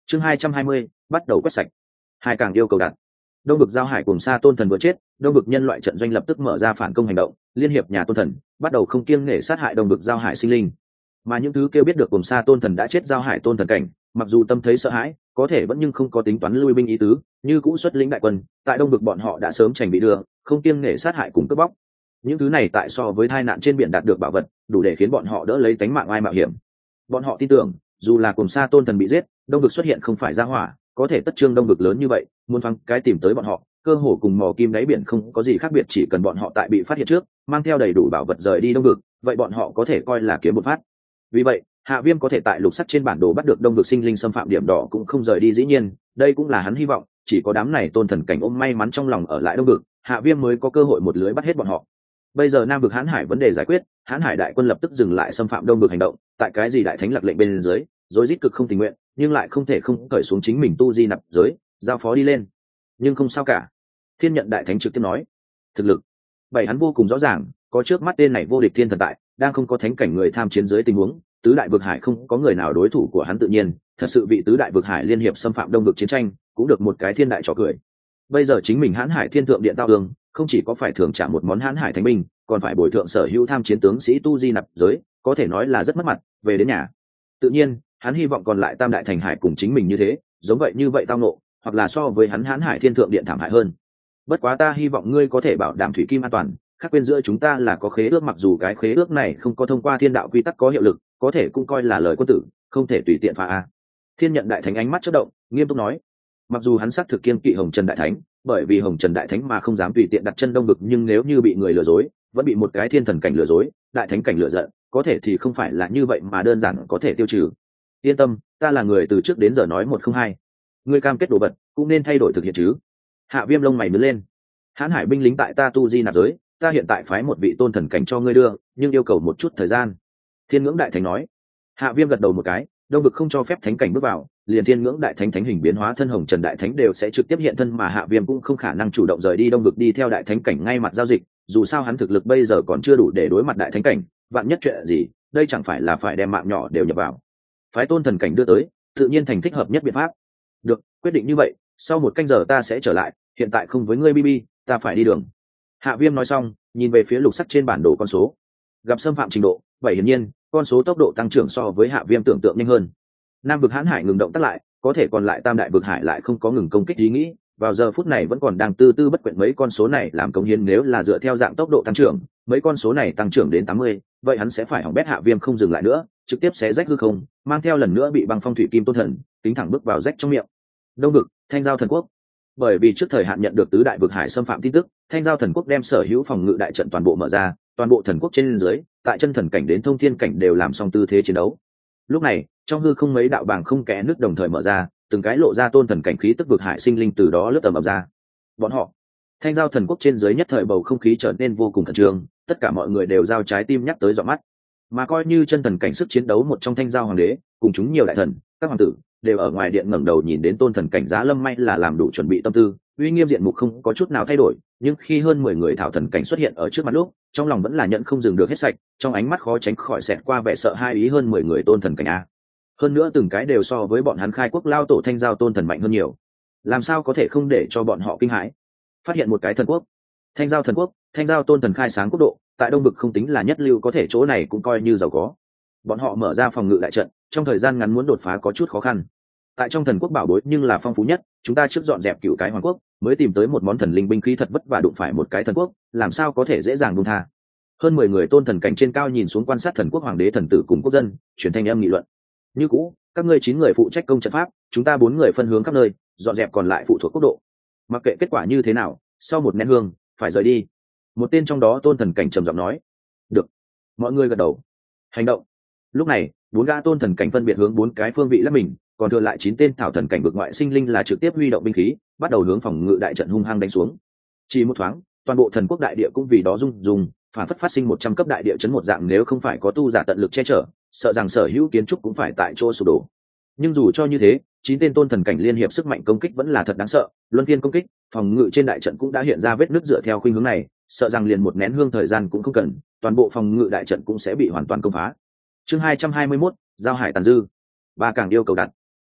Chương 220, bắt đầu quét sạch. Hai càng yêu cầu đặt. Đông vực giao hải cùng sa tôn thần vừa chết, đông vực nhân loại trận doanh lập tức mở ra phản công hành động, liên hiệp nhà tôn thần bắt đầu không kiêng nể sát hại đông vực giao hải sinh linh. Mà những thứ kêu biết được cùng sa tôn thần đã chết giao hải tôn thần cảnh, mặc dù tâm thấy sợ hãi, có thể vẫn nhưng không có tính toán lui binh ý tứ, như cũ xuất lĩnh đại quân, tại đông vực bọn họ đã sớm tránh bị đưa, không kiêng nể sát hại cùng cướp bóc. Những thứ này tại so với tai nạn trên biển đạt được bảo vật, đủ để khiến bọn họ đỡ lấy tánh mạng ai mạo hiểm. Bọn họ tin tưởng, dù là cùng sa tôn thần bị giết, đông vực xuất hiện không phải ra hỏa, có thể tất trương đông vực lớn như vậy, muốn thoáng cái tìm tới bọn họ, cơ hồ cùng mò kim đáy biển không có gì khác biệt, chỉ cần bọn họ tại bị phát hiện trước, mang theo đầy đủ bảo vật rời đi đông vực, vậy bọn họ có thể coi là kiếm một phát. Vì vậy, Hạ Viêm có thể tại lục sắc trên bản đồ bắt được đông vực sinh linh xâm phạm điểm đỏ cũng không rời đi, dĩ nhiên, đây cũng là hắn hy vọng, chỉ có đám này tôn thần cảnh ôm may mắn trong lòng ở lại đông vực, Hạ Viêm mới có cơ hội một lưới bắt hết bọn họ. Bây giờ Nam vực Hán Hải vấn đề giải quyết, Hán Hải đại quân lập tức dừng lại xâm phạm đông vực hành động, tại cái gì đại thánh lạc lệnh bên dưới, rối rít cực không tình nguyện, nhưng lại không thể không cởi xuống chính mình tu di nạp giới, giao phó đi lên. Nhưng không sao cả. Thiên Nhận đại thánh trực tiếp nói, thực lực bảy hắn vô cùng rõ ràng, có trước mắt tên này vô địch thiên thần tại, đang không có thánh cảnh người tham chiến dưới tình huống, tứ đại vực hải không có người nào đối thủ của hắn, tự nhiên thật sự vị tứ đại vực hải liên hiệp xâm phạm đông vực chiến tranh cũng được một cái thiên đại trò cười. Bây giờ chính mình Hán Hải thiên thượng điện tao ương, không chỉ có phải thưởng trả một món Hán Hải thánh binh, còn phải bồi thượng sở hữu tham chiến tướng sĩ tu di nạp giới, có thể nói là rất mất mặt. Về đến nhà, tự nhiên hắn hy vọng còn lại tam đại thành hải cùng chính mình như thế, giống vậy như vậy tao nộ, hoặc là so với hắn Hán Hải thiên thượng điện thảm hại hơn. Bất quá ta hy vọng ngươi có thể bảo đảm thủy kim an toàn, khác quên giữa chúng ta là có khế ước, mặc dù cái khế ước này không có thông qua thiên đạo quy tắc có hiệu lực, có thể cũng coi là lời quân tử, không thể tùy tiện phá a. Thiên Nhận đại thánh ánh mắt chớp động, nghiêm túc nói, mặc dù hắn xác thực kiêng kỵ Hồng Trần đại thánh, bởi vì Hồng Trần đại thánh mà không dám tùy tiện đặt chân đông vực, nhưng nếu như bị người lừa dối, vẫn bị một cái thiên thần cảnh lừa dối, đại thánh cảnh lừa giận, có thể thì không phải là như vậy mà đơn giản có thể tiêu trừ. Yên tâm, ta là người từ trước đến giờ nói một không hai, ngươi cam kết đồ vật cũng nên thay đổi thực hiện chứ. Hạ Viêm lông mày nhướng lên, Hán Hải binh lính tại ta tu di nạp giới, ta hiện tại phái một vị tôn thần cảnh cho ngươi đưa, nhưng yêu cầu một chút thời gian. Thiên Ngưỡng đại thánh nói. Hạ Viêm gật đầu một cái, đông vực không cho phép thánh cảnh bước vào, liền Thiên Ngưỡng đại thánh thánh hình biến hóa thân Hồng Trần đại thánh đều sẽ trực tiếp hiện thân, mà Hạ Viêm cũng không khả năng chủ động rời đi đông vực đi theo đại thánh cảnh ngay mặt giao dịch, dù sao hắn thực lực bây giờ còn chưa đủ để đối mặt đại thánh cảnh, vạn nhất chuyện gì, đây chẳng phải là phải đem mạng nhỏ đều nhập vào. Phái tôn thần cảnh đưa tới, tự nhiên thành thích hợp nhất biện pháp. Được, quyết định như vậy, sau một canh giờ ta sẽ trở lại, hiện tại không với ngươi Bibi, ta phải đi đường. Hạ Viêm nói xong, nhìn về phía lục sắc trên bản đồ con số, gặp xâm phạm trình độ 7, hiển nhiên con số tốc độ tăng trưởng so với Hạ Viêm tưởng tượng nhanh hơn. Nam vực Hán Hải ngừng động tác lại, có thể còn lại tam đại vực hải lại không có ngừng công kích ý nghĩ, vào giờ phút này vẫn còn đang tư tư bất quyện mấy con số này làm công hiến, nếu là dựa theo dạng tốc độ tăng trưởng, mấy con số này tăng trưởng đến 80, vậy hắn sẽ phải hỏng bét. Hạ Viêm không dừng lại nữa, trực tiếp xé rách hư không, mang theo lần nữa bị băng phong thủy kim tôn thần tính thẳng bước vào rách trong miệng. Đông vực, Thanh Giao thần quốc. Bởi vì trước thời hạn nhận được tứ đại vực hải xâm phạm tin tức, Thanh Giao thần quốc đem sở hữu phòng ngự đại trận toàn bộ mở ra, toàn bộ thần quốc trên dưới, tại chân thần cảnh đến thông thiên cảnh đều làm xong tư thế chiến đấu. Lúc này, trong hư không mấy đạo bàng không kẽ nước đồng thời mở ra, từng cái lộ ra tôn thần cảnh khí tức vực hải sinh linh từ đó lướt tầm ập ra. Bọn họ, Thanh Giao thần quốc trên dưới nhất thời bầu không khí trở nên vô cùng khẩn trương, tất cả mọi người đều giao trái tim nhắc tới giọt mắt. Mà coi như chân thần cảnh sức chiến đấu một trong Thanh Giao hoàng đế, cùng chúng nhiều đại thần, các hoàng tử đều ở ngoài điện ngẩng đầu nhìn đến tôn thần cảnh Giá Lâm, may là làm đủ chuẩn bị tâm tư, uy nghiêm diện mục không có chút nào thay đổi, nhưng khi hơn 10 người thảo thần cảnh xuất hiện ở trước mặt lúc, trong lòng vẫn là nhận không dừng được hết sạch, trong ánh mắt khó tránh khỏi xẹt qua vẻ sợ hai ý. Hơn 10 người tôn thần cảnh a, hơn nữa từng cái đều so với bọn hắn khai quốc lao tổ Thanh Giao tôn thần mạnh hơn nhiều, làm sao có thể không để cho bọn họ kinh hãi. Phát hiện một cái thần quốc, Thanh Giao thần quốc, Thanh Giao tôn thần khai sáng quốc độ, tại đông vực không tính là nhất lưu, có thể chỗ này cũng coi như giàu có. Bọn họ mở ra phòng ngự đại trận, trong thời gian ngắn muốn đột phá có chút khó khăn. Tại trong thần quốc bảo bối nhưng là phong phú nhất, chúng ta trước dọn dẹp cựu cái hoàng quốc, mới tìm tới một món thần linh binh khí, thật vất vả đụng phải một cái thần quốc, làm sao có thể dễ dàng buông tha. Hơn 10 người tôn thần cảnh trên cao nhìn xuống quan sát thần quốc hoàng đế thần tử cùng quốc dân, chuyển thành âm nghị luận. Như cũ, các ngươi 9 người phụ trách công trận pháp, chúng ta 4 người phân hướng khắp nơi, dọn dẹp còn lại phụ thuộc quốc độ. Mặc kệ kết quả như thế nào, sau một nén hương, phải rời đi. Một tên trong đó tôn thần cảnh trầm giọng nói. Được. Mọi người gật đầu. Hành động. Lúc này, 4 gã tôn thần cảnh phân biệt hướng 4 cái phương vị lấp mình, còn thừa lại 9 tên thảo thần cảnh vực ngoại sinh linh là trực tiếp huy động binh khí, bắt đầu hướng phòng ngự đại trận hung hăng đánh xuống. Chỉ một thoáng, toàn bộ thần quốc đại địa cũng vì đó rung rung, phản phất phát sinh 100 cấp đại địa chấn một dạng, nếu không phải có tu giả tận lực che chở, sợ rằng sở hữu kiến trúc cũng phải tại chỗ sụp đổ. Nhưng dù cho như thế, 9 tên tôn thần cảnh liên hiệp sức mạnh công kích vẫn là thật đáng sợ, luân phiên công kích, phòng ngự trên đại trận cũng đã hiện ra vết nứt. Dựa theo khuynh hướng này, sợ rằng liền một nén hương thời gian cũng không cần, toàn bộ phòng ngự đại trận cũng sẽ bị hoàn toàn công phá. Chương 221, giao hải tàn dư. Ba càng yêu cầu đặt.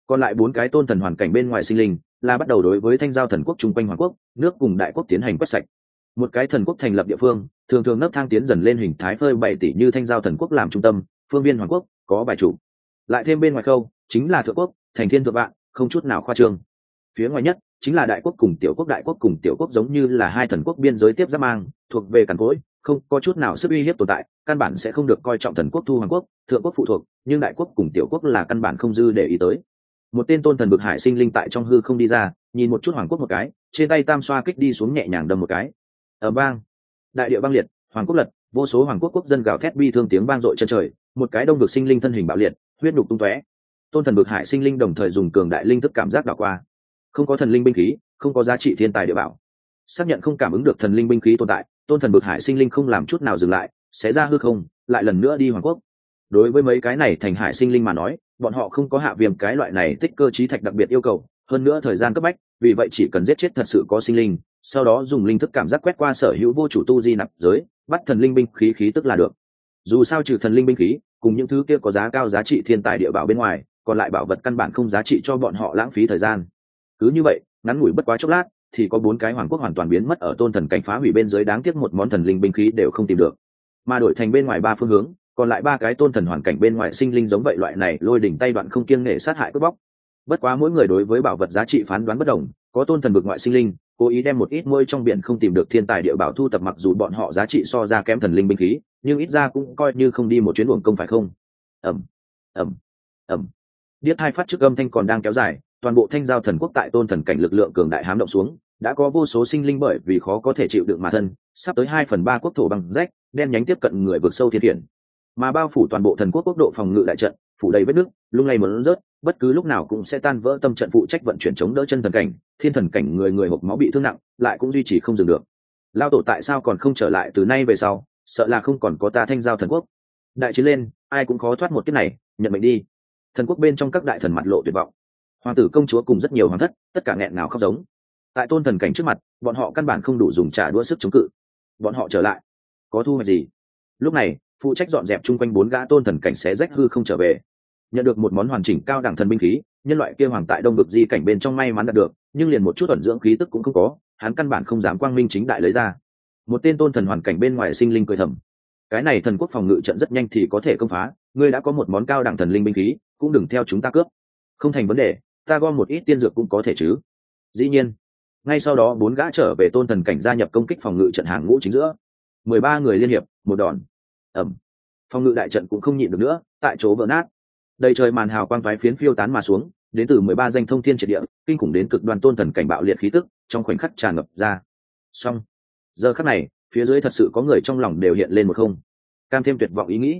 Còn lại 4 cái tôn thần hoàn cảnh bên ngoài sinh linh là bắt đầu đối với thanh giao thần quốc chung quanh hoàng quốc nước cùng đại quốc tiến hành quét sạch. Một cái thần quốc thành lập địa phương thường thường nấc thang tiến dần lên hình thái phơi bày tỷ như thanh giao thần quốc làm trung tâm, phương viên hoàng quốc có bài chủ, lại thêm bên ngoài khâu chính là thượng quốc, thành thiên thượng vạn, không chút nào khoa trương. Phía ngoài nhất chính là đại quốc cùng tiểu quốc, đại quốc cùng tiểu quốc giống như là hai thần quốc biên giới tiếp giáp mang, thuộc về cằn cỗi, không có chút nào sức uy hiếp tồn tại, căn bản sẽ không được coi trọng thần quốc thu hoàng quốc, thượng quốc phụ thuộc, nhưng đại quốc cùng tiểu quốc là căn bản không dư để ý tới. Một tên tôn thần bực hải sinh linh tại trong hư không đi ra, nhìn một chút hoàng quốc một cái, trên tay tam xoa kích đi xuống nhẹ nhàng đâm một cái. Ở bang, đại địa băng liệt, hoàng quốc lật, vô số hoàng quốc quốc dân gào thét bi thương tiếng vang dội chân trời, một cái đông vực sinh linh thân hình bạo liệt, huyết nhục tung tóe. Tôn thần bực hải sinh linh đồng thời dùng cường đại linh thức cảm giác đảo qua, không có thần linh binh khí, không có giá trị thiên tài địa bảo, xác nhận không cảm ứng được thần linh binh khí tồn tại. Tôn thần bực hải sinh linh không làm chút nào dừng lại, xé ra hư không, lại lần nữa đi hoàng quốc. Đối với mấy cái này thành hải sinh linh mà nói, bọn họ không có Hạ Viêm cái loại này tích cơ trí thạch đặc biệt yêu cầu, hơn nữa thời gian cấp bách, vì vậy chỉ cần giết chết thật sự có sinh linh, sau đó dùng linh thức cảm giác quét qua sở hữu vô chủ tu di nạp giới, bắt thần linh binh khí khí tức là được. Dù sao trừ thần linh binh khí cùng những thứ kia có giá cao giá trị thiên tài địa bảo bên ngoài, còn lại bảo vật căn bản không giá trị cho bọn họ lãng phí thời gian. Cứ như vậy, ngắn ngủi bất quá chốc lát, thì có 4 cái hoàng quốc hoàn toàn biến mất ở tôn thần cảnh phá hủy bên dưới, đáng tiếc một món thần linh binh khí đều không tìm được. Mà đổi thành bên ngoài 3 phương hướng, còn lại 3 cái tôn thần hoàn cảnh bên ngoài sinh linh giống vậy, loại này lôi đỉnh tay đoạn không kiêng nể sát hại cướp bóc. Bất quá mỗi người đối với bảo vật giá trị phán đoán bất đồng, có tôn thần vực ngoại sinh linh cố ý đem một ít môi trong biển không tìm được thiên tài địa bảo thu tập, mặc dù bọn họ giá trị so ra kém thần linh binh khí, nhưng ít ra cũng coi như không đi một chuyến uổng công, phải không? Ầm ầm ầm. Điếc hai phát trước âm thanh còn đang kéo dài, toàn bộ thanh giao thần quốc tại tôn thần cảnh lực lượng cường đại hám động xuống, đã có vô số sinh linh bởi vì khó có thể chịu đựng mà thân, sắp tới 2/3 quốc thổ bằng rách, đen nhánh tiếp cận người vực sâu thiên hiển, mà bao phủ toàn bộ thần quốc quốc độ phòng ngự đại trận phủ đầy vết nứt, lung lay muốn rớt, bất cứ lúc nào cũng sẽ tan vỡ. Tâm trận phụ trách vận chuyển chống đỡ chân thần cảnh, thiên thần cảnh người hộc máu bị thương nặng, lại cũng duy trì không dừng được. Lao tổ tại sao còn không trở lại? Từ nay về sau, sợ là không còn có ta thanh giao thần quốc. Đại chiến lên, ai cũng khó thoát một kiếp này, nhận mệnh đi. Thần quốc bên trong các đại thần mặt lộ tuyệt vọng, hoàng tử công chúa cùng rất nhiều hoàng thất, tất cả nghẹn ngào khóc giống. Tại tôn thần cảnh trước mặt, bọn họ căn bản không đủ dùng trả đũa sức chống cự. Bọn họ trở lại, có thu hoạch gì? Lúc này, phụ trách dọn dẹp chung quanh 4 gã tôn thần cảnh xé rách hư không trở về, nhận được một món hoàn chỉnh cao đẳng thần binh khí. Nhân loại kia hoàng tại đông vực di cảnh bên trong may mắn đạt được, nhưng liền một chút ẩn dưỡng khí tức cũng không có, hắn căn bản không dám quang minh chính đại lấy ra. Một tên tôn thần hoàn cảnh bên ngoài sinh linh cười thầm, cái này thần quốc phòng ngự trận rất nhanh thì có thể công phá, ngươi đã có một món cao đẳng thần linh binh khí, cũng đừng theo chúng ta cướp. Không thành vấn đề, ta gom một ít tiên dược cũng có thể chứ. Dĩ nhiên. Ngay sau đó 4 gã trở về tôn thần cảnh gia nhập công kích phòng ngự trận hàng ngũ chính giữa. 13 người liên hiệp, một đòn. Ẩm. Phòng ngự đại trận cũng không nhịn được nữa, tại chỗ vỡ nát. Đầy trời màn hào quang toái phiến phiêu tán mà xuống, đến từ 13 danh thông thiên triệt địa, kinh khủng đến cực đoan tôn thần cảnh bạo liệt khí tức, trong khoảnh khắc tràn ngập ra. Xong. Giờ khắc này, phía dưới thật sự có người trong lòng đều hiện lên một không cam thêm tuyệt vọng ý nghĩ.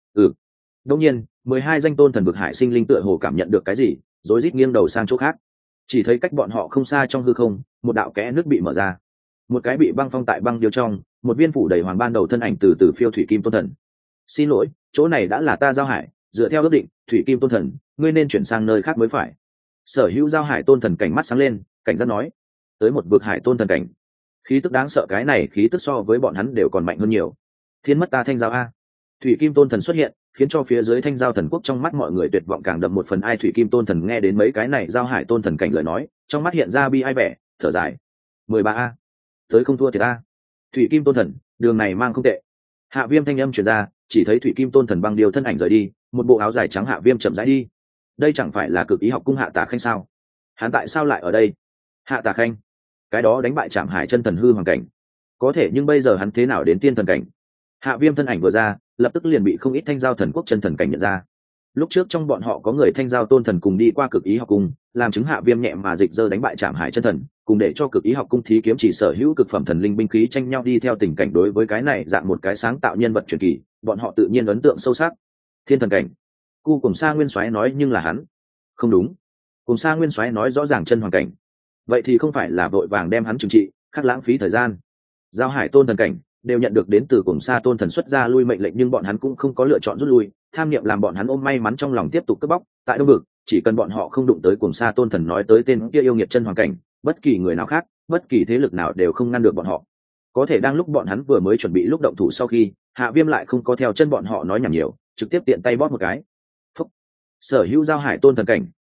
Đương nhiên, 12 danh tôn thần vực hải sinh linh tựa hồ cảm nhận được cái gì, rối rít nghiêng đầu sang chỗ khác. Chỉ thấy cách bọn họ không xa trong hư không, một đạo kẽ nước bị mở ra. Một cái bị băng phong tại băng điêu trong, một viên phủ đầy hoàng ban đầu thân ảnh từ từ phiêu thủy kim tôn thần. Xin lỗi, chỗ này đã là ta giao hải, dựa theo ước định, thủy kim tôn thần, ngươi nên chuyển sang nơi khác mới phải. Sở hữu giao hải tôn thần cảnh mắt sáng lên, cảnh giác nói, tới một vực hải tôn thần cảnh, khí tức đáng sợ, cái này khí tức so với bọn hắn đều còn mạnh hơn nhiều. Thiên mất ta thanh giao a. Thủy kim tôn thần xuất hiện, khiến cho phía dưới thanh giao thần quốc trong mắt mọi người tuyệt vọng càng đậm một phần. Ai? Thủy kim tôn thần nghe đến mấy cái này giao hải tôn thần cảnh lời nói, trong mắt hiện ra bi ai vẻ, thở dài. 13A, tới không thua thiệt a. Thủy kim tôn thần, đường này mang không tệ. Hạ Viêm thanh âm truyền ra, chỉ thấy thủy kim tôn thần băng điều thân ảnh rời đi, một bộ áo dài trắng. Hạ Viêm chậm rãi đi. Đây chẳng phải là Cực Ý học cung Hạ Tà Khanh sao? Hắn tại sao lại ở đây? Hạ Tà Khanh, cái đó đánh bại Trảm Hải chân thần hư hoàng cảnh, có thể, nhưng bây giờ hắn thế nào đến tiên thần cảnh? Hạ Viêm thân ảnh vừa ra, lập tức liền bị không ít thanh giao thần quốc chân thần cảnh nhận ra. Lúc trước trong bọn họ có người thanh giao tôn thần cùng đi qua Cực Ý học cung, làm chứng Hạ Viêm nhẹ mà dịch dơ đánh bại Trảm Hải chân thần, cùng để cho Cực Ý học cung thí kiếm chỉ sở hữu cực phẩm thần linh binh khí tranh nhau đi theo tình cảnh. Đối với cái này dạng một cái sáng tạo nhân vật truyền kỳ, bọn họ tự nhiên ấn tượng sâu sắc. Thiên thần cảnh, cu cùng Sa Nguyên Soái nói, nhưng là hắn. Không đúng, cùng Sa Nguyên Soái nói rõ ràng chân hoàng cảnh, vậy thì không phải là vội vàng đem hắn trừng trị, khắc lãng phí thời gian. Giao hải tôn thần cảnh đều nhận được đến từ cùng Sa tôn thần xuất ra lui mệnh lệnh, nhưng bọn hắn cũng không có lựa chọn rút lui, tham niệm làm bọn hắn ôm may mắn trong lòng tiếp tục cướp bóc. Tại đông vực, chỉ cần bọn họ không đụng tới cùng Sa tôn thần nói tới tên kia yêu nghiệt chân hoàng cảnh, bất kỳ người nào khác, bất kỳ thế lực nào đều không ngăn được bọn họ. Có thể đang lúc bọn hắn vừa mới chuẩn bị lúc động thủ, sau khi Hạ Viêm lại không có theo chân bọn họ nói nhảm nhiều, trực tiếp tiện tay bóp một cái. Phúc. Sở hữu giao hải tôn thần cảnh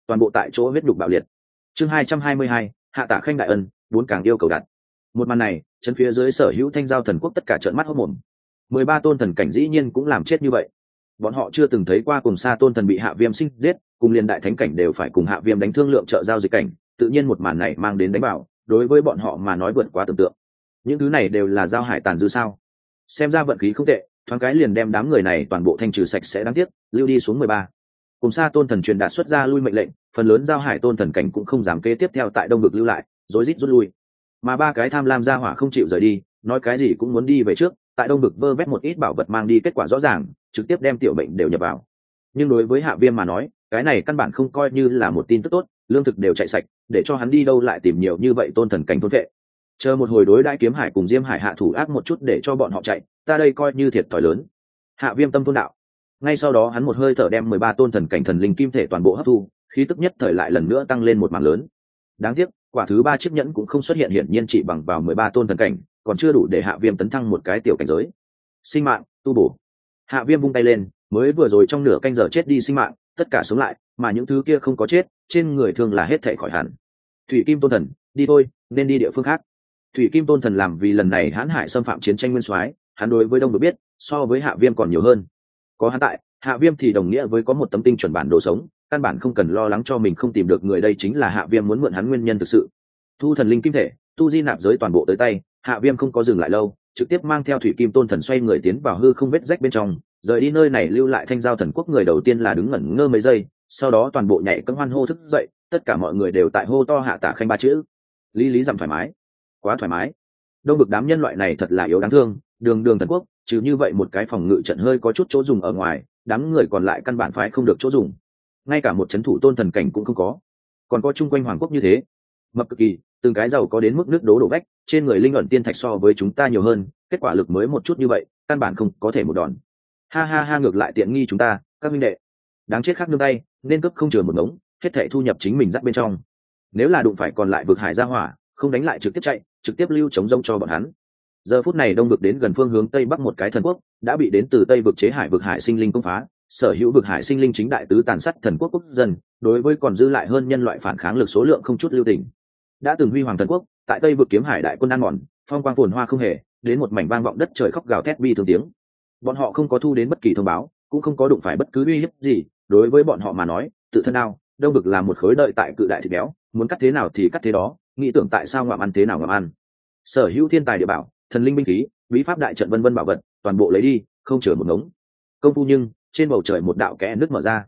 toàn bộ tại chỗ huyết nhục bạo liệt. Chương 222, hạ tả khanh đại ân, 4 càng yêu cầu đặt. Một màn này, chân phía dưới sở hữu thanh giao thần quốc tất cả trợn mắt hốt mồm. 13 tôn thần cảnh dĩ nhiên cũng làm chết như vậy. Bọn họ chưa từng thấy qua cùng xa tôn thần bị Hạ Viêm sinh giết, cùng liền đại thánh cảnh đều phải cùng Hạ Viêm đánh thương lượng trợ giao dịch cảnh, tự nhiên một màn này mang đến đánh bảo, đối với bọn họ mà nói vượt quá tưởng tượng. Những thứ này đều là giao hải tàn dư sao? Xem ra vận khí không tệ, thoáng cái liền đem đám người này toàn bộ thanh trừ sạch sẽ, đáng tiếc, lưu đi xuống 13. Cùng xa tôn thần truyền đạt xuất ra lui mệnh lệnh, phần lớn giao hải tôn thần cảnh cũng không dám kế tiếp theo tại đông vực lưu lại, rối rít rút lui. Mà ba cái tham lam gia hỏa không chịu rời đi, nói cái gì cũng muốn đi về trước, tại đông vực vơ vét một ít bảo vật mang đi, kết quả rõ ràng, trực tiếp đem tiểu mệnh đều nhập vào. Nhưng đối với Hạ Viêm mà nói, cái này căn bản không coi như là một tin tức tốt, lương thực đều chạy sạch, để cho hắn đi đâu lại tìm nhiều như vậy tôn thần cảnh thôn vệ. Chờ một hồi đối đãi Kiếm Hải cùng Diêm Hải hạ thủ ác một chút để cho bọn họ chạy, ta đây coi như thiệt thòi lớn. Hạ Viêm tâm tôn đạo. Ngay sau đó hắn một hơi thở đem 13 tôn thần cảnh thần linh kim thể toàn bộ hấp thu, khí tức nhất thời lại lần nữa tăng lên một mảng lớn. Đáng tiếc, quả thứ 3 chiếc nhẫn cũng không xuất hiện, hiển nhiên chỉ bằng vào 13 tôn thần cảnh, còn chưa đủ để Hạ Viêm tấn thăng một cái tiểu cảnh giới. Sinh mạng, tu bổ. Hạ Viêm vung tay lên, mới vừa rồi trong nửa canh giờ chết đi sinh mạng, tất cả sống lại, mà những thứ kia không có chết, trên người thương là hết thảy khỏi hẳn. Thủy Kim Tôn Thần, đi thôi, nên đi địa phương khác. Thủy Kim Tôn Thần làm vì lần này hãn hại xâm phạm chiến tranh nguyên soái, hắn đối với đông được biết, so với Hạ Viêm còn nhiều hơn. Có hắn tại, Hạ Viêm thì đồng nghĩa với có một tấm tinh chuẩn bản đồ sống, căn bản không cần lo lắng cho mình không tìm được người, đây chính là Hạ Viêm muốn mượn hắn nguyên nhân thực sự. Thu thần linh kim thể, tu di nạp giới toàn bộ tới tay, Hạ Viêm không có dừng lại lâu, trực tiếp mang theo Thủy Kim Tôn Thần xoay người tiến vào hư không vết rách bên trong, rời đi nơi này, lưu lại thanh giao thần quốc người đầu tiên là đứng ngẩn ngơ mấy giây, sau đó toàn bộ nhảy cẫng hoan hô thức dậy, tất cả mọi người đều tại hô to hạ tả khanh 3 chữ. Lý Lý dặm thoải mái, quá thoải mái. Đông vực đám nhân loại này thật là yếu đáng thương, đường đường thần quốc, trừ như vậy một cái phòng ngự trận hơi có chút chỗ dùng ở ngoài, đám người còn lại căn bản phái không được chỗ dùng, ngay cả một chấn thủ tôn thần cảnh cũng không có, còn có chung quanh hoàng quốc như thế mập cực kỳ, từng cái giàu có đến mức nước đổ vách, trên người linh ẩn tiên thạch so với chúng ta nhiều hơn, kết quả lực mới một chút như vậy, căn bản không có thể một đòn. Ha ha ha, ngược lại tiện nghi chúng ta, các minh đệ, đáng chết khác nương tay, nên cướp không chừa một ngống, hết thảy thu nhập chính mình dắt bên trong. Nếu là đụng phải còn lại vực hải ra hỏa, không đánh lại trực tiếp chạy, trực tiếp lưu chống rông cho bọn hắn. Giờ phút này đông vực đến gần phương hướng tây bắc một cái thần quốc đã bị đến từ tây vực chế hải vực hải sinh linh công phá, sở hữu vực hải sinh linh chính đại tứ tàn sát thần quốc quốc dân, đối với còn dư lại hơn nhân loại phản kháng lực số lượng không chút lưu tình. Đã từng huy hoàng thần quốc tại tây vực kiếm hải đại quân ăn mòn, phong quang phồn hoa không hề, đến một mảnh vang vọng đất trời khóc gào thét bi thương tiếng. Bọn họ không có thu đến bất kỳ thông báo, cũng không có đụng phải bất cứ uy hiếp gì, đối với bọn họ mà nói, tự thân đau, đông vực là một khối đợi tại cự đại thịt béo, muốn cắt thế nào thì cắt thế đó, nghĩ tưởng tại sao ngoạm ăn thế nào ngoạm ăn. Sở hữu thiên tài địa bảo, thần linh binh khí, bí pháp đại trận vân vân bảo vật, toàn bộ lấy đi, không chừa một ngống. Công phu nhưng trên bầu trời một đạo kẽ nứt mở ra.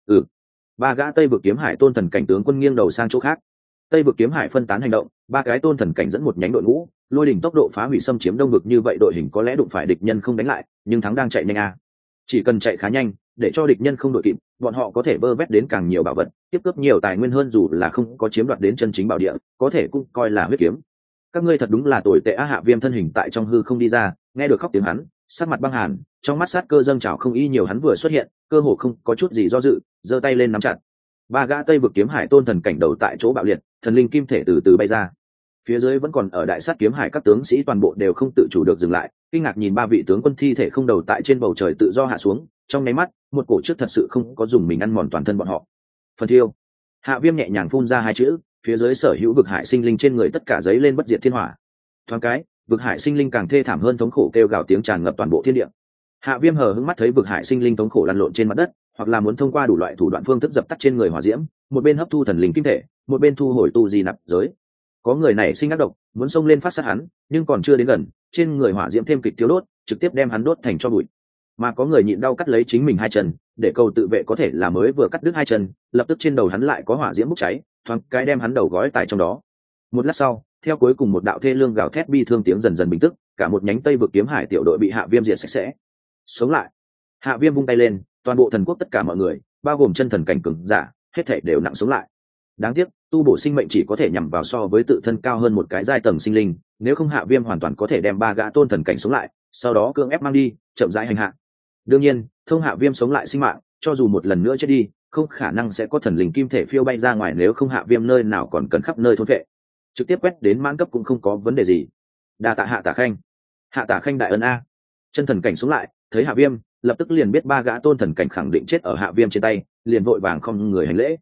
Ba gã tây vực kiếm hải tôn thần cảnh tướng quân nghiêng đầu sang chỗ khác. Tây vực kiếm hải phân tán hành động, ba cái tôn thần cảnh dẫn một nhánh đội ngũ, lôi đỉnh tốc độ phá hủy xâm chiếm đông vực, như vậy đội hình có lẽ đụng phải địch nhân không đánh lại, nhưng thắng đang chạy nhanh a. Chỉ cần chạy khá nhanh, để cho địch nhân không đội kịp, bọn họ có thể bơ vét đến càng nhiều bảo vật, tiếp cướp nhiều tài nguyên hơn, dù là không có chiếm đoạt đến chân chính bảo địa, có thể cũng coi là huyết kiếm. Các ngươi thật đúng là tồi tệ á. Hạ Viêm thân hình tại trong hư không đi ra, nghe được khóc tiếng hắn, sắc mặt băng hàn, trong mắt sát cơ dâng trào không y nhiều, hắn vừa xuất hiện, cơ hồ không có chút gì do dự, giơ tay lên nắm chặt. Ba gã tây vực kiếm hải tôn thần cảnh đầu tại chỗ bạo liệt, thần linh kim thể từ từ bay ra. Phía dưới vẫn còn ở đại sát kiếm hải các tướng sĩ toàn bộ đều không tự chủ được dừng lại, kinh ngạc nhìn ba vị tướng quân thi thể không đầu tại trên bầu trời tự do hạ xuống, trong nháy mắt, một cổ trước thật sự không có dùng mình ăn mòn toàn thân bọn họ. Phần thiêu. Hạ Viêm nhẹ nhàng phun ra hai chữ, phía dưới sở hữu vực hải sinh linh trên người tất cả giấy lên bất diệt thiên hỏa. Thoáng cái, vực hải sinh linh càng thê thảm hơn, thống khổ kêu gào tiếng tràn ngập toàn bộ thiên địa. Hạ Viêm hờ hững mắt thấy vực hải sinh linh thống khổ lăn lộn trên mặt đất, hoặc là muốn thông qua đủ loại thủ đoạn phương thức dập tắt trên người hỏa diễm, một bên hấp thu thần linh kim thể, một bên thu hồi tu di nạp giới. Có người này sinh ác độc, muốn xông lên phát sát hắn, nhưng còn chưa đến gần, trên người hỏa diễm thêm kịch thiếu đốt, trực tiếp đem hắn đốt thành tro bụi. Mà có người nhịn đau cắt lấy chính mình hai chân, để cầu tự vệ, có thể là mới vừa cắt đứt hai chân, lập tức trên đầu hắn lại có hỏa diễm bốc cháy, thoáng cái đem hắn đầu gói tại trong đó. Một lát sau, theo cuối cùng một đạo thê lương gào thét bi thương tiếng dần dần bình tức, cả một nhánh tây vực kiếm hải tiểu đội bị Hạ Viêm diệt sạch sẽ. Sống lại. Hạ Viêm vung tay lên, toàn bộ thần quốc tất cả mọi người, bao gồm chân thần cảnh cường giả, hết thảy đều nặng sống lại. Đáng tiếc, tu bổ sinh mệnh chỉ có thể nhằm vào so với tự thân cao hơn một cái giai tầng sinh linh, nếu không Hạ Viêm hoàn toàn có thể đem ba gã tôn thần cảnh sống lại, sau đó cưỡng ép mang đi, chậm rãi hành hạ. Đương nhiên, thông Hạ Viêm sống lại sinh mạng, cho dù một lần nữa chết đi, không khả năng sẽ có thần linh kim thể phiêu bay ra ngoài, nếu không Hạ Viêm nơi nào còn cần khắp nơi thôn vệ, trực tiếp quét đến mãn cấp cũng không có vấn đề gì. Đa tạ Hạ Tả Khanh. Hạ Tả Khanh đại ân a. Chân thần cảnh sống lại, thấy Hạ Viêm, lập tức liền biết ba gã tôn thần cảnh khẳng định chết ở Hạ Viêm trên tay, liền vội vàng không người hành lễ.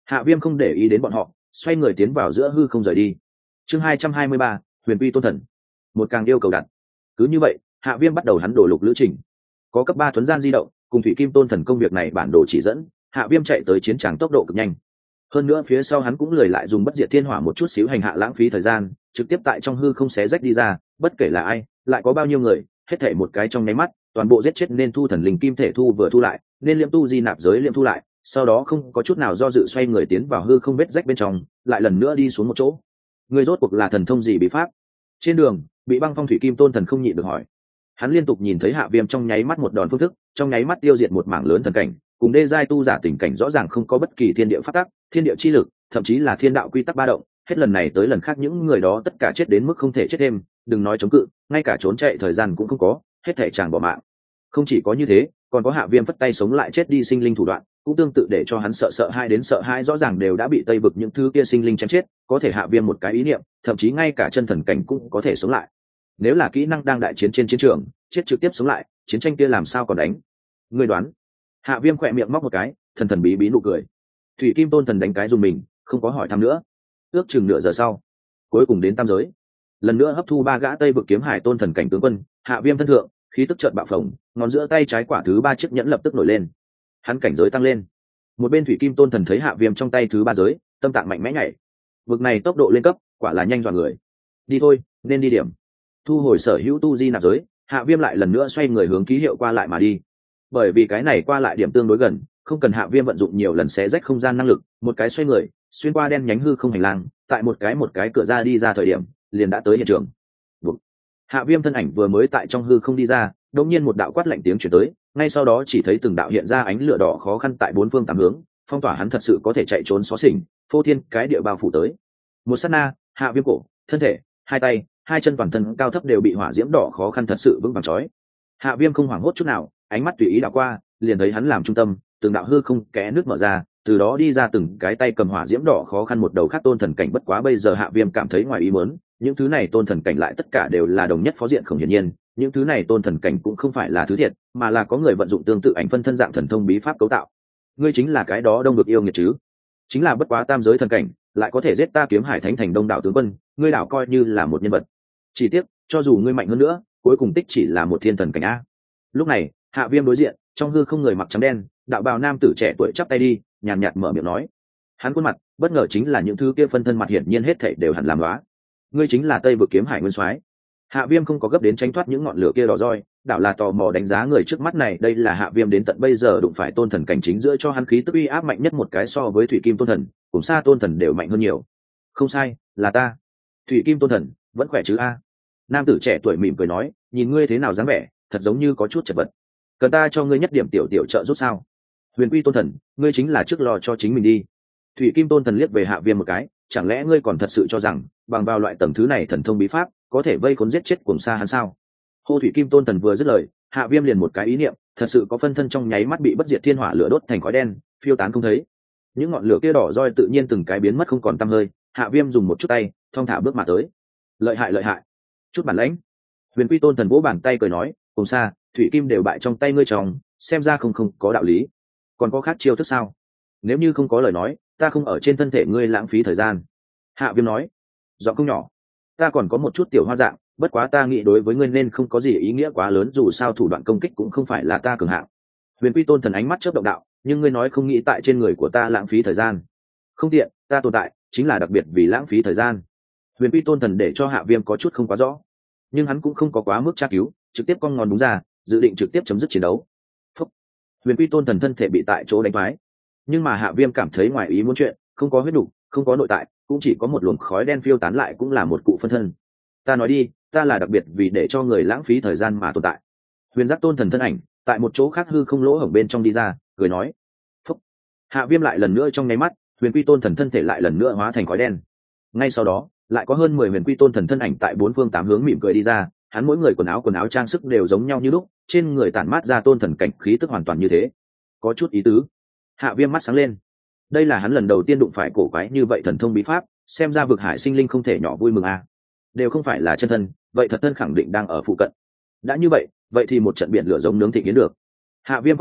Hạ Viêm không để ý đến bọn họ, xoay người tiến vào giữa hư không rời đi. Chương 223, Huyền Quy Tôn Thần. Một càng yêu cầu đặt. Cứ như vậy, Hạ Viêm bắt đầu hắn đổ lục lữ trình. Có cấp 3 thuấn gian di động, cùng Thủy Kim Tôn Thần công việc này bản đồ chỉ dẫn, Hạ Viêm chạy tới chiến tràng tốc độ cực nhanh. Hơn nữa phía sau hắn cũng lười lại dùng bất diệt thiên hỏa một chút xíu hành hạ lãng phí thời gian, trực tiếp tại trong hư không xé rách đi ra, bất kể là ai, lại có bao nhiêu người, hết thảy một cái trong nháy mắt, toàn bộ giết chết nên thu thần linh kim thể thu vừa thu lại, nên liệm tu di nạp giới liệm thu lại, sau đó không có chút nào do dự xoay người tiến vào hư không vết rách bên trong, lại lần nữa đi xuống một chỗ. Người rốt cuộc là thần thông gì bí pháp? Trên đường, bị băng phong Thủy Kim Tôn Thần không nhịn được hỏi. Hắn liên tục nhìn thấy Hạ Viêm trong nháy mắt một đòn phương thức, trong nháy mắt tiêu diệt một mảng lớn thần cảnh, cùng đê giai tu giả tình cảnh rõ ràng không có bất kỳ thiên địa pháp tắc, thiên địa chi lực, thậm chí là thiên đạo quy tắc ba động, hết lần này tới lần khác những người đó tất cả chết đến mức không thể chết thêm, đừng nói chống cự, ngay cả trốn chạy thời gian cũng không có, hết thảy chàng bỏ mạng. Không chỉ có như thế, còn có Hạ Viêm phất tay sống lại chết đi sinh linh thủ đoạn, cũng tương tự để cho hắn sợ hãi rõ ràng đều đã bị Tây vực những thứ kia sinh linh chém chết, có thể Hạ Viêm một cái ý niệm, thậm chí ngay cả chân thần cảnh cũng có thể sống lại. Nếu là kỹ năng đang đại chiến trên chiến trường, chết trực tiếp sống lại, chiến tranh kia làm sao còn đánh? Ngươi đoán? Hạ Viêm khỏe miệng móc một cái, thần thần bí bí nụ cười. Thủy Kim Tôn Thần đánh cái dùng mình, không có hỏi thăm nữa. Ước chừng nửa giờ sau, cuối cùng đến tam giới, lần nữa hấp thu 3 gã Tây vực kiếm hải tôn thần cảnh tướng quân. Hạ Viêm thân thượng, khí tức chợt bạo phồng, ngón giữa tay trái quả thứ 3 chiếc nhẫn lập tức nổi lên, hắn cảnh giới tăng lên. Một bên Thủy Kim Tôn Thần thấy Hạ Viêm trong tay thứ 3 giới, tâm tạng mạnh mẽ nhảy. Vực này tốc độ lên cấp, quả là nhanh dọa người. Đi thôi, nên đi điểm. Thu hồi sở hữu tu di nạp giới, Hạ Viêm lại lần nữa xoay người hướng ký hiệu qua lại mà đi. Bởi vì cái này qua lại điểm tương đối gần, không cần Hạ Viêm vận dụng nhiều lần xé rách không gian năng lực, một cái xoay người, xuyên qua đen nhánh hư không hành lang, tại một cái cửa ra đi ra thời điểm, liền đã tới hiện trường. Bụt. Hạ Viêm thân ảnh vừa mới tại trong hư không đi ra, đột nhiên một đạo quát lạnh tiếng truyền tới, ngay sau đó chỉ thấy từng đạo hiện ra ánh lửa đỏ khó khăn tại 4 phương 8 hướng, phong tỏa hắn thật sự có thể chạy trốn xóa xỉnh, phô thiên cái địa bao phủ tới. Một sát na, Hạ Viêm cổ, thân thể, hai tay, hai chân toàn thân cao thấp đều bị hỏa diễm đỏ khó khăn thật sự vững vàng trói. Hạ Viêm không hoảng hốt chút nào, ánh mắt tùy ý đảo qua, liền thấy hắn làm trung tâm, từng đạo hư không kẽ nước mở ra, từ đó đi ra từng cái tay cầm hỏa diễm đỏ khó khăn một đầu khác tôn thần cảnh. Bất quá bây giờ Hạ Viêm cảm thấy ngoài ý muốn, những thứ này tôn thần cảnh lại tất cả đều là đồng nhất phó diện không hiển nhiên, những thứ này tôn thần cảnh cũng không phải là thứ thiệt, mà là có người vận dụng tương tự ảnh phân thân dạng thần thông bí pháp cấu tạo. Ngươi chính là cái đó Đông Vực yêu nghiệt chứ? Chính là bất quá tam giới thần cảnh, lại có thể giết ta Kiếm Hải Thánh Thành đông đảo tướng quân, ngươi đảo coi như là một nhân vật. Chỉ tiếc, cho dù ngươi mạnh hơn nữa, cuối cùng tích chỉ là một thiên thần cảnh a. Lúc này, Hạ Viêm đối diện, trong hư không người mặc trắng đen, đạo bào nam tử trẻ tuổi chắp tay đi, nhàn nhạt mở miệng nói. Hắn khuôn mặt, bất ngờ chính là những thứ kia phân thân mặt hiển nhiên hết thảy đều hẳn làm hóa. Ngươi chính là Tây Vực Kiếm Hải Nguyên Soái. Hạ Viêm không có gấp đến tránh thoát những ngọn lửa kia đỏ roi, đạo là tò mò đánh giá người trước mắt này. Đây là Hạ Viêm đến tận bây giờ đụng phải tôn thần cảnh chính giữa cho hắn khí tức uy áp mạnh nhất một cái, so với Thủy Kim Tôn Thần, cùng xa tôn thần đều mạnh hơn nhiều. Không sai, là ta. Thủy Kim Tôn Thần, vẫn khỏe chứ a? Nam tử trẻ tuổi mỉm cười nói, nhìn ngươi thế nào dáng vẻ, thật giống như có chút chật vật. Cần ta cho ngươi nhất điểm tiểu tiểu trợ giúp sao? Huyền Quy Tôn Thần, ngươi chính là trước lo cho chính mình đi. Thủy Kim Tôn Thần liếc về Hạ Viêm một cái, chẳng lẽ ngươi còn thật sự cho rằng bằng vào loại tầng thứ này thần thông bí pháp có thể vây khốn giết chết cuồng sa hắn sao? Hô Thủy Kim Tôn Thần vừa dứt lời, Hạ Viêm liền một cái ý niệm, thật sự có phân thân trong nháy mắt bị bất diệt thiên hỏa lửa đốt thành khói đen, phiêu tán không thấy. Những ngọn lửa kia đỏ roi tự nhiên từng cái biến mất không còn tăm hơi. Hạ Viêm dùng một chút tay, thong thả bước mà tới. Lợi hại, chút bản lãnh. Huyền Quy Tôn Thần vỗ bàn tay cười nói, cuồng sa, Thủy Kim đều bại trong tay ngươi chồng, xem ra không có đạo lý. Còn có khác chiêu thức sao? Nếu như không có lời nói, ta không ở trên thân thể ngươi lãng phí thời gian. Hạ Viêm nói, giọng không nhỏ, ta còn có một chút tiểu hoa dạng, bất quá ta nghĩ đối với ngươi nên không có gì ý nghĩa quá lớn, dù sao thủ đoạn công kích cũng không phải là ta cường hạng. Huyền Quy Tôn Thần ánh mắt chớp động đạo, nhưng ngươi nói không nghĩ tại trên người của ta lãng phí thời gian. Không tiện, ta tồn tại chính là đặc biệt vì lãng phí thời gian. Huyền Quy Tôn Thần để cho Hạ Viêm có chút không quá rõ, nhưng hắn cũng không có quá mức tra cứu, trực tiếp cong ngón đúng ra, dự định trực tiếp chấm dứt chiến đấu. Phúc. Huyền Quy Tôn Thần thân thể bị tại chỗ đánh thoái, nhưng mà Hạ Viêm cảm thấy ngoài ý muốn chuyện, không có huyết nục, không có nội tại, cũng chỉ có một luồng khói đen phiêu tán lại, cũng là một cụ phân thân. Ta nói đi, ta là đặc biệt vì để cho người lãng phí thời gian mà tồn tại. Huyền Giác Tôn Thần thân ảnh tại một chỗ khác hư không lỗ hổng bên trong đi ra, cười nói. Phúc. Hạ Viêm lại lần nữa trong nháy mắt, Huyền Quy Tôn Thần thân thể lại lần nữa hóa thành khói đen. Ngay sau đó, lại có hơn 10 Huyền Quy Tôn Thần thân ảnh tại 4 phương 8 hướng mỉm cười đi ra, hắn mỗi người quần áo trang sức đều giống nhau như lúc, trên người tản mát ra tôn thần cảnh khí tức hoàn toàn như thế. Có chút ý tứ. Hạ Viêm mắt sáng lên. Đây là hắn lần đầu tiên đụng phải cổ quái như vậy thần thông bí pháp, xem ra vực hải sinh linh không thể nhỏ vui mừng a. Đều không phải là chân thân, vậy thật thân khẳng định đang ở phụ cận. Đã như vậy thì một trận biển lửa giống nướng thịnh yến được. Hạ Viêm bắt tay,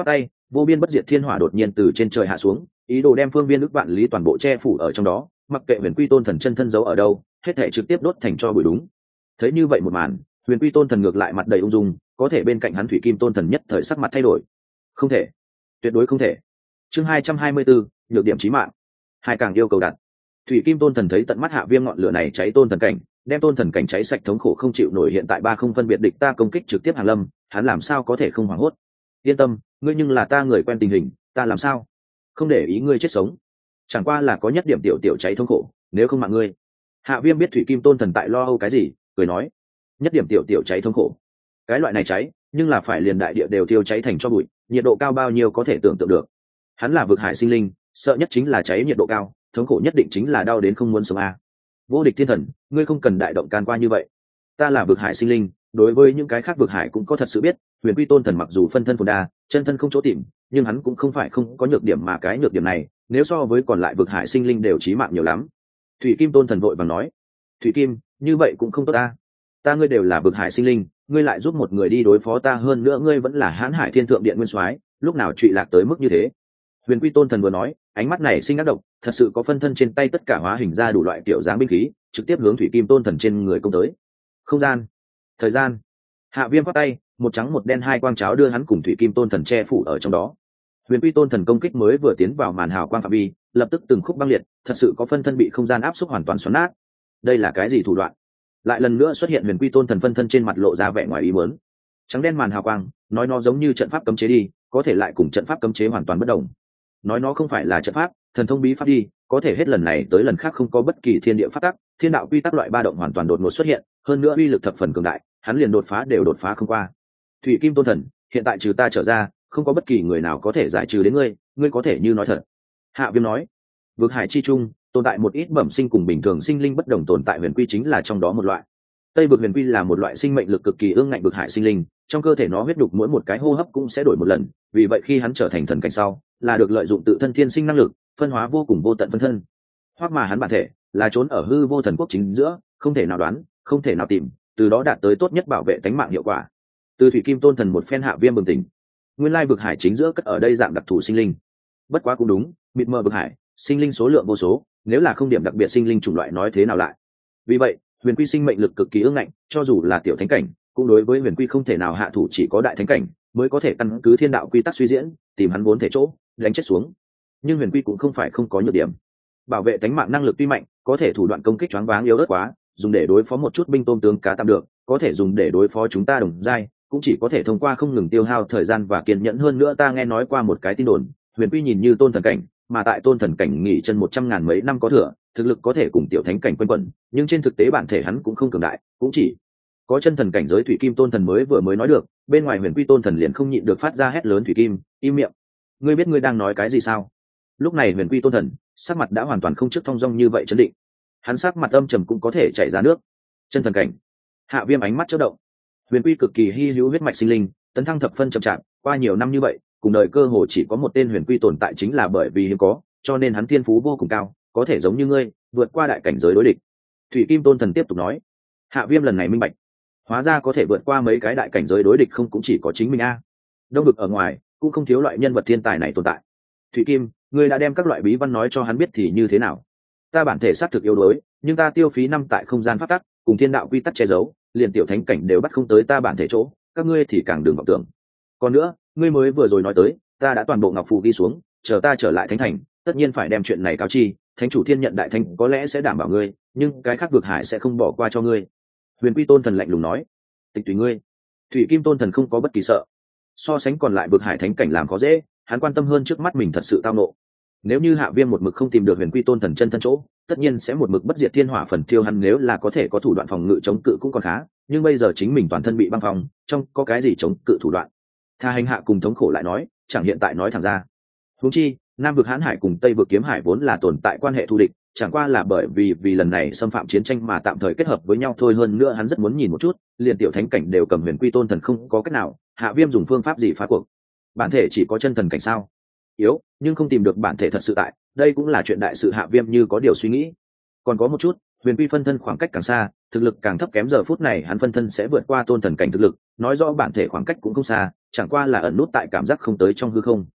vô biên bất diệt thiên hỏa đột nhiên từ trên trời hạ xuống, ý đồ đem phương viên ức vạn lý toàn bộ che phủ ở trong đó, mặc kệ huyền quy tôn thần chân thân giấu ở đâu, hết thể trực tiếp đốt thành cho bụi. Đúng. Thấy như vậy một màn, huyền quy tôn thần ngược lại mặt đầy ung dung, có thể bên cạnh hắn thủy kim tôn thần nhất thời sắc mặt thay đổi. Không thể, tuyệt đối không thể. Chương 224, nhược điểm chí mạng. Hai càng yêu cầu đặt. Thủy kim tôn thần thấy tận mắt Hạ Viêm ngọn lửa này cháy tôn thần cảnh, đem tôn thần cảnh cháy sạch thống khổ không chịu nổi, hiện tại ba không phân biệt địch ta công kích trực tiếp hàng lâm, hắn làm sao có thể không hoảng hốt. Yên tâm, ngươi nhưng là ta người quen tình hình, ta làm sao không để ý ngươi chết sống, chẳng qua là có nhất điểm tiểu tiểu cháy thống khổ, nếu không mạng ngươi. Hạ Viêm biết thủy kim tôn thần tại lo âu cái gì, cười nói, nhất điểm tiểu tiểu cháy thống khổ, cái loại này cháy nhưng là phải liền đại địa đều tiêu cháy thành cho bụi, nhiệt độ cao bao nhiêu có thể tưởng tượng được. Hắn là vực hải sinh linh, sợ nhất chính là cháy nhiệt độ cao, thống khổ nhất định chính là đau đến không muốn sống a. Vô địch thiên thần, ngươi không cần đại động can qua như vậy, ta là vực hải sinh linh, đối với những cái khác vực hải cũng có thật sự biết. Huyền quy tôn thần mặc dù phân thân phồn đa, chân thân không chỗ tìm, nhưng hắn cũng không phải không có nhược điểm, mà cái nhược điểm này nếu so với còn lại vực hải sinh linh đều chí mạng nhiều lắm. Thủy kim tôn thần vội vàng nói, thủy kim, như vậy cũng không tốt ta ngươi đều là vực hải sinh linh, ngươi lại giúp một người đi đối phó ta, hơn nữa ngươi vẫn là hãn hải thiên thượng điện nguyên soái, lúc nào trụy lạc tới mức như thế. Huyền quy tôn thần vừa nói, ánh mắt này sinh ác độc, thật sự có phân thân trên tay tất cả hóa hình ra đủ loại kiểu dáng binh khí, trực tiếp hướng thủy kim tôn thần trên người công tới. Không gian, thời gian. Hạ Viêm phát tay, một trắng một đen hai quang cháo đưa hắn cùng thủy kim tôn thần che phủ ở trong đó. Huyền quy tôn thần công kích mới vừa tiến vào màn hào quang phạm vi, lập tức từng khúc băng liệt, thật sự có phân thân bị không gian áp suất hoàn toàn xoắn nát. Đây là cái gì thủ đoạn? Lại lần nữa xuất hiện huyền quy tôn thần phân thân trên mặt lộ ra vẻ ngoài ý muốn. Trắng đen màn hào quang, nói nó giống như trận pháp cấm chế đi, có thể lại cùng trận pháp cấm chế hoàn toàn bất đồng. Nói nó không phải là trận pháp, thần thông bí pháp đi, có thể hết lần này tới lần khác không có bất kỳ thiên địa pháp tắc, thiên đạo quy tắc loại ba động hoàn toàn đột ngột xuất hiện, hơn nữa uy lực thập phần cường đại, hắn liền đột phá đều đột phá không qua. Thủy kim tôn thần, hiện tại trừ ta trở ra, không có bất kỳ người nào có thể giải trừ đến ngươi, ngươi có thể như nói thật. Hạ Viêm nói, vực hải chi trung tồn tại một ít bẩm sinh cùng bình thường sinh linh bất đồng tồn tại, huyền quy chính là trong đó một loại. Tây vực huyền quy là một loại sinh mệnh lực cực kỳ ương ngạnh vực hải sinh linh, trong cơ thể nó huyết đục mỗi một cái hô hấp cũng sẽ đổi một lần, vì vậy khi hắn trở thành thần cảnh sau, là được lợi dụng tự thân thiên sinh năng lực, phân hóa vô cùng vô tận phân thân. Hoặc mà hắn bản thể là trốn ở hư vô thần quốc chính giữa, không thể nào đoán, không thể nào tìm, từ đó đạt tới tốt nhất bảo vệ tánh mạng hiệu quả. Từ thủy kim tôn thần một phen Hạ Viêm bừng tỉnh, nguyên lai vực hải chính giữa cất ở đây dạng đặc thù sinh linh. Bất quá cũng đúng, mịt mờ vực hải, sinh linh số lượng vô số, nếu là không điểm đặc biệt sinh linh chủng loại nói thế nào lại. Vì vậy huyền quy sinh mệnh lực cực kỳ ương ngạnh, cho dù là tiểu thánh cảnh cũng đối với huyền quy không thể nào hạ thủ, chỉ có đại thánh cảnh mới có thể căn cứ thiên đạo quy tắc suy diễn, tìm hắn vốn thể chỗ, đánh chết xuống. Nhưng huyền quy cũng không phải không có nhược điểm, bảo vệ tánh mạng năng lực tuy mạnh, có thể thủ đoạn công kích choáng váng yếu ớt quá, dùng để đối phó một chút binh tôm tướng cá tạm được, có thể dùng để đối phó chúng ta đồng giai, cũng chỉ có thể thông qua không ngừng tiêu hao thời gian và kiên nhẫn. Hơn nữa ta nghe nói qua một cái tin đồn, huyền quy nhìn như tôn thần cảnh, mà tại tôn thần cảnh nghỉ chân 100.000 mấy năm có thừa, thực lực có thể cùng tiểu thánh cảnh quanh quẩn, nhưng trên thực tế bản thể hắn cũng không cường đại, cũng chỉ có chân thần cảnh giới. Thủy kim tôn thần mới nói được, bên ngoài huyền quy tôn thần liền không nhịn được phát ra hét lớn, thủy kim, im miệng, ngươi biết ngươi đang nói cái gì sao? Lúc này huyền quy tôn thần sắc mặt đã hoàn toàn không trước thong dong như vậy chấn định, hắn sắc mặt âm trầm cũng có thể chảy ra nước. Chân thần cảnh. Hạ Viêm ánh mắt chớp động, huyền quy cực kỳ hy hữu huyết mạch sinh linh, tấn thăng thập phân chậm chạp, qua nhiều năm như vậy cùng đời cơ hồ chỉ có một tên huyền quy tồn tại, chính là bởi vì hiếm có, cho nên hắn thiên phú vô cùng cao, có thể giống như ngươi vượt qua đại cảnh giới đối địch. Thủy kim tôn thần tiếp tục nói. Hạ Viêm lần này minh bạch, hóa ra có thể vượt qua mấy cái đại cảnh giới đối địch không cũng chỉ có chính mình đông vực ở ngoài cũng không thiếu loại nhân vật thiên tài này tồn tại. Thủy kim, ngươi đã đem các loại bí văn nói cho hắn biết thì như thế nào? Ta bản thể xác thực yếu đuối, nhưng ta tiêu phí năm tại không gian pháp tắc cùng thiên đạo quy tắc che giấu, liền tiểu thánh cảnh đều bắt không tới ta bản thể chỗ, các ngươi thì càng đừng vọng tưởng. Còn nữa, ngươi mới vừa rồi nói tới, ta đã toàn bộ ngọc phù ghi xuống, chờ ta trở lại thánh thành tất nhiên phải đem chuyện này cáo chi thánh chủ thiên nhận đại thánh, có lẽ sẽ đảm bảo ngươi, nhưng cái khác vực hải sẽ không bỏ qua cho ngươi. Huyền quy tôn thần lạnh lùng nói. Tịch tùy ngươi. Thủy kim tôn thần không có bất kỳ sợ, so sánh còn lại vực hải thánh cảnh làm khó dễ, hắn quan tâm hơn trước mắt mình thật sự tao nộ. Nếu như Hạ Viêm một mực không tìm được huyền quy tôn thần chân thân chỗ, tất nhiên sẽ một mực bất diệt thiên hỏa phần thiêu hắn, nếu là có thể có thủ đoạn phòng ngự chống cự cũng còn khá, nhưng bây giờ chính mình toàn thân bị băng phong, trong có cái gì chống cự thủ đoạn? Tha hành hạ cùng thống khổ lại nói, chẳng hiện tại nói thẳng ra. Huống chi nam vực hãn hải cùng tây vực kiếm hải vốn là tồn tại quan hệ thù địch, chẳng qua là bởi vì lần này xâm phạm chiến tranh mà tạm thời kết hợp với nhau thôi. Hơn nữa hắn rất muốn nhìn một chút, liền tiểu thánh cảnh đều cầm huyền quy tôn thần không có cách nào, Hạ Viêm dùng phương pháp gì phá cuộc? Bản thể chỉ có chân thần cảnh sao? Yếu, nhưng không tìm được bản thể thật sự tại, đây cũng là chuyện đại sự. Hạ Viêm như có điều suy nghĩ. Còn có một chút, huyền quy phân thân khoảng cách càng xa, thực lực càng thấp kém, giờ phút này hắn phân thân sẽ vượt qua tôn thần cảnh thực lực, nói rõ bản thể khoảng cách cũng không xa, chẳng qua là ẩn nút tại cảm giác không tới trong hư không.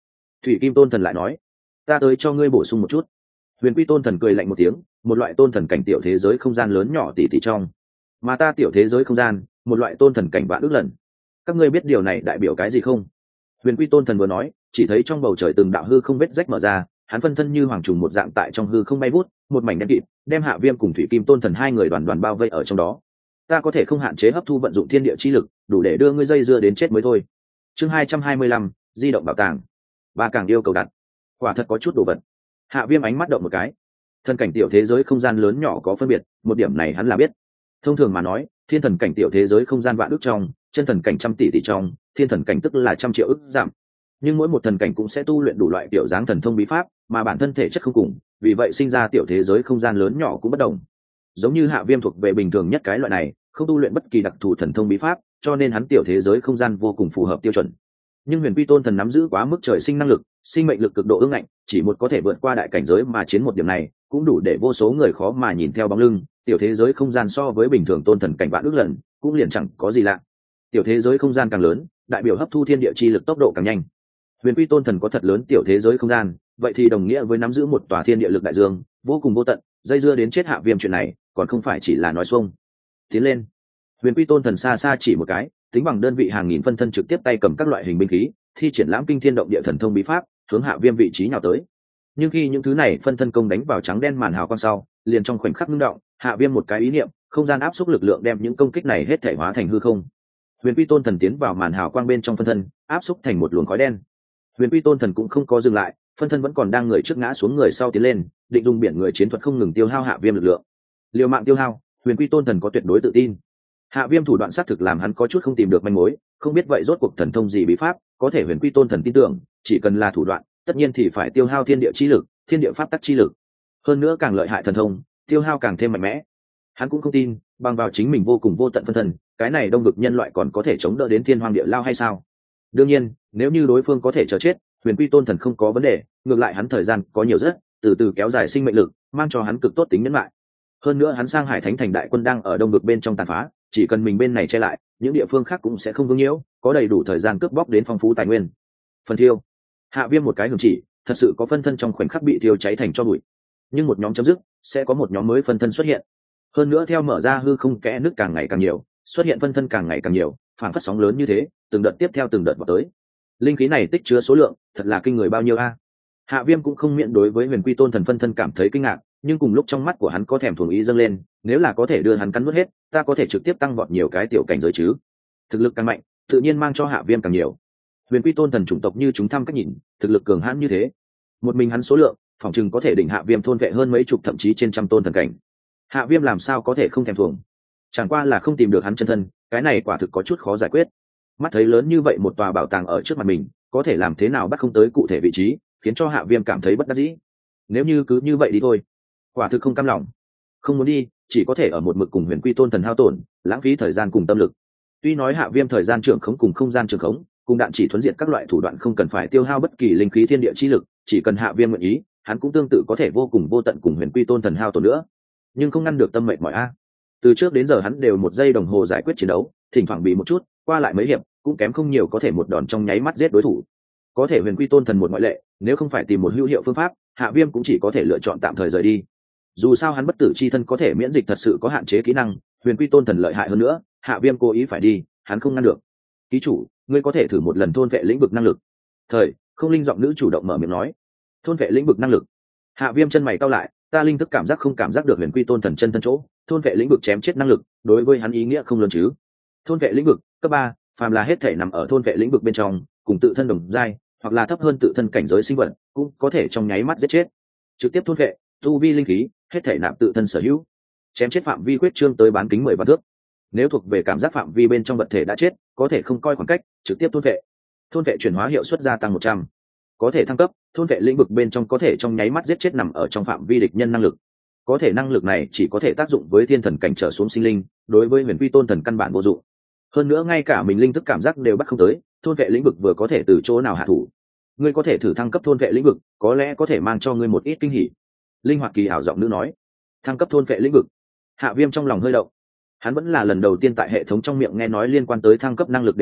Thủy Kim Tôn Thần lại nói, ta tới cho ngươi bổ sung một chút. Huyền Quy Tôn Thần cười lạnh một tiếng, một loại tôn thần cảnh tiểu thế giới không gian lớn nhỏ tỉ tỉ trong, mà ta tiểu thế giới không gian, một loại tôn thần cảnh vạn ước lần. Các ngươi biết điều này đại biểu cái gì không? Huyền Quy Tôn Thần vừa nói, chỉ thấy trong bầu trời từng đạo hư không vết rách mở ra, hắn phân thân như hoàng trùng một dạng tại trong hư không bay vút, một mảnh đen kịt, đem Hạ Viêm cùng Thủy Kim Tôn Thần hai người đoàn đoàn bao vây ở trong đó. Ta có thể không hạn chế hấp thu vận dụng thiên địa chi lực, đủ để đưa ngươi dây dưa đến chết mới thôi. Chương 225, di động bảo tàng. Ba càng yêu cầu đặt. Quả thật có chút đồ vật. Hạ Viêm ánh mắt động một cái. Thần cảnh tiểu thế giới không gian lớn nhỏ có phân biệt, một điểm này hắn là biết. Thông thường mà nói, thiên thần cảnh tiểu thế giới không gian vạn ước trong, chân thần cảnh trăm tỷ tỷ trong, thiên thần cảnh tức là trăm triệu ức giảm. Nhưng mỗi một thần cảnh cũng sẽ tu luyện đủ loại tiểu dáng thần thông bí pháp, mà bản thân thể chất không cùng, vì vậy sinh ra tiểu thế giới không gian lớn nhỏ cũng bất đồng. Giống như Hạ Viêm thuộc về bình thường nhất cái loại này, không tu luyện bất kỳ đặc thù thần thông bí pháp, cho nên hắn tiểu thế giới không gian vô cùng phù hợp tiêu chuẩn. Nhưng Huyền Quy Tôn Thần nắm giữ quá mức trời sinh năng lực, sinh mệnh lực cực độ ương ngạnh, chỉ một có thể vượt qua đại cảnh giới mà chiến một điểm này, cũng đủ để vô số người khó mà nhìn theo bóng lưng. Tiểu thế giới không gian so với bình thường tôn thần cảnh vạn ước lần, cũng liền chẳng có gì lạ. Tiểu thế giới không gian càng lớn, đại biểu hấp thu thiên địa chi lực tốc độ càng nhanh. Huyền Quy Tôn Thần có thật lớn tiểu thế giới không gian, vậy thì đồng nghĩa với nắm giữ một tòa thiên địa lực đại dương, vô cùng vô tận, dây dưa đến chết Hạ Viêm chuyện này, còn không phải chỉ là nói xuông. Tiến lên. Huyền Quy Tôn Thần xa xa chỉ một cái, tính bằng đơn vị hàng nghìn phân thân trực tiếp tay cầm các loại hình binh khí, thi triển lãm kinh thiên động địa thần thông bí pháp, hướng Hạ Viêm vị trí nhào tới. Nhưng khi những thứ này phân thân công đánh vào trắng đen màn hào quang sau, liền trong khoảnh khắc ngưng động, Hạ Viêm một cái ý niệm, không gian áp xúc lực lượng đem những công kích này hết thể hóa thành hư không. Huyền Quy Tôn Thần tiến vào màn hào quang bên trong phân thân, áp xúc thành một luồng khói đen. Huyền Quy Tôn Thần cũng không có dừng lại, phân thân vẫn còn đang người trước ngã xuống người sau tiến lên, định dùng biển người chiến thuật không ngừng tiêu hao Hạ Viêm lực lượng. Liều mạng tiêu hao, Huyền Quy Tôn Thần có tuyệt đối tự tin. Hạ Viêm thủ đoạn xác thực làm hắn có chút không tìm được manh mối, không biết vậy rốt cuộc thần thông gì bí pháp, có thể Huyền Quy Tôn Thần tin tưởng, chỉ cần là thủ đoạn, tất nhiên thì phải tiêu hao thiên địa chi lực, thiên địa pháp tắc chi lực. Hơn nữa càng lợi hại thần thông, tiêu hao càng thêm mạnh mẽ. Hắn cũng không tin, bằng vào chính mình vô cùng vô tận phân thân, cái này đông vực nhân loại còn có thể chống đỡ đến thiên hoang địa lao hay sao? Đương nhiên, nếu như đối phương có thể chờ chết, Huyền Quy Tôn Thần không có vấn đề, ngược lại hắn thời gian có nhiều rất, từ từ kéo dài sinh mệnh lực, mang cho hắn cực tốt tính nhẫn lại. Hơn nữa hắn Sang Hải Thánh Thành đại quân đang ở đông vực bên trong tàn phá, chỉ cần mình bên này che lại, những địa phương khác cũng sẽ không vương nhiễu, có đầy đủ thời gian cướp bóc đến phong phú tài nguyên. Phần thiêu. Hạ Viêm một cái hưởng chỉ, thật sự có phân thân trong khoảnh khắc bị thiêu cháy thành tro bụi. Nhưng một nhóm chấm dứt, sẽ có một nhóm mới phân thân xuất hiện. Hơn nữa theo mở ra hư không kẽ nước càng ngày càng nhiều, xuất hiện phân thân càng ngày càng nhiều, phản phất sóng lớn như thế, từng đợt tiếp theo từng đợt vào tới. Linh khí này tích chứa số lượng, thật là kinh người bao nhiêu a. Hạ Viêm cũng không miễn đối với Huyền Quy Tôn Thần phân thân cảm thấy kinh ngạc, nhưng cùng lúc trong mắt của hắn có thèm thuồng ý dâng lên, nếu là có thể đưa hắn cắn nuốt hết, ta có thể trực tiếp tăng vọt nhiều cái tiểu cảnh giới chứ. Thực lực càng mạnh, tự nhiên mang cho Hạ Viêm càng nhiều. Huyền Quy Tôn Thần chủng tộc như chúng thăm cách nhìn, thực lực cường hãn như thế, một mình hắn số lượng, phòng chừng có thể đỉnh Hạ Viêm thôn vệ hơn mấy chục thậm chí trên trăm tôn thần cảnh. Hạ Viêm làm sao có thể không thèm thuồng? Chẳng qua là không tìm được hắn chân thân, cái này quả thực có chút khó giải quyết. Mắt thấy lớn như vậy một tòa bảo tàng ở trước mặt mình, có thể làm thế nào bắt không tới cụ thể vị trí, khiến cho Hạ Viêm cảm thấy bất đắc dĩ. Nếu như cứ như vậy đi thôi, quả thực không cam lòng. Không muốn đi, chỉ có thể ở một mực cùng Huyền Quy Tôn Thần hao tổn, lãng phí thời gian cùng tâm lực. Tuy nói Hạ Viêm thời gian trưởng khống cùng không gian trưởng khống, cùng đạn chỉ thuấn diệt các loại thủ đoạn không cần phải tiêu hao bất kỳ linh khí thiên địa chi lực, chỉ cần Hạ Viêm nguyện ý, hắn cũng tương tự có thể vô cùng vô tận cùng Huyền Quy Tôn Thần hao tổn nữa. Nhưng không ngăn được tâm mệt mỏi a. Từ trước đến giờ hắn đều một giây đồng hồ giải quyết chiến đấu, thỉnh thoảng bị một chút, qua lại mấy hiệp, cũng kém không nhiều có thể một đòn trong nháy mắt giết đối thủ. Có thể Huyền Quy Tôn Thần một ngoại lệ, nếu không phải tìm một hữu hiệu phương pháp, Hạ Viêm cũng chỉ có thể lựa chọn tạm thời rời đi. Dù sao hắn bất tử chi thân có thể miễn dịch thật sự có hạn chế kỹ năng, Huyền Quy Tôn Thần lợi hại hơn nữa, Hạ Viêm cố ý phải đi, hắn không ngăn được. Ký chủ, ngươi có thể thử một lần thôn vệ lĩnh vực năng lực. Thời không linh giọng nữ chủ động mở miệng nói. Thôn vệ lĩnh vực năng lực. Hạ Viêm chân mày cau lại, ta linh thức cảm giác không cảm giác được Huyền Quy Tôn Thần chân thân chỗ, thôn vệ lĩnh vực chém chết năng lực, đối với hắn ý nghĩa không lớn chứ. Thôn vệ lĩnh vực cấp 3, phàm là hết thể nằm ở thôn vệ lĩnh vực bên trong, cùng tự thân đồng giai, hoặc là thấp hơn tự thân cảnh giới sinh vật, cũng có thể trong nháy mắt giết chết. Trực tiếp thôn vệ, tu vi linh khí, hết thể nạp tự thân sở hữu. Chém chết phạm vi quyết trương tới bán kính 10 vạn thước. Nếu thuộc về cảm giác phạm vi bên trong vật thể đã chết, có thể không coi khoảng cách, trực tiếp thôn vệ. Thôn vệ chuyển hóa hiệu suất gia tăng 100. Có thể thăng cấp, thôn vệ lĩnh vực bên trong có thể trong nháy mắt giết chết nằm ở trong phạm vi địch nhân năng lực. Có thể năng lực này chỉ có thể tác dụng với thiên thần cảnh trở xuống sinh linh, đối với Huyền Quy Tôn Thần căn bản vô dụng. Hơn nữa ngay cả mình linh thức cảm giác đều bắt không tới, thôn vệ lĩnh vực vừa có thể từ chỗ nào hạ thủ. Ngươi có thể thử thăng cấp thôn vệ lĩnh vực, có lẽ có thể mang cho ngươi một ít kinh hỉ. Linh hoạt kỳ ảo giọng nữ nói. Thăng cấp thôn vệ lĩnh vực. Hạ Viêm trong lòng hơi động. Hắn vẫn là lần đầu tiên tại hệ thống trong miệng nghe nói liên quan tới thăng cấp năng lực đề nghị,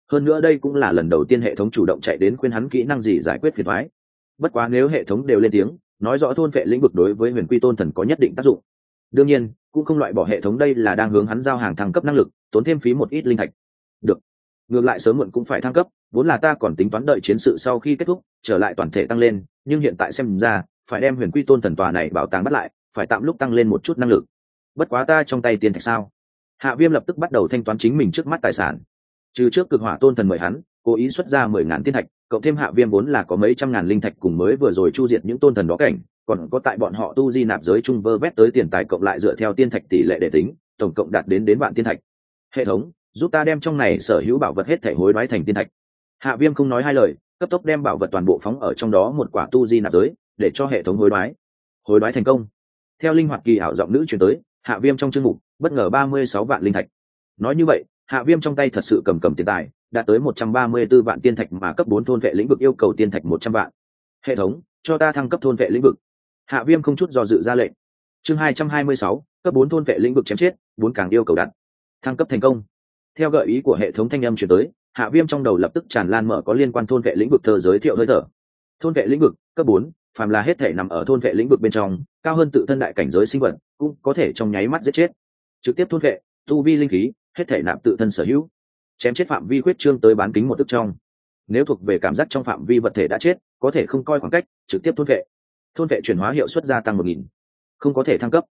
hơn nữa đây cũng là lần đầu tiên hệ thống chủ động chạy đến khuyên hắn kỹ năng gì giải quyết phiền thoái. Bất quá nếu hệ thống đều lên tiếng nói rõ thôn vệ lĩnh vực đối với huyền quy tôn thần có nhất định tác dụng, đương nhiên cũng không loại bỏ hệ thống đây là đang hướng hắn giao hàng thăng cấp năng lực, tốn thêm phí một ít linh thạch. Được, ngược lại sớm muộn cũng phải thăng cấp, vốn là ta còn tính toán đợi chiến sự sau khi kết thúc trở lại toàn thể tăng lên, nhưng hiện tại xem ra phải đem huyền quy tôn thần tòa này bảo tàng bắt lại, phải tạm lúc tăng lên một chút năng lực. Bất quá ta trong tay tiền thạch sao? Hạ Viêm lập tức bắt đầu thanh toán chính mình trước mắt tài sản. Trừ trước cực hỏa tôn thần mời hắn cố ý xuất ra 10.000 tiên thạch, cộng thêm Hạ Viêm vốn là có mấy trăm ngàn linh thạch cùng mới vừa rồi chu diệt những tôn thần đó cảnh, còn có tại bọn họ tu di nạp giới trung vơ vét tới tiền tài cộng lại dựa theo tiên thạch tỷ lệ để tính, tổng cộng đạt đến vạn tiên thạch. Hệ thống giúp ta đem trong này sở hữu bảo vật hết thể hối đoái thành tiên thạch. Hạ Viêm không nói hai lời, cấp tốc đem bảo vật toàn bộ phóng ở trong đó một quả tu di nạp giới để cho hệ thống hối đoái. Hối đoái thành công. Theo linh hoạt kỳ ảo giọng nữ truyền tới, Hạ Viêm trong chương mục bất ngờ 36 vạn linh thạch. Nói như vậy, Hạ Viêm trong tay thật sự cầm tiền tài đạt tới 134 vạn tiên thạch, mà cấp 4 thôn vệ lĩnh vực yêu cầu tiên thạch 100 vạn. Hệ thống cho ta thăng cấp thôn vệ lĩnh vực. Hạ Viêm không chút do dự ra lệnh. Chương 226, cấp 4 thôn vệ lĩnh vực chém chết, 4 càng yêu cầu đặt. Thăng cấp thành công. Theo gợi ý của hệ thống thanh âm truyền tới, Hạ Viêm trong đầu lập tức tràn lan mở có liên quan thôn vệ lĩnh vực thơ giới thiệu hơi thở. Thôn vệ lĩnh vực cấp 4, phàm là hết thể nằm ở thôn vệ lĩnh vực bên trong, cao hơn tự thân đại cảnh giới sinh vật, cũng có thể trong nháy mắt giết chết. Trực tiếp thôn vệ, tu vi linh khí, hết thể nạp tự thân sở hữu. Chém chết phạm vi khuyết trương tới bán kính 1 tấc trong. Nếu thuộc về cảm giác trong phạm vi vật thể đã chết, có thể không coi khoảng cách, trực tiếp thôn vệ. Thôn vệ chuyển hóa hiệu suất gia tăng 1000. Không có thể thăng cấp.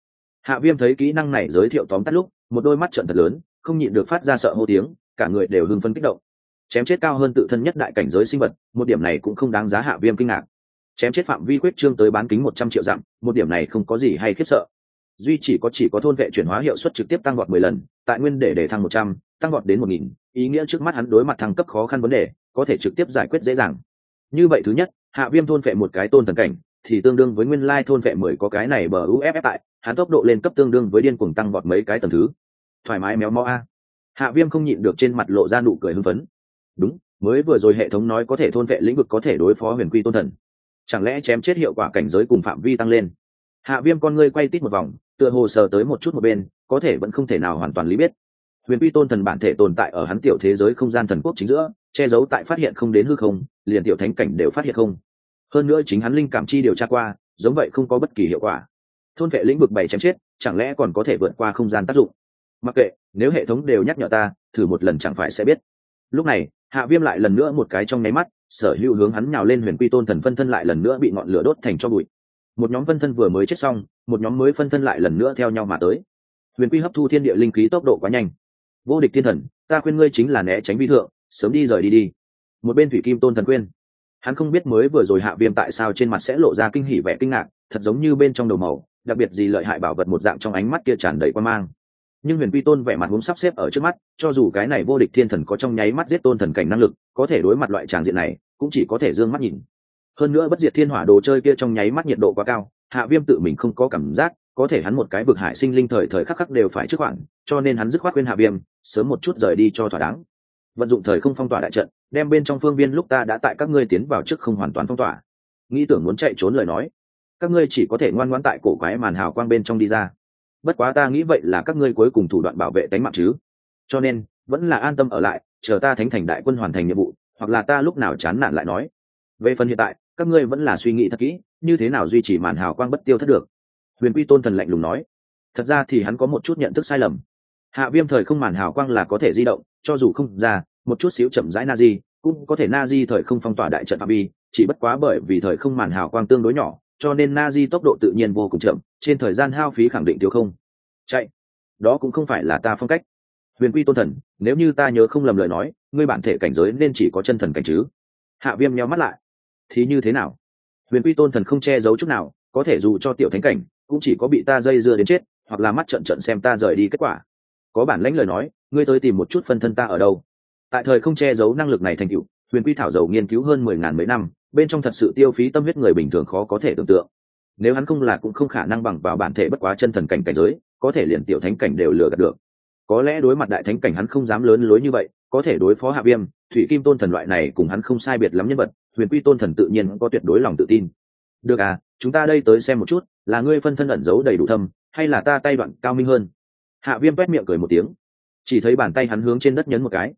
Hạ Viêm thấy kỹ năng này giới thiệu tóm tắt lúc, một đôi mắt trợn thật lớn, không nhịn được phát ra sợ hô tiếng, cả người đều hưng phấn kích động. Chém chết cao hơn tự thân nhất đại cảnh giới sinh vật, một điểm này cũng không đáng giá Hạ Viêm kinh ngạc. Chém chết phạm vi khuyết trương tới bán kính 100 triệu dặm, một điểm này không có gì hay khiếp sợ. Duy chỉ có thôn vệ chuyển hóa hiệu suất trực tiếp tăng vọt 10 lần, tại nguyên để thăng 100, tăng vọt đến 1000, ý nghĩa trước mắt hắn đối mặt thăng cấp khó khăn vấn đề, có thể trực tiếp giải quyết dễ dàng. Như vậy thứ nhất, Hạ Viêm thôn vệ một cái tôn thần cảnh, thì tương đương với nguyên lai thôn vệ 10 có cái này bờ UFF tại, hắn tốc độ lên cấp tương đương với điên cuồng tăng vọt mấy cái tầng thứ. Thoải mái méo mó a. Hạ Viêm không nhịn được trên mặt lộ ra nụ cười hưng phấn. Đúng, mới vừa rồi hệ thống nói có thể thôn vệ lĩnh vực có thể đối phó huyền quy tôn thần. Chẳng lẽ chém chết hiệu quả cảnh giới cùng phạm vi tăng lên? Hạ Viêm con ngươi quay tít một vòng, tựa hồ sờ tới một chút một bên, có thể vẫn không thể nào hoàn toàn lý biết. Huyền quy tôn thần bản thể tồn tại ở hắn tiểu thế giới không gian thần quốc chính giữa, che giấu tại phát hiện không đến hư không, liền tiểu thánh cảnh đều phát hiện không. Hơn nữa chính hắn linh cảm chi điều tra qua, giống vậy không có bất kỳ hiệu quả. Thôn vệ lĩnh vực 7 chém chết, chẳng lẽ còn có thể vượt qua không gian tác dụng? Mặc kệ, nếu hệ thống đều nhắc nhở ta, thử một lần chẳng phải sẽ biết. Lúc này, Hạ Viêm lại lần nữa một cái trong nháy mắt, sở hữu hướng hắn nhào lên huyền quy tôn thần phân thân lại lần nữa bị ngọn lửa đốt thành tro bụi. Một nhóm phân thân vừa mới chết xong, một nhóm mới phân thân lại lần nữa theo nhau mà tới. Huyền quy hấp thu thiên địa linh khí tốc độ quá nhanh. Vô địch thiên thần, ta khuyên ngươi chính là né tránh vi thượng, sớm đi rời đi. Một bên thủy kim tôn thần khuyên. Hắn không biết mới vừa rồi Hạ Viêm tại sao trên mặt sẽ lộ ra kinh hỉ vẻ kinh ngạc, thật giống như bên trong đầu màu, đặc biệt gì lợi hại bảo vật một dạng trong ánh mắt kia tràn đầy quan mang. Nhưng huyền quy tôn vẻ mặt muốn sắp xếp ở trước mắt, cho dù cái này vô địch thiên thần có trong nháy mắt giết tôn thần cảnh năng lực, có thể đối mặt loại tràng diện này cũng chỉ có thể dương mắt nhìn. Hơn nữa bất diệt thiên hỏa đồ chơi kia trong nháy mắt nhiệt độ quá cao, Hạ Viêm tự mình không có cảm giác, có thể hắn một cái vực hải sinh linh thời thời khắc khắc đều phải trước khoản, cho nên hắn dứt khoát khuyên Hạ Viêm sớm một chút rời đi cho thỏa đáng. Vận dụng thời không phong tỏa đại trận, đem bên trong phương viên lúc ta đã tại các ngươi tiến vào trước không hoàn toàn phong tỏa. Nghĩ tưởng muốn chạy trốn lời nói, các ngươi chỉ có thể ngoan ngoãn tại cổ quái màn hào quang bên trong đi ra. Bất quá ta nghĩ vậy là các ngươi cuối cùng thủ đoạn bảo vệ tính mạng chứ, cho nên vẫn là an tâm ở lại, chờ ta thánh thành đại quân hoàn thành nhiệm vụ, hoặc là ta lúc nào chán nản lại nói. Về phần hiện tại, các ngươi vẫn là suy nghĩ thật kỹ, như thế nào duy trì màn hào quang bất tiêu thất được. Huyền quy tôn thần lạnh lùng nói. Thật ra thì hắn có một chút nhận thức sai lầm. Hạ Viêm thời không màn hào quang là có thể di động, cho dù không ra một chút xíu chậm rãi Nazi, cũng có thể Nazi thời không phong tỏa đại trận phạm vi, chỉ bất quá bởi vì thời không màn hào quang tương đối nhỏ, cho nên Nazi tốc độ tự nhiên vô cùng chậm, trên thời gian hao phí khẳng định thiếu không. Chạy, đó cũng không phải là ta phong cách. Huyền quy tôn thần, nếu như ta nhớ không lầm lời nói, ngươi bản thể cảnh giới nên chỉ có chân thần cảnh chứ? Hạ Viêm nhíu mắt lại. Thì như thế nào? Huyền quy tôn thần không che giấu chút nào, có thể dù cho tiểu thánh cảnh, cũng chỉ có bị ta dây dưa đến chết, hoặc là mắt trợn trợn xem ta rời đi kết quả. Có bản lãnh lời nói, ngươi tới tìm một chút phân thân ta ở đâu. Tại thời không che giấu năng lực này thành tựu, huyền quy thảo dầu nghiên cứu hơn 10.000 mấy năm, bên trong thật sự tiêu phí tâm huyết người bình thường khó có thể tưởng tượng. Nếu hắn không là cũng không khả năng bằng vào bản thể bất quá chân thần cảnh cảnh giới, có thể liền tiểu thánh cảnh đều lừa gạt được. Có lẽ đối mặt đại thánh cảnh hắn không dám lớn lối như vậy, có thể đối phó Hạ Viêm, thủy kim tôn thần loại này cùng hắn không sai biệt lắm nhân vật, huyền quy tôn thần tự nhiên có tuyệt đối lòng tự tin. Được à, chúng ta đây tới xem một chút, là ngươi phân thân ẩn giấu đầy đủ thâm, hay là ta tay đoạn cao minh hơn? Hạ Viêm quét miệng cười một tiếng, chỉ thấy bàn tay hắn hướng trên đất nhấn một cái,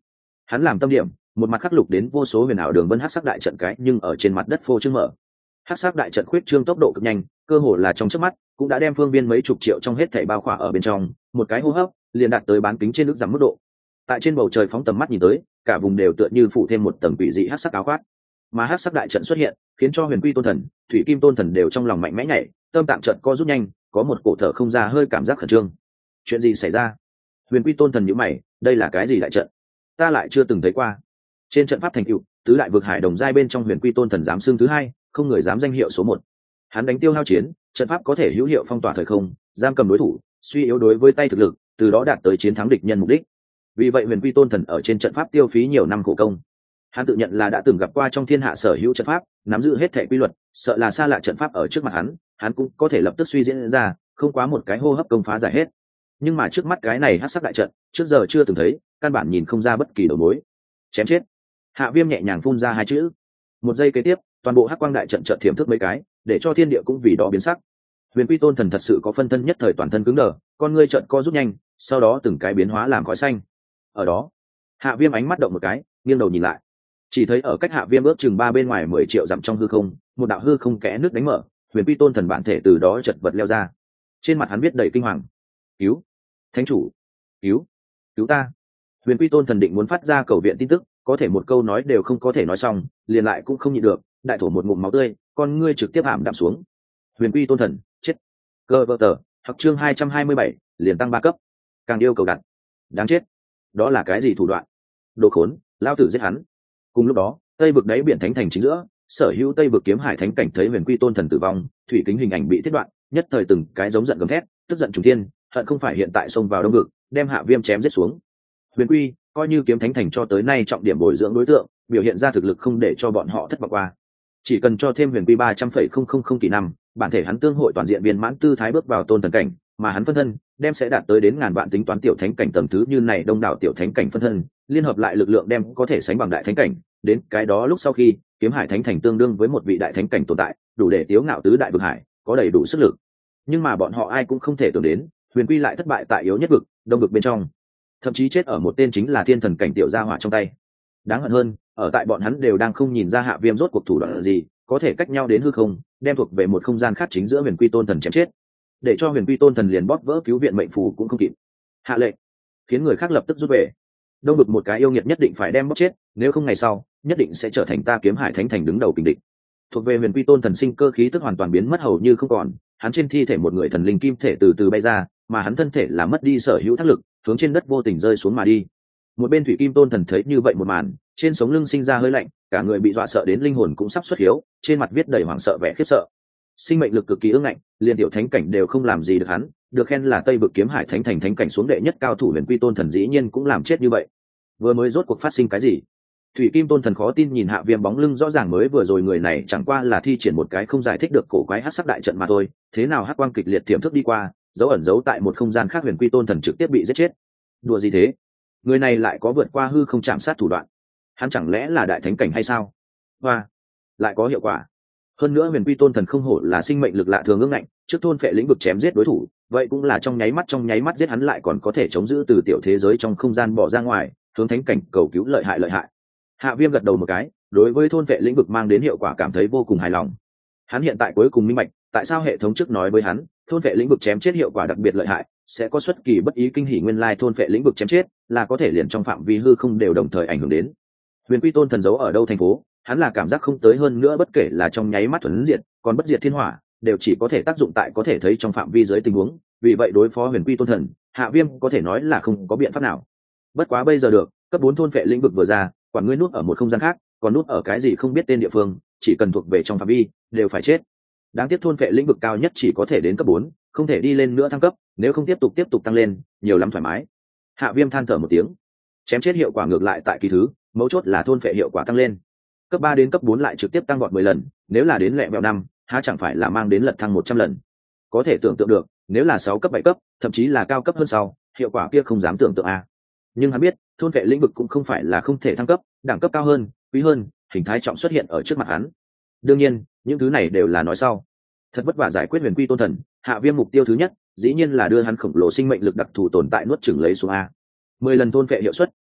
Hắn làm tâm điểm, một mặt khắc lục đến vô số huyền ảo đường vân hắc sắc đại trận cái nhưng ở trên mặt đất phô trương mở. Hắc sắc đại trận khuyết trương tốc độ cực nhanh, cơ hồ là trong chớp mắt cũng đã đem phương viên mấy chục triệu trong hết thảy bao khỏa ở bên trong, một cái hô hấp liền đạt tới bán kính trên nước giảm mức độ. Tại trên bầu trời phóng tầm mắt nhìn tới, cả vùng đều tựa như phủ thêm một tầng quỷ dị hắc sắc áo khoác. Mà hắc sắc đại trận xuất hiện, khiến cho Huyền Quy Tôn Thần, Thủy Kim Tôn Thần đều trong lòng mạnh mẽ nhảy, tâm tạng trận co rút nhanh, có một cổ thở không ra hơi cảm giác khẩn trương. Chuyện gì xảy ra? Huyền Quy Tôn Thần nhíu mày, đây là cái gì đại trận? Ta lại chưa từng thấy qua. Trên trận pháp thành tựu, tứ đại vực hải đồng giai bên trong Huyền Quy Tôn Thần dám xưng thứ hai, không người dám danh hiệu số một. Hắn đánh tiêu hao chiến, trận pháp có thể hữu hiệu phong tỏa thời không, giam cầm đối thủ, suy yếu đối với tay thực lực, từ đó đạt tới chiến thắng địch nhân mục đích. Vì vậy Huyền Quy Tôn Thần ở trên trận pháp tiêu phí nhiều năm khổ công. Hắn tự nhận là đã từng gặp qua trong thiên hạ sở hữu trận pháp, nắm giữ hết thể quy luật, sợ là xa lạ trận pháp ở trước mặt hắn cũng có thể lập tức suy diễn ra, không quá một cái hô hấp công phá giải hết. Nhưng mà trước mắt cái này hắc sắc đại trận, trước giờ chưa từng thấy, căn bản nhìn không ra bất kỳ đầu mối. Chém chết. Hạ Viêm nhẹ nhàng phun ra hai chữ. Một giây kế tiếp, toàn bộ hắc quang đại trận chợt thiểm thức mấy cái, để cho thiên địa cũng vì đó biến sắc. Huyền Quy Tôn Thần thật sự có phân thân nhất thời toàn thân cứng đờ, con ngươi chợt co rút nhanh, sau đó từng cái biến hóa làm khói xanh. Ở đó, Hạ Viêm ánh mắt động một cái, nghiêng đầu nhìn lại, chỉ thấy ở cách Hạ Viêm ước chừng 3 bên ngoài 10 triệu dặm trong hư không, một đạo hư không kẽ nước đánh mở, Huyền Quy Tôn Thần bản thể từ đó chợt vật leo ra. Trên mặt hắn viết đầy kinh hoàng. Cứu, thánh chủ, cứu, cứu ta. Huyền Quy Tôn Thần định muốn phát ra cầu viện tin tức, có thể một câu nói đều không có thể nói xong, liền lại cũng không nhịn được, đại thổ một ngụm máu tươi, con ngươi trực tiếp ảm đạm xuống. Huyền Quy Tôn Thần chết. Cơ vợ tờ, hoặc chương 227, liền tăng 3 cấp. Càng yêu cầu đặt. Đáng chết. Đó là cái gì thủ đoạn? Đồ khốn, lao tử giết hắn. Cùng lúc đó, tây vực đáy biển thánh thành chính giữa, sở hữu tây vực kiếm hải thánh cảnh thấy Huyền Quy Tôn Thần tử vong, thủy kính hình ảnh bị thiết đoạn, nhất thời từng cái giống giận gầm thét, tức giận trùng thiên, hận không phải hiện tại xông vào đông vực, đem Hạ Viêm chém giết xuống. Huyền Quy coi như kiếm thánh thành cho tới nay trọng điểm bồi dưỡng đối tượng, biểu hiện ra thực lực không để cho bọn họ thất vọng qua. Chỉ cần cho thêm Huyền Quy 300,000 kỳ năm, bản thể hắn tương hội toàn diện viên mãn tư thái bước vào tôn thần cảnh, mà hắn phân thân đem sẽ đạt tới đến ngàn vạn tính toán tiểu thánh cảnh tầng thứ như này, đông đảo tiểu thánh cảnh phân thân liên hợp lại lực lượng đem có thể sánh bằng đại thánh cảnh. Đến cái đó lúc sau khi kiếm hải thánh thành tương đương với một vị đại thánh cảnh tồn tại, đủ để tiếu ngạo tứ đại vực hải, có đầy đủ sức lực. Nhưng mà bọn họ ai cũng không thể tưởng đến, Huyền Quy lại thất bại tại yếu nhất vực, đông vực bên trong, thậm chí chết ở một tên chính là thiên thần cảnh tiểu gia hỏa trong tay. Đáng hận hơn, ở tại bọn hắn đều đang không nhìn ra Hạ Viêm rốt cuộc thủ đoạn là gì, có thể cách nhau đến hư không, đem thuộc về một không gian khác chính giữa Huyền Quy Tôn Thần chém chết, để cho Huyền Quy Tôn Thần liền bóp vỡ cứu viện mệnh phù cũng không kịp. Hạ lệnh, khiến người khác lập tức rút về. Đông vực một cái yêu nghiệt nhất định phải đem bóp chết, nếu không ngày sau nhất định sẽ trở thành ta kiếm hải thánh thành đứng đầu kình địch. Thuộc về Huyền Quy Tôn Thần sinh cơ khí tức hoàn toàn biến mất hầu như không còn, hắn trên thi thể một người thần linh kim thể từ từ bay ra, mà hắn thân thể là mất đi sở hữu thác lực, hướng trên đất vô tình rơi xuống mà đi. Một bên Thủy Kim Tôn Thần thấy như vậy một màn, trên sống lưng sinh ra hơi lạnh, cả người bị dọa sợ đến linh hồn cũng sắp xuất hiếu, trên mặt viết đầy hoảng sợ vẻ khiếp sợ. Sinh mệnh lực cực kỳ ương ngạnh, liên tiểu thánh cảnh đều không làm gì được hắn, được khen là Tây vực kiếm hải thánh thành thánh cảnh xuống đệ nhất cao thủ Huyền Quy Tôn Thần dĩ nhiên cũng làm chết như vậy. Vừa mới rốt cuộc phát sinh cái gì? Thủy Kim Tôn Thần khó tin nhìn Hạ Viêm bóng lưng rõ ràng mới vừa rồi người này chẳng qua là thi triển một cái không giải thích được cổ quái hắc sắc đại trận mà thôi, thế nào hắc quang kịch liệt tiềm thức đi qua, dấu ẩn giấu tại một không gian khác Huyền Quy Tôn Thần trực tiếp bị giết chết. Đùa gì thế? Người này lại có vượt qua hư không chạm sát thủ đoạn, hắn chẳng lẽ là đại thánh cảnh hay sao? Và lại có hiệu quả. Hơn nữa Huyền Quy Tôn Thần không hổ là sinh mệnh lực lạ thường ương ngạnh, trước thôn phệ lĩnh vực chém giết đối thủ, vậy cũng là trong nháy mắt giết hắn, lại còn có thể chống giữ từ tiểu thế giới trong không gian bỏ ra ngoài, hướng thánh cảnh cầu cứu lợi hại. Hạ Viêm gật đầu một cái, đối với thôn phệ lĩnh vực mang đến hiệu quả cảm thấy vô cùng hài lòng. Hắn hiện tại cuối cùng minh bạch, tại sao hệ thống trước nói với hắn, thôn phệ lĩnh vực chém chết hiệu quả đặc biệt lợi hại, sẽ có xuất kỳ bất ý kinh hỉ, nguyên lai thôn phệ lĩnh vực chém chết là có thể liền trong phạm vi hư không đều đồng thời ảnh hưởng đến. Huyền Quy Tôn Thần giấu ở đâu thành phố, hắn là cảm giác không tới, hơn nữa bất kể là trong nháy mắt thuần diệt, còn bất diệt thiên hỏa, đều chỉ có thể tác dụng tại có thể thấy trong phạm vi dưới tình huống, vì vậy đối phó Huyền Quy Tôn Thần, Hạ Viêm có thể nói là không có biện pháp nào. Bất quá bây giờ được, cấp 4 thôn phệ lĩnh vực vừa ra, quản ngươi nút ở một không gian khác, còn nút ở cái gì không biết tên địa phương, chỉ cần thuộc về trong phạm vi đều phải chết. Đáng tiếc thôn phệ lĩnh vực cao nhất chỉ có thể đến cấp 4, không thể đi lên nữa thăng cấp, nếu không tiếp tục tăng lên, nhiều lắm thoải mái. Hạ Viêm than thở một tiếng, chém chết hiệu quả ngược lại tại kỳ thứ, mấu chốt là thôn phệ hiệu quả tăng lên. Cấp 3 đến cấp 4 lại trực tiếp tăng vọt 10 lần, nếu là đến lẹ vẹo 5, há chẳng phải là mang đến lật thăng 100 lần. Có thể tưởng tượng được, nếu là 6 cấp 7 cấp, thậm chí là cao cấp hơn sau, hiệu quả kia không dám tưởng tượng a. Nhưng hắn biết, thôn phệ lĩnh vực cũng không phải là không thể thăng cấp, đẳng cấp cao hơn, quý hơn, hình thái trọng xuất hiện ở trước mặt hắn. Đương nhiên, những thứ này đều là nói sau. Thật vất vả giải quyết Huyền Quy Tôn Thần, Hạ Viêm mục tiêu thứ nhất, dĩ nhiên là đưa hắn khổng lồ sinh mệnh lực đặc thù tồn tại nuốt chửng lấy xuống a. 10 lần thôn phệ hiệu suất,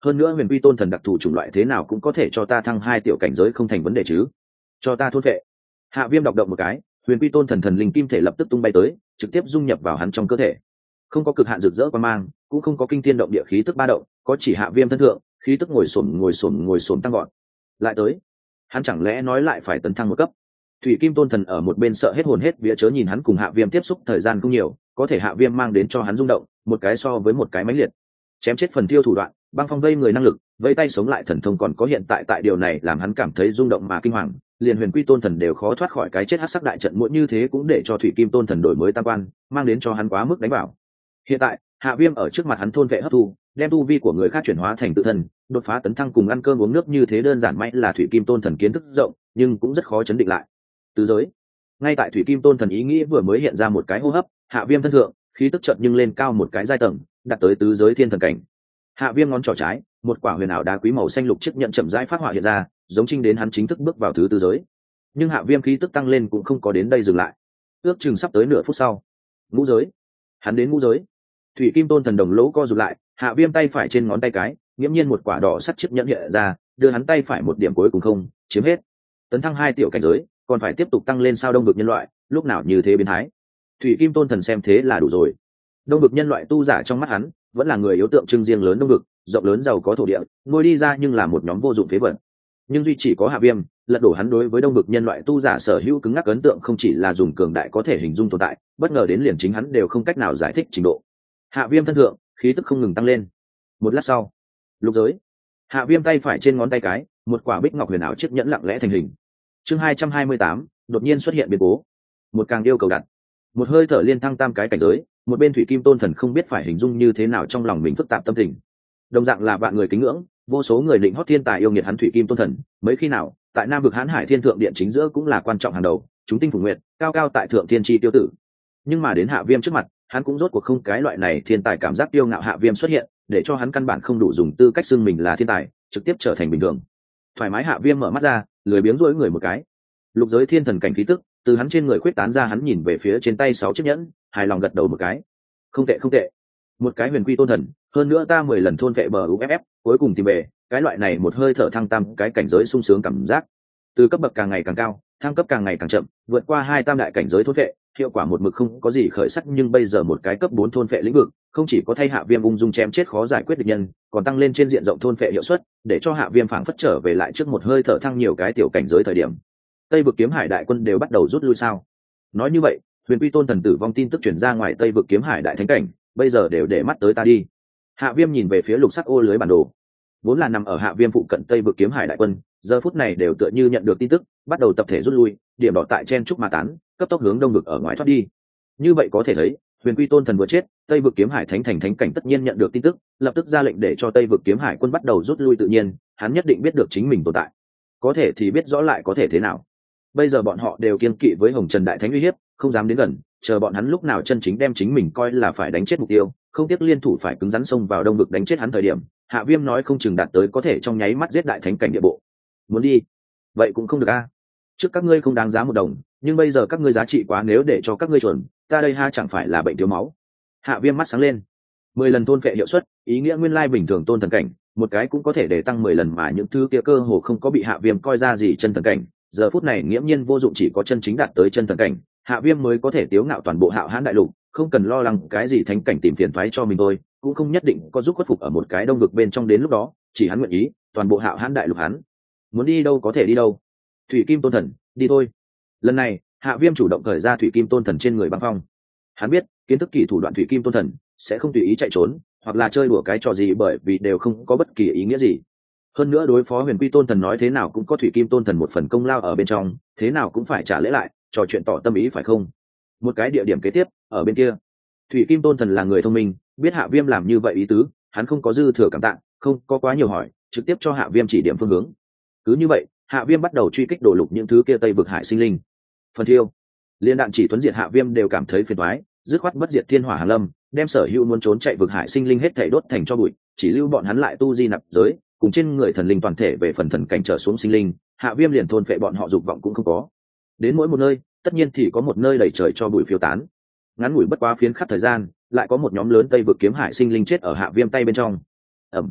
hơn nữa huyền quy tôn thần đặc thù chủng loại thế nào cũng có thể cho ta thăng 2 tiểu cảnh giới không thành vấn đề chứ. Cho ta thôn vệ. Hạ Viêm đọc động một cái, huyền quy tôn thần thần linh kim thể lập tức tung bay tới, trực tiếp dung nhập vào hắn trong cơ thể. Không có cực hạn rực rỡ quang mang, cũng không có kinh thiên động địa khí tức ba động, có chỉ Hạ Viêm thân thượng, khí tức ngồi xổm tăng gọn. Lại tới, hắn chẳng lẽ nói lại phải tấn thăng một cấp? Thủy Kim Tôn Thần ở một bên sợ hết hồn hết vía chớ nhìn hắn cùng Hạ Viêm tiếp xúc thời gian không nhiều, có thể Hạ Viêm mang đến cho hắn rung động, một cái so với một cái mãnh liệt. Chém chết phần tiêu thủ đoạn, băng phong vây người năng lực, vây tay sống lại thần thông còn có hiện tại điều này làm hắn cảm thấy rung động mà kinh hoàng, liền Huyền Quy Tôn Thần đều khó thoát khỏi cái chết hắc sắc đại trận mỗi như thế cũng để cho Thủy Kim Tôn Thần đổi mới tam quan, mang đến cho hắn quá mức đánh bảo. Hiện tại, Hạ Viêm ở trước mặt hắn thôn vệ hấp thu, đem tu vi của người khác chuyển hóa thành tự thân, đột phá tấn thăng cùng ăn cơm uống nước như thế đơn giản may là Thủy Kim Tôn Thần kiến thức rộng, nhưng cũng rất khó chấn định lại. Tứ giới. Ngay tại Thủy Kim Tôn Thần ý nghĩ vừa mới hiện ra một cái hô hấp, Hạ Viêm thân thượng, khí tức chợt nhưng lên cao một cái giai tầng, đạt tới tứ giới thiên thần cảnh. Hạ Viêm ngón trỏ trái, một quả huyền ảo đá quý màu xanh lục chiếc nhận chậm rãi phát họa hiện ra, giống chinh đến hắn chính thức bước vào thứ tứ giới. Nhưng Hạ Viêm khí tức tăng lên cũng không có đến đây dừng lại. Ước chừng sắp tới nửa phút sau, ngũ giới. Hắn đến ngũ giới. Thủy Kim Tôn Thần đồng lỗ co rụt lại, Hạ Viêm tay phải trên ngón tay cái, nghiễm nhiên một quả đỏ sắt chiếc nhẫn hiện ra, đưa hắn tay phải một điểm cuối cùng không chiếm hết. Tấn thăng 2 tiểu cảnh giới, còn phải tiếp tục tăng lên sao đông vực nhân loại, lúc nào như thế biến thái. Thủy Kim Tôn Thần xem thế là đủ rồi. Đông vực nhân loại tu giả trong mắt hắn, vẫn là người yếu tượng trưng riêng lớn đông vực, rộng lớn giàu có thổ địa, nuôi đi ra nhưng là một nhóm vô dụng phế vật. Nhưng duy chỉ có Hạ Viêm, lật đổ hắn đối với đông vực nhân loại tu giả sở hữu cứng ngắc ấn tượng không chỉ là dùng cường đại có thể hình dung tồn tại, bất ngờ đến liền chính hắn đều không cách nào giải thích trình độ. Hạ Viêm thân thượng, khí tức không ngừng tăng lên. Một lát sau, lục giới. Hạ Viêm tay phải trên ngón tay cái, một quả bích ngọc huyền ảo chiếc nhẫn lặng lẽ thành hình. Chương 228, đột nhiên xuất hiện biến cố. Một càng yêu cầu đặt. Một hơi thở liên thăng tam cái cảnh giới, một bên Thủy Kim Tôn Thần không biết phải hình dung như thế nào trong lòng mình phức tạp tâm tình. Đồng dạng là vạn người kính ngưỡng, vô số người định hót thiên tài yêu nghiệt hắn Thủy Kim Tôn Thần, mấy khi nào, tại Nam vực Hán Hải Thiên Thượng Điện chính giữa cũng là quan trọng hàng đầu, chúng tinh phủ nguyệt, cao cao tại thượng thiên chi tiêu tử. Nhưng mà đến Hạ Viêm trước mặt, hắn cũng rốt cuộc không cái loại này thiên tài cảm giác tiêu ngạo Hạ Viêm xuất hiện, để cho hắn căn bản không đủ dùng tư cách xưng mình là thiên tài, trực tiếp trở thành bình thường. Thoải mái Hạ Viêm mở mắt ra, lười biếng duỗi người một cái. Lục giới thiên thần cảnh khí tức từ hắn trên người khuyết tán ra, hắn nhìn về phía trên tay 6 chiếc nhẫn, hài lòng gật đầu một cái. Không tệ không tệ, một cái huyền quy tôn thần, hơn nữa ta 10 lần thôn vệ bờ uff, cuối cùng tìm về cái loại này một hơi thở thăng tam cái cảnh giới sung sướng cảm giác. Từ cấp bậc càng ngày càng cao, thăng cấp càng ngày càng chậm, vượt qua 2 tam đại cảnh giới thôn vệ, hiệu quả một mực không có gì khởi sắc, nhưng bây giờ một cái cấp 4 thôn vệ lĩnh vực, không chỉ có thay Hạ Viêm ung dung chém chết khó giải quyết địch nhân, còn tăng lên trên diện rộng thôn vệ hiệu suất, để cho Hạ Viêm phảng phất trở về lại trước một hơi thở thăng nhiều cái tiểu cảnh giới thời điểm. Tây vực kiếm hải đại quân đều bắt đầu rút lui sao? Nói như vậy, huyền quy tôn thần tử vong tin tức truyền ra ngoài Tây vực kiếm hải đại thánh cảnh, bây giờ đều để mắt tới ta đi. Hạ Viêm nhìn về phía lục sắc ô lưới bản đồ, vốn là nằm ở Hạ Viêm phụ cận Tây vực kiếm hải đại quân, giờ phút này đều tựa như nhận được tin tức, bắt đầu tập thể rút lui, điểm đỏ tại chen trúc ma tán, cấp tốc hướng đông vực ở ngoài thoát đi. Như vậy có thể thấy, huyền quy tôn thần vừa chết, Tây vực kiếm hải thánh thành thánh cảnh tất nhiên nhận được tin tức, lập tức ra lệnh để cho Tây vực kiếm hải quân bắt đầu rút lui tự nhiên, hắn nhất định biết được chính mình tồn tại. Có thể thì biết rõ lại có thể thế nào. Bây giờ bọn họ đều kiêng kỵ với Hồng Trần đại thánh uy hiếp, không dám đến gần, chờ bọn hắn lúc nào chân chính đem chính mình coi là phải đánh chết mục tiêu, không tiếc liên thủ phải cứng rắn xông vào đông vực đánh chết hắn thời điểm, Hạ Viêm nói không chừng đạt tới có thể trong nháy mắt giết đại thánh cảnh địa bộ. Muốn đi, vậy cũng không được a. Trước các ngươi không đáng giá một đồng, nhưng bây giờ các ngươi giá trị quá, nếu để cho các ngươi chuẩn, ta đây ha chẳng phải là bệnh thiếu máu. Hạ Viêm mắt sáng lên. 10 lần thôn phệ hiệu suất, ý nghĩa nguyên lai bình thường tôn thần cảnh, một cái cũng có thể để tăng 10 lần, mà những thứ kia cơ hồ không có bị Hạ Viêm coi ra gì chân thần cảnh, giờ phút này nghiễm nhiên vô dụng, chỉ có chân chính đạt tới chân thần cảnh, Hạ Viêm mới có thể tiếu ngạo toàn bộ Hạo Hán đại lục, không cần lo lắng cái gì thánh cảnh tìm phiền toái cho mình thôi, cũng không nhất định có giúp khuất phục ở một cái đông vực bên trong, đến lúc đó, chỉ hắn nguyện ý, toàn bộ Hạo Hán đại lục hắn muốn đi đâu có thể đi đâu. Thủy Kim Tôn Thần, đi thôi. Lần này, Hạ Viêm chủ động cởi ra Thủy Kim Tôn Thần trên người băng phong. Hắn biết, kiến thức kỳ thủ đoạn Thủy Kim Tôn Thần sẽ không tùy ý chạy trốn, hoặc là chơi đùa cái trò gì, bởi vì đều không có bất kỳ ý nghĩa gì. Hơn nữa đối phó Huyền Quy Tôn Thần nói thế nào cũng có Thủy Kim Tôn Thần một phần công lao ở bên trong, thế nào cũng phải trả lễ lại, trò chuyện tỏ tâm ý phải không? Một cái địa điểm kế tiếp, ở bên kia. Thủy Kim Tôn Thần là người thông minh, biết Hạ Viêm làm như vậy ý tứ, hắn không có dư thừa cảm tạ, không có quá nhiều hỏi, trực tiếp cho Hạ Viêm chỉ điểm phương hướng. Cứ như vậy, Hạ Viêm bắt đầu truy kích đổ lục những thứ kia Tây vực hải sinh linh. Phần thiêu, liên đạn chỉ tuấn diệt Hạ Viêm đều cảm thấy phiền toái, dứt khoát bất diệt thiên hỏa hàng lâm, đem sở hữu muốn trốn chạy vực hải sinh linh hết thảy đốt thành cho bụi, chỉ lưu bọn hắn lại tu di nạp giới, cùng trên người thần linh toàn thể về phần thần cảnh trở xuống sinh linh, Hạ Viêm liền thôn phệ bọn họ, dục vọng cũng không có. Đến mỗi một nơi, tất nhiên thì có một nơi đầy trời cho bụi phiêu tán. Ngắn ngủi bất quá phiến khắc thời gian, lại có một nhóm lớn Tây vực kiếm hải sinh linh chết ở Hạ Viêm tay bên trong. Ầm.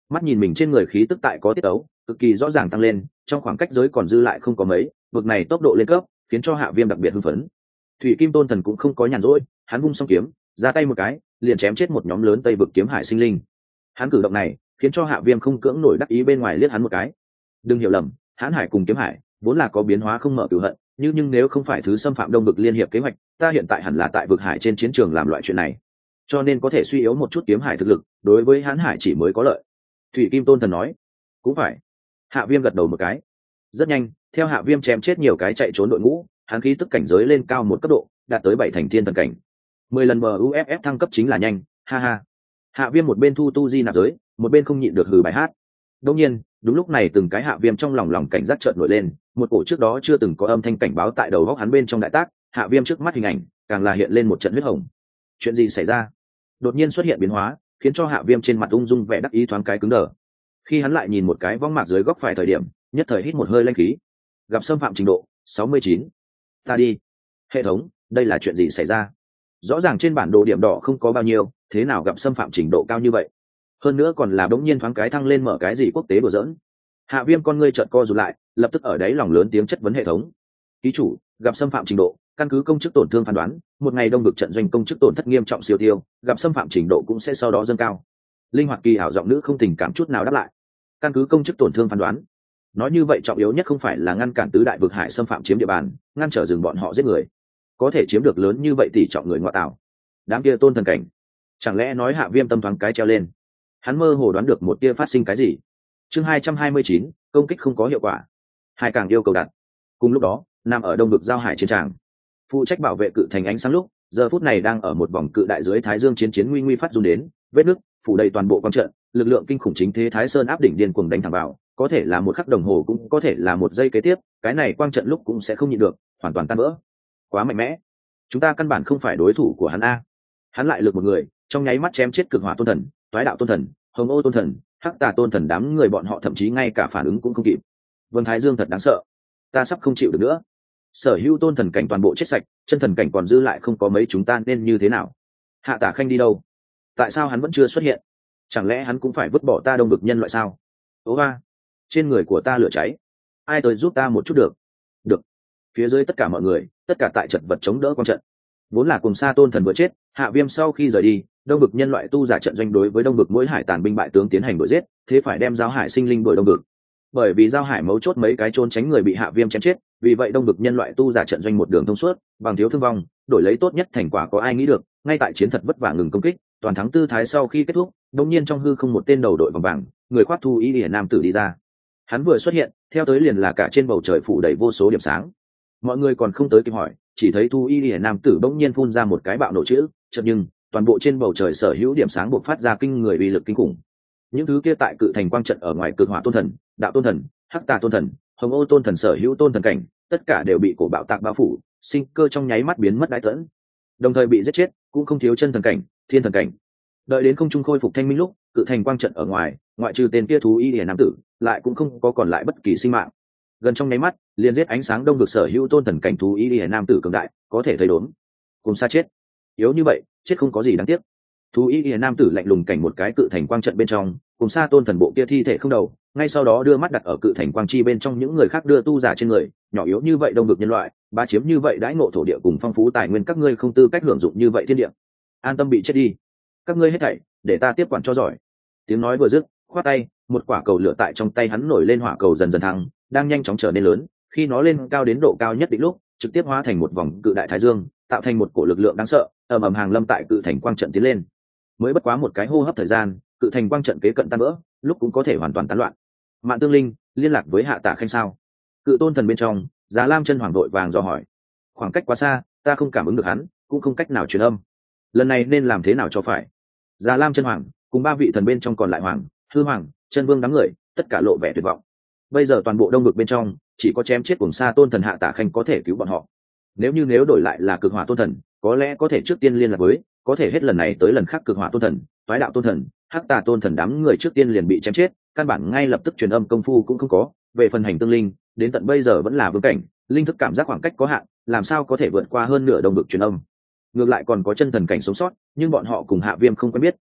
mắt nhìn mình trên người khí tức tại có tiết tấu cực kỳ rõ ràng tăng lên, trong khoảng cách giới còn dư lại không có mấy, vực này tốc độ lên cấp khiến cho Hạ Viêm đặc biệt hưng phấn. Thủy Kim Tôn Thần cũng không có nhàn rỗi, hắn vung song kiếm ra tay một cái liền chém chết một nhóm lớn Tây vực kiếm hải sinh linh. Hắn cử động này khiến cho Hạ Viêm không cưỡng nổi đắc ý, bên ngoài liếc hắn một cái. Đừng hiểu lầm, Hán Hải cùng kiếm hải vốn là có biến hóa không mở cửu hận, nhưng nếu không phải thứ xâm phạm đông vực liên hiệp kế hoạch, ta hiện tại hẳn là tại vực hải trên chiến trường làm loại chuyện này, cho nên có thể suy yếu một chút kiếm hải thực lực, đối với Hán Hải chỉ mới có lợi. Thủy Kim Tôn Thần nói. Cũng phải. Hạ Viêm gật đầu một cái. Rất nhanh, theo Hạ Viêm chém chết nhiều cái chạy trốn đội ngũ, hắn khí tức cảnh giới lên cao một cấp độ, đạt tới 7 thành thiên thần cảnh. 10 lần MUFF thăng cấp chính là nhanh, ha ha. Hạ Viêm một bên thu tu di nạp giới, một bên không nhịn được hừ bài hát. Đương nhiên, đúng lúc này từng cái Hạ Viêm trong lòng cảnh giác chợt nổi lên, một cổ trước đó chưa từng có âm thanh cảnh báo tại đầu góc hắn bên trong đại tác. Hạ Viêm trước mắt hình ảnh càng là hiện lên một trận huyết hồng. Chuyện gì xảy ra? Đột nhiên xuất hiện biến hóa, khiến cho Hạ Viêm trên mặt ung dung vẻ đắc ý thoáng cái cứng đờ. Khi hắn lại nhìn một cái võng mạc dưới góc phải thời điểm, nhất thời hít một hơi lanh khí. Gặp xâm phạm trình độ 69. Ta đi. Hệ thống, đây là chuyện gì xảy ra? Rõ ràng trên bản đồ điểm đỏ không có bao nhiêu, thế nào gặp xâm phạm trình độ cao như vậy? Hơn nữa còn là bỗng nhiên thoáng cái thăng lên mở cái gì quốc tế đùa giỡn. Hạ Viêm con ngươi chợt co rụt lại, lập tức ở đấy lòng lớn tiếng chất vấn hệ thống. Ký chủ, gặp xâm phạm trình độ, căn cứ công chức tổn thương phán đoán, một ngày đông vực trận doanh công chức tổn thất nghiêm trọng siêu tiêu, gặp xâm phạm trình độ cũng sẽ sau đó dâng cao. Linh hoạt kỳ ảo giọng nữ không tình cảm chút nào đáp lại. Căn cứ công chức tổn thương phán đoán, nói như vậy trọng yếu nhất không phải là ngăn cản tứ đại vực hải xâm phạm chiếm địa bàn, ngăn trở dừng bọn họ giết người, có thể chiếm được lớn như vậy tỷ trọng người ngoại tảo. Đám kia tôn thần cảnh, chẳng lẽ nói Hạ Viêm tâm thoáng cái treo lên, hắn mơ hồ đoán được một tia phát sinh cái gì. Chương 229, công kích không có hiệu quả, hai càng yêu cầu đặt. Cùng lúc đó, nằm ở đông vực giao hải chiến tràng, phụ trách bảo vệ cự thành ánh sáng lúc giờ phút này đang ở một vòng cự đại dưới thái dương chiến nguy nguy phát run đến, vết nứt phủ đầy toàn bộ quang trận, lực lượng kinh khủng chính thế thái sơn áp đỉnh điên cuồng đánh thẳng vào, có thể là một khắc đồng hồ cũng có thể là một giây kế tiếp, cái này quang trận lúc cũng sẽ không nhịn được, hoàn toàn tan vỡ. Quá mạnh mẽ, chúng ta căn bản không phải đối thủ của hắn a. Hắn lại lực một người, trong nháy mắt chém chết cực hỏa tôn thần, toái đạo tôn thần, hồng ô tôn thần, hắc tà tôn thần, đám người bọn họ thậm chí ngay cả phản ứng cũng không kịp. Vân thái dương thật đáng sợ, ta sắp không chịu được nữa. Sở hữu tôn thần cảnh toàn bộ chết sạch, chân thần cảnh còn dư lại không có mấy, chúng ta nên như thế nào? Hạ Tả Khanh đi đâu? Tại sao hắn vẫn chưa xuất hiện? Chẳng lẽ hắn cũng phải vứt bỏ ta đông vực nhân loại sao? Ố ba, trên người của ta lửa cháy, ai tới giúp ta một chút được? Được. Phía dưới tất cả mọi người, tất cả tại trận vật chống đỡ quan trận. Vốn là cùng Sa tôn thần vừa chết, Hạ Viêm sau khi rời đi, đông vực nhân loại tu giả trận doanh đối với đông vực mỗi hải tàn binh bại tướng tiến hành đuổi giết, thế phải đem giáo hải sinh linh đuổi đông vực. Bởi vì giao hải mấu chốt mấy cái trốn tránh người bị Hạ Viêm chém chết, vì vậy đông vực nhân loại tu giả trận doanh một đường thông suốt, bằng thiếu thương vong đổi lấy tốt nhất thành quả, có ai nghĩ được, ngay tại chiến thật vất vả ngừng công kích, toàn thắng tư thái sau khi kết thúc, đột nhiên trong hư không một tên đầu đội vòng vàng, người khoác thu y liễu nam tử đi ra. Hắn vừa xuất hiện, theo tới liền là cả trên bầu trời phủ đầy vô số điểm sáng. Mọi người còn không tới kịp hỏi, chỉ thấy thu y liễu nam tử bỗng nhiên phun ra một cái bạo nổ chữ, chợt nhưng toàn bộ trên bầu trời sở hữu điểm sáng bộc phát ra kinh người uy lực kinh khủng. Những thứ kia tại cự thành quang trận ở ngoài cực hỏa tôn thần, đạo tôn thần, hắc tà tôn thần, hồng ô tôn thần, sở hữu tôn thần cảnh, tất cả đều bị cổ bạo tạc bao phủ, sinh cơ trong nháy mắt biến mất đại tẫn, đồng thời bị giết chết, cũng không thiếu chân thần cảnh, thiên thần cảnh. Đợi đến không trung khôi phục thanh minh lúc, cự thành quang trận ở ngoài, ngoại trừ tên kia thú y lìa nam tử, lại cũng không có còn lại bất kỳ sinh mạng. Gần trong nháy mắt, liền giết ánh sáng đông vực sở hữu tôn thần cảnh thú y lìa nam tử cường đại, có thể thấy đốn. Cùng xa chết, yếu như vậy, chết không có gì đáng tiếc. Thú y lìa nam tử lạnh lùng cảnh một cái cự thành quang trận bên trong, cùng xa tôn thần bộ kia thi thể không đầu, ngay sau đó đưa mắt đặt ở cự thành quang chi bên trong những người khác đưa tu giả trên người, nhỏ yếu như vậy đông vực nhân loại, bá chiếm như vậy đãi ngộ thổ địa cùng phong phú tài nguyên, các ngươi không tư cách hưởng dụng như vậy thiên địa, an tâm bị chết đi, các ngươi hết thảy để ta tiếp quản cho giỏi. Tiếng nói vừa dứt, khoát tay, một quả cầu lửa tại trong tay hắn nổi lên, hỏa cầu dần dần thăng, đang nhanh chóng trở nên lớn, khi nó lên cao đến độ cao nhất định lúc, trực tiếp hóa thành một vòng cự đại thái dương, tạo thành một cổ lực lượng đáng sợ, ầm ầm hàng lâm tại cự thành quang trận tiến lên. Mới bất quá một cái hô hấp thời gian, cự thành quang trận kế cận tan vỡ, lúc cũng có thể hoàn toàn tán loạn. Mạn Tương Linh liên lạc với Hạ Tả Khanh sao? Cự tôn thần bên trong, Giá Lam chân hoàng đội vàng dò hỏi. Khoảng cách quá xa, ta không cảm ứng được hắn, cũng không cách nào truyền âm. Lần này nên làm thế nào cho phải? Giá Lam chân hoàng cùng ba vị thần bên trong còn lại hoàng, hư hoàng, chân vương đám người, tất cả lộ vẻ tuyệt vọng. Bây giờ toàn bộ đông vực bên trong, chỉ có chém chết cùng xa tôn thần Hạ Tả Khanh có thể cứu bọn họ. Nếu đổi lại là cực hỏa tôn thần, có lẽ có thể trước tiên liên lạc với, có thể hết lần này tới lần khác cực hỏa tôn thần, toái đạo tôn thần, hắc tà tôn thần đám người trước tiên liền bị chém chết, căn bản ngay lập tức truyền âm công phu cũng không có. Về phần hành tương linh, đến tận bây giờ vẫn là vương cảnh, linh thức cảm giác khoảng cách có hạn, làm sao có thể vượt qua hơn nửa đông vực truyền âm. Ngược lại còn có chân thần cảnh sống sót, nhưng bọn họ cùng Hạ Viêm không quen biết,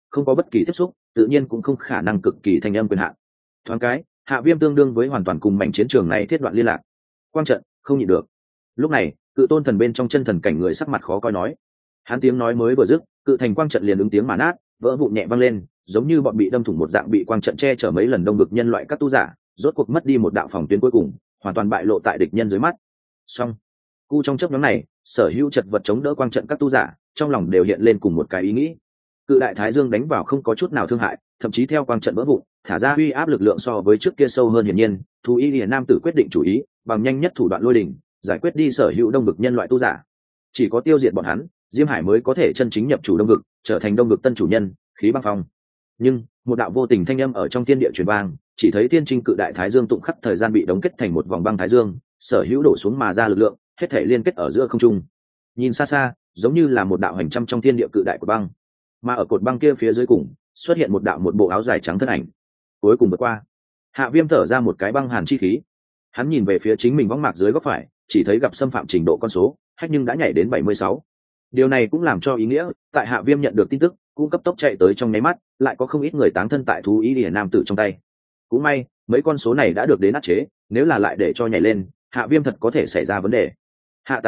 không có bất kỳ tiếp xúc, tự nhiên cũng không khả năng cực kỳ thanh âm quyền hạn. Thoáng cái, Hạ Viêm tương đương với hoàn toàn cùng mảnh chiến trường này thiết đoạn liên lạc. Quang trận, không nhịn được. Lúc này, Cự Tôn Thần bên trong chân thần cảnh người sắc mặt khó coi nói. Hắn tiếng nói mới vừa dứt, cự thành quang trận liền ứng tiếng mà nát, vỡ vụn nhẹ vang lên, giống như bọn bị đâm thủng một dạng bị quang trận che chở mấy lần đông vực nhân loại các tu giả, rốt cuộc mất đi một đạo phòng tuyến cuối cùng, hoàn toàn bại lộ tại địch nhân dưới mắt. Xong, cu trong chớp nhoáng này, sở hữu chật vật chống đỡ quang trận các tu giả, trong lòng đều hiện lên cùng một cái ý nghĩ. Cự đại thái dương đánh vào không có chút nào thương hại, thậm chí theo quang trận vỡ vụn, thả ra uy áp lực lượng so với trước kia sâu hơn hiển nhiên, Thú Y Liễu nam tử quyết định chủ ý, bằng nhanh nhất thủ đoạn lôi đỉnh, giải quyết đi sở hữu đông vực nhân loại tu giả. Chỉ có tiêu diệt bọn hắn, Diêm Hải mới có thể chân chính nhập chủ đông vực, trở thành đông vực tân chủ nhân, khí băng phong. Nhưng một đạo vô tình thanh âm ở trong thiên địa truyền vang, chỉ thấy thiên trinh cự đại thái dương tụng khắc thời gian bị đóng kết thành một vòng băng thái dương, sở hữu đổ xuống mà ra lực lượng, hết thể liên kết ở giữa không trung. Nhìn xa xa, giống như là một đạo hành trăm trong thiên địa cự đại của băng, mà ở cột băng kia phía dưới cùng xuất hiện một đạo một bộ áo dài trắng thân ảnh. Cuối cùng vượt qua, Hạ Viêm thở ra một cái băng hàn chi khí. Hắn nhìn về phía chính mình võng mạc dưới góc phải, chỉ thấy gặp xâm phạm trình độ con số, Hách nhưng đã nhảy đến 76. Điều này cũng làm cho ý nghĩa, tại Hạ Viêm nhận được tin tức, cũng cấp tốc chạy tới trong nháy mắt, lại có không ít người táng thân tại Thú Y Liễu nam tử trong tay. Cũng may, mấy con số này đã được đến áp chế, nếu là lại để cho nhảy lên, Hạ Viêm thật có thể xảy ra vấn đề. Hạ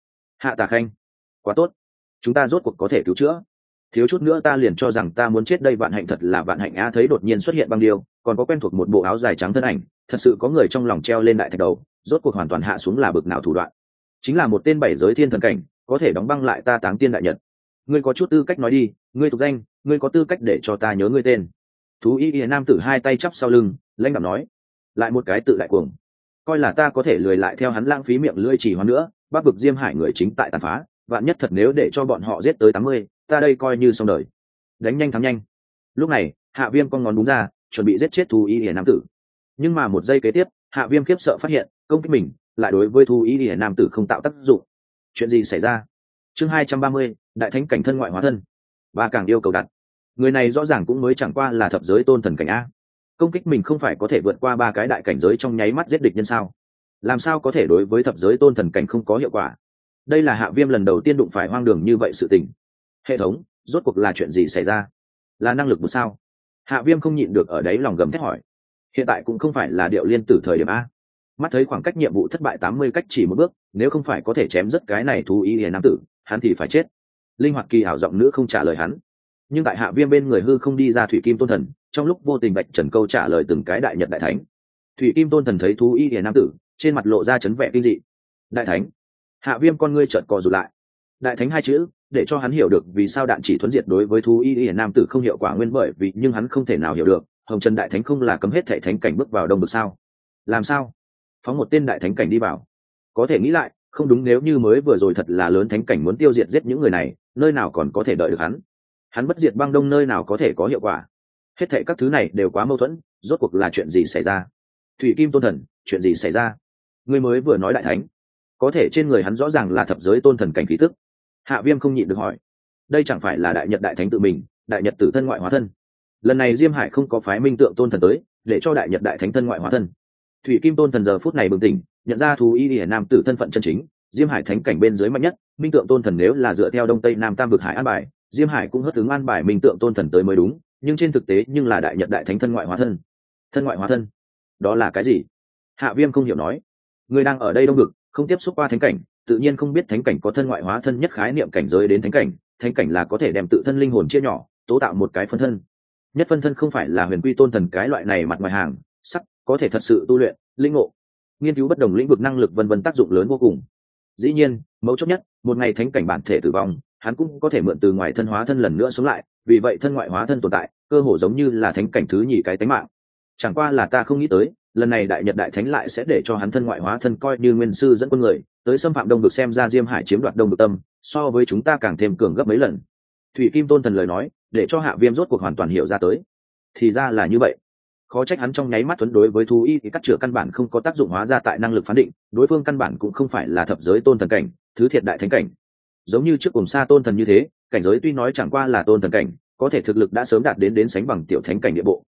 Tà Khanh, quá tốt, chúng ta rốt cuộc có thể cứu chữa. Thiếu chút nữa ta liền cho rằng ta muốn chết đây, vạn hạnh thật là vạn hạnh a. Thấy đột nhiên xuất hiện băng điêu, còn có quen thuộc một bộ áo dài trắng thân ảnh, thật sự có người trong lòng treo lên đại thạch đầu, rốt cuộc hoàn toàn hạ xuống là bực nào thủ đoạn. Chính là một tên bảy giới thiên thần cảnh, có thể đóng băng lại ta Táng Tiên đại nhật. Ngươi có chút tư cách nói đi, ngươi tục danh, ngươi có tư cách để cho ta nhớ ngươi tên. Thú Y Liễu nam tử hai tay chắp sau lưng, lãnh đạm nói. Lại một cái tự đại cuồng, coi là ta có thể lười lại theo hắn lãng phí miệng lưỡi chỉ hoan nữa. Bắc vực Diêm Hải người chính tại tàn phá, vạn nhất thật nếu để cho bọn họ giết tới 80, ta đây coi như xong đời. Đánh nhanh thắng nhanh. Lúc này, Hạ Viêm con ngón đúng ra, chuẩn bị giết chết Thú Y Liễu nam tử. Nhưng mà một giây kế tiếp, Hạ Viêm khiếp sợ phát hiện, công kích mình lại đối với Thú Y Liễu nam tử không tạo tác dụng. Chuyện gì xảy ra? Chương 230, đại thánh cảnh thân ngoại hóa thân. Ba càng yêu cầu đặt. Người này rõ ràng cũng mới chẳng qua là thập giới tôn thần cảnh a. Công kích mình không phải có thể vượt qua ba cái đại cảnh giới trong nháy mắt giết địch nhân sao? Làm sao có thể đối với thập giới tôn thần cảnh không có hiệu quả? Đây là Hạ Viêm lần đầu tiên đụng phải hoang đường như vậy sự tình. Hệ thống, rốt cuộc là chuyện gì xảy ra? Là năng lực một sao? Hạ Viêm không nhịn được ở đấy lòng gầm thét hỏi. Hiện tại cũng không phải là điệu liên tử thời điểm a. Mắt thấy khoảng cách nhiệm vụ thất bại 80 cách chỉ một bước, nếu không phải có thể chém rất cái này Thú Y Liễu nam tử, hắn thì phải chết. Linh hoạt kỳ ảo giọng nữ không trả lời hắn, nhưng tại Hạ Viêm bên người hư không đi ra Thủy Kim Tôn Thần, trong lúc vô tình bạch trần câu trả lời từng cái đại nhật đại thánh. Thủy Kim Tôn Thần thấy Thú Y Liễu nam tử, trên mặt lộ ra chấn vẻ kinh dị. Đại thánh. Hạ Viêm con ngươi chợt co rụt lại. Đại thánh hai chữ, để cho hắn hiểu được vì sao đạn chỉ thuấn diệt đối với Thú Y Liễu nam tử không hiệu quả nguyên bởi vì, nhưng hắn không thể nào hiểu được, Hồng Trần đại thánh không là cấm hết thảy thánh cảnh bước vào đông vực sao? Làm sao? Phóng một tên đại thánh cảnh đi vào? Có thể nghĩ lại, không đúng, nếu như mới vừa rồi thật là lớn thánh cảnh muốn tiêu diệt giết những người này, nơi nào còn có thể đợi được hắn? Hắn bất diệt băng đông nơi nào có thể có hiệu quả? Hết thảy các thứ này đều quá mâu thuẫn, rốt cuộc là chuyện gì xảy ra? Thủy Kim Tôn Thần, chuyện gì xảy ra? Ngươi mới vừa nói đại thánh, có thể trên người hắn rõ ràng là thập giới tôn thần cảnh khí tức. Hạ Viêm không nhịn được hỏi, đây chẳng phải là đại nhật đại thánh tự mình, đại nhật tử thân ngoại hóa thân? Lần này Diêm Hải không có phái Minh Tượng Tôn Thần tới, để cho đại nhật đại thánh thân ngoại hóa thân. Thủy Kim Tôn Thần giờ phút này bừng tỉnh, nhận ra Thú Y Liễu nam tử thân phận chân chính, Diêm Hải thánh cảnh bên dưới mạnh nhất, Minh Tượng Tôn Thần nếu là dựa theo đông tây nam tam vực hải an bài, Diêm Hải cũng hất ứng an bài Minh Tượng Tôn Thần tới mới đúng, nhưng trên thực tế nhưng là đại nhật đại thánh thân ngoại hóa thân. Thân ngoại hóa thân? Đó là cái gì? Hạ Viêm không hiểu nói. Người đang ở đây đông vực, không tiếp xúc qua thánh cảnh, tự nhiên không biết thánh cảnh có thân ngoại hóa thân nhất khái niệm cảnh giới đến thánh cảnh là có thể đem tự thân linh hồn chia nhỏ, tố tạo một cái phân thân. Nhất phân thân không phải là huyền quy tôn thần cái loại này mặt ngoài hàng, sắc, có thể thật sự tu luyện, linh ngộ, nghiên cứu bất đồng lĩnh vực năng lực vân vân, tác dụng lớn vô cùng. Dĩ nhiên, mấu chốt nhất, một ngày thánh cảnh bản thể tử vong, hắn cũng có thể mượn từ ngoài thân hóa thân lần nữa sống lại, vì vậy thân ngoại hóa thân tồn tại, cơ hồ giống như là thánh cảnh thứ nhì cái tánh mạng. Chẳng qua là ta không nghĩ tới, lần này đại nhật đại thánh lại sẽ để cho hắn thân ngoại hóa thân coi như nguyên sư dẫn quân người tới xâm phạm đông vực, xem ra Diêm Hải chiếm đoạt đông vực tâm, so với chúng ta càng thêm cường gấp mấy lần. Thủy Kim Tôn Thần lời nói, để cho Hạ Viêm rốt cuộc hoàn toàn hiểu ra tới. Thì ra là như vậy. Khó trách hắn trong nháy mắt tuấn đối với Thú Y thì cắt chữa căn bản không có tác dụng, hóa ra tại năng lực phán định, đối phương căn bản cũng không phải là thập giới tôn thần cảnh, thứ thiệt đại thánh cảnh. Giống như trước cùng xa tôn thần như thế, cảnh giới tuy nói chẳng qua là tôn thần cảnh, có thể thực lực đã sớm đạt đến sánh bằng tiểu thánh cảnh địa bộ,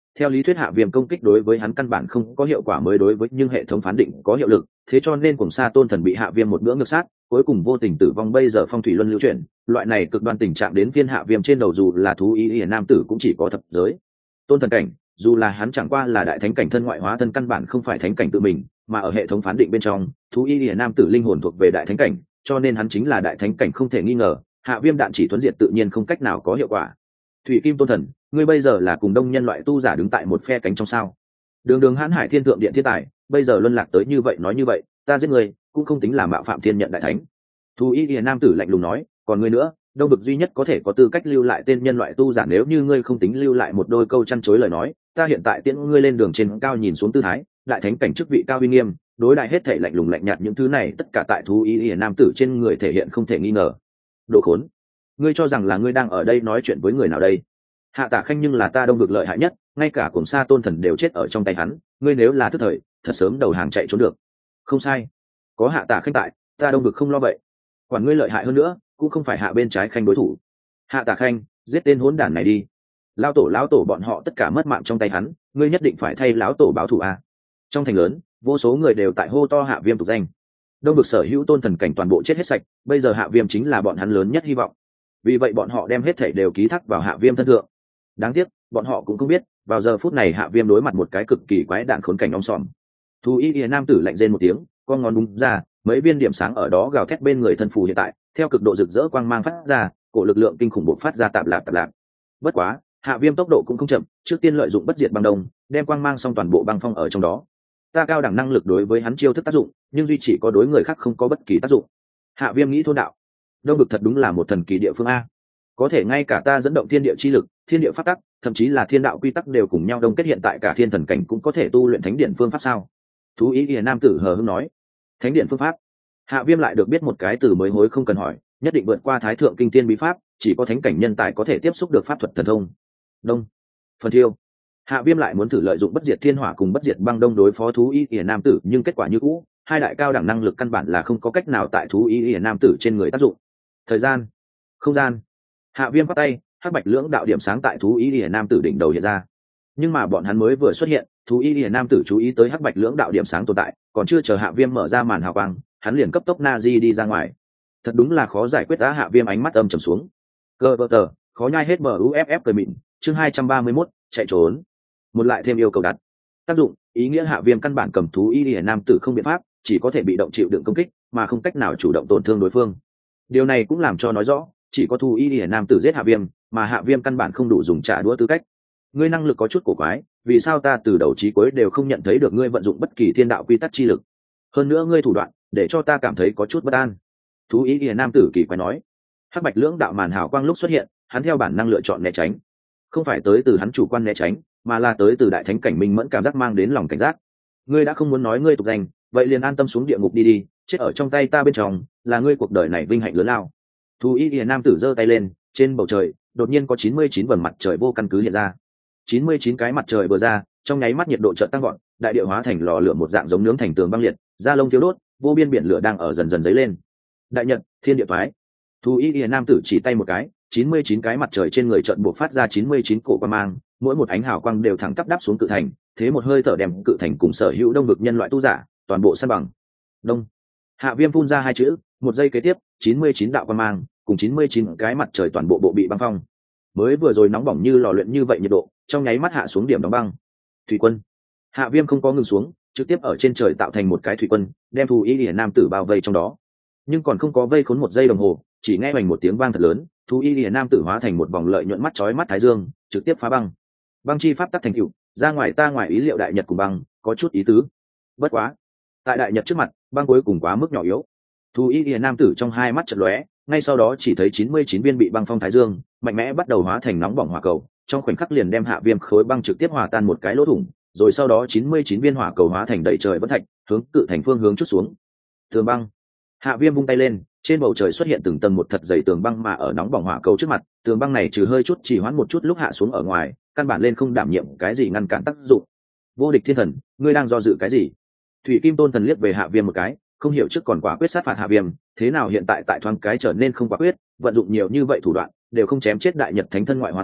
theo lý thuyết hạ viêm công kích đối với hắn căn bản không có hiệu quả mới đối với, nhưng hệ thống phán định có hiệu lực, thế cho nên cùng sa tôn thần bị hạ viêm một bữa ngược sát, cuối cùng vô tình tử vong. Bây giờ phong thủy luân lưu chuyển, loại này cực đoan tình trạng đến phiên hạ viêm trên đầu, dù là thú ý nam tử cũng chỉ có thập giới tôn thần cảnh, dù là hắn chẳng qua là đại thánh cảnh thân ngoại hóa thân, căn bản không phải thánh cảnh tự mình, mà ở hệ thống phán định bên trong, thú ý nam tử linh hồn thuộc về đại thánh cảnh, cho nên hắn chính là đại thánh cảnh không thể nghi ngờ. Hạ viêm đạn chỉ thuấn diệt tự nhiên không cách nào có hiệu quả. Thủy kim tôn thần, ngươi bây giờ là cùng đông nhân loại tu giả đứng tại một phe cánh trong sao? Đường đường hãn hải thiên thượng điện thiên tài, bây giờ luân lạc tới như vậy, nói như vậy ta giết ngươi cũng không tính là mạo phạm thiên nhận đại thánh. Thú ý nam tử lạnh lùng nói, còn ngươi nữa, đông bực duy nhất có thể có tư cách lưu lại tên nhân loại tu giả, nếu như ngươi không tính lưu lại một đôi câu chăn chối lời nói, ta hiện tại tiễn ngươi lên đường trên cao nhìn xuống tư thái, đại thánh cảnh chức vị cao uy nghiêm, đối đại hết thể lạnh lùng lạnh nhạt, những thứ này tất cả tại thú ý nam tử trên người thể hiện không thể nghi ngờ. Đồ khốn, ngươi cho rằng là ngươi đang ở đây nói chuyện với người nào đây? Hạ Tả Khanh nhưng là ta đông bực lợi hại nhất, ngay cả cùng sa tôn thần đều chết ở trong tay hắn, ngươi nếu là thức thời thật sớm đầu hàng chạy trốn được. Không sai, có Hạ Tả Khanh tại, ta đông bực không lo vậy. Quản ngươi lợi hại hơn nữa cũng không phải hạ bên trái khanh đối thủ. Hạ Tả Khanh, giết tên hỗn đản này đi. Lão tổ bọn họ tất cả mất mạng trong tay hắn, ngươi nhất định phải thay lão tổ báo thù a. Trong thành lớn, vô số người đều tại hô to Hạ Viêm tục danh. Đông bực sở hữu tôn thần cảnh toàn bộ chết hết sạch, bây giờ Hạ Viêm chính là bọn hắn lớn nhất hy vọng. Vì vậy bọn họ đem hết thảy đều ký thác vào Hạ Viêm thân thượng. Đáng tiếc, bọn họ cũng không biết, vào giờ phút này Hạ Viêm đối mặt một cái cực kỳ quái đản khốn cảnh om sòm. Thú y nam tử lạnh rên một tiếng, con ngón búng ra, mấy viên điểm sáng ở đó gào thét bên người thân phù hiện tại, theo cực độ rực rỡ quang mang phát ra, cổ lực lượng kinh khủng bộc phát ra tạp lạp. Bất quá, Hạ Viêm tốc độ cũng không chậm, trước tiên lợi dụng bất diệt băng đông, đem quang mang xong toàn bộ băng phong ở trong đó. Ta cao đẳng năng lực đối với hắn chiêu thức tác dụng, nhưng duy chỉ có đối người khác không có bất kỳ tác dụng. Hạ Viêm nghĩ thôn đạo, đông bực thật đúng là một thần kỳ địa phương a. Có thể ngay cả ta dẫn động thiên địa chi lực, thiên địa pháp tắc, thậm chí là thiên đạo quy tắc đều cùng nhau đông kết, hiện tại cả thiên thần cảnh cũng có thể tu luyện thánh điện phương pháp sao? Thú ý nam tử hờ hững nói, thánh điện phương pháp. Hạ Viêm lại được biết một cái từ mới hối không cần hỏi, nhất định vượt qua thái thượng kinh thiên bí pháp, chỉ có thánh cảnh nhân tài có thể tiếp xúc được pháp thuật thần thông. Đông, phần thiêu. Hạ Viêm lại muốn thử lợi dụng bất diệt thiên hỏa cùng bất diệt băng đông đối phó thú ý nam tử, nhưng kết quả như cũ, hai đại cao đẳng năng lực căn bản là không có cách nào tại thú ý nam tử trên người tác dụng. Thời gian, không gian. Hạ Viêm bắt tay, hắc bạch lưỡng đạo điểm sáng tại thú ý nam tử đỉnh đầu hiện ra. Nhưng mà bọn hắn mới vừa xuất hiện, thú ý nam tử chú ý tới hắc bạch lưỡng đạo điểm sáng tồn tại, còn chưa chờ Hạ Viêm mở ra màn hào quang, hắn liền cấp tốc na di đi ra ngoài. Thật đúng là khó giải quyết á. Hạ Viêm ánh mắt âm trầm xuống. Cơ bơ tờ, khó nhai hết bờ uff cười mịn. Chương 231, chạy trốn. Một lại thêm yêu cầu đặt. Tác dụng, ý nghĩa Hạ Viêm căn bản cầm thú ý nam tử không biện pháp, chỉ có thể bị động chịu đựng công kích, mà không cách nào chủ động tổn thương đối phương. Điều này cũng làm cho nói rõ, chỉ có thú ý nam tử giết Hạ Viêm, mà Hạ Viêm căn bản không đủ dùng trả đũa tư cách. Ngươi năng lực có chút cổ quái, vì sao ta từ đầu chí cuối đều không nhận thấy được ngươi vận dụng bất kỳ thiên đạo quy tắc chi lực? Hơn nữa ngươi thủ đoạn, để cho ta cảm thấy có chút bất an. Thú ý nam tử kỳ quái nói. Hắc bạch lưỡng đạo màn hào quang lúc xuất hiện, hắn theo bản năng lựa chọn né tránh, không phải tới từ hắn chủ quan né tránh, mà là tới từ đại thánh cảnh minh mẫn cảm giác mang đến lòng cảnh giác. Ngươi đã không muốn nói ngươi tục danh, vậy liền an tâm xuống địa ngục đi đi, chết ở trong tay ta bên trong là ngươi cuộc đời này vinh hạnh lớn lao. Thú ý nam tử giơ tay lên, trên bầu trời đột nhiên có 99 vầng mặt trời vô căn cứ hiện ra. 99 cái mặt trời vừa ra, trong nháy mắt nhiệt độ chợt tăng vọt, đại địa hóa thành lò lửa một dạng giống nướng thành tường băng liệt, da lông thiêu đốt, vô biên biển lửa đang ở dần dần dấy lên. Đại nhật, thiên địa thoái. Thú ý nam tử chỉ tay một cái, 99 cái mặt trời trên người chợt buộc phát ra 99 cổ quang mang, mỗi một ánh hào quang đều thẳng tắp đáp xuống cự thành, thế một hơi thở đem cự thành cùng sở hữu đông vực nhân loại tu giả, toàn bộ san bằng. Đông. Hạ Viêm phun ra hai chữ, một giây kế tiếp, 99 đạo quang mang, cùng 99 cái mặt trời toàn bộ bị băng phong. Mới vừa rồi nóng bỏng như lò luyện như vậy nhiệt độ, trong nháy mắt hạ xuống điểm đóng băng. Thủy quân. Hạ Viêm không có ngừng xuống, trực tiếp ở trên trời tạo thành một cái thủy quân, đem thú ý nam tử bao vây trong đó. Nhưng còn không có vây khốn một giây đồng hồ, chỉ nghe hoành một tiếng vang thật lớn, thú ý nam tử hóa thành một vòng lợi nhuận mắt chói mắt thái dương, trực tiếp phá băng. Băng chi pháp tắc thành tựu, ra ngoài ta ngoài ý liệu đại nhật cùng băng, có chút ý tứ. Bất quá, tại đại nhật trước mặt, băng cuối cùng quá mức nhỏ yếu. Thú ý nam tử trong hai mắt chợt lóe, ngay sau đó chỉ thấy 99 viên bị băng phong thái dương mạnh mẽ bắt đầu hóa thành nóng bỏng hỏa cầu, trong khoảnh khắc liền đem Hạ Viêm khối băng trực tiếp hòa tan một cái lỗ thủng, rồi sau đó 99 viên hỏa cầu hóa thành đầy trời bất thạch, hướng cự thành phương hướng chút xuống. Tường băng. Hạ Viêm vung tay lên, trên bầu trời xuất hiện từng tầng một thật dày tường băng, mà ở nóng bỏng hỏa cầu trước mặt, tường băng này trừ hơi chút chỉ hoãn một chút lúc hạ xuống ở ngoài, căn bản lên không đảm nhiệm cái gì ngăn cản tác dụng. Vô địch thiên thần, ngươi đang do dự cái gì? Thủy Kim Tôn thần liếc về Hạ Viêm một cái, không hiểu trước còn quả quyết sát phạt Hạ Viêm, thế nào hiện tại tại thoáng cái trở nên không quả quyết, vận dụng nhiều như vậy thủ đoạn đều không chém chết đại nhật thánh thân ngoại hóa thân,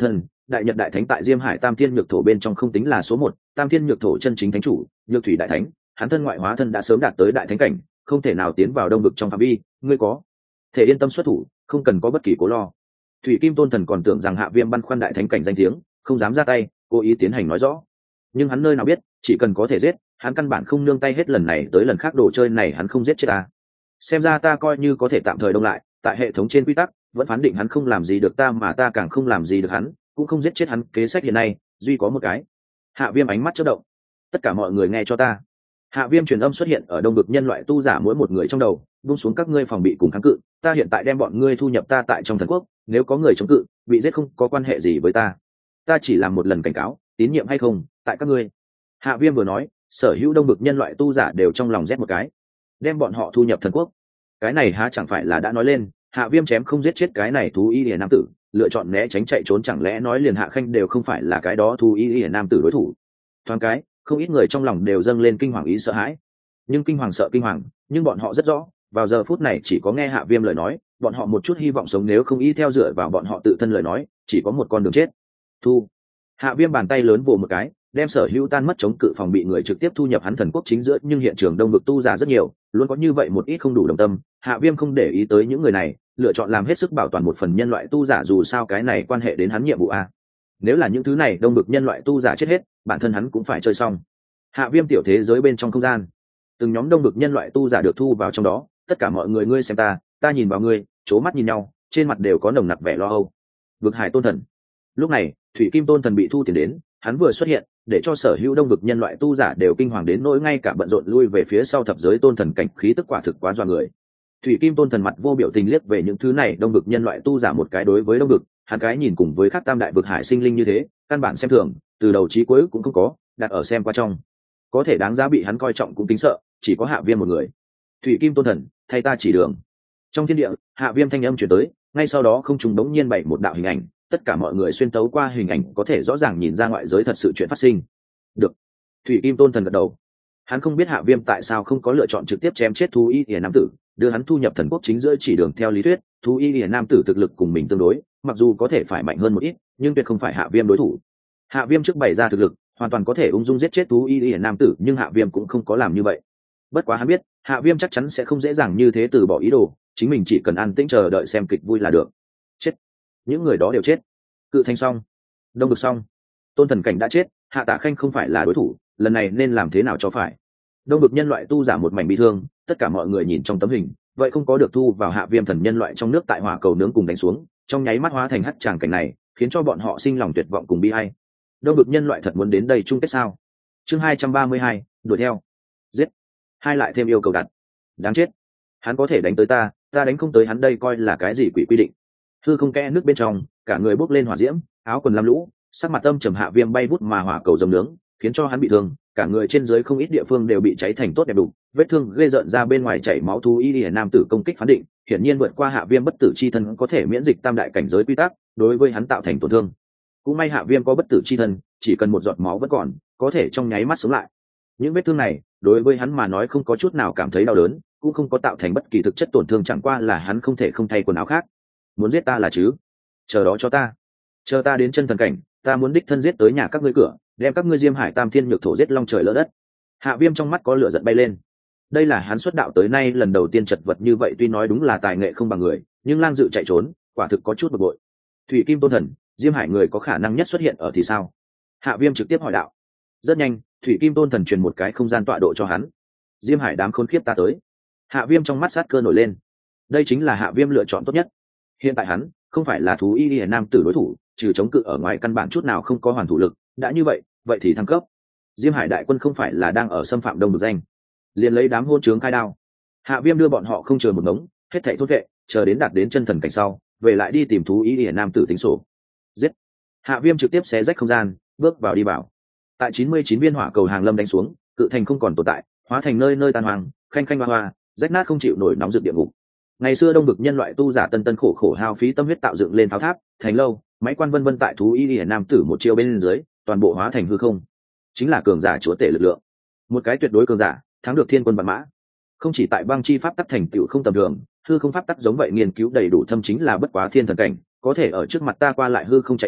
đại nhật đại thánh tại Diêm Hải Tam Thiên Nhược Thổ bên trong không tính là số một, Tam Thiên Nhược Thổ chân chính thánh chủ, Nhược Thủy đại thánh, hắn thân ngoại hóa thân đã sớm đạt tới đại thánh cảnh, không thể nào tiến vào đông vực trong phạm vi, ngươi có thể yên tâm xuất thủ, không cần có bất kỳ cố lo. Thủy Kim Tôn Thần còn tưởng rằng Hạ Viêm băn khoăn đại thánh cảnh danh tiếng, không dám ra tay, cố ý tiến hành nói rõ. Nhưng hắn nơi nào biết, chỉ cần có thể giết, hắn căn bản không nương tay hết lần này tới lần khác, đồ chơi này hắn không giết chết ta. Xem ra ta coi như có thể tạm thời đông lại, tại hệ thống trên quy tắc, vẫn phán định hắn không làm gì được ta, mà ta càng không làm gì được hắn, cũng không giết chết hắn. Kế sách hiện nay duy có một cái. Hạ Viêm ánh mắt chớp động. Tất cả mọi người nghe cho ta. Hạ Viêm truyền âm xuất hiện ở đông vực nhân loại tu giả mỗi một người trong đầu, buông xuống các ngươi phòng bị cùng kháng cự, ta hiện tại đem bọn ngươi thu nhập ta tại trong thần quốc, nếu có người chống cự, bị giết không có quan hệ gì với ta. Ta chỉ làm một lần cảnh cáo, tín nhiệm hay không, tại các ngươi. Hạ Viêm vừa nói, sở hữu đông vực nhân loại tu giả đều trong lòng rét một cái. Đem bọn họ thu nhập thần quốc. Cái này há chẳng phải là đã nói lên, Hạ Viêm chém không giết chết cái này thú y liễu nam tử, lựa chọn né tránh chạy trốn, chẳng lẽ nói liền Hạ Khanh đều không phải là cái đó thú y liễu nam tử đối thủ. Thoáng cái, không ít người trong lòng đều dâng lên kinh hoàng ý sợ hãi. Nhưng kinh hoàng sợ kinh hoàng, nhưng bọn họ rất rõ, vào giờ phút này chỉ có nghe Hạ Viêm lời nói, bọn họ một chút hy vọng sống nếu không y theo dựa vào bọn họ tự thân lời nói, chỉ có một con đường chết. Thu. Hạ Viêm bàn tay lớn vồ một cái, đem sở hữu tan mất chống cự phòng bị người trực tiếp thu nhập hắn thần quốc chính giữa, nhưng hiện trường đông vực tu giả rất nhiều, luôn có như vậy một ít không đủ đồng tâm. Hạ Viêm không để ý tới những người này, lựa chọn làm hết sức bảo toàn một phần nhân loại tu giả, dù sao cái này quan hệ đến hắn nhiệm vụ a. Nếu là những thứ này đông vực nhân loại tu giả chết hết, bản thân hắn cũng phải chơi xong. Hạ Viêm tiểu thế giới bên trong không gian, từng nhóm đông vực nhân loại tu giả được thu vào trong đó, tất cả mọi người ngươi xem ta, ta nhìn vào ngươi, chố mắt nhìn nhau, trên mặt đều có nồng nặc vẻ lo âu. Vực Hải Tôn Thần. Lúc này, Thủy Kim Tôn Thần bị thu tiền đến, hắn vừa xuất hiện, để cho sở hữu đông vực nhân loại tu giả đều kinh hoàng đến nỗi ngay cả bận rộn lui về phía sau. Thập giới tôn thần cảnh khí tức quả thực quá dọa người. Thủy Kim Tôn Thần mặt vô biểu tình liếc về những thứ này đông vực nhân loại tu giả một cái, đối với đông vực, hắn cái nhìn cùng với các tam đại vực hải sinh linh như thế, căn bản xem thường, từ đầu chí cuối cũng không có, đặt ở xem qua trong. Có thể đáng giá bị hắn coi trọng cũng kính sợ, chỉ có Hạ Viêm một người. Thủy Kim Tôn Thần, thay ta chỉ đường. Trong thiên địa, Hạ Viêm thanh âm truyền tới, ngay sau đó không trung bỗng nhiên bày một đạo hình ảnh, tất cả mọi người xuyên tấu qua hình ảnh có thể rõ ràng nhìn ra ngoại giới thật sự chuyện phát sinh. Được. Thủy Kim Tôn Thần gật đầu. Hắn không biết Hạ Viêm tại sao không có lựa chọn trực tiếp chém chết thú y liễu nam tử, đưa hắn thu nhập thần quốc chính giữa chỉ đường. Theo lý thuyết, thú y liễu nam tử thực lực cùng mình tương đối, mặc dù có thể phải mạnh hơn một ít, nhưng tuyệt không phải Hạ Viêm đối thủ. Hạ Viêm trước bày ra thực lực, hoàn toàn có thể ung dung giết chết thú y liễu nam tử, nhưng Hạ Viêm cũng không có làm như vậy. Bất quá hắn biết, Hạ Viêm chắc chắn sẽ không dễ dàng như thế từ bỏ ý đồ, chính mình chỉ cần an tĩnh chờ đợi xem kịch vui là được. Chết. Những người đó đều chết. Cự Thanh xong, đông vực xong, tôn thần cảnh đã chết, Hạ Tạ Khanh không phải là đối thủ, lần này nên làm thế nào cho phải. Đông vực nhân loại tu giả một mảnh bị thương, tất cả mọi người nhìn trong tấm hình, vậy không có được thu vào Hạ Viêm thần nhân loại trong nước tại hỏa cầu nướng cùng đánh xuống, trong nháy mắt hóa thành hắc tràng cảnh này, khiến cho bọn họ sinh lòng tuyệt vọng cùng bi ai. Đông vực nhân loại thật muốn đến đây chung kết sao? Chương 232, đuổi theo. Giết. Hai lại thêm yêu cầu đặt. Đáng chết. Hắn có thể đánh tới ta, ta đánh không tới hắn, đây coi là cái gì quỷ quy định. Hư không kẽ nước bên trong, cả người bốc lên hỏa diễm, áo quần lam lũ, sắc mặt âm trầm. Hạ Viêm bay vút mà hỏa cầu rồng nướng, khiến cho hắn bị thương, cả người trên dưới không ít địa phương đều bị cháy thành tốt đẹp đủ, vết thương ghê rợn ra bên ngoài chảy máu. Thú y liễu nam tử công kích phán định, hiển nhiên vượt qua Hạ Viêm bất tử chi thân có thể miễn dịch tam đại cảnh giới quy tắc, đối với hắn tạo thành tổn thương. Cũng may Hạ Viêm có bất tử chi thân, chỉ cần một giọt máu vẫn còn, có thể trong nháy mắt sống lại. Những vết thương này, đối với hắn mà nói không có chút nào cảm thấy đau đớn, cũng không có tạo thành bất kỳ thực chất tổn thương, chẳng qua là hắn không thể không thay quần áo khác. Muốn giết ta là chứ? Chờ đó cho ta. Chờ ta đến chân thần cảnh, ta muốn đích thân giết tới nhà các ngươi cửa, đem các ngươi Diêm Hải Tam Thiên Nhược Thổ giết long trời lỡ đất. Hạ Viêm trong mắt có lửa giận bay lên. Đây là hắn xuất đạo tới nay lần đầu tiên chật vật như vậy, tuy nói đúng là tài nghệ không bằng người, nhưng lang dự chạy trốn, quả thực có chút bực bội. Thủy Kim Tôn Thần, Diêm Hải người có khả năng nhất xuất hiện ở thì sao? Hạ Viêm trực tiếp hỏi đạo. Rất nhanh, Thủy Kim Tôn Thần truyền một cái không gian tọa độ cho hắn. Diêm Hải đám khốn kiếp ta tới. Hạ Viêm trong mắt sát cơ nổi lên. Đây chính là Hạ Viêm lựa chọn tốt nhất. Hiện tại hắn không phải là thú y liễu nam tử đối thủ, trừ chống cự ở ngoài căn bản chút nào không có hoàn thủ lực. Đã như vậy, vậy thì thăng cấp. Diêm Hải đại quân không phải là đang ở xâm phạm đông vực danh, liền lấy đám hôn trướng khai đao. Hạ Viêm đưa bọn họ không chờ một ngống, hết thảy thốt vệ, chờ đến đạt đến chân thần cảnh sau, về lại đi tìm thú y liễu nam tử tính sổ. Giết. Hạ Viêm trực tiếp xé rách không gian, bước vào đi vào. Tại 99 viên hỏa cầu hàng lâm đánh xuống, cự thành không còn tồn tại, hóa thành nơi nơi tàn hoang, khanh khanh hoa hoa, rách nát không chịu nổi nóng rực địa ngục. Ngày xưa đông vực nhân loại tu giả tân tân khổ khổ hao phí tâm huyết tạo dựng lên pháo tháp, thành lâu, máy quan vân vân, tại thú y liễu nam tử một chiêu bên dưới, toàn bộ hóa thành hư không. Chính là cường giả chúa tể lực lượng, một cái tuyệt đối cường giả, thắng được thiên quân vạn mã. Không chỉ tại băng chi pháp tắc thành tựu không tầm thường, hư không pháp tắc giống vậy nghiên cứu đầy đủ thâm, chính là bất quá thiên thần cảnh, có thể ở trước mặt ta qua lại hư không chạy trốn,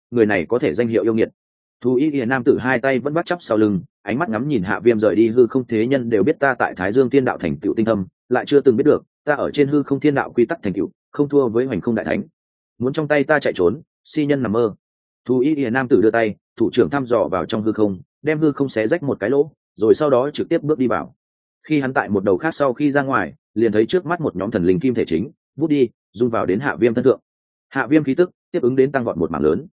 người này có thể danh hiệu yêu nghiệt. Thú y lìa nam tử hai tay vẫn bắt chắp sau lưng, ánh mắt ngắm nhìn Hạ Viêm rời đi hư không. Thế nhân đều biết ta tại Thái Dương Tiên đạo thành tựu tinh thâm, lại chưa từng biết được ta ở trên hư không thiên đạo quy tắc thành tựu không thua với Hoành Không đại thánh. Muốn trong tay ta chạy trốn, si nhân nằm mơ. Thú y lìa nam tử đưa tay, thủ trưởng thăm dò vào trong hư không, đem hư không xé rách một cái lỗ, rồi sau đó trực tiếp bước đi vào. Khi hắn tại một đầu khác sau khi ra ngoài, liền thấy trước mắt một nhóm thần linh kim thể chính vút đi dung vào đến Hạ Viêm thân thượng. Hạ Viêm khí tức tiếp ứng đến tăng vọt một mảng lớn.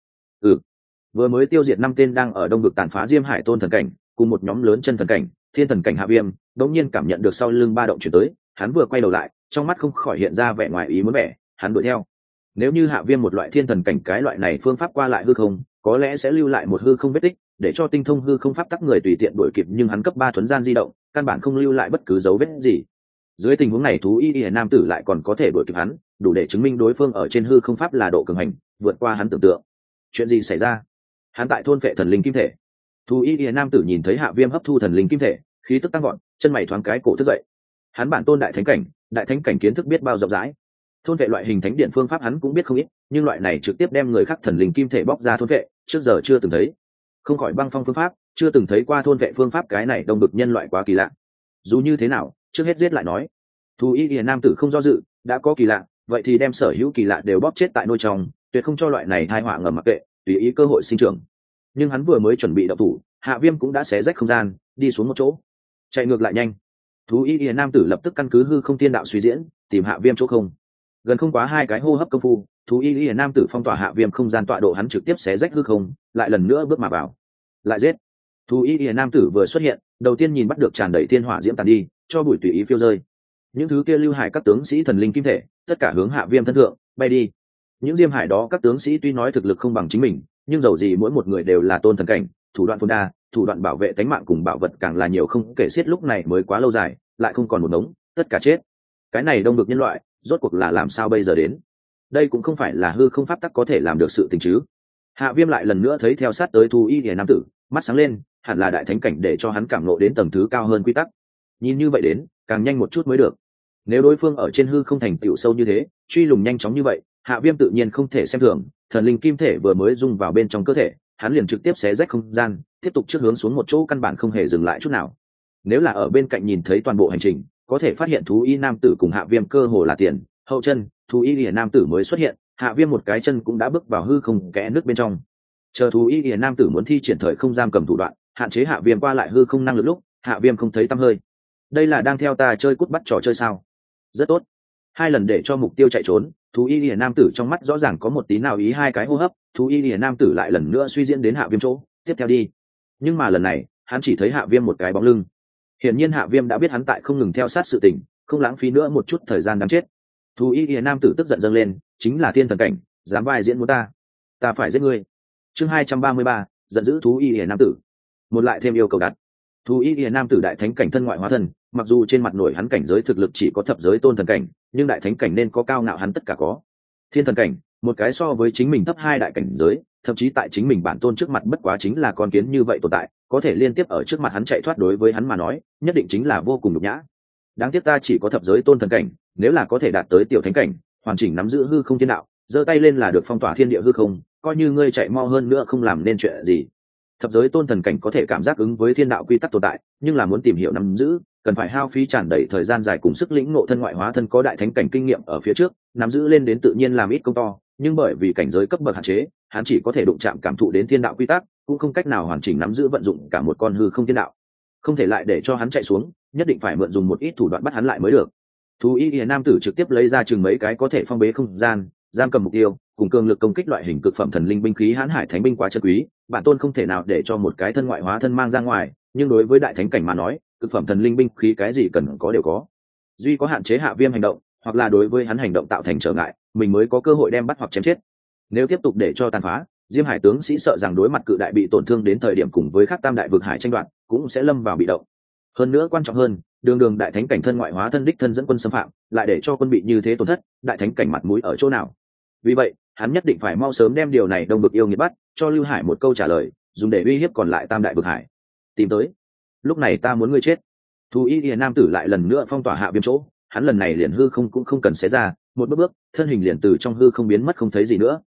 Vừa mới tiêu diệt 5 tên đang ở đông vực tàn phá Diêm Hải tôn thần cảnh cùng một nhóm lớn chân thần cảnh, thiên thần cảnh Hạ Viêm đống nhiên cảm nhận được sau lưng ba động chuyển tới, hắn vừa quay đầu lại, trong mắt không khỏi hiện ra vẻ ngoài ý muốn vẻ, hắn đuổi theo. Nếu như Hạ Viêm một loại thiên thần cảnh cái loại này phương pháp qua lại hư không, có lẽ sẽ lưu lại một hư không vết tích, để cho tinh thông hư không pháp tắc người tùy tiện đuổi kịp, nhưng hắn cấp 3 thuấn gian di động, căn bản không lưu lại bất cứ dấu vết gì. Dưới tình huống này thú y nam tử lại còn có thể đuổi kịp hắn, đủ để chứng minh đối phương ở trên hư không pháp là độ cường hành, vượt qua hắn tưởng tượng. Chuyện gì xảy ra? Hắn tại thôn phệ thần linh kim thể. Thú y nam tử nhìn thấy Hạ Viêm hấp thu thần linh kim thể, khí tức tăng vọt, chân mày thoáng cái cổ thức dậy. Hắn bản tôn đại thánh cảnh kiến thức biết bao rộng rãi, thôn vệ loại hình thánh điện phương pháp hắn cũng biết không ít, nhưng loại này trực tiếp đem người khác thần linh kim thể bóc ra thôn vệ, trước giờ chưa từng thấy. Không khỏi băng phong phương pháp, chưa từng thấy qua thôn vệ phương pháp, cái này đông bực nhân loại quá kỳ lạ. Dù như thế nào, trước hết giết lại nói. Thú y nam tử không do dự, đã có kỳ lạ, vậy thì đem sở hữu kỳ lạ đều bóp chết tại nôi trong, tuyệt không cho loại này tai họa ngầm mặc kệ, tùy ý cơ hội sinh trưởng. Nhưng hắn vừa mới chuẩn bị động thủ, Hạ Viêm cũng đã xé rách không gian, đi xuống một chỗ, chạy ngược lại nhanh. Thú y nam tử lập tức căn cứ hư không tiên đạo suy diễn, tìm Hạ Viêm chỗ không. Gần không quá 2 cái hô hấp công phu, thú y nam tử phong tỏa Hạ Viêm không gian tọa độ, hắn trực tiếp xé rách hư không, lại lần nữa bước mà vào, lại giết. Thú y nam tử vừa xuất hiện, đầu tiên nhìn bắt được tràn đầy thiên hỏa diễm tàn đi, cho bụi tùy ý phiêu rơi. Những thứ kia lưu hải các tướng sĩ thần linh kim thể, tất cả hướng Hạ Viêm thân thượng bay đi. Những diêm hải đó các tướng sĩ tuy nói thực lực không bằng chính mình, nhưng dầu gì mỗi một người đều là tôn thần cảnh, thủ đoạn phồn đa, thủ đoạn bảo vệ tính mạng cùng bảo vật càng là nhiều không kể xiết. Lúc này mới quá lâu dài, lại không còn một ngống, tất cả chết. Cái này đông được nhân loại, rốt cuộc là làm sao bây giờ đến? Đây cũng không phải là hư không pháp tắc có thể làm được sự tình chứ. Hạ Viêm lại lần nữa thấy theo sát tới thú y nam tử, mắt sáng lên, hẳn là đại thánh cảnh để cho hắn cảm ngộ đến tầng thứ cao hơn quy tắc. Nhìn như vậy đến, càng nhanh một chút mới được. Nếu đối phương ở trên hư không thành tựu sâu như thế, truy lùng nhanh chóng như vậy, Hạ Viêm tự nhiên không thể xem thường. Thần linh kim thể vừa mới dung vào bên trong cơ thể, hắn liền trực tiếp xé rách không gian, tiếp tục trước hướng xuống một chỗ, căn bản không hề dừng lại chút nào. Nếu là ở bên cạnh nhìn thấy toàn bộ hành trình, có thể phát hiện thú y nam tử cùng Hạ Viêm cơ hồ là tiền hậu chân. Thú y lìa nam tử mới xuất hiện, Hạ Viêm một cái chân cũng đã bước vào hư không kẽ nước bên trong. Chờ thú y lìa nam tử muốn thi triển thời không giam cầm thủ đoạn, hạn chế Hạ Viêm qua lại hư không năng lực lúc, Hạ Viêm không thấy tăm hơi. Đây là đang theo ta chơi cút bắt trò chơi sao? Rất tốt. 2 lần để cho mục tiêu chạy trốn, thú y lìa nam tử trong mắt rõ ràng có một tí nào ý. 2 cái hô hấp, thú y lìa nam tử lại lần nữa suy diễn đến Hạ Viêm chỗ, tiếp theo đi. Nhưng mà lần này, hắn chỉ thấy Hạ Viêm một cái bóng lưng. Hiển nhiên Hạ Viêm đã biết hắn tại không ngừng theo sát sự tình, không lãng phí nữa một chút thời gian đáng chết. Thú y lìa nam tử tức giận dâng lên, chính là thiên thần cảnh, dám vai diễn muốn ta phải giết ngươi. Chương 233, giận dữ thú y lìa nam tử. Một lại thêm yêu cầu đặt. Thú y lìa nam tử đại thánh cảnh thân ngoại hóa thân, mặc dù trên mặt nổi hắn cảnh giới thực lực chỉ có thập giới tôn thần cảnh, nhưng đại thánh cảnh nên có cao ngạo hắn tất cả có. Thiên thần cảnh, một cái so với chính mình thấp 2 đại cảnh giới, thậm chí tại chính mình bản tôn trước mặt bất quá chính là con kiến như vậy tồn tại, có thể liên tiếp ở trước mặt hắn chạy thoát, đối với hắn mà nói, nhất định chính là vô cùng nhục nhã. Đáng tiếc ta chỉ có thập giới tôn thần cảnh, nếu là có thể đạt tới tiểu thánh cảnh, hoàn chỉnh nắm giữ hư không thiên đạo, giơ tay lên là được phong tỏa thiên địa hư không, coi như ngươi chạy mau hơn nữa không làm nên chuyện gì. Thập giới tôn thần cảnh có thể cảm giác ứng với thiên đạo quy tắc tồn tại, nhưng là muốn tìm hiểu nắm giữ, cần phải hao phí tràn đầy thời gian dài cùng sức lĩnh ngộ thân ngoại hóa thân có đại thánh cảnh kinh nghiệm ở phía trước, nắm giữ lên đến tự nhiên làm ít công to, nhưng bởi vì cảnh giới cấp bậc hạn chế, hắn chỉ có thể đụng chạm cảm thụ đến thiên đạo quy tắc, cũng không cách nào hoàn chỉnh nắm giữ vận dụng cả một con hư không thiên đạo. Không thể lại để cho hắn chạy xuống, nhất định phải mượn dùng một ít thủ đoạn bắt hắn lại mới được. Thú y nam tử trực tiếp lấy ra chừng mấy cái có thể phong bế không gian, giam cầm mục tiêu, cùng cường lực công kích loại hình cực phẩm thần linh binh khí hãn hải thánh binh quá chân quý, bản tôn không thể nào để cho một cái thân ngoại hóa thân mang ra ngoài, nhưng đối với đại thánh cảnh mà nói, cực phẩm thần linh binh khí cái gì cần có đều có. Duy có hạn chế Hạ Viêm hành động, hoặc là đối với hắn hành động tạo thành trở ngại, mình mới có cơ hội đem bắt hoặc chém chết. Nếu tiếp tục để cho tàn phá, Diêm Hải tướng sĩ sợ rằng đối mặt cự đại bị tổn thương đến thời điểm cùng với các tam đại vực hải tranh đoạt, cũng sẽ lâm vào bị động. Hơn nữa quan trọng hơn, đường đại thánh cảnh thân ngoại hóa thân đích thân dẫn quân xâm phạm, lại để cho quân bị như thế tổn thất, đại thánh cảnh mặt mũi ở chỗ nào? Vì vậy, hắn nhất định phải mau sớm đem điều này đông bực yêu nghiệt bắt, cho Lưu Hải một câu trả lời, dùng để uy hiếp còn lại tam đại vực hải. Tìm tới. Lúc này ta muốn ngươi chết. Thú y nam tử lại lần nữa phong tỏa Hạ Viêm chỗ, hắn lần này liền hư không cũng không cần xé ra, một bước thân hình liền từ trong hư không biến mất không thấy gì nữa.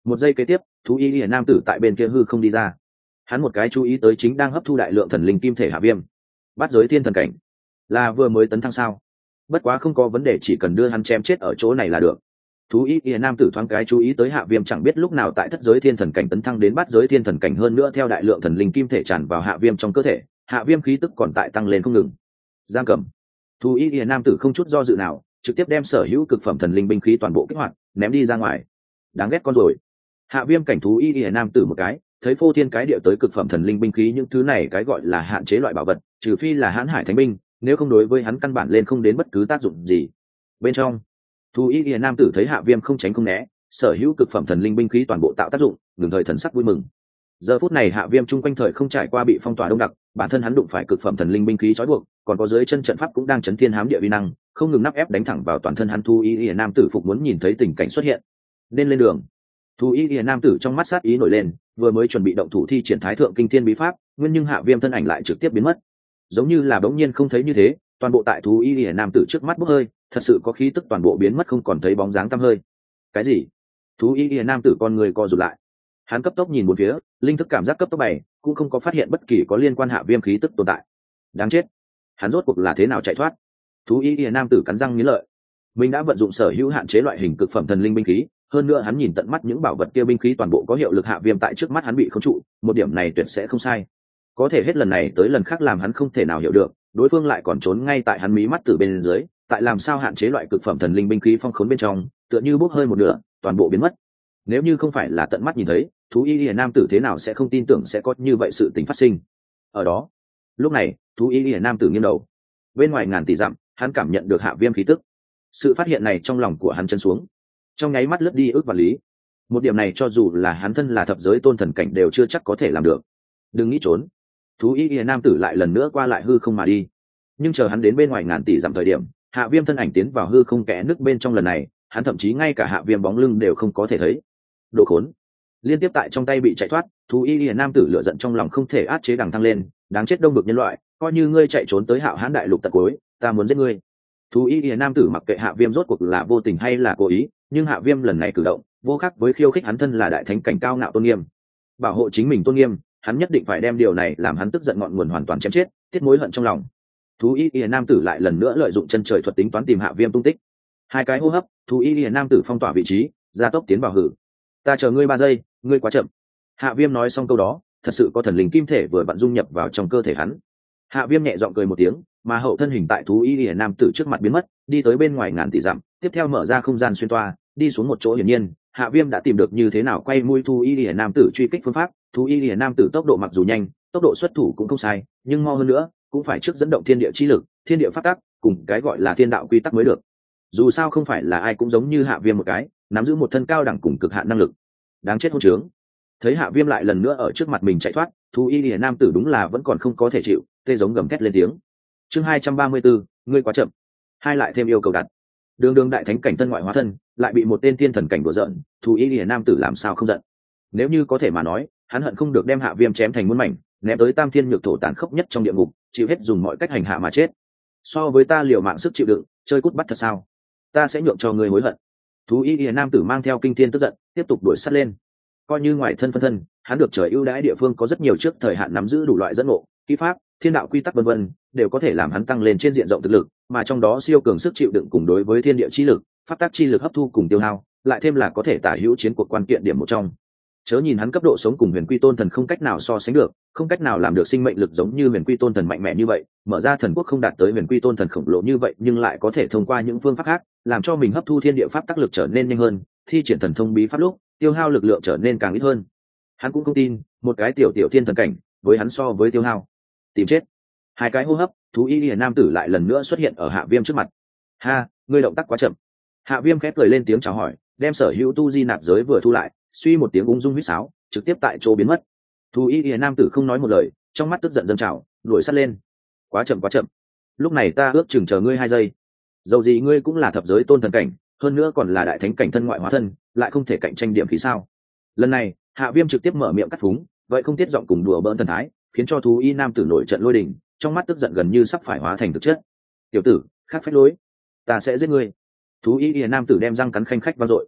Một giây kế tiếp, thú y lìa nam tử tại bên kia hư không đi ra. Hắn một cái chú ý tới chính đang hấp thu đại lượng thần linh kim thể Hạ Viêm. Bắt giới thiên thần cảnh là vừa mới tấn thăng sao? Bất quá không có vấn đề, chỉ cần đưa hắn chém chết ở chỗ này là được. Thú y lìa nam tử thoáng cái chú ý tới Hạ Viêm chẳng biết lúc nào tại thất giới thiên thần cảnh tấn thăng đến bắt giới thiên thần cảnh, hơn nữa theo đại lượng thần linh kim thể tràn vào Hạ Viêm trong cơ thể, Hạ Viêm khí tức còn tại tăng lên không ngừng. Giang cầm. Thú y lìa nam tử không chút do dự nào, trực tiếp đem sở hữu cực phẩm thần linh binh khí toàn bộ kích hoạt, ném đi ra ngoài. Đáng ghét con rồi. Hạ Viêm cảnh thú y lìa nam tử một cái, thấy phô thiên cái địa tới cực phẩm thần linh binh khí, những thứ này cái gọi là hạn chế loại bảo vật, trừ phi là hãn hải thánh binh, nếu không đối với hắn căn bản lên không đến bất cứ tác dụng gì. Bên trong, thú y lìa nam tử thấy Hạ Viêm không tránh không né, sở hữu cực phẩm thần linh binh khí toàn bộ tạo tác dụng, ngừng thời thần sắc vui mừng. Giờ phút này Hạ Viêm chung quanh thời không trải qua bị phong tỏa đông đặc, bản thân hắn đụng phải cực phẩm thần linh binh khí trói buộc, còn có dưới chân trận pháp cũng đang chấn thiên hám địa vi năng, không ngừng nắp ép đánh thẳng vào toàn thân hắn. Thú y lìa nam tử phục muốn nhìn thấy tình cảnh xuất hiện, nên lên đường. Thú y lìa nam tử trong mắt sát ý nổi lên, vừa mới chuẩn bị động thủ thi triển thái thượng kinh thiên bí pháp, nguyên nhưng Hạ Viêm thân ảnh lại trực tiếp biến mất, giống như là bỗng nhiên không thấy như thế. Toàn bộ tại thú y lìa nam tử trước mắt bốc hơi, thật sự có khí tức toàn bộ biến mất, không còn thấy bóng dáng tăm hơi. Cái gì? Thú y lìa nam tử con người co rụt lại, hắn cấp tốc nhìn một phía, linh thức cảm giác cấp tốc 7, cũng không có phát hiện bất kỳ có liên quan Hạ Viêm khí tức tồn tại. Đáng chết, hắn rốt cuộc là thế nào chạy thoát? Thú y lìa nam tử cắn răng nghiến lợi, mình đã vận dụng sở hữu hạn chế loại hình cực phẩm thần linh binh khí, hơn nữa hắn nhìn tận mắt những bảo vật kia binh khí toàn bộ có hiệu lực, Hạ Viêm tại trước mắt hắn bị khống trụ, một điểm này tuyệt sẽ không sai. Có thể hết lần này tới lần khác làm hắn không thể nào hiểu được, đối phương lại còn trốn ngay tại hắn mí mắt từ bên dưới, tại làm sao hạn chế loại cực phẩm thần linh binh khí phong khốn bên trong, tựa như bốc hơi một nửa, toàn bộ biến mất. Nếu như không phải là tận mắt nhìn thấy, thú y lìa nam tử thế nào sẽ không tin tưởng sẽ có như vậy sự tình phát sinh. Ở đó, lúc này, thú y lìa nam tử nghiêng đầu, bên ngoài ngàn tỷ dặm, hắn cảm nhận được Hạ Viêm khí tức. Sự phát hiện này trong lòng của hắn chân xuống, trong nháy mắt lướt đi ước và lý. Một điểm này cho dù là hắn thân là thập giới tôn thần cảnh đều chưa chắc có thể làm được. Đừng nghĩ trốn. Thú y lìa nam tử lại lần nữa qua lại hư không mà đi. Nhưng chờ hắn đến bên ngoài ngàn tỷ dặm thời điểm, Hạ Viêm thân ảnh tiến vào hư không kẽ nước bên trong, lần này hắn thậm chí ngay cả Hạ Viêm bóng lưng đều không có thể thấy. Đồ khốn. Liên tiếp tại trong tay bị chạy thoát, thú y lìa nam tử lửa giận trong lòng không thể át chế đằng thăng lên, đáng chết đông bực nhân loại, coi như ngươi chạy trốn tới Hạo Hán đại lục tận cuối, ta muốn giết ngươi. Thú y lìa nam tử mặc kệ Hạ Viêm rốt cuộc là vô tình hay là cố ý, nhưng Hạ Viêm lần này cử động vô khác với khiêu khích hắn thân là đại thánh cảnh cao ngạo tôn nghiêm. Bảo hộ chính mình tôn nghiêm, hắn nhất định phải đem điều này làm hắn tức giận ngọn nguồn hoàn toàn chém chết, tiết mối hận trong lòng. Thú y lìa nam tử lại lần nữa lợi dụng chân trời thuật tính toán tìm Hạ Viêm tung tích. Hai cái hô hấp, thú y lìa nam tử phong tỏa vị trí, gia tốc tiến vào hử. Ta chờ ngươi 3 giây, ngươi quá chậm. Hạ Viêm nói xong câu đó, thật sự có thần linh kim thể vừa vặn dung nhập vào trong cơ thể hắn. Hạ Viêm nhẹ giọng cười một tiếng, mà hậu thân hình tại thú y lìa nam tử trước mặt biến mất, đi tới bên ngoài ngàn tỷ dặm, tiếp theo mở ra không gian xuyên toa, đi xuống một chỗ. Hiển nhiên Hạ Viêm đã tìm được như thế nào quay mũi thú y lìa nam tử truy kích phương pháp. Thú y lìa nam tử tốc độ mặc dù nhanh, tốc độ xuất thủ cũng không sai, nhưng mau hơn nữa cũng phải trước dẫn động thiên địa chi lực, thiên địa pháp tắc cùng cái gọi là thiên đạo quy tắc mới được. Dù sao không phải là ai cũng giống như Hạ Viêm một cái nắm giữ một thân cao đẳng cùng cực hạn năng lực. Đáng chết hôn trướng. Thấy Hạ Viêm lại lần nữa ở trước mặt mình chạy thoát, thú y lìa nam tử đúng là vẫn còn không có thể chịu, tê giống gầm thét lên tiếng. Chương 234, ngươi quá chậm. Hai lại thêm yêu cầu đặt. Đường đại thánh cảnh tân ngoại hóa thân lại bị một tên thiên thần cảnh đùa giỡn, thú y lìa nam tử làm sao không giận. Nếu như có thể mà nói, hắn hận không được đem Hạ Viêm chém thành muôn mảnh, ném tới tam thiên nhược thổ tàn khốc nhất trong địa ngục, chịu hết dùng mọi cách hành hạ mà chết. So với ta liều mạng sức chịu đựng, chơi cút bắt thật sao? Ta sẽ nhượng cho ngươi hối hận. Thú y lìa nam tử mang theo kinh thiên tức giận, tiếp tục đuổi sát lên. Coi như ngoài thân phân thân, hắn được trời ưu đãi địa phương có rất nhiều trước thời hạn nắm giữ đủ loại dẫn ngộ, kỹ pháp, thiên đạo quy tắc vân vân, đều có thể làm hắn tăng lên trên diện rộng thực lực, mà trong đó siêu cường sức chịu đựng cùng đối với thiên địa chi lực, pháp tắc chi lực hấp thu cùng tiêu hao, lại thêm là có thể tả hữu chiến cuộc quan kiện điểm một trong. Chớ nhìn hắn cấp độ sống cùng Huyền Quy Tôn Thần không cách nào so sánh được, không cách nào làm được sinh mệnh lực giống như Huyền Quy Tôn Thần mạnh mẽ như vậy, mở ra thần quốc không đạt tới Huyền Quy Tôn Thần khổng lồ như vậy, nhưng lại có thể thông qua những phương pháp khác, làm cho mình hấp thu thiên địa pháp tắc lực trở nên nhanh hơn, thi triển thần thông bí pháp lúc, tiêu hao lực lượng trở nên càng ít hơn. Hắn cũng không tin, một cái tiểu thiên thần cảnh, với hắn so với tiêu hao, tìm chết. Hai cái hô hấp, thú y lìa nam tử lại lần nữa xuất hiện ở Hạ Viêm trước mặt. Ha, ngươi động tác quá chậm. Hạ Viêm khép cười lên tiếng chào hỏi, đem sở hữu tu di nạp giới vừa thu lại, suy một tiếng ung dung huýt sáo, trực tiếp tại chỗ biến mất. Thú y lìa nam tử không nói một lời, trong mắt tức giận dâng trào, đuổi sát lên. Quá chậm quá chậm. Lúc này ta ước chừng chờ ngươi 2 giây. Dầu gì ngươi cũng là thập giới tôn thần cảnh, hơn nữa còn là đại thánh cảnh thân ngoại hóa thân, lại không thể cạnh tranh điểm khí sao? Lần này Hạ Viêm trực tiếp mở miệng cắt phúng, vậy không tiết giọng cùng đùa bỡn thần thái, khiến cho thú y nam tử nổi trận lôi đình, trong mắt tức giận gần như sắp phải hóa thành thực chất. Tiểu tử, khác phách lối, ta sẽ giết ngươi. Thú y nam tử đem răng cắn khanh khách vang dội.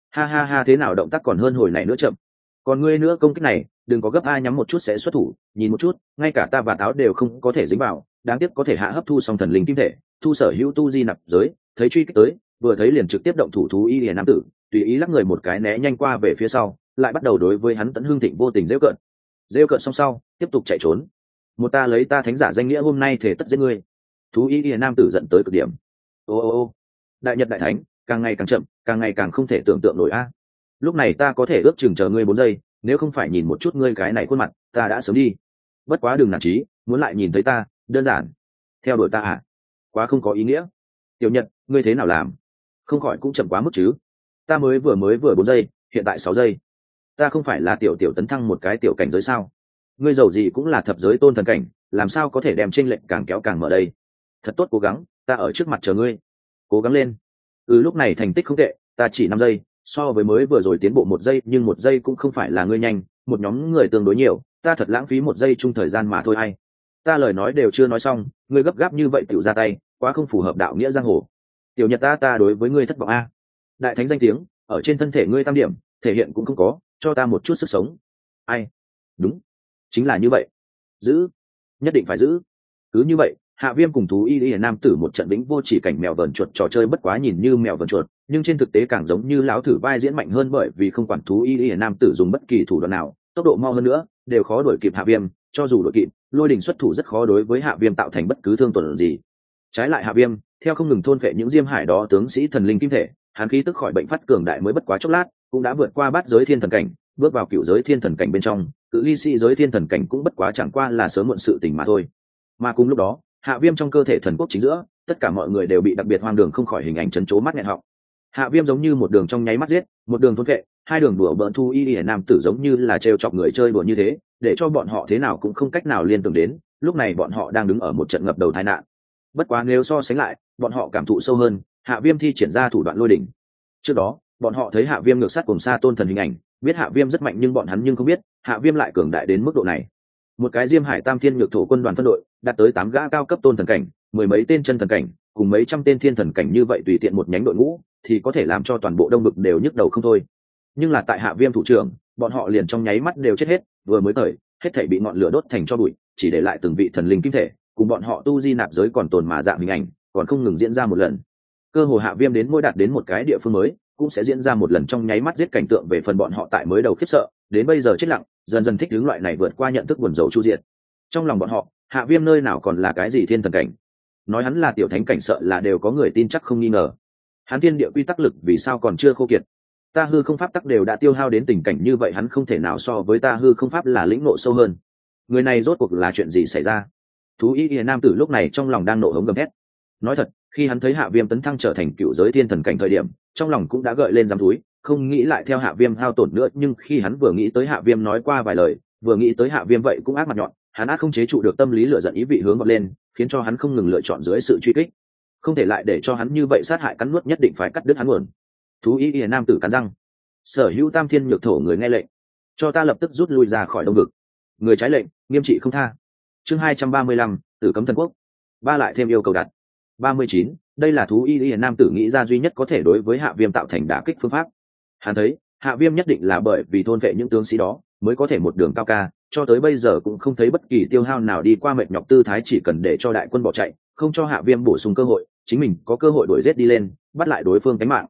Ha ha ha, thế nào động tác còn hơn hồi này nữa chậm. Còn ngươi nữa, công kích này đừng có gấp, ai nhắm một chút sẽ xuất thủ, nhìn một chút, ngay cả ta và táo đều không có thể dính vào, đáng tiếc có thể hạ hấp thu xong thần linh kim thể, thu sở hữu tu di nạp giới. Thấy truy kích tới, vừa thấy liền trực tiếp động thủ. Thú y lìa nam tử tùy ý lắc người một cái né nhanh qua về phía sau, lại bắt đầu đối với hắn Tấn Hương Thịnh vô tình rêu cợt xong sau tiếp tục chạy trốn. Một ta lấy ta thánh giả danh nghĩa hôm nay thể tất giết ngươi. Thú y lìa nam tử giận tới cực điểm. Ô, đại nhật đại thánh, càng ngày càng chậm, càng ngày càng không thể tưởng tượng nổi a. Lúc này ta có thể ước chừng chờ ngươi 4 giây, nếu không phải nhìn một chút ngươi cái này khuôn mặt, ta đã sớm đi. Bất quá đừng nản chí, muốn lại nhìn thấy ta, đơn giản theo đuổi ta à? Quá không có ý nghĩa. Tiểu Nhật, ngươi thế nào làm? Không khỏi cũng chậm quá mức chứ. Ta mới vừa 4 giây, hiện tại 6 giây. Ta không phải là tiểu tấn thăng một cái tiểu cảnh giới sao? Ngươi giàu gì cũng là thập giới tôn thần cảnh, làm sao có thể đem chênh lệch càng kéo càng mở đây? Thật tốt cố gắng, ta ở trước mặt chờ ngươi. Cố gắng lên. Lúc này thành tích không tệ, ta chỉ 5 giây, so với mới vừa rồi tiến bộ 1 giây, nhưng 1 giây cũng không phải là ngươi nhanh, một nhóm người tương đối nhiều, ta thật lãng phí 1 giây chung thời gian mà thôi hay. Ta lời nói đều chưa nói xong, ngươi gấp gáp như vậy tiểu ra tay, quá không phù hợp đạo nghĩa giang hồ. Tiểu Nhật, ta đối với ngươi thất vọng a. Đại thánh danh tiếng ở trên thân thể ngươi tam điểm, thể hiện cũng không có, cho ta một chút sức sống. Ai? Đúng, chính là như vậy. Giữ, nhất định phải giữ. Cứ như vậy, Hạ Viêm cùng Thú y nam tử một trận vĩnh vô chỉ cảnh mèo vờn chuột, trò chơi bất quá nhìn như mèo vờn chuột, nhưng trên thực tế càng giống như lão thử vai diễn mạnh hơn, bởi vì không quản Thú y nam tử dùng bất kỳ thủ đoạn nào, tốc độ mau hơn nữa, đều khó đuổi kịp Hạ Viêm, cho dù đuổi kịp, Lôi Đình xuất thủ rất khó đối với Hạ Viêm tạo thành bất cứ thương tổn gì. Trái lại Hạ Viêm, theo không ngừng thôn phệ những diêm hải đó tướng sĩ thần linh kim thể, hắn khí tức khỏi bệnh phát cường đại mới bất quá chốc lát, cũng đã vượt qua bát giới thiên thần cảnh, bước vào cựu giới thiên thần cảnh bên trong, cự ly sĩ giới thiên thần cảnh cũng bất quá chẳng qua là sớm muộn sự tình mà thôi. Mà cùng lúc đó, Hạ Viêm trong cơ thể thần quốc chính giữa, tất cả mọi người đều bị đặc biệt hoang đường không khỏi hình ảnh chấn chố mắt nghẹn họng. Hạ Viêm giống như một đường trong nháy mắt giết, một đường thôn phệ, hai đường đùa bỡn Thu y nam tử giống như là trêu chọc người chơi đùa như thế, để cho bọn họ thế nào cũng không cách nào liên tưởng đến, lúc này bọn họ đang đứng ở một trận ngập đầu tai nạn. Bất quá nếu so sánh lại, bọn họ cảm thụ sâu hơn, Hạ Viêm thi triển ra thủ đoạn Lôi Đỉnh. Trước đó, bọn họ thấy Hạ Viêm ngược sát cùng Sa Tôn thần hình ảnh, biết Hạ Viêm rất mạnh, nhưng bọn hắn không biết, Hạ Viêm lại cường đại đến mức độ này. Một cái Diêm Hải Tam Thiên Nhược Thổ quân đoàn phân đội, đạt tới 8 gã cao cấp tôn thần cảnh, 10 mấy tên chân thần cảnh, cùng mấy trăm tên thiên thần cảnh, như vậy tùy tiện một nhánh đội ngũ, thì có thể làm cho toàn bộ Đông Vực đều nhức đầu không thôi. Nhưng là tại Hạ Viêm thủ trưởng, bọn họ liền trong nháy mắt đều chết hết, vừa mới tới, hết thảy bị ngọn lửa đốt thành tro bụi, chỉ để lại từng vị thần linh kim thể, cùng bọn họ tu di nạp giới còn tồn mà dạng hình ảnh, còn không ngừng diễn ra một lần. Cơ hồ Hạ Viêm đến mỗi đạt đến một cái địa phương mới, cũng sẽ diễn ra một lần trong nháy mắt giết cảnh tượng. Về phần bọn họ tại mới đầu khiếp sợ, đến bây giờ chết lặng, dần dần thích ứng loại này vượt qua nhận thức buồn rầu chu diệt. Trong lòng bọn họ, Hạ Viêm nơi nào còn là cái gì thiên thần cảnh, nói hắn là tiểu thánh cảnh sợ là đều có người tin chắc không nghi ngờ. Hắn thiên địa quy tắc lực vì sao còn chưa khô kiệt? Ta hư không pháp tắc đều đã tiêu hao đến tình cảnh như vậy, hắn không thể nào so với ta hư không pháp là lĩnh ngộ sâu hơn. Người này rốt cuộc là chuyện gì xảy ra? Thú y nam tử lúc này trong lòng đang nộ hống gầm thét. Nói thật, khi hắn thấy Hạ Viêm tấn thăng trở thành cựu giới thiên thần cảnh thời điểm, trong lòng cũng đã gợi lên dám túi, không nghĩ lại theo Hạ Viêm hao tổn nữa. Nhưng khi hắn vừa nghĩ tới Hạ Viêm nói qua vài lời, vừa nghĩ tới Hạ Viêm vậy cũng ác mặt nhọn, hắn át không chế trụ được tâm lý lửa giận ý vị hướng vọt lên, khiến cho hắn không ngừng lựa chọn dưới sự truy kích. Không thể lại để cho hắn như vậy sát hại cắn nuốt, nhất định phải cắt đứt hắn nguồn. Thú y nam tử cắn răng. Sở hữu Tam Thiên Nhược Thổ người nghe lệnh, cho ta lập tức rút lui ra khỏi Đông Vực. Người trái lệnh, nghiêm trị không tha. Chương 235, Tử Cấm Thần Quốc. Ba lại thêm yêu cầu đặt. 39, đây là Thú y nam tử nghĩ ra duy nhất có thể đối với Hạ Viêm tạo thành đả kích phương pháp. Hắn thấy, Hạ Viêm nhất định là bởi vì thôn vệ những tướng sĩ đó, mới có thể một đường cao ca, cho tới bây giờ cũng không thấy bất kỳ tiêu hao nào đi qua mệt nhọc tư thái, chỉ cần để cho đại quân bỏ chạy, không cho Hạ Viêm bổ sung cơ hội, chính mình có cơ hội đuổi giết đi lên, bắt lại đối phương cánh mạng.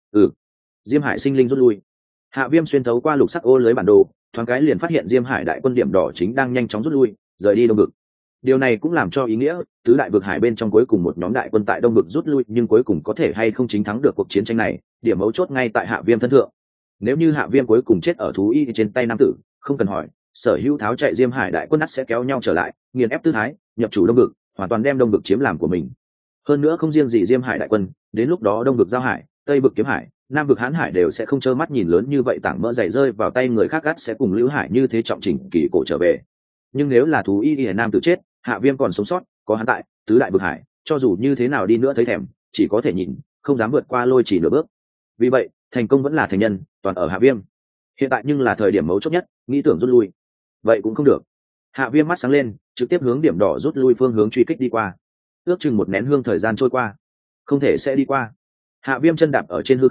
Diêm Hải sinh linh rút lui. Hạ Viêm xuyên thấu qua lục sắc ô lưới bản đồ, thoáng cái liền phát hiện Diêm Hải đại quân điểm đỏ chính đang nhanh chóng rút lui, rời đi Đông Vực. Điều này cũng làm cho ý nghĩa, tứ đại vực hải bên trong cuối cùng một nhóm đại quân tại Đông Vực rút lui, nhưng cuối cùng có thể hay không chính thắng được cuộc chiến tranh này, điểm mấu chốt ngay tại Hạ Viêm thân thượng. Nếu như Hạ Viêm cuối cùng chết ở thú y trên tay nam tử, không cần hỏi, sở hữu tháo chạy Diêm Hải đại quân ắt sẽ kéo nhau trở lại, nghiền ép tư thái, nhập chủ Đông Vực, hoàn toàn đem Đông Vực chiếm làm của mình. Hơn nữa không riêng gì Diêm Hải đại quân, đến lúc đó Đông Vực Giao Hải, Tây Vực Kiếm Hải, Nam Vực Hán Hải đều sẽ không trơ mắt nhìn lớn như vậy tảng mỡ dày rơi vào tay người khác, ắt sẽ cùng Lưu Hải như thế trọng chỉnh kỳ cổ trở về. Nhưng nếu là thú y nam tử chết, Hạ Viêm còn sống sót, có hắn tại tứ đại vực hải, cho dù như thế nào đi nữa thấy thèm, chỉ có thể nhìn, không dám vượt qua Lôi Chỉ nửa bước. Vì vậy, thành công vẫn là thành nhân, toàn ở Hạ Viêm. Hiện tại nhưng là thời điểm mấu chốt nhất, nghĩ tưởng rút lui, vậy cũng không được. Hạ Viêm mắt sáng lên, trực tiếp hướng điểm đỏ rút lui phương hướng truy kích đi qua. Ước chừng một nén hương thời gian trôi qua, không thể sẽ đi qua. Hạ Viêm chân đạp ở trên hư không,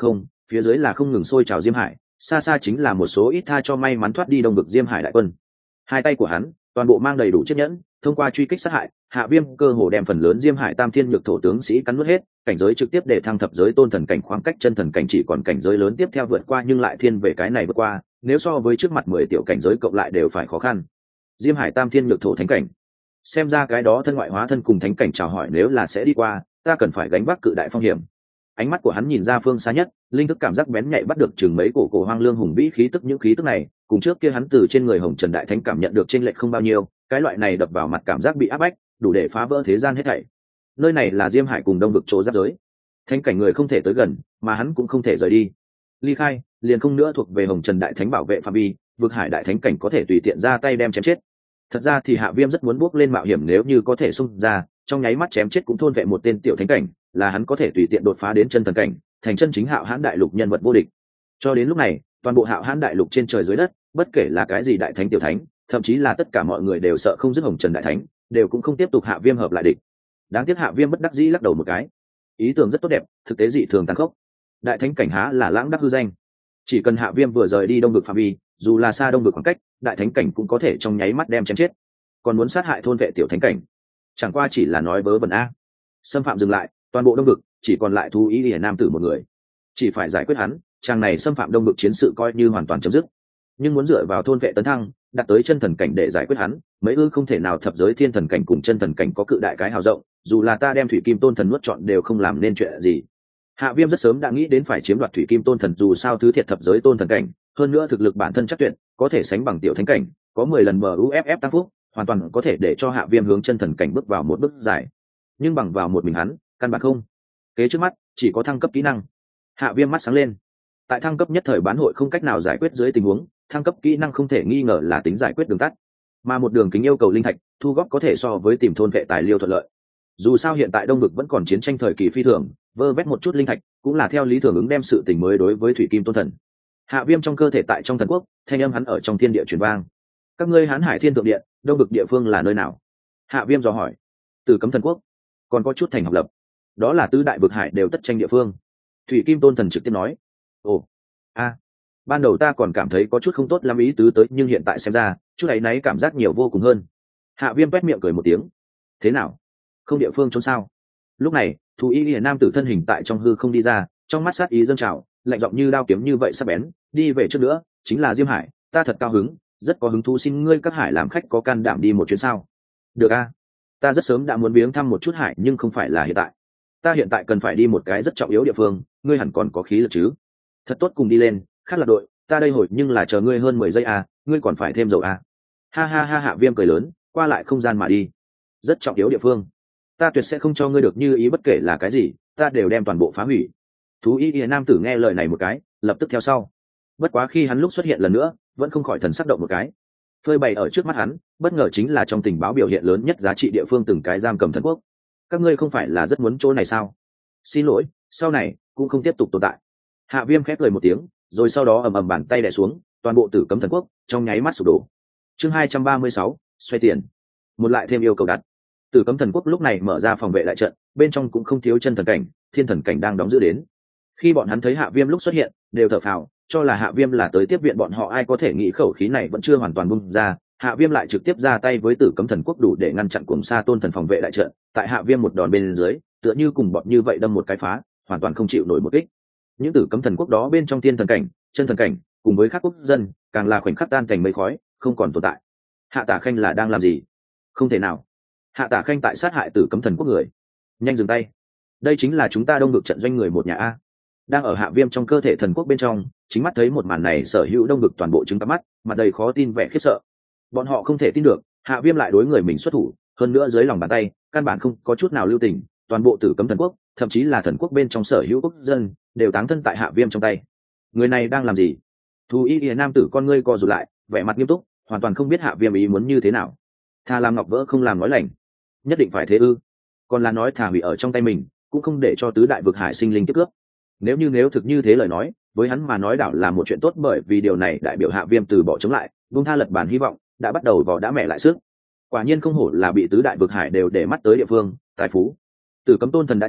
phía dưới là không ngừng sôi trào diêm hải, xa xa chính là một số ít tha cho may mắn thoát đi đông vực diêm hải đại quân. Hai tay của hắn toàn bộ mang đầy đủ chiếc nhẫn, thông qua truy kích sát hại, Hạ Viêm cơ hồ đem phần lớn diêm hải tam thiên nhược thổ tướng sĩ cắn nuốt hết, cảnh giới trực tiếp để thăng thập giới tôn thần cảnh, khoảng cách chân thần cảnh chỉ còn cảnh giới lớn tiếp theo vượt qua, nhưng lại thiên về cái này vượt qua, nếu so với trước mặt 10 tiểu cảnh giới cộng lại đều phải khó khăn. Diêm hải tam thiên nhược thổ thánh cảnh, xem ra cái đó thân ngoại hóa thân cùng thánh cảnh chào hỏi, nếu là sẽ đi qua, ta cần phải gánh vác cự đại phong hiểm. Ánh mắt của hắn nhìn ra phương xa nhất, linh thức cảm giác bén nhạy bắt được chừng mấy cổ hoang lương hùng vĩ khí tức, những khí tức này cùng trước kia hắn từ trên người Hồng Trần Đại Thánh cảm nhận được chênh lệch không bao nhiêu, cái loại này đập vào mặt cảm giác bị áp bách, đủ để phá vỡ thế gian hết thảy. Nơi này là Diêm Hải cùng Đông vực chỗ giáp giới, thánh cảnh người không thể tới gần, mà hắn cũng không thể rời đi. Ly khai, liền không nữa thuộc về Hồng Trần Đại Thánh bảo vệ phạm vi, vực Hải Đại Thánh cảnh có thể tùy tiện ra tay đem chém chết. Thật ra thì Hạ Viêm rất muốn bước lên mạo hiểm, nếu như có thể xung ra, trong nháy mắt chém chết cũng thôn vệ một tên tiểu thánh cảnh, là hắn có thể tùy tiện đột phá đến chân thần cảnh, thành chân chính Hạo Hãn đại lục nhân vật vô địch. Cho đến lúc này, toàn bộ Hạo Hãn đại lục trên trời dưới đất, bất kể là cái gì đại thánh tiểu thánh, thậm chí là tất cả mọi người đều sợ không dứt Hồng Trần Đại Thánh, đều cũng không tiếp tục Hạ Viêm hợp lại địch. Đáng tiếc Hạ Viêm bất đắc dĩ lắc đầu một cái. Ý tưởng rất tốt đẹp, thực tế dị thường tàn khốc. Đại thánh cảnh há là lãng đắc hư danh. Chỉ cần Hạ Viêm vừa rời đi đông vực phạm vi, dù là xa đông vực khoảng cách, đại thánh cảnh cũng có thể trong nháy mắt đem chém chết. Còn muốn sát hại thôn vệ tiểu thánh cảnh, chẳng qua chỉ là nói vớ vẩn a. Xâm phạm dừng lại, toàn bộ đông vực chỉ còn lại Thú Ý Liễu nam tử một người. Chỉ phải giải quyết hắn, chàng này xâm phạm đông vực chiến sự coi như hoàn toàn chấm dứt. Nhưng muốn dựa vào thôn vệ tấn thăng, đạt tới chân thần cảnh để giải quyết hắn, mấy ư không thể nào thập giới thiên thần cảnh cùng chân thần cảnh có cự đại cái hào rộng, dù là ta đem thủy kim tôn thần nuốt trọn đều không làm nên chuyện gì. Hạ Viêm rất sớm đã nghĩ đến phải chiếm đoạt thủy kim tôn thần, dù sao thứ thiệt thập giới tôn thần cảnh, hơn nữa thực lực bản thân chắc tuyệt, có thể sánh bằng tiểu thánh cảnh, có 10 lần MUFF tăng phúc, hoàn toàn có thể để cho Hạ Viêm hướng chân thần cảnh bước vào một bước dài. Nhưng bằng vào một mình hắn, căn bản không. Kế trước mắt chỉ có thăng cấp kỹ năng. Hạ Viêm mắt sáng lên. Tại thăng cấp nhất thời bán hội không cách nào giải quyết dưới tình huống, thăng cấp kỹ năng không thể nghi ngờ là tính giải quyết đường tắt, mà một đường kính yêu cầu linh thạch thu góp có thể so với tìm thôn vệ tài liêu thuận lợi. Dù sao hiện tại đông vực vẫn còn chiến tranh thời kỳ phi thường, vơ vét một chút linh thạch cũng là theo lý thường ứng đem sự tình mới đối với thủy kim tôn thần. Hạ Viêm trong cơ thể tại trong thần quốc, thanh âm hắn ở trong thiên địa truyền vang. Các ngươi Hán Hải Thiên Thượng Điện, đông vực địa phương là nơi nào? Hạ Viêm dò hỏi. Từ Cấm Thần Quốc, còn có chút thành học lập, đó là tứ đại vực hải đều tất tranh địa phương. Thủy kim tôn thần trực tiếp nói. Ồ, ban đầu ta còn cảm thấy có chút không tốt lắm ý tứ tới, nhưng hiện tại xem ra chút ấy náy cảm giác nhiều vô cùng hơn. Hạ Viêm quét miệng cười một tiếng. Thế nào, không địa phương trốn sao? Lúc này Thú Y Liễu nam tử thân hình tại trong hư không đi ra, trong mắt sát ý dâng trào, lạnh giọng như đao kiếm như vậy sắc bén. Đi về trước nữa chính là Diêm Hải, ta thật cao hứng, rất có hứng thú, xin ngươi các hải làm khách có can đảm đi một chuyến sao? Được a, ta rất sớm đã muốn viếng thăm một chút hải, nhưng không phải là hiện tại. Ta hiện tại cần phải đi một cái rất trọng yếu địa phương, ngươi hẳn còn có khí lực chứ? Thật tốt, cùng đi lên. Khác là đội, ta đây hồi nhưng là chờ ngươi hơn 10 giây à, ngươi còn phải thêm dầu à. Ha ha ha. Hạ Viêm cười lớn, qua lại không gian mà đi. Rất trọng yếu địa phương, ta tuyệt sẽ không cho ngươi được như ý, bất kể là cái gì ta đều đem toàn bộ phá hủy. Thú Y Liễu nam tử nghe lời này một cái, lập tức theo sau. Bất quá khi hắn lúc xuất hiện lần nữa, vẫn không khỏi thần sắc động một cái. Phơi bày ở trước mắt hắn, bất ngờ chính là trong tình báo biểu hiện lớn nhất giá trị địa phương từng cái giam cầm thần quốc. Các ngươi không phải là rất muốn chỗ này sao? Xin lỗi, sau này cũng không tiếp tục tồn tại. Hạ Viêm khép cười một tiếng, rồi sau đó ầm ầm bàn tay đè xuống, toàn bộ Tử Cấm Thần Quốc trong nháy mắt sụp đổ. Chương 236, xoay tiền. Một lại thêm yêu cầu đặt. Tử Cấm Thần Quốc lúc này mở ra phòng vệ đại trận, bên trong cũng không thiếu chân thần cảnh, thiên thần cảnh đang đóng giữ đến. Khi bọn hắn thấy Hạ Viêm lúc xuất hiện, đều thở phào, cho là Hạ Viêm là tới tiếp viện bọn họ, ai có thể nghĩ khẩu khí này vẫn chưa hoàn toàn bung ra, Hạ Viêm lại trực tiếp ra tay với Tử Cấm Thần Quốc, đủ để ngăn chặn Cuồng Sa Tôn Thần phòng vệ đại trận. Tại Hạ Viêm một đòn bên dưới, tựa như cùng bọn như vậy đâm một cái phá, hoàn toàn không chịu nổi một kích. Những Tử Cấm Thần Quốc đó bên trong thiên thần cảnh, chân thần cảnh, cùng với các quốc dân, càng là khoảnh khắc tan thành mây khói, không còn tồn tại. Hạ Tả Khanh là đang làm gì? Không thể nào, Hạ Tả Khanh tại sát hại Tử Cấm Thần Quốc người. Nhanh dừng tay, đây chính là chúng ta đông vực trận doanh người một nhà a. Đang ở Hạ Viêm trong cơ thể thần quốc bên trong, chính mắt thấy một màn này, sở hữu đông vực toàn bộ trứng cắp mắt, mặt đầy khó tin vẻ khiếp sợ. Bọn họ không thể tin được Hạ Viêm lại đối người mình xuất thủ, hơn nữa dưới lòng bàn tay căn bản không có chút nào lưu tình, toàn bộ Tử Cấm Thần Quốc, thậm chí là thần quốc bên trong sở hữu quốc dân đều táng thân tại Hạ Viêm trong tay. Người này đang làm gì? Thú Y Liễu nam tử con ngươi co rụt lại, vẻ mặt nghiêm túc, hoàn toàn không biết Hạ Viêm ý muốn như thế nào. Thà làm ngọc vỡ không làm nói lành, nhất định phải thế ư? Còn là nói thà hủy ở trong tay mình, cũng không để cho tứ đại vực hải sinh linh tiếp cướp. Nếu thực như thế lời nói, với hắn mà nói đảo là một chuyện tốt, bởi vì điều này đại biểu Hạ Viêm từ bỏ chống lại, buông tha lật bàn hy vọng, đã bắt đầu vò đã mẹ lại sức. Quả nhiên không hổ là bị tứ đại vực hải đều để mắt tới địa phương, tài phú. Tử Cấm Tôn Thần đã chết,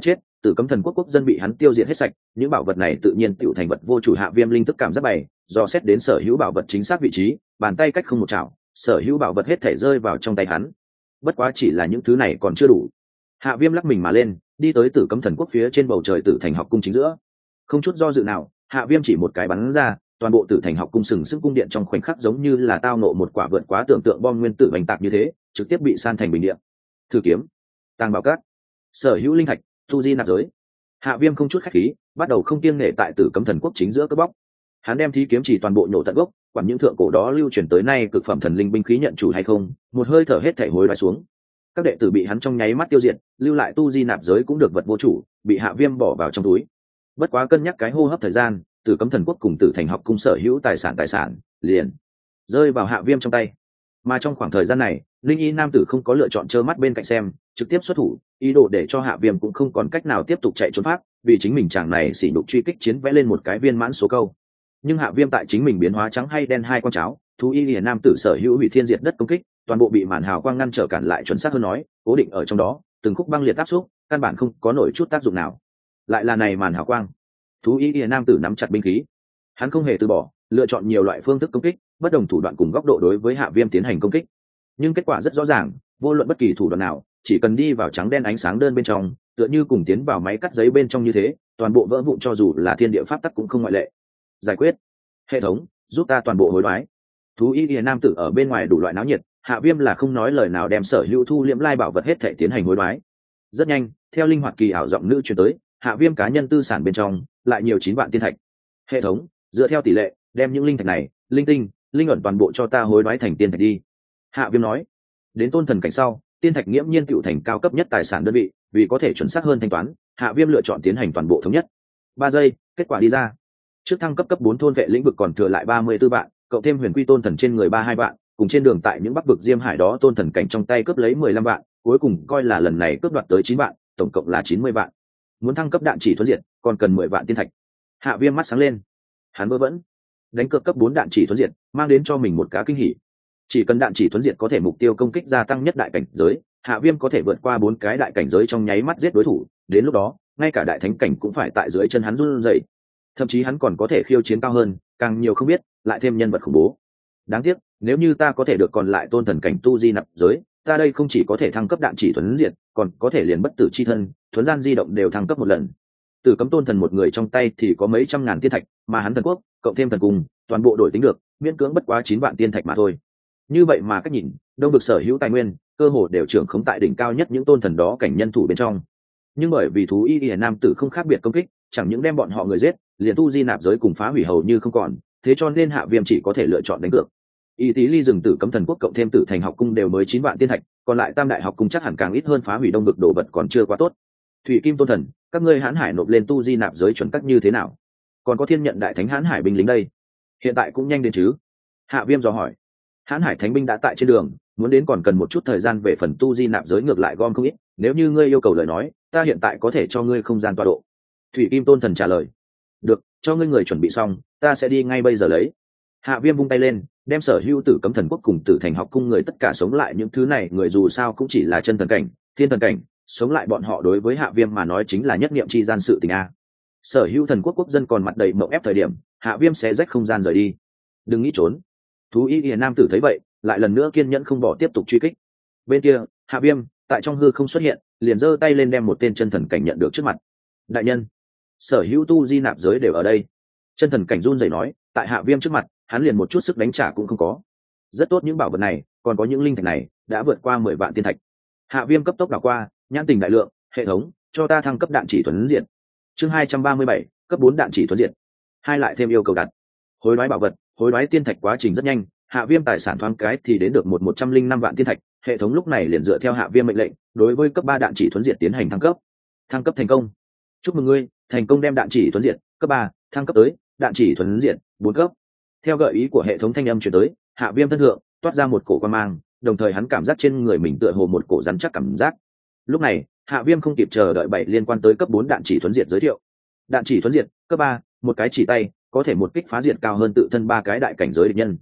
Tử Cấm Thần Quốc quốc dân bị hắn tiêu diệt hết sạch, những bảo vật này tự nhiên tựu thành vật vô chủ. Hạ Viêm linh tức cảm giác bày, do xét đến sở hữu bảo vật chính xác vị trí, bàn tay cách không một chảo, sở hữu bảo vật hết thể rơi vào trong tay hắn. Bất quá chỉ là những thứ này còn chưa đủ. Hạ Viêm lắc mình mà lên, đi tới Tử Cấm Thần Quốc phía trên bầu trời Tử Thành học cung chính giữa. Không chút do dự nào, Hạ Viêm chỉ một cái bắn ra, toàn bộ Tử Thành học cung sừng sững cung điện trong khoảnh khắc giống như là tao nộ một quả vượt quá tưởng tượng bom nguyên tử bành tạc như thế, trực tiếp bị san thành bình địa. Thử kiếm, tàng bảo cát, sở hữu linh thạch, thu di nạp giới. Hạ Viêm không chút khách khí, bắt đầu không kiêng nể tại Tử Cấm Thần Quốc chính giữa cướp bóc. Hắn đem thí kiếm chỉ toàn bộ nhổ tận gốc, quản những thượng cổ đó lưu truyền tới nay cực phẩm thần linh binh khí nhận chủ hay không, một hơi thở hết thảy hối đoái xuống. Các đệ tử bị hắn trong nháy mắt tiêu diệt, lưu lại tu di nạp giới cũng được vật vô chủ, bị Hạ Viêm bỏ vào trong túi. Bất quá cân nhắc cái hô hấp thời gian, Tử Cấm Thần Quốc cùng Tử Thành học cung sở hữu tài sản liền rơi vào Hạ Viêm trong tay. Mà trong khoảng thời gian này, linh y nam tử không có lựa chọn trơ mắt bên cạnh xem, trực tiếp xuất thủ, ý đồ để cho Hạ Viêm cũng không còn cách nào tiếp tục chạy trốn pháp, vì chính mình chàng này sỉ nhục truy kích chiến vẽ lên một cái viên mãn số câu. Nhưng Hạ Viêm tại chính mình biến hóa trắng hay đen hai con cháo, thú y lìa nam tử sở hữu hủy thiên diệt đất công kích, toàn bộ bị màn hào quang ngăn trở cản lại, chuẩn xác hơn nói, cố định ở trong đó, từng khúc băng liệt áp xúc, căn bản không có nổi chút tác dụng nào. Lại là này màn hào quang. Thú y lìa nam tử nắm chặt binh khí, hắn không hề từ bỏ, lựa chọn nhiều loại phương thức công kích, bất đồng thủ đoạn cùng góc độ đối với Hạ Viêm tiến hành công kích. Nhưng kết quả rất rõ ràng, vô luận bất kỳ thủ đoạn nào, chỉ cần đi vào trắng đen ánh sáng đơn bên trong, tựa như cùng tiến vào máy cắt giấy bên trong như thế, toàn bộ vỡ vụn, cho dù là thiên địa pháp tắc cũng không ngoại lệ. Giải quyết. Hệ thống, giúp ta toàn bộ hối đoái. Thú y lìa nam tử ở bên ngoài đủ loại náo nhiệt, Hạ Viêm là không nói lời nào đem sở hữu thu liễm lai bảo vật hết thể tiến hành hối đoái. Rất nhanh, theo linh hoạt kỳ ảo giọng nữ truyền tới, Hạ Viêm cá nhân tư sản bên trong lại nhiều 9 vạn tiên thạch. Hệ thống, dựa theo tỷ lệ, đem những linh thạch này, linh tinh, linh ẩn toàn bộ cho ta hối đoái thành tiên thạch đi. Hạ Viêm nói. Đến tôn thần cảnh sau, tiên thạch nghiễm nhiên tựu thành cao cấp nhất tài sản đơn vị, vì có thể chuẩn xác hơn thanh toán, Hạ Viêm lựa chọn tiến hành toàn bộ thống nhất. 3 giây, kết quả đi ra. Trước thăng cấp cấp 4 thôn vệ lĩnh vực còn thừa lại 34 vạn, cộng thêm huyền quy tôn thần trên người 32 vạn, cùng trên đường tại những bắc vực diêm hải đó tôn thần cảnh trong tay cướp lấy 15 vạn, cuối cùng coi là lần này cướp đoạt tới 9 vạn, tổng cộng là 90 vạn. Muốn thăng cấp đạn chỉ thuần diệt, còn cần 10 vạn tiên thạch. Hạ Viêm mắt sáng lên. Hắn vớ vẩn, đánh cược cấp 4 đạn chỉ thuần diệt, mang đến cho mình một cá kinh hỉ. Chỉ cần đạn chỉ thuần diệt có thể mục tiêu công kích gia tăng nhất đại cảnh giới, Hạ Viêm có thể vượt qua 4 cái đại cảnh giới trong nháy mắt giết đối thủ, đến lúc đó, ngay cả đại thánh cảnh cũng phải tại dưới chân hắn run rẩy. Thậm chí hắn còn có thể khiêu chiến cao hơn, càng nhiều không biết, lại thêm nhân vật khủng bố. Đáng tiếc, nếu như ta có thể được còn lại tôn thần cảnh tu di nạp giới, ta đây không chỉ có thể thăng cấp đạn chỉ thuần diệt, còn có thể liền bất tử chi thân, thuần gian di động đều thăng cấp một lần. Tử Cấm tôn thần một người trong tay thì có mấy trăm ngàn tiên thạch, mà hắn thần quốc, cộng thêm thần cung, toàn bộ đổi tính được, miễn cưỡng bất quá 9 vạn tiên thạch mà thôi. Như vậy mà cách nhìn, đông vực sở hữu tài nguyên, cơ hồ đều trưởng khống tại đỉnh cao nhất những tôn thần đó cảnh nhân thủ bên trong. Nhưng bởi vì thú y y nam tử không khác biệt công kích, chẳng những đem bọn họ người giết, liền tu di nạp giới cùng phá hủy hầu như không còn, thế cho nên Hạ Viêm chỉ có thể lựa chọn đánh cược. Y tí ly rừng Tử Cấm thần quốc cộng thêm Tử Thành học cung đều mới 9 vạn tiên thạch, còn lại tam đại học cung chắc hẳn càng ít hơn, phá hủy đông vực đồ vật còn chưa quá tốt. Thủy Kim tôn thần, các ngươi Hán Hải nộp lên tu di nạp giới chuẩn tắc như thế nào? Còn có Thiên nhận đại thánh Hán Hải binh lính đây, hiện tại cũng nhanh đến chứ? Hạ Viêm dò hỏi. Hán Hải thánh binh đã tại trên đường, muốn đến còn cần một chút thời gian, về phần tu di nạp giới ngược lại gom không ít, nếu như ngươi yêu cầu lời nói, ta hiện tại có thể cho ngươi không gian tọa độ. Thủy Kim tôn thần trả lời. Được, cho ngươi người chuẩn bị xong, ta sẽ đi ngay bây giờ lấy. Hạ Viêm vung tay lên, đem sở hữu Tử Cấm thần quốc cùng Tử Thành học cung người tất cả sống lại, những thứ này người dù sao cũng chỉ là chân thần cảnh, thiên thần cảnh, sống lại bọn họ đối với Hạ Viêm mà nói chính là nhất niệm chi gian sự tình a. Sở hữu thần quốc quốc dân còn mặt đầy mộng ép thời điểm, Hạ Viêm sẽ rách không gian rời đi. Đừng nghĩ trốn. Thú y y nam tử thấy vậy, lại lần nữa kiên nhẫn không bỏ tiếp tục truy kích. Bên kia, Hạ Viêm tại trong hư không xuất hiện, liền giơ tay lên đem một tên chân thần cảnh nhận được trước mặt. Đại nhân, sở hữu tu di nạp giới đều ở đây. Chân thần cảnh run rẩy nói, tại Hạ Viêm trước mặt, hắn liền một chút sức đánh trả cũng không có. Rất tốt, những bảo vật này, còn có những linh thạch này, đã vượt qua 10 vạn tiên thạch. Hạ Viêm cấp tốc đảo qua, nhãn tình đại lượng, hệ thống, cho ta thăng cấp đạn chỉ thuần diện. Chương 237, cấp 4 đạn chỉ thuần diện. Hai lại thêm yêu cầu đặt. Hối đoái bảo vật, hối đoái tiên thạch quá trình rất nhanh, Hạ Viêm tài sản thoáng cái thì đến được 105 vạn tiên thạch, hệ thống lúc này liền dựa theo Hạ Viêm mệnh lệnh, đối với cấp 3 đạn chỉ thuần diện tiến hành thăng cấp. Thăng cấp thành công. Chúc mừng ngươi, thành công đem đạn chỉ thuần diện cấp 3 thăng cấp tới đạn chỉ thuần diện 4 cấp. Theo gợi ý của hệ thống thanh âm truyền tới, Hạ Viêm thân thượng toát ra một cổ quang mang, đồng thời hắn cảm giác trên người mình tựa hồ một cổ rắn chắc cảm giác. Lúc này, Hạ Viêm không kịp chờ đợi bảy liên quan tới cấp 4 đạn chỉ thuần diệt giới thiệu. Đạn chỉ thuần diệt cấp 3, một cái chỉ tay có thể một kích phá diệt cao hơn tự thân 3 cái đại cảnh giới địch nhân.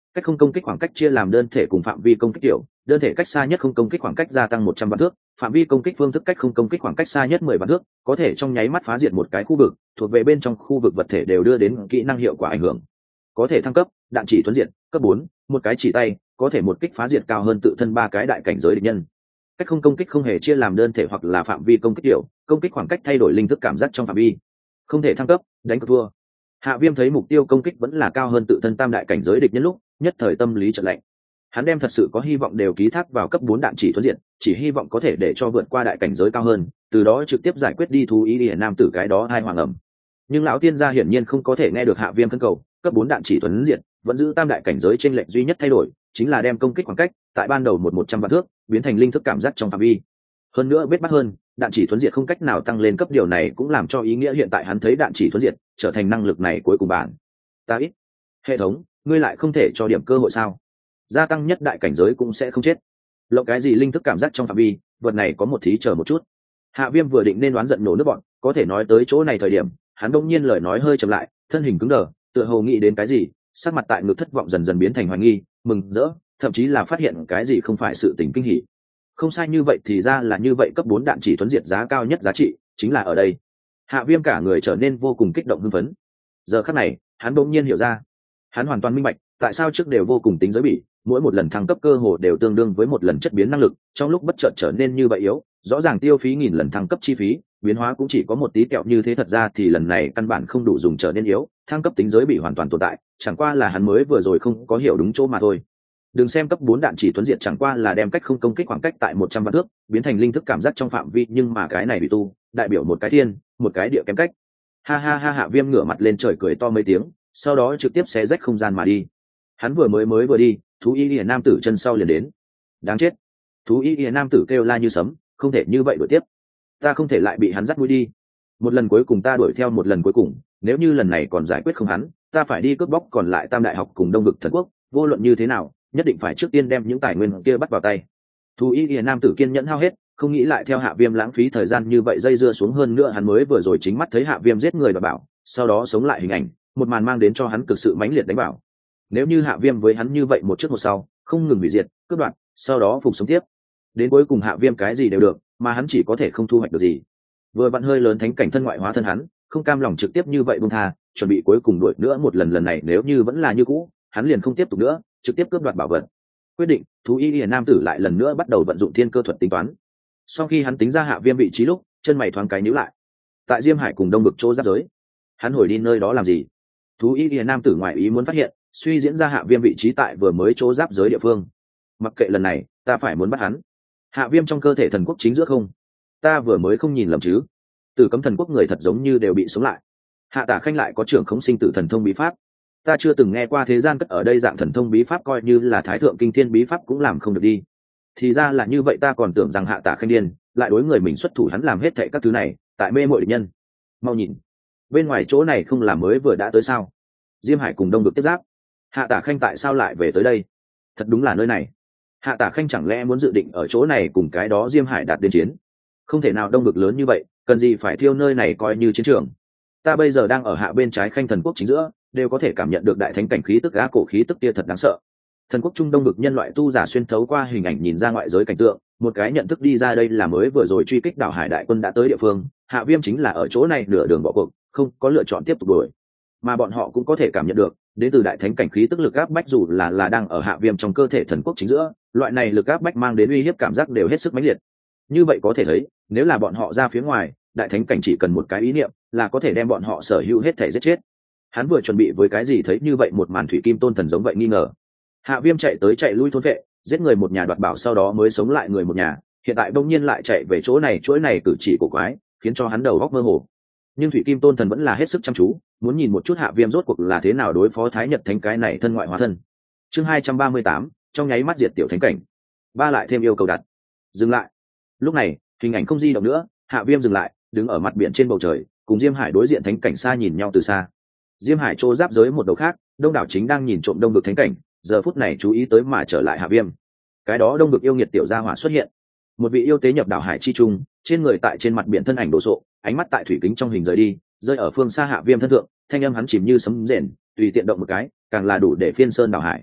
Cách không công kích khoảng cách chia làm đơn thể cùng phạm vi công kích tiểu, đơn thể cách xa nhất không công kích khoảng cách gia tăng 100 vạn thước, phạm vi công kích phương thức cách không công kích khoảng cách xa nhất 10 vạn thước, có thể trong nháy mắt phá diệt một cái khu vực, thuộc về bên trong khu vực vật thể đều đưa đến kỹ năng hiệu quả ảnh hưởng. Có thể thăng cấp, đạn chỉ thuấn diệt, cấp 4, một cái chỉ tay, có thể một kích phá diệt cao hơn tự thân 3 cái đại cảnh giới địch nhân. Cách không công kích không hề chia làm đơn thể hoặc là phạm vi công kích tiểu, công kích khoảng cách thay đổi linh thức cảm giác trong phạm vi. Không thể thăng cấp, đánh cược thua. Hạ Viêm thấy mục tiêu công kích vẫn là cao hơn tự thân tam đại cảnh giới địch nhân lúc, nhất thời tâm lý chợt lạnh. Hắn đem thật sự có hy vọng đều ký thác vào cấp 4 đạn chỉ thuấn diệt, chỉ hy vọng có thể để cho vượt qua đại cảnh giới cao hơn, từ đó trực tiếp giải quyết đi thú ý liễu nam tử cái đó hai hoàng ẩm. Nhưng lão tiên gia hiển nhiên không có thể nghe được Hạ Viêm khẩn cầu, cấp 4 đạn chỉ thuấn diệt, vẫn giữ tam đại cảnh giới trên lệnh duy nhất thay đổi, chính là đem công kích khoảng cách tại ban đầu 100 vạn thước, biến thành linh thức cảm giác trong phạm vi. Hơn nữa biết bắt hơn, đạn chỉ thuấn diệt không cách nào tăng lên cấp, điều này cũng làm cho ý nghĩa hiện tại hắn thấy đạn chỉ thuấn diệt trở thành năng lực này cuối cùng bản. Ta ít. Hệ thống, ngươi lại không thể cho điểm cơ hội sao? Gia tăng nhất đại cảnh giới cũng sẽ không chết. Lộng cái gì linh thức cảm giác trong phạm vi, vật này có một thí chờ một chút. Hạ Viêm vừa định nên đoán giận nổ nước bọn, có thể nói tới chỗ này thời điểm, hắn đột nhiên lời nói hơi chậm lại, thân hình cứng đờ, tựa hồ nghĩ đến cái gì, sắc mặt tại ngực thất vọng dần dần biến thành hoài nghi, mừng rỡ, thậm chí là phát hiện cái gì không phải sự tình kinh hỉ. Không sai, như vậy thì ra là như vậy, cấp 4 đạn chỉ thuấn diệt giá cao nhất giá trị chính là ở đây. Hạ Viêm cả người trở nên vô cùng kích động hưng phấn. Giờ khắc này, hắn đột nhiên hiểu ra, hắn hoàn toàn minh bạch tại sao trước đều vô cùng tính giới bị, mỗi một lần thăng cấp cơ hồ đều tương đương với một lần chất biến năng lực, trong lúc bất chợt trở nên như vậy yếu, rõ ràng tiêu phí 1000 lần thăng cấp chi phí, biến hóa cũng chỉ có một tí kẹo như thế, thật ra thì lần này căn bản không đủ dùng trở nên yếu, thăng cấp tính giới bị hoàn toàn tồn tại, chẳng qua là hắn mới vừa rồi không có hiểu đúng chỗ mà thôi. Đừng xem cấp 4 đạn chỉ thuấn diệt chẳng qua là đem cách không công kích khoảng cách tại 100 vạn thước, biến thành linh thức cảm giác trong phạm vi, nhưng mà cái này bị tu, đại biểu một cái thiên, một cái địa kém cách. Ha ha ha, Hạ Viêm ngửa mặt lên trời cười to mấy tiếng, sau đó trực tiếp xé rách không gian mà đi. Hắn vừa đi, thú y liễu nam tử chân sau liền đến. Đáng chết. Thú y liễu nam tử kêu la như sấm, không thể như vậy đuổi tiếp. Ta không thể lại bị hắn dắt mũi đi. Một lần cuối cùng ta đuổi theo một lần cuối cùng, nếu như lần này còn giải quyết không hắn, ta phải đi cướp bóc còn lại tam đại học cùng Đông vực thần quốc, vô luận như thế nào, nhất định phải trước tiên đem những tài nguyên kia bắt vào tay. Thú y liễu nam tử kiên nhẫn hao hết, không nghĩ lại theo Hạ Viêm lãng phí thời gian như vậy dây dưa xuống, hơn nữa hắn mới vừa rồi chính mắt thấy Hạ Viêm giết người và bảo, sau đó sống lại hình ảnh, một màn mang đến cho hắn cực sự mãnh liệt đánh bảo. Nếu như Hạ Viêm với hắn như vậy một trước một sau, không ngừng hủy diệt, cướp đoạt, sau đó phục sống tiếp, đến cuối cùng Hạ Viêm cái gì đều được, mà hắn chỉ có thể không thu hoạch được gì. Vừa vặn hơi lớn thánh cảnh thân ngoại hóa thân hắn, không cam lòng trực tiếp như vậy buông tha, chuẩn bị cuối cùng đuổi nữa một lần, lần này nếu như vẫn là như cũ, hắn liền không tiếp tục nữa, trực tiếp cướp đoạt bảo vật. Quyết định, thú y liễu nam tử lại lần nữa bắt đầu vận dụng thiên cơ thuật tính toán. Sau khi hắn tính ra Hạ Viêm vị trí lúc, chân mày thoáng cái nhíu lại. Tại Diêm Hải cùng Đông Vực chỗ giáp giới, hắn hồi đi nơi đó làm gì? Thú y liễu nam tử ngoại ý muốn phát hiện, suy diễn ra Hạ Viêm vị trí tại vừa mới chỗ giáp giới địa phương. Mặc kệ lần này, ta phải muốn bắt hắn. Hạ Viêm trong cơ thể thần quốc chính giữa không? Ta vừa mới không nhìn lầm chứ? Tử Cấm thần quốc người thật giống như đều bị sống lại. Hạ Tả Khanh lại có trưởng khống sinh tử thần thông bí pháp. Ta chưa từng nghe qua thế gian cất ở đây dạng thần thông bí pháp, coi như là Thái thượng kinh thiên bí pháp cũng làm không được đi. Thì ra là như vậy, ta còn tưởng rằng Hạ Tả Khanh điên, lại đối người mình xuất thủ, hắn làm hết thảy các thứ này, tại mê muội địch nhân. Mau nhìn, bên ngoài chỗ này không là mới vừa đã tới sao? Diêm Hải cùng Đông Vực tiếp giáp. Hạ Tả Khanh tại sao lại về tới đây? Thật đúng là nơi này. Hạ Tả Khanh chẳng lẽ muốn dự định ở chỗ này cùng cái đó Diêm Hải đạt đến chiến? Không thể nào, Đông Vực lớn như vậy, cần gì phải thiêu nơi này coi như chiến trường? Ta bây giờ đang ở hạ bên trái Khanh thần quốc chính giữa, đều có thể cảm nhận được đại thánh cảnh khí tức, á cổ khí tức kia thật đáng sợ. Thần quốc trung Đông Vực nhân loại tu giả xuyên thấu qua hình ảnh nhìn ra ngoại giới cảnh tượng, một cái nhận thức đi ra, đây là mới vừa rồi truy kích đảo hải đại quân đã tới địa phương. Hạ Viêm chính là ở chỗ này nửa đường bỏ cuộc, không có lựa chọn tiếp tục đuổi, mà bọn họ cũng có thể cảm nhận được đến từ đại thánh cảnh khí tức lực áp bách, dù là đang ở Hạ Viêm trong cơ thể thần quốc chính giữa, loại này lực áp bách mang đến uy hiếp cảm giác đều hết sức mãnh liệt. Như vậy có thể thấy, nếu là bọn họ ra phía ngoài, đại thánh cảnh chỉ cần một cái ý niệm là có thể đem bọn họ sở hữu hết thể giết chết. Hắn vừa chuẩn bị với cái gì thấy như vậy một màn thủy kim tôn thần giống vậy nghi ngờ. Hạ Viêm chạy tới chạy lui thôn vệ, giết người một nhà đoạt bảo, sau đó mới sống lại người một nhà, hiện tại bỗng nhiên lại chạy về chỗ này, chuỗi này cử chỉ của quái khiến cho hắn đầu óc mơ hồ. Nhưng thủy kim tôn thần vẫn là hết sức chăm chú, muốn nhìn một chút Hạ Viêm rốt cuộc là thế nào đối phó Thái Nhật thánh cái này thân ngoại hóa thân. Chương 238, trong nháy mắt diệt tiểu thánh cảnh. Ba lại thêm yêu cầu đặt. Dừng lại. Lúc này, hình ảnh không di động nữa, Hạ Viêm dừng lại, đứng ở mặt biển trên bầu trời, cùng Diêm Hải đối diện thánh cảnh xa nhìn nhau từ xa. Diêm Hải chỗ giáp giới một đầu khác, Đông đảo chính đang nhìn trộm Đông Vực thánh cảnh, giờ phút này chú ý tới mà trở lại Hạ Viêm. Cái đó Đông Vực yêu nghiệt tiểu gia hỏa xuất hiện, một vị yêu tế nhập đảo hải chi trung, trên người tại trên mặt biển thân ảnh đồ sộ, ánh mắt tại thủy kính trong hình rời đi, rơi ở phương xa Hạ Viêm thân thượng, thanh âm hắn chìm như sấm rền, tùy tiện động một cái, càng là đủ để phiên sơn đảo hải.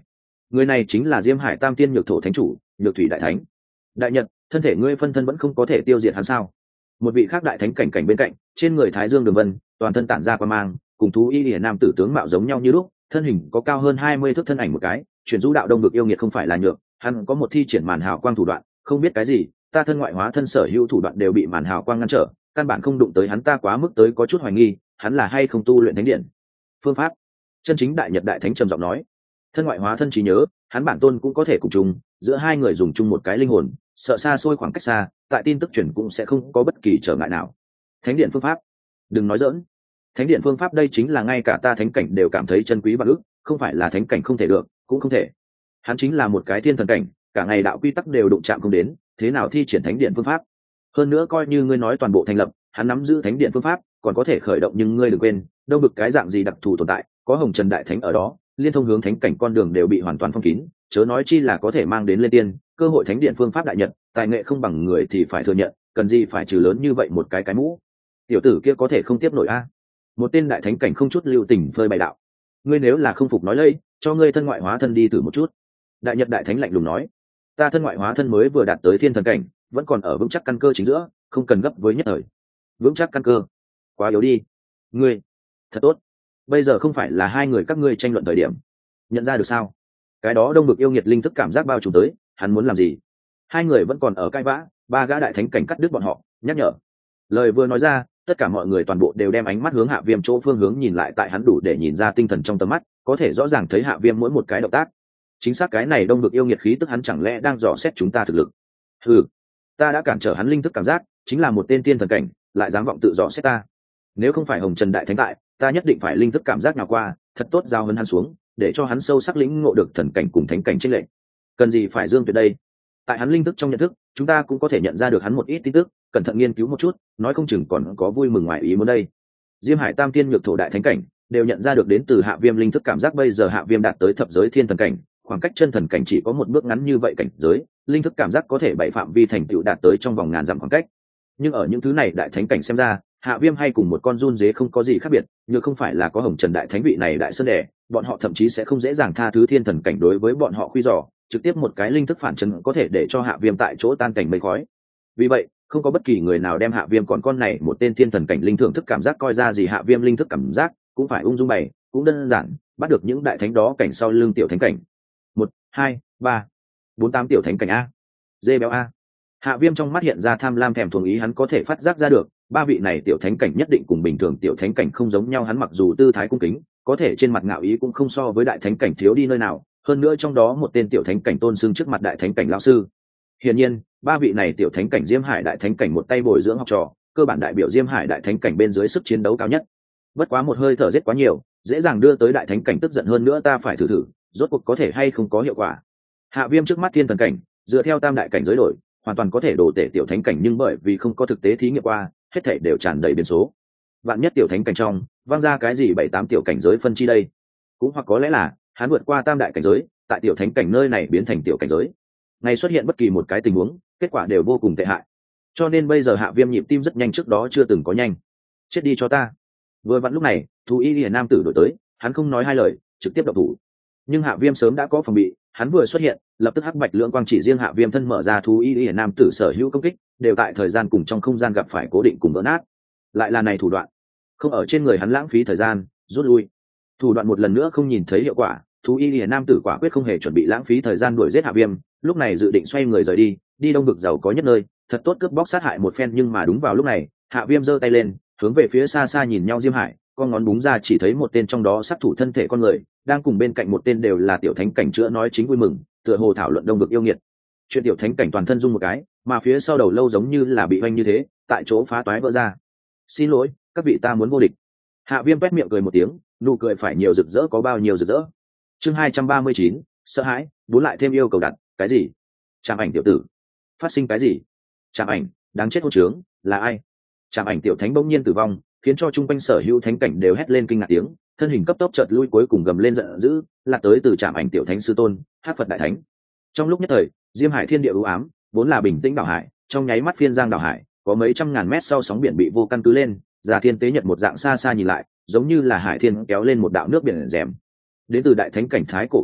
Người này chính là Diêm Hải Tam Tiên Nhược Thổ Thánh chủ, Nhược Thủy Đại Thánh. Đại Nhật, thân thể ngươi phân thân vẫn không có thể tiêu diệt hắn sao? Một vị khác đại thánh cảnh cảnh bên cạnh, trên người Thái Dương Đường Vân, toàn thân tản ra quang mang, cùng thú y liễu nam tử tướng mạo giống nhau như lúc, thân hình có cao hơn 20 thước thân ảnh một cái, chuyển du đạo đông vực yêu nghiệt không phải là nhược, hắn có một thi triển màn hào quang thủ đoạn, không biết cái gì, ta thân ngoại hóa thân sở hữu thủ đoạn đều bị màn hào quang ngăn trở, căn bản không đụng tới hắn, ta quá mức tới có chút hoài nghi, hắn là hay không tu luyện thánh điện. Phương pháp. Chân chính Đại Nhật Đại Thánh trầm giọng nói, thân ngoại hóa thân trí nhớ, hắn bản tôn cũng có thể cùng chung, giữa hai người dùng chung một cái linh hồn, sợ xa xôi khoảng cách xa, tại tin tức truyền cũng sẽ không có bất kỳ trở ngại nào. Thánh điện phương pháp, đừng nói dỡn. Thánh điện phương pháp đây chính là ngay cả ta thánh cảnh đều cảm thấy chân quý và ức, không phải là thánh cảnh không thể được, cũng không thể. Hắn chính là một cái thiên thần cảnh, cả ngày đạo quy tắc đều đụng chạm không đến, thế nào thi triển thánh điện phương pháp? Hơn nữa coi như ngươi nói toàn bộ thành lập, hắn nắm giữ thánh điện phương pháp, còn có thể khởi động, nhưng ngươi đừng quên, đâu vực cái dạng gì đặc thù tồn tại, có Hồng Trần Đại Thánh ở đó, liên thông hướng thánh cảnh con đường đều bị hoàn toàn phong kín, chớ nói chi là có thể mang đến lên tiên, cơ hội thánh điện phương pháp đại nhật, tài nghệ không bằng người thì phải thừa nhận, cần gì phải trừ lớn như vậy một cái mũ. Tiểu tử kia có thể không tiếp nổi a. Một tên đại thánh cảnh không chút lưu tình phơi bày đạo. Ngươi nếu là không phục nói lây, cho ngươi thân ngoại hóa thân đi thử một chút. Đại Nhật Đại Thánh lạnh lùng nói, ta thân ngoại hóa thân mới vừa đạt tới thiên thần cảnh, vẫn còn ở vững chắc căn cơ chính giữa, không cần gấp với nhất thời. Vững chắc căn cơ? Quá yếu đi. Ngươi, thật tốt. Bây giờ không phải là hai người các ngươi tranh luận thời điểm. Nhận ra được sao? Cái đó đông vực yêu nghiệt linh thức cảm giác bao trùm tới, hắn muốn làm gì? Hai người vẫn còn ở cãi vã, ba gã đại thánh cảnh cắt đứt bọn họ, nhắc nhở. Lời vừa nói ra, tất cả mọi người toàn bộ đều đem ánh mắt hướng Hạ Viêm chỗ phương hướng nhìn lại, tại hắn đủ để nhìn ra tinh thần trong tầm mắt, có thể rõ ràng thấy Hạ Viêm mỗi một cái động tác. Chính xác cái này đông vực yêu nghiệt khí tức, hắn chẳng lẽ đang dò xét chúng ta thực lực? Ừ, ta đã cản trở hắn linh thức cảm giác, chính là một tên tiên thần cảnh, lại dám vọng tự dò xét ta. Nếu không phải Hồng Trần Đại Thánh tại, ta nhất định phải linh thức cảm giác nào qua, thật tốt giao hấn hắn xuống, để cho hắn sâu sắc lĩnh ngộ được thần cảnh cùng thánh cảnh trên lệnh. Cần gì phải dương tuyệt đây? Tại hắn linh thức trong nhận thức, chúng ta cũng có thể nhận ra được hắn một ít tin tức, cẩn thận nghiên cứu một chút, nói không chừng còn có vui mừng ngoài ý muốn đây. Diêm Hải Tam Tiên Nhược Thổ Đại Thánh cảnh đều nhận ra được đến từ Hạ Viêm linh thức cảm giác, bây giờ Hạ Viêm đạt tới thập giới thiên thần cảnh, khoảng cách chân thần cảnh chỉ có một bước ngắn như vậy cảnh giới, linh thức cảm giác có thể bảy phạm vi thành tựu đạt tới trong vòng ngàn dặm khoảng cách. Nhưng ở những thứ này đại thánh cảnh xem ra, Hạ Viêm hay cùng một con run dế không có gì khác biệt, nhưng không phải là có Hồng Trần Đại Thánh vị này đại sơn đẻ, bọn họ thậm chí sẽ không dễ dàng tha thứ thiên thần cảnh đối với bọn họ khuy dò, trực tiếp một cái linh thức phản chấn có thể để cho Hạ Viêm tại chỗ tan cảnh mây khói. Vì vậy, không có bất kỳ người nào đem Hạ Viêm còn con này một tên thiên thần cảnh linh thưởng thức cảm giác coi ra gì. Hạ Viêm linh thức cảm giác cũng phải ung dung bày, cũng đơn giản, bắt được những đại thánh đó cảnh sau lưng tiểu thánh cảnh. 1, 2, 3, 4, 8 tiểu thánh cảnh a. Dê béo a. Hạ Viêm trong mắt hiện ra tham lam thèm thuồng ý, hắn có thể phát giác ra được, ba vị này tiểu thánh cảnh nhất định cùng bình thường tiểu thánh cảnh không giống nhau, hắn mặc dù tư thái cung kính, có thể trên mặt ngạo ý cũng không so với đại thánh cảnh thiếu đi nơi nào, hơn nữa trong đó một tên tiểu thánh cảnh tôn xưng trước mặt đại thánh cảnh lão sư. Hiển nhiên, ba vị này tiểu thánh cảnh Diêm Hải Đại Thánh cảnh một tay bồi dưỡng học trò, cơ bản đại biểu Diêm Hải Đại Thánh cảnh bên dưới sức chiến đấu cao nhất. Bất quá một hơi thở giết quá nhiều, dễ dàng đưa tới đại thánh cảnh tức giận, hơn nữa ta phải thử, rốt cuộc có thể hay không có hiệu quả. Hạ Viêm trước mắt thiên thần cảnh, dựa theo tam đại cảnh giới đổi, hoàn toàn có thể đổ tể tiểu thánh cảnh, nhưng bởi vì không có thực tế thí nghiệm qua, hết thảy đều tràn đầy biến số. Vạn nhất tiểu thánh cảnh trong vang ra cái gì 7-8 tiểu cảnh giới phân chi đây? Cũng hoặc có lẽ là hắn vượt qua tam đại cảnh giới, tại tiểu thánh cảnh nơi này biến thành tiểu cảnh giới. Ngày xuất hiện bất kỳ một cái tình huống, kết quả đều vô cùng tệ hại. Cho nên bây giờ Hạ Viêm nhịp tim rất nhanh, trước đó chưa từng có nhanh. Chết đi cho ta. Vừa vặn lúc này, thú y liễu nam tử đổi tới, hắn không nói hai lời, trực tiếp động thủ. Nhưng Hạ Viêm sớm đã có phòng bị, hắn vừa xuất hiện, lập tức hắc bạch lưỡng quang chỉ riêng Hạ Viêm thân mở ra, thú y liễu nam tử sở hữu công kích đều tại thời gian cùng trong không gian gặp phải cố định cùng vỡ nát. Lại là này thủ đoạn, không ở trên người hắn lãng phí thời gian, rút lui. Thủ đoạn một lần nữa không nhìn thấy hiệu quả, thú y liễu nam tử quả quyết không hề chuẩn bị lãng phí thời gian đuổi giết Hạ Viêm, lúc này dự định xoay người rời đi, đi đông vực giàu có nhất nơi, thật tốt cướp bóc sát hại một phen. Nhưng mà đúng vào lúc này, Hạ Viêm giơ tay lên, hướng về phía xa xa nhìn nhau Diêm Hải, con ngón búng ra chỉ thấy một tên trong đó sát thủ thân thể con người, đang cùng bên cạnh một tên đều là tiểu thánh cảnh chữa nói chính vui mừng, tựa hồ thảo luận đông vực yêu nghiệt. Chuyện tiểu thánh cảnh toàn thân rung một cái, mà phía sau đầu lâu giống như là bị oanh như thế, tại chỗ phá toái vỡ ra. Xin lỗi, các vị, ta muốn vô địch. Hạ Viêm quét miệng cười một tiếng, nụ cười phải nhiều rực rỡ có bao nhiêu rực rỡ. Chương 239, sợ hãi, bốn lại thêm yêu cầu đặt, cái gì? Trảm Ảnh tiểu tử, phát sinh cái gì? Trảm Ảnh, đáng chết hôn trướng, là ai? Trảm Ảnh tiểu thánh bỗng nhiên tử vong, khiến cho chung quanh sở hữu thánh cảnh đều hét lên kinh ngạc tiếng, thân hình cấp tốc chợt lui, cuối cùng gầm lên giận dữ, lạc tới từ Trảm Ảnh tiểu thánh sư tôn, Hắc Phật đại thánh. Trong lúc nhất thời, Diêm Hải thiên địa u ám, vốn là bình tĩnh đảo hải, trong nháy mắt phiên giang đảo hải, có mấy trăm ngàn mét sau sóng biển bị vô căn cứ lên, Già Thiên tế nhật một dạng, xa xa nhìn lại, giống như là hải thiên kéo lên một đạo nước biển rèm. Đến từ đại thánh cảnh thái cổ khí tức,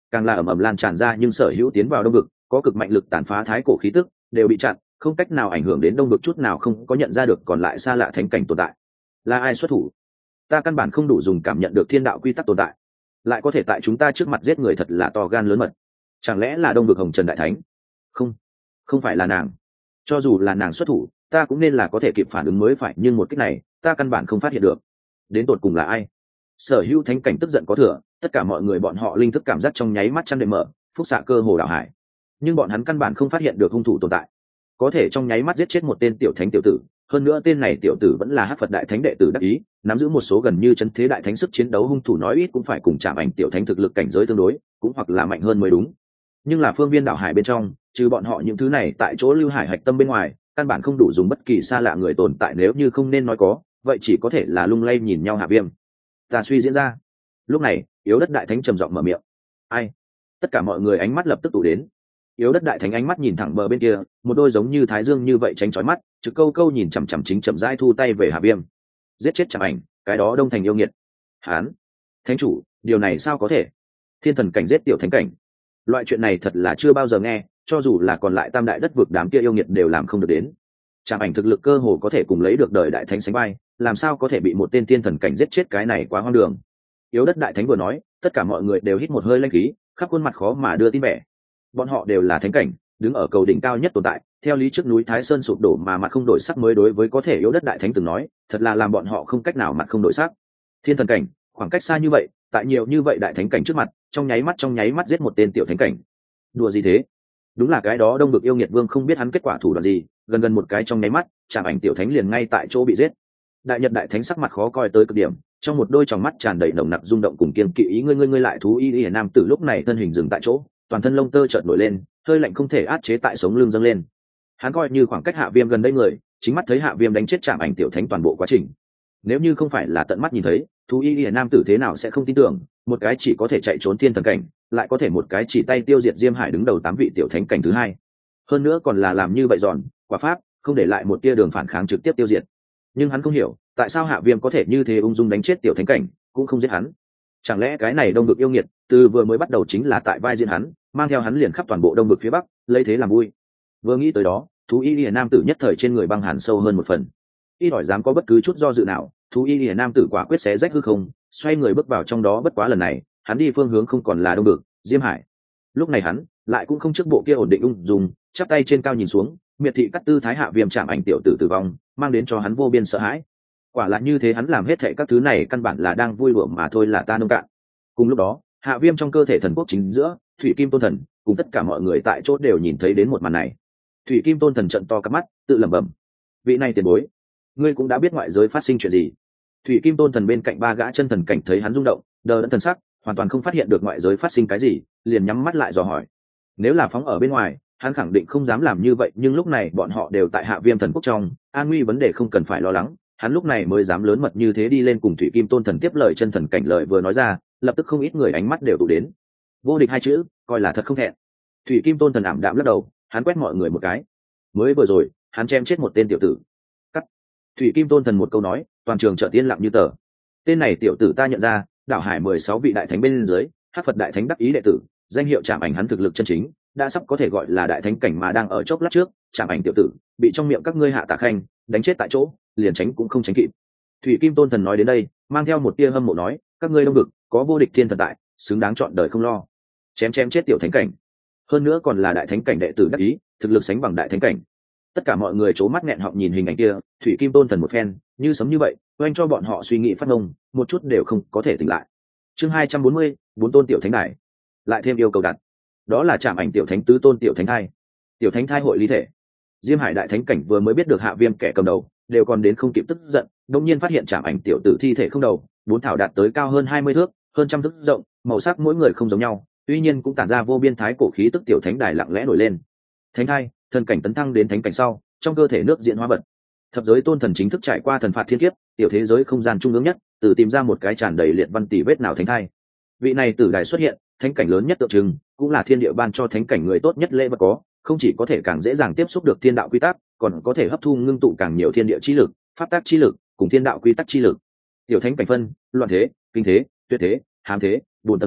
càng là ẩm ẩm lan tràn ra, nhưng sở hữu tiến vào đông vực có cực mạnh lực tàn phá thái cổ khí tức đều bị chặn, không cách nào ảnh hưởng đến đông vực chút nào, không có nhận ra được còn lại xa lạ thánh cảnh tồn tại. Là ai xuất thủ? Ta căn bản không đủ dùng cảm nhận được thiên đạo quy tắc tồn tại, lại có thể tại chúng ta trước mặt giết người, thật là to gan lớn mật. Chẳng lẽ là đông vực hồng trần đại thánh? Không, không phải là nàng. Cho dù là nàng xuất thủ, ta cũng nên là có thể kịp phản ứng mới phải, nhưng một cách này ta căn bản không phát hiện được. Đến tột cùng là ai? Sở hữu thánh cảnh tức giận có thừa, tất cả mọi người bọn họ linh thức cảm giác trong nháy mắt chăn đệm mở, phúc xạ cơ hồ đảo hải, nhưng bọn hắn căn bản không phát hiện được hung thủ tồn tại. Có thể trong nháy mắt giết chết một tên tiểu thánh tiểu tử, hơn nữa tên này tiểu tử vẫn là Hắc Phật đại thánh đệ tử đắc ý, nắm giữ một số gần như chấn thế đại thánh sức chiến đấu, hung thủ nói ít cũng phải cùng Trảm Ảnh tiểu thánh thực lực cảnh giới tương đối, cũng hoặc là mạnh hơn mới đúng. Nhưng là phương viên đảo hải bên trong, trừ bọn họ những thứ này tại chỗ lưu hải hạch tâm bên ngoài, căn bản không đủ dùng bất kỳ xa lạ người tồn tại, nếu như không nên nói có, vậy chỉ có thể là lung lay nhìn nhau Hạ Viêm. Ta suy diễn ra. Lúc này, Yếu Đất đại thánh trầm giọng mở miệng. Ai? Tất cả mọi người ánh mắt lập tức tụ đến. Yếu Đất đại thánh ánh mắt nhìn thẳng bờ bên kia, một đôi giống như thái dương như vậy tránh chói mắt, trực câu câu nhìn chằm chằm chính chậm rãi thu tay về Hạ Viêm. Giết chết Trảm Ảnh, cái đó đông thành yêu nghiệt. Hán, thánh chủ, điều này sao có thể? Thiên thần cảnh giết tiểu thánh cảnh, loại chuyện này thật là chưa bao giờ nghe, cho dù là còn lại tam đại đất vực đám kia yêu nghiệt đều làm không được đến. Trảm Ảnh thực lực cơ hồ có thể cùng lấy được đời đại thánh sánh vai, làm sao có thể bị một tên thiên thần cảnh giết chết, cái này quá hoang đường. Yếu Đất đại thánh vừa nói, tất cả mọi người đều hít một hơi lãnh khí, khắp khuôn mặt khó mà đưa tin vẻ. Bọn họ đều là thánh cảnh, đứng ở cầu đỉnh cao nhất tồn tại, theo lý trước núi Thái Sơn sụp đổ mà mặt không đổi sắc mới đối với có thể Yếu Đất đại thánh từng nói, thật là làm bọn họ không cách nào mặt không đổi sắc. Thiên thần cảnh, khoảng cách xa như vậy, tại nhiều như vậy đại thánh cảnh trước mặt, trong nháy mắt giết một tên tiểu thánh cảnh. Đùa gì thế? Đúng là cái đó đông vực yêu nghiệt vương không biết hắn kết quả thủ đoạn gì, gần một cái trong nháy mắt, Trảm Ảnh tiểu thánh liền ngay tại chỗ bị giết. Đại Nhật đại thánh sắc mặt khó coi tới cực điểm, trong một đôi tròng mắt tràn đầy nồng nặc rung động cùng kiên kỵ ý, ngươi lại thú y nam tử lúc này thân hình dừng tại chỗ, toàn thân lông tơ chợt nổi lên, hơi lạnh không thể át chế tại sống lưng dâng lên. Hắn coi như khoảng cách Hạ Viêm gần đây người, chính mắt thấy Hạ Viêm đánh chết Trảm Ảnh tiểu thánh toàn bộ quá trình. Nếu như không phải là tận mắt nhìn thấy, thú y nam tử thế nào sẽ không tin tưởng, một cái chỉ có thể chạy trốn thiên thần cảnh, lại có thể một cái chỉ tay tiêu diệt Diêm Hải đứng đầu 8 vị tiểu thánh cảnh thứ hai. Hơn nữa còn là làm như vậy giòn, quả pháp, không để lại một tia đường phản kháng, trực tiếp tiêu diệt. Nhưng hắn không hiểu, tại sao Hạ Viêm có thể như thế ung dung đánh chết tiểu thánh cảnh, cũng không giết hắn. Chẳng lẽ cái này đông vực yêu nghiệt, từ vừa mới bắt đầu chính là tại vai diễn hắn, mang theo hắn liền khắp toàn bộ đông vực phía bắc, lấy thế làm vui. Vừa nghĩ tới đó, thú y liễu nam tử nhất thời trên người băng hàn sâu hơn một phần. Y hỏi dám có bất cứ chút do dự nào, thú y liễu nam tử quả quyết xé rách hư không, xoay người bước vào trong đó, bất quá lần này, hắn đi phương hướng không còn là đông vực, Diêm Hải. Lúc này hắn lại cũng không trước bộ kia ổn định ung dung, chắp tay trên cao nhìn xuống, miệt thị cắt tư thái Hạ Viêm Trảm Ảnh tiểu tử tử vong, mang đến cho hắn vô biên sợ hãi. Quả là như thế, hắn làm hết thệ các thứ này căn bản là đang vui đùa mà thôi, là ta nông cạn. Cùng lúc đó, Hạ Viêm trong cơ thể thần quốc chính giữa, Thủy Kim Tôn Thần cùng tất cả mọi người tại chỗ đều nhìn thấy đến một màn này. Thủy Kim Tôn Thần trợn to cặp mắt, tự lẩm bẩm: vị này tiền bối, ngươi cũng đã biết ngoại giới phát sinh chuyện gì? Thủy Kim Tôn Thần bên cạnh ba gã chân thần cảnh thấy hắn rung động, đờ đẫn thần sắc, hoàn toàn không phát hiện được ngoại giới phát sinh cái gì, liền nhắm mắt lại dò hỏi. Nếu là phóng ở bên ngoài, hắn khẳng định không dám làm như vậy, nhưng lúc này bọn họ đều tại Hạ Viêm thần quốc trong, an nguy vấn đề không cần phải lo lắng, hắn lúc này mới dám lớn mật như thế đi lên cùng Thủy Kim Tôn Thần tiếp lời. Chân thần cảnh lời vừa nói ra, lập tức không ít người ánh mắt đều tụ đến. Vô địch hai chữ, coi là thật không thẹn. Thủy Kim Tôn Thần ảm đạm lắc đầu, hắn quét mọi người một cái. Mới vừa rồi, hắn chém chết một tên tiểu tử. Cắt. Thủy Kim Tôn Thần một câu nói, toàn trường chợt yên lặng như tờ. Tên này tiểu tử ta nhận ra, đảo hải 16 vị đại thánh bên dưới, Hắc Phật đại thánh đắc ý đệ tử, danh hiệu Trảm Ảnh, hắn thực lực chân chính đã sắp có thể gọi là đại thánh cảnh, mà đang ở chốc lát trước, Trảm Ảnh tiểu tử bị trong miệng các ngươi Hạ Tà Khanh đánh chết tại chỗ, liền tránh cũng không tránh kịp. Thủy Kim Tôn Thần nói đến đây, mang theo một tia hâm mộ nói: các ngươi đông vực có vô địch thiên thần tại, xứng đáng chọn đời không lo, chém chết tiểu thánh cảnh, hơn nữa còn là đại thánh cảnh đệ tử đắc ý, thực lực sánh bằng đại thánh cảnh. Tất cả mọi người c mắt nghẹn họng nhìn hình ảnh kia, Thủy Kim Tôn Thần một phen như sấm như vậy oanh cho bọn họ suy nghĩ phát ngông, một chút đều không có thể tỉnh lại. Chương 240, 4 tôn tiểu thánh đài, lại thêm yêu cầu đặt, đó là Trảm Ảnh tiểu thánh tứ tôn tiểu thánh thai. Tiểu thánh thai hội lý thể. Diêm Hải đại thánh cảnh vừa mới biết được Hạ Viêm kẻ cầm đầu, đều còn đến không kịp tức giận, đột nhiên phát hiện Trảm Ảnh tiểu tử thi thể không đầu, bốn thảo đạt tới cao hơn 20 thước, hơn trăm thước rộng, màu sắc mỗi người không giống nhau, tuy nhiên cũng tản ra vô biên thái cổ khí tức. Tiểu thánh đài lặng lẽ nổi lên. Thánh thai, thần cảnh tấn thăng đến thánh cảnh sau, trong cơ thể nước diễn hóa vật. Thập giới tôn thần chính thức trải qua thần phạt thiên kiếp, tiểu thế giới không gian trung ương nhất, tự tìm ra một cái tràn đầy liệt văn tỷ vết nào thánh thai. Vị này tử đài xuất hiện, thánh cảnh lớn nhất tượng trưng, cũng là thiên địa ban cho thánh cảnh người tốt nhất lễ vật có, không chỉ có thể càng dễ dàng tiếp xúc được thiên đạo quy tắc, còn có thể hấp thu ngưng tụ càng nhiều thiên địa chi lực, pháp tác chi lực, cùng thiên đạo quy tắc chi lực. Tiểu thánh cảnh phân: loạn thế, kinh thế, tuyệt thế, hám thế, 4 tầng thứ,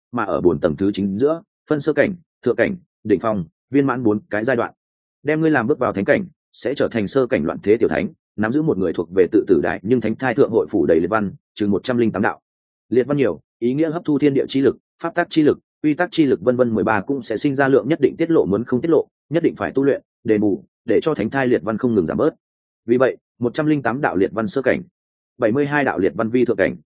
mà ở 4 tầng thứ chính giữa phân sơ cảnh, thượng cảnh, đỉnh phong, viên mãn 4 cái giai đoạn. Đem ngươi làm bước vào thánh cảnh sẽ trở thành sơ cảnh loạn thế tiểu thánh, nắm giữ một người thuộc về tự tử đại nhưng thánh thai thượng hội phủ đầy liệt văn, chừng 108 đạo. Liệt văn nhiều, ý nghĩa hấp thu thiên địa chi lực, pháp tắc chi lực, quy tắc chi lực vân vân 13 cũng sẽ sinh ra lượng nhất định tiết lộ, muốn không tiết lộ, nhất định phải tu luyện, đền bù, để cho thánh thai liệt văn không ngừng giảm bớt. Vì vậy, 108 đạo liệt văn sơ cảnh, 72 đạo liệt văn vi thượng cảnh,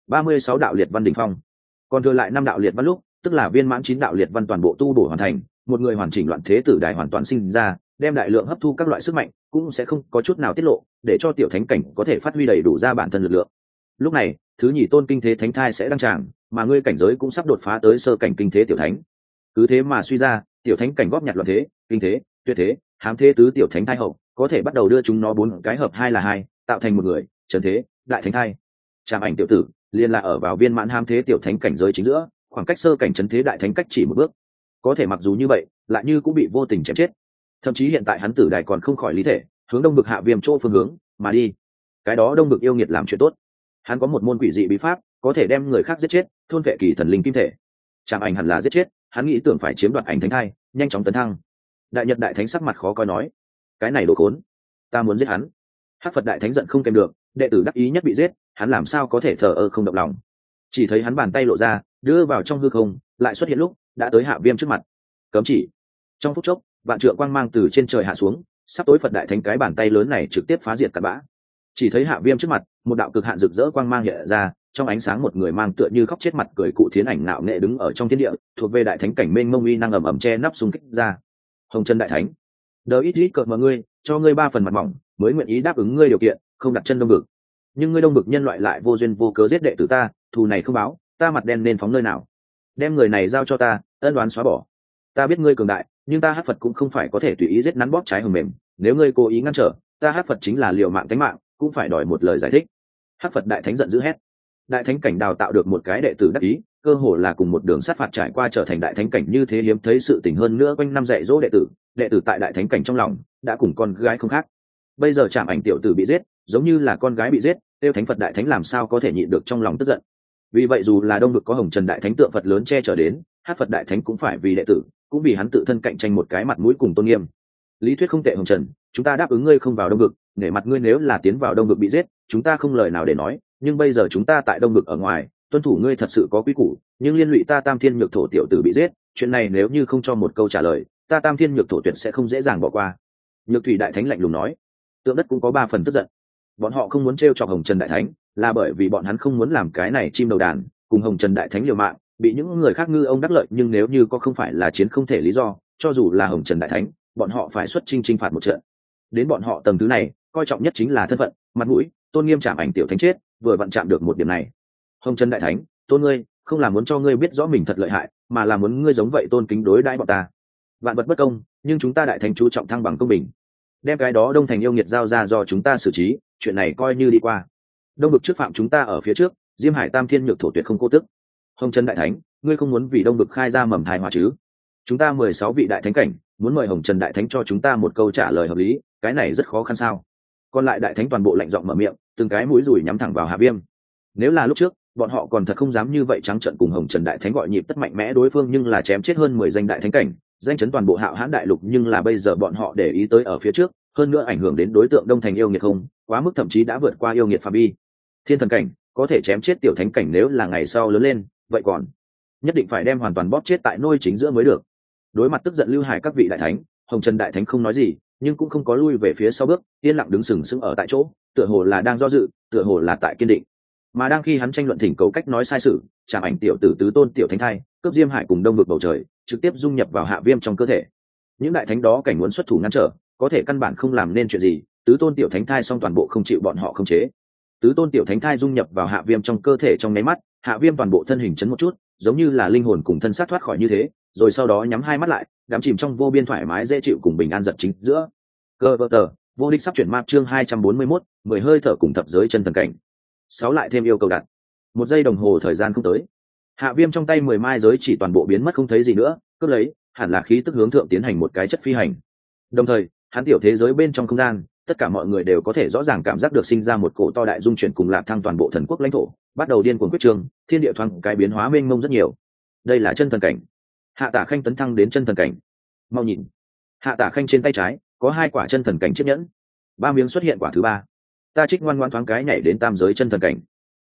36 đạo liệt văn đỉnh phong. Còn thừa lại 5 đạo liệt văn lúc, tức là viên mãn 9 đạo liệt văn toàn bộ tu bổ hoàn thành, một người hoàn chỉnh loạn thế tử đài hoàn toàn sinh ra, đem đại lượng hấp thu các loại sức mạnh, cũng sẽ không có chút nào tiết lộ, để cho tiểu thánh cảnh có thể phát huy đầy đủ ra bản thân lực lượng. Lúc này, thứ nhì tôn kinh thế thánh thai sẽ đăng tràng, mà ngươi cảnh giới cũng sắp đột phá tới sơ cảnh kinh thế tiểu thánh. Cứ thế mà suy ra, tiểu thánh cảnh góp nhặt loạn thế, kinh thế, tuyệt thế, hám thế tứ tiểu thánh thai hậu, có thể bắt đầu đưa chúng nó 4 cái hợp 2 là 2, tạo thành một người, trần thế, đại thánh thai. Trảm ảnh tiểu tử, liên là ở vào viên mãn hám thế tiểu thánh cảnh giới chính giữa, khoảng cách sơ cảnh trấn thế đại thánh cách chỉ một bước. Có thể mặc dù như vậy, lại như cũng bị vô tình chém chết. Thậm chí hiện tại hắn tử đài còn không khỏi lý thể, hướng đông vực hạ viêm chỗ phương hướng mà đi. Cái đó đông vực yêu nghiệt làm chuyện tốt, hắn có một môn quỷ dị bí pháp, có thể đem người khác giết chết, thôn vệ kỳ thần linh kim thể. Trảm ảnh hẳn là giết chết, hắn nghĩ tưởng phải chiếm đoạt ảnh thánh thai, nhanh chóng tấn thăng. Đại nhật đại thánh sắc mặt khó coi nói, cái này đồ khốn, ta muốn giết hắn. Hắc Phật đại thánh giận không kèm được, đệ tử đắc ý nhất bị giết, hắn làm sao có thể thờ ơ không động lòng. Chỉ thấy hắn bàn tay lộ ra, đưa vào trong hư không, lại xuất hiện lúc đã tới hạ viêm trước mặt. Cấm chỉ. Trong phút chốc, vạn trượng quang mang từ trên trời hạ xuống, sắp tối Phật đại thánh cái bàn tay lớn này trực tiếp phá diệt cát bã. Chỉ thấy hạ viêm trước mặt, một đạo cực hạn rực rỡ quang mang hiện ra, trong ánh sáng một người mang tựa như khóc chết mặt cười cụ thiến ảnh nạo nghệ đứng ở trong thiên địa, thuộc về đại thánh cảnh mênh mông uy năng ầm ầm che nắp xung kích ra. Hồng chân đại thánh, đờ ít ít cợt mà ngươi, cho ngươi 3 phần mặt mỏng, mới nguyện ý đáp ứng ngươi điều kiện, không đặt chân đông vực. Nhưng ngươi đông vực nhân loại lại vô duyên vô cớ giết đệ tử ta, thù này không báo, ta mặt đen nên phóng nơi nào? Đem người này giao cho ta, ân đoán xóa bỏ. Ta biết ngươi cường đại, nhưng ta Hắc Phật cũng không phải có thể tùy ý giết nắn bóp trái hầm mềm, nếu ngươi cố ý ngăn trở, ta Hắc Phật chính là liều mạng tính mạng, cũng phải đòi một lời giải thích. Hắc Phật đại thánh giận dữ hét. Đại thánh cảnh đào tạo được một cái đệ tử đắc ý, cơ hồ là cùng một đường sát phạt trải qua trở thành đại thánh cảnh, như thế hiếm thấy sự tình, hơn nữa quanh năm dạy dỗ đệ tử tại đại thánh cảnh trong lòng đã cùng con gái không khác. Bây giờ Trảm ảnh tiểu tử bị giết, giống như là con gái bị giết, tiêu thánh Phật đại thánh làm sao có thể nhịn được trong lòng tức giận. Vì vậy dù là đông vực có Hồng Trần đại thánh tượng Phật lớn che chở đến, Hắc Phật đại thánh cũng phải vì đệ tử, cũng vì hắn tự thân cạnh tranh một cái mặt mũi cùng tôn nghiêm. Lý thuyết không tệ Hồng Trần, chúng ta đáp ứng ngươi không vào đông vực, nể mặt ngươi nếu là tiến vào đông vực bị giết, chúng ta không lời nào để nói, nhưng bây giờ chúng ta tại đông vực ở ngoài, tuân thủ ngươi thật sự có quy củ, nhưng liên lụy ta Tam Thiên Nhược Thổ tiểu tử bị giết, chuyện này nếu như không cho một câu trả lời, ta Tam Thiên Nhược Thổ tuyệt sẽ không dễ dàng bỏ qua. Nhược Thủy đại thánh lạnh lùng nói. Tượng đất cũng có 3 phần tức giận. Bọn họ không muốn trêu chọc Hồng Trần đại thánh, là bởi vì bọn hắn không muốn làm cái này chim đầu đàn, cùng Hồng Trần đại thánh liều mạng, bị những người khác ngư ông đắc lợi, nhưng nếu như có không phải là chiến không thể lý do, cho dù là Hồng Trần đại thánh, bọn họ phải xuất chinh phạt một trận. Đến bọn họ tầng thứ này, coi trọng nhất chính là thân phận, mặt mũi, tôn nghiêm. Trảm ảnh tiểu thánh chết, vừa vặn chạm được một điểm này. Hồng Trần đại thánh, tôn ngươi, không là muốn cho ngươi biết rõ mình thật lợi hại, mà là muốn ngươi giống vậy tôn kính đối đãi bọn ta. Vạn vật bất công, nhưng chúng ta đại thánh chú trọng thăng bằng công bình. Đem cái đó đông thành yêu nghiệt giao ra do chúng ta xử trí, chuyện này coi như đi qua. Đông vực trước phạm chúng ta ở phía trước, Diêm Hải Tam Thiên Nhược Thổ tuyệt không cô tức. Hồng Trần đại thánh, ngươi không muốn vì đông vực khai ra mầm thai họa chứ? Chúng ta 16 vị đại thánh cảnh, muốn mời Hồng Trần đại thánh cho chúng ta một câu trả lời hợp lý, cái này rất khó khăn sao? Còn lại đại thánh toàn bộ lạnh giọng mở miệng, từng cái mũi rủi nhắm thẳng vào Hạ Viêm. Nếu là lúc trước, bọn họ còn thật không dám như vậy trắng trợn cùng Hồng Trần đại thánh gọi nhịp tất mạnh mẽ đối phương, nhưng là chém chết hơn 10 danh đại thánh cảnh, danh chấn toàn bộ Hạo Hãn đại lục, nhưng là bây giờ bọn họ để ý tới ở phía trước, hơn nữa ảnh hưởng đến đối tượng đông thành yêu nghiệt không, quá mức thậm chí đã vượt qua yêu nghiệt phạm vi. Thiên thần cảnh có thể chém chết tiểu thánh cảnh, nếu là ngày sau lớn lên, vậy còn nhất định phải đem hoàn toàn bóp chết tại nôi chính giữa mới được. Đối mặt tức giận Lưu Hải các vị đại thánh, Hồng Trần đại thánh không nói gì, nhưng cũng không có lui về phía sau bước, yên lặng đứng sừng sững ở tại chỗ, tựa hồ là đang do dự, tựa hồ là tại kiên định. Mà đang khi hắn tranh luận thỉnh cầu cách nói sai sự, Trảm ảnh tiểu tử tứ tôn tiểu thánh thai, cướp Diêm Hải cùng đông vực bầu trời, trực tiếp dung nhập vào Hạ Viêm trong cơ thể. Những đại thánh đó cảnh muốn xuất thủ ngăn trở, có thể căn bản không làm nên chuyện gì, tứ tôn tiểu thánh thai song toàn bộ không chịu bọn họ khống chế. Tứ tôn tiểu thánh thai dung nhập vào Hạ Viêm trong cơ thể trong nháy mắt, Hạ Viêm toàn bộ thân hình chấn một chút, giống như là linh hồn cùng thân xác thoát khỏi như thế, rồi sau đó nhắm 2 mắt lại, đắm chìm trong vô biên thoải mái dễ chịu cùng bình an giật chính giữa. Cơ vợ tờ, vô địch sắp chuyển map chương 241, 10 hơi thở cùng thập giới chân thần cảnh. 6 lại thêm yêu cầu đặt. 1 giây đồng hồ thời gian không tới. Hạ Viêm trong tay 10 mai giới chỉ toàn bộ biến mất không thấy gì nữa, cướp lấy, hẳn là khí tức hướng thượng tiến hành một cái chất phi hành. Đồng thời, hắn tiểu thế giới bên trong không gian, tất cả mọi người đều có thể rõ ràng cảm giác được sinh ra một cổ to đại dung chuyển cùng lạc thăng toàn bộ thần quốc lãnh thổ, bắt đầu điên cuồng quyết trường, thiên địa thoáng cái biến hóa mênh mông rất nhiều. đây là chân thần cảnh. Hạ Tả Khanh tấn thăng đến chân thần cảnh. Mau nhìn, Hạ Tả Khanh trên tay trái có 2 quả chân thần cảnh chiếc nhẫn, 3 miếng xuất hiện quả thứ 3. Ta trích ngoan ngoãn thoáng cái nhảy đến tam giới chân thần cảnh.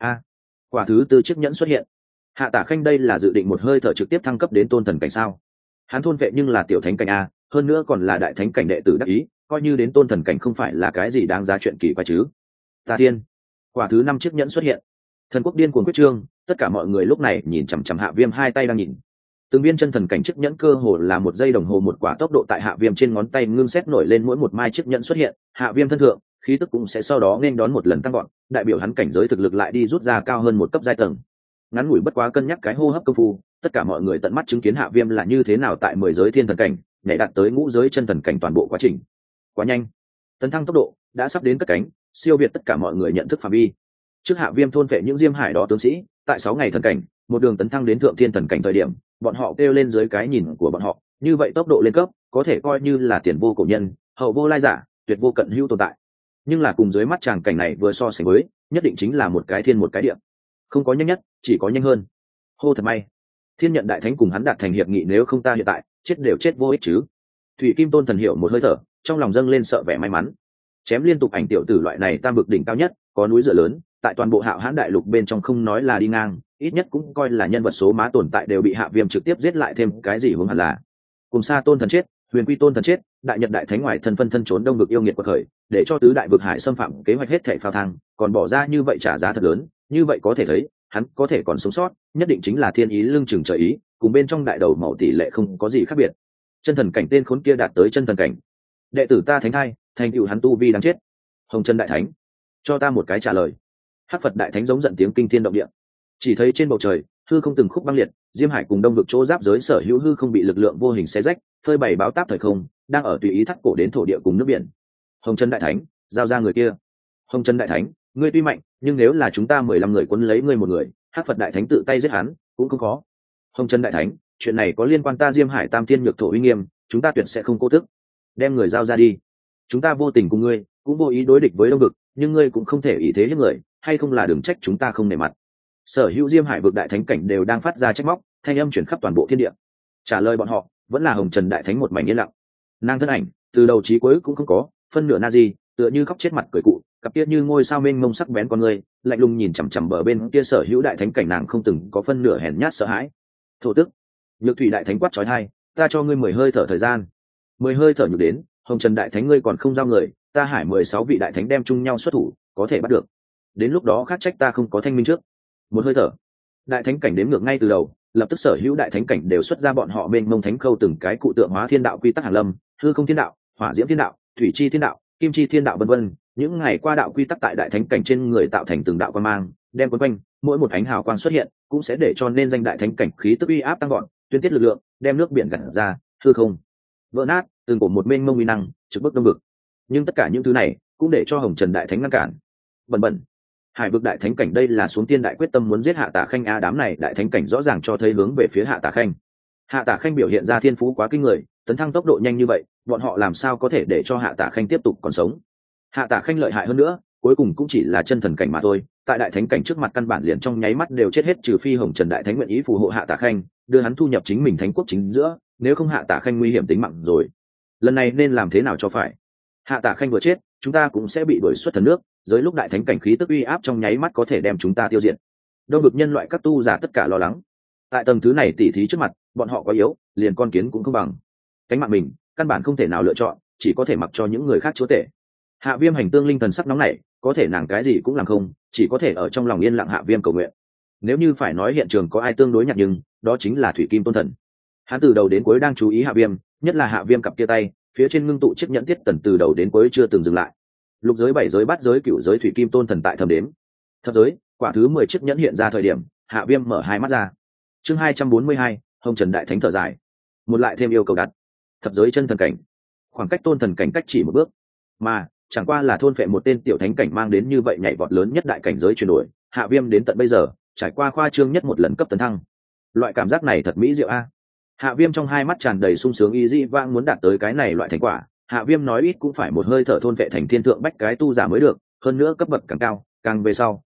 Quả thứ 4 chiếc nhẫn xuất hiện. Hạ Tả Khanh đây là dự định một hơi thở trực tiếp thăng cấp đến tôn thần cảnh sao? Hắn thôn vệ nhưng là tiểu thánh cảnh a, hơn nữa còn là đại thánh cảnh đệ tử đắc ý, coi như đến tôn thần cảnh không phải là cái gì đáng giá chuyện kỳ quái chứ. Ta tiên, quả thứ 5 chiếc nhẫn xuất hiện. Thần quốc điên cuồng quyết trương, tất cả mọi người lúc này nhìn chằm chằm Hạ Viêm, hai tay đang nhìn. Từng viên chân thần cảnh chiếc nhẫn cơ hồ là 1 giây đồng hồ một quả tốc độ tại Hạ Viêm trên ngón tay ngưng xét nổi lên, mỗi một mai chiếc nhẫn xuất hiện, Hạ Viêm thân thượng khí tức cũng sẽ sau đó nên đón một lần tăng gọn, đại biểu hắn cảnh giới thực lực lại đi rút ra cao hơn một cấp giai tầng. Ngắn ngủi bất quá cân nhắc cái hô hấp công phu, tất cả mọi người tận mắt chứng kiến Hạ Viêm là như thế nào tại 10 giới thiên thần cảnh nhảy đạt tới ngũ giới chân thần cảnh toàn bộ quá trình. Quá nhanh, tấn thăng tốc độ đã sắp đến cất cánh, siêu việt tất cả mọi người nhận thức phạm vi. Trước Hạ Viêm thôn phệ những diêm hải đó tướng sĩ, tại 6 ngày thần cảnh, một đường tấn thăng đến thượng thiên thần cảnh thời điểm, bọn họ kêu lên dưới cái nhìn của bọn họ, như vậy tốc độ lên cấp có thể coi như là tiền vô cổ nhân, hậu vô lai giả, tuyệt vô cận hữu tồn tại. Nhưng là cùng dưới mắt chàng cảnh này vừa so sánh với, nhất định chính là một cái thiên một cái địa. Không có nhanh nhất, chỉ có nhanh hơn. Hô thật may, Thiên Nhận Đại Thánh cùng hắn đạt thành hiệp nghị, nếu không ta hiện tại chết đều chết vô ích chứ. Thủy Kim Tôn Thần hiểu một hơi thở, trong lòng dâng lên sợ vẻ may mắn. Chém liên tục ảnh tiểu tử loại này tam vực đỉnh cao nhất, có núi dựa lớn, tại toàn bộ Hạo Hãn đại lục bên trong không nói là đi ngang, ít nhất cũng coi là nhân vật số má tồn tại, đều bị Hạ Viêm trực tiếp giết, lại thêm cái gì hướng hẳn là. Cùng Sa Tôn Thần chết, Huyền Quy Tôn Thần chết, Đại Nhật Đại Thánh ngoài thân phân thân trốn đông vực yêu nghiệt quật khởi, để cho tứ đại vực hải xâm phạm kế hoạch hết thảy phao thang, còn bỏ ra như vậy trả giá thật lớn, như vậy có thể thấy, hắn có thể còn sống sót, nhất định chính là thiên ý lưng chừng trời ý, cùng bên trong đại đầu mẫu tỷ lệ không có gì khác biệt. Chân thần cảnh tên khốn kia đạt tới chân thần cảnh. Đệ tử ta thánh thai, thành tựu hắn tu vi đáng chết. Hồng Chân Đại Thánh, cho ta một cái trả lời. Hắc Phật Đại Thánh giống giận tiếng kinh thiên động địa. Chỉ thấy trên bầu trời, hư không từng khúc băng liệt, diêm hải cùng đông vực chỗ giáp giới sở hữu hư không bị lực lượng vô hình xé rách, phơi bày báo táp thời không, đang ở tùy ý thắt cổ đến thổ địa cùng nước biển. Hồng Chân Đại Thánh, giao ra người kia. Hồng Chân Đại Thánh, ngươi tuy mạnh, nhưng nếu là chúng ta 15 người quấn lấy ngươi một người, Hắc Phật Đại Thánh tự tay giết hắn cũng không khó. Hồng Chân Đại Thánh, chuyện này có liên quan ta diêm hải tam thiên nhược thổ uy nghiêm, chúng ta tuyệt sẽ không cố tức. Đem người giao ra đi. Chúng ta vô tình cùng ngươi, cũng vô ý đối địch với đông vực, nhưng ngươi cũng không thể ý thế hiếp người, hay không là đừng trách chúng ta không nể mặt. Sở hữu diêm hải vực đại thánh cảnh đều đang phát ra trách móc, thanh âm chuyển khắp toàn bộ thiên địa. Trả lời bọn họ vẫn là Hồng Trần Đại Thánh một mảnh yên lặng. Nàng thân ảnh từ đầu chí cuối cũng không có phân nửa na gì, tựa như khóc chết mặt cười cụ, cặp kia như ngôi sao mênh mông sắc bén con người lạnh lùng nhìn chằm chằm bờ bên kia sở hữu đại thánh cảnh, nàng không từng có phân nửa hèn nhát sợ hãi. Thổ tức, Nhược Thủy Đại Thánh quát chói tai, ta cho ngươi 10 hơi thở thời gian. 10 hơi thở nhược đến, Hồng Trần Đại Thánh ngươi còn không giao người, ta hải 16 vị đại thánh đem chung nhau xuất thủ, có thể bắt được. Đến lúc đó khác trách ta không có thanh minh trước. Một hơi thở, đại thánh cảnh đếm ngược ngay từ đầu, lập tức sở hữu đại thánh cảnh đều xuất ra bọn họ mênh mông thánh khâu, từng cái cụ tượng hóa thiên đạo quy tắc hàn lâm, hư không thiên đạo, hỏa diễm thiên đạo, thủy chi thiên đạo, kim chi thiên đạo vân vân. Những ngày qua đạo quy tắc tại đại thánh cảnh trên người tạo thành từng đạo quang mang, đem quấn quanh, mỗi một ánh hào quang xuất hiện cũng sẽ để cho nên danh đại thánh cảnh khí tức uy áp tăng gọn, tuyên tiết lực lượng, đem nước biển gặt ra, hư không vỡ nát, từng cổ một mênh mông uy năng trực bức đông vực. Nhưng tất cả những thứ này cũng để cho Hồng Trần Đại Thánh ngăn cản. Bẩn bẩn, hải vực đại thánh cảnh đây là xuống tiên đại quyết tâm muốn giết Hạ Tả Khanh a, đám này đại thánh cảnh rõ ràng cho thấy hướng về phía Hạ Tả Khanh. Hạ Tả Khanh biểu hiện ra thiên phú quá kinh người, tấn thăng tốc độ nhanh như vậy, bọn họ làm sao có thể để cho Hạ Tả Khanh tiếp tục còn sống. Hạ Tả Khanh lợi hại hơn nữa, cuối cùng cũng chỉ là chân thần cảnh mà thôi, tại đại thánh cảnh trước mặt căn bản liền trong nháy mắt đều chết hết, trừ phi Hồng Trần Đại Thánh nguyện ý phù hộ Hạ Tả Khanh, đưa hắn thu nhập chính mình thánh quốc chính giữa, nếu không Hạ Tả Khanh nguy hiểm tính mạng rồi. Lần này nên làm thế nào cho phải? Hạ Tả Khanh vừa chết, chúng ta cũng sẽ bị đuổi xuất thần nước, dưới lúc đại thánh cảnh khí tức uy áp trong nháy mắt có thể đem chúng ta tiêu diệt. Đông vực nhân loại các tu giả tất cả lo lắng. Tại tầng thứ này tỉ thí trước mặt, bọn họ quá yếu, liền con kiến cũng không bằng. Cánh mạng mình, căn bản không thể nào lựa chọn, chỉ có thể mặc cho những người khác chúa tể. Hạ Viêm hành tương linh thần sắc nóng nảy, có thể nàng cái gì cũng làm không, chỉ có thể ở trong lòng yên lặng Hạ Viêm cầu nguyện. Nếu như phải nói hiện trường có ai tương đối nhạt, nhưng đó chính là Thủy Kim Tôn Thần. Hắn từ đầu đến cuối đang chú ý Hạ Viêm, nhất là Hạ Viêm cặp kia tay, phía trên ngưng tụ chiếc nhẫn Tiết Tần từ đầu đến cuối chưa từng dừng lại. Lục giới, 7 giới, bát giới, cửu giới, Thủy Kim Tôn Thần tại thầm đếm. Thập giới, quả thứ 10 chiếc nhẫn hiện ra thời điểm, Hạ Viêm mở hai mắt ra. Chương 242, Hồng Trần Đại Thánh thở dài. Một lại thêm yêu cầu đặt. Thập giới chân thần cảnh, khoảng cách tôn thần cảnh cách chỉ một bước, mà chẳng qua là thôn phệ một tên tiểu thánh cảnh mang đến như vậy nhảy vọt lớn nhất đại cảnh giới chuyển đổi. Hạ Viêm đến tận bây giờ trải qua khoa trương nhất một lần cấp tấn thăng, loại cảm giác này thật mỹ diệu a. Hạ Viêm trong hai mắt tràn đầy sung sướng, y dĩ vãng muốn đạt tới cái này loại thành quả, Hạ Viêm nói ít cũng phải một hơi thở thôn vệ thành thiên thượng bách cái tu giả mới được, hơn nữa cấp bậc càng cao, càng về sau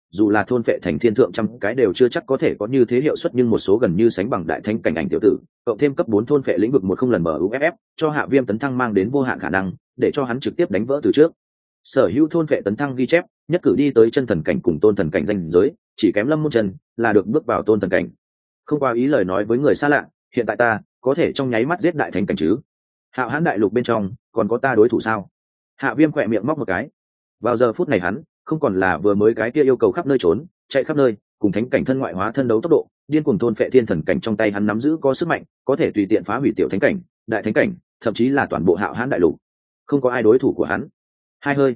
dù là thôn phệ thành thiên thượng trăm cái đều chưa chắc có thể có như thế hiệu suất, nhưng một số gần như sánh bằng đại thánh cảnh ảnh tiểu tử cộng thêm cấp 4 thôn phệ lĩnh vực một không lần mở uff cho Hạ Viêm tấn thăng mang đến vô hạn khả năng, để cho hắn trực tiếp đánh vỡ từ trước sở hữu thôn phệ tấn thăng ghi chép, nhất cử đi tới chân thần cảnh cùng tôn thần cảnh danh giới, chỉ kém Lâm Môn Chân là được bước vào tôn thần cảnh. Không qua ý lời nói với người xa lạ, hiện tại ta có thể trong nháy mắt giết đại thánh cảnh chứ? Hạo Hán đại lục bên trong còn có ta đối thủ sao? Hạ Viêm khỏe miệng móc một cái. Vào giờ phút này hắn không còn là vừa mới cái kia yêu cầu khắp nơi trốn, chạy khắp nơi, cùng thánh cảnh thân ngoại hóa thân đấu tốc độ, điên cuồng thôn phệ thiên thần cảnh trong tay hắn nắm giữ có sức mạnh, có thể tùy tiện phá hủy tiểu thánh cảnh, đại thánh cảnh, thậm chí là toàn bộ Hạo Hán đại lục. Không có ai đối thủ của hắn. Hai hơi.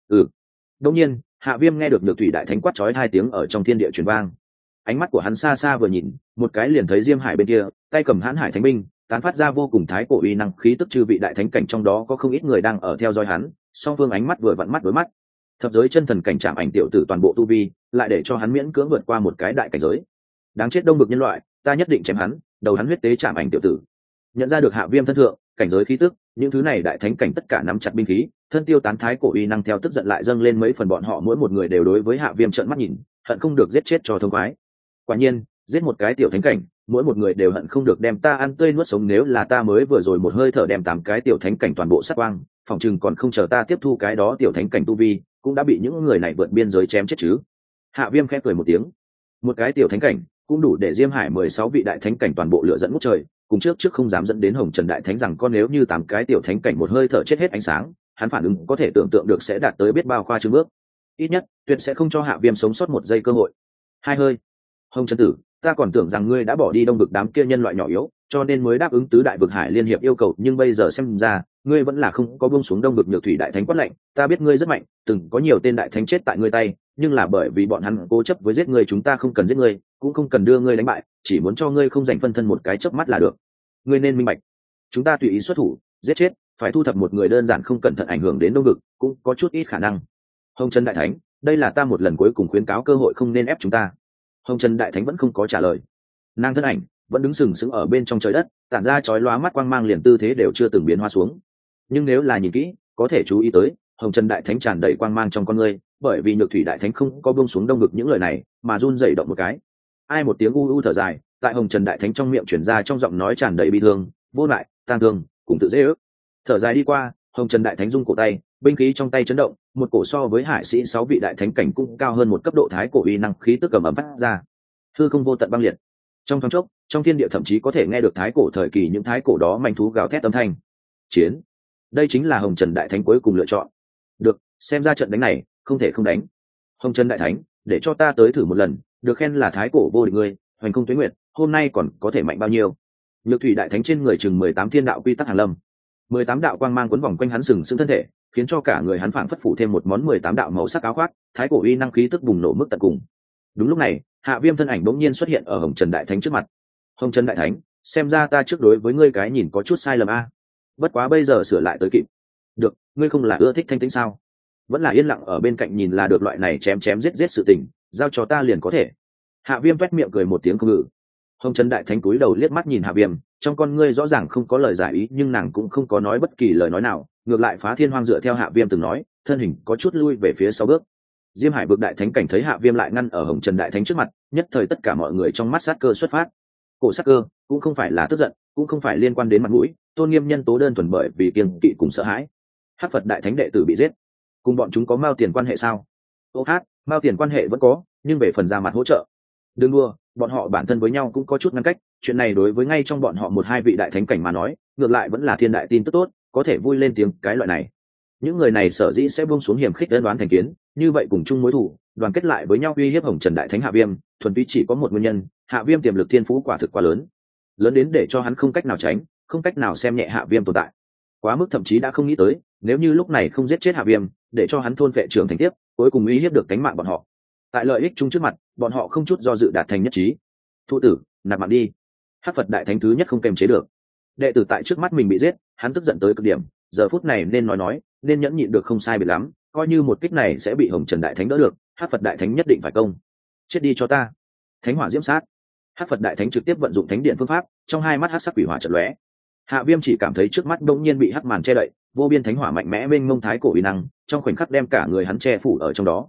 Đột nhiên, Hạ Viêm nghe được Nhược Thủy đại thánh quát chói hai tiếng ở trong thiên địa truyền vang. Ánh mắt của hắn xa xa vừa nhìn, một cái liền thấy Diêm Hải bên kia, tay cầm Hán Hải Thánh binh, tán phát ra vô cùng thái cổ uy năng khí tức, chư vị đại thánh cảnh trong đó có không ít người đang ở theo dõi hắn, song phương ánh mắt vừa vặn mắt đối mắt. Thập giới chân thần cảnh chạm ảnh tiểu tử toàn bộ tu vi, lại để cho hắn miễn cưỡng vượt qua một cái đại cảnh giới. Đáng chết đông bực nhân loại, ta nhất định chém hắn, đầu hắn huyết tế chạm ảnh tiểu tử. Nhận ra được Hạ Viêm thân thượng, cảnh giới khí tức, những thứ này đại thánh cảnh tất cả nắm chặt binh khí, thân tiêu tán thái cổ uy năng theo tức giận lại dâng lên mấy phần, bọn họ mỗi một người đều đối với Hạ Viêm trợn mắt nhìn, hận không được giết chết cho thông khoái. Quả nhiên, giết một cái tiểu thánh cảnh, mỗi một người đều hận không được đem ta ăn tươi nuốt sống, nếu là ta mới vừa rồi một hơi thở đem 8 cái tiểu thánh cảnh toàn bộ sát quang, phòng chừng còn không chờ ta tiếp thu cái đó tiểu thánh cảnh tu vi, cũng đã bị những người này vượt biên giới chém chết chứ. Hạ Viêm khẽ cười một tiếng. Một cái tiểu thánh cảnh cũng đủ để Diêm Hải 16 vị đại thánh cảnh toàn bộ lựa dẫn ngút trời, cùng trước không dám dẫn đến Hồng Trần đại thánh rằng con, nếu như 8 cái tiểu thánh cảnh một hơi thở chết hết ánh sáng, hắn phản ứng có thể tưởng tượng được sẽ đạt tới biết bao khoa trương bước. Ít nhất tuyệt sẽ không cho Hạ Viêm sống sót một giây cơ hội. Hai hơi. Hồng Trần tử, ta còn tưởng rằng ngươi đã bỏ đi đông vực đám kia nhân loại nhỏ yếu, cho nên mới đáp ứng tứ đại vực hải liên hiệp yêu cầu, nhưng bây giờ xem ra ngươi vẫn là không có buông xuống đông vực. Nhược Thủy đại thánh quát lạnh, ta biết ngươi rất mạnh, từng có nhiều tên đại thánh chết tại ngươi tay, nhưng là bởi vì bọn hắn cố chấp với giết ngươi, chúng ta không cần giết ngươi, cũng không cần đưa ngươi đánh bại, chỉ muốn cho ngươi không giành phân thân một cái chớp mắt là được. Ngươi nên minh bạch, chúng ta tùy ý xuất thủ giết chết, phải thu thập một người đơn giản không cẩn thận ảnh hưởng đến đông vực cũng có chút ít khả năng. Hồng Trần đại thánh, đây là ta một lần cuối cùng khuyến cáo, cơ hội không nên ép chúng ta. Hồng Trần đại thánh vẫn không có trả lời, nàng thân ảnh vẫn đứng sừng sững ở bên trong trời đất, tản ra chói lóa mắt quang mang, liền tư thế đều chưa từng biến hóa xuống. Nhưng nếu là nhìn kỹ có thể chú ý tới, Hồng Trần đại thánh tràn đầy quang mang trong con ngươi, bởi vì Nhược Thủy đại thánh không có buông xuống đông vực những lời này mà run rẩy động một cái. Ai một tiếng u u thở dài tại Hồng Trần đại thánh trong miệng truyền ra, trong giọng nói tràn đầy bi thương, vô lại, tang thương cùng tự dễ ước. Thở dài đi qua, Hồng Trần đại thánh rung cổ tay, binh khí trong tay chấn động, một cổ so với hải sĩ 6 vị đại thánh cảnh cũng cao hơn một cấp độ thái cổ uy năng khí tức cầm ẩm phát ra. Hư không vô tận băng liệt, trong thoáng chốc trong thiên địa thậm chí có thể nghe được thái cổ thời kỳ những thái cổ đó manh thú gào thét âm thanh. Chiến, đây chính là Hồng Trần đại thánh cuối cùng lựa chọn. Được, xem ra trận đánh này không thể không đánh. Hồng Trần đại thánh, để cho ta tới thử một lần, được khen là thái cổ vô địch ngươi, hoành không tuế nguyệt, hôm nay còn có thể mạnh bao nhiêu? Nhược Thủy đại thánh trên người chừng 18 thiên đạo quy tắc hàn lâm, 18 đạo quang mang quấn vòng quanh hắn sừng sững thân thể, khiến cho cả người hắn phảng phất phủ thêm một món 18 đạo màu sắc áo khoác, thái cổ uy năng khí tức bùng nổ mức tận cùng. Đúng lúc này, Hạ Viêm thân ảnh bỗng nhiên xuất hiện ở Hồng Trần đại thánh trước mặt. Hồng Trần đại thánh, xem ra ta trước đối với ngươi cái nhìn có chút sai lầm a. Bất quá bây giờ sửa lại tới kịp. Được, ngươi không là ưa thích thanh tĩnh sao? Vẫn là yên lặng ở bên cạnh nhìn là được, loại này chém chém giết giết sự tình, giao cho ta liền có thể. Hạ Viêm toét miệng cười một tiếng không ngự. Hồng Trần đại thánh cúi đầu liếc mắt nhìn Hạ Viêm, trong con ngươi rõ ràng không có lời giải ý, nhưng nàng cũng không có nói bất kỳ lời nói nào, ngược lại phá thiên hoang dựa theo Hạ Viêm từng nói, thân hình có chút lui về phía sau bước. Diêm Hải vực đại thánh cảnh thấy Hạ Viêm lại ngăn ở Hồng Trần đại thánh trước mặt, nhất thời tất cả mọi người trong mắt sát cơ xuất phát. Cổ sát cơ cũng không phải là tức giận, cũng không phải liên quan đến mặt mũi, tôn nghiêm nhân tố đơn thuần bởi vì kiêng kỵ cùng sợ hãi. Hắc Phật đại thánh đệ tử bị giết, cùng bọn chúng có mao tiền quan hệ sao? Ô hát, mao tiền quan hệ vẫn có, nhưng về phần ra mặt hỗ trợ, đừng đua, bọn họ bản thân với nhau cũng có chút ngăn cách, chuyện này đối với ngay trong bọn họ một hai vị đại thánh cảnh mà nói, ngược lại vẫn là thiên đại tin tức tốt, có thể vui lên tiếng cái loại này. Những người này sở dĩ sẽ buông xuống hiểm khích đơn đoán thành kiến, như vậy cùng chung mối thù, đoàn kết lại với nhau uy hiếp Hồng Trần đại thánh Hạ Viêm, thuần túy chỉ có một nguyên nhân, Hạ Viêm tiềm lực thiên phú quả thực quá lớn, lớn đến để cho hắn không cách nào tránh, không cách nào xem nhẹ Hạ Viêm tồn tại. Quá mức thậm chí đã không nghĩ tới, nếu như lúc này không giết chết Hạ Viêm, để cho hắn thôn phệ trưởng thành tiếp, cuối cùng uy hiếp được cánh mạng bọn họ. Tại lợi ích chung trước mặt, bọn họ không chút do dự đạt thành nhất trí. Thụ tử, nạp mạng đi. Hắc Phật đại thánh thứ nhất không kềm chế được. Đệ tử tại trước mắt mình bị giết, hắn tức giận tới cực điểm, giờ phút này nên nói, nên nhẫn nhịn được không sai biệt lắm, coi như một kích này sẽ bị Hồng Trần đại thánh đỡ được, Hắc Phật đại thánh nhất định phải công. Chết đi cho ta. Thánh hỏa diễm sát. Hắc Phật đại thánh trực tiếp vận dụng thánh điện phương pháp, trong hai mắt hắc sắc quỷ hỏa chợt lóe. Hạ Viêm chỉ cảm thấy trước mắt đột nhiên bị hắc màn che đậy, vô biên thánh hỏa mạnh mẽ mênh mông thái cổ uy năng, trong khoảnh khắc đem cả người hắn che phủ ở trong đó.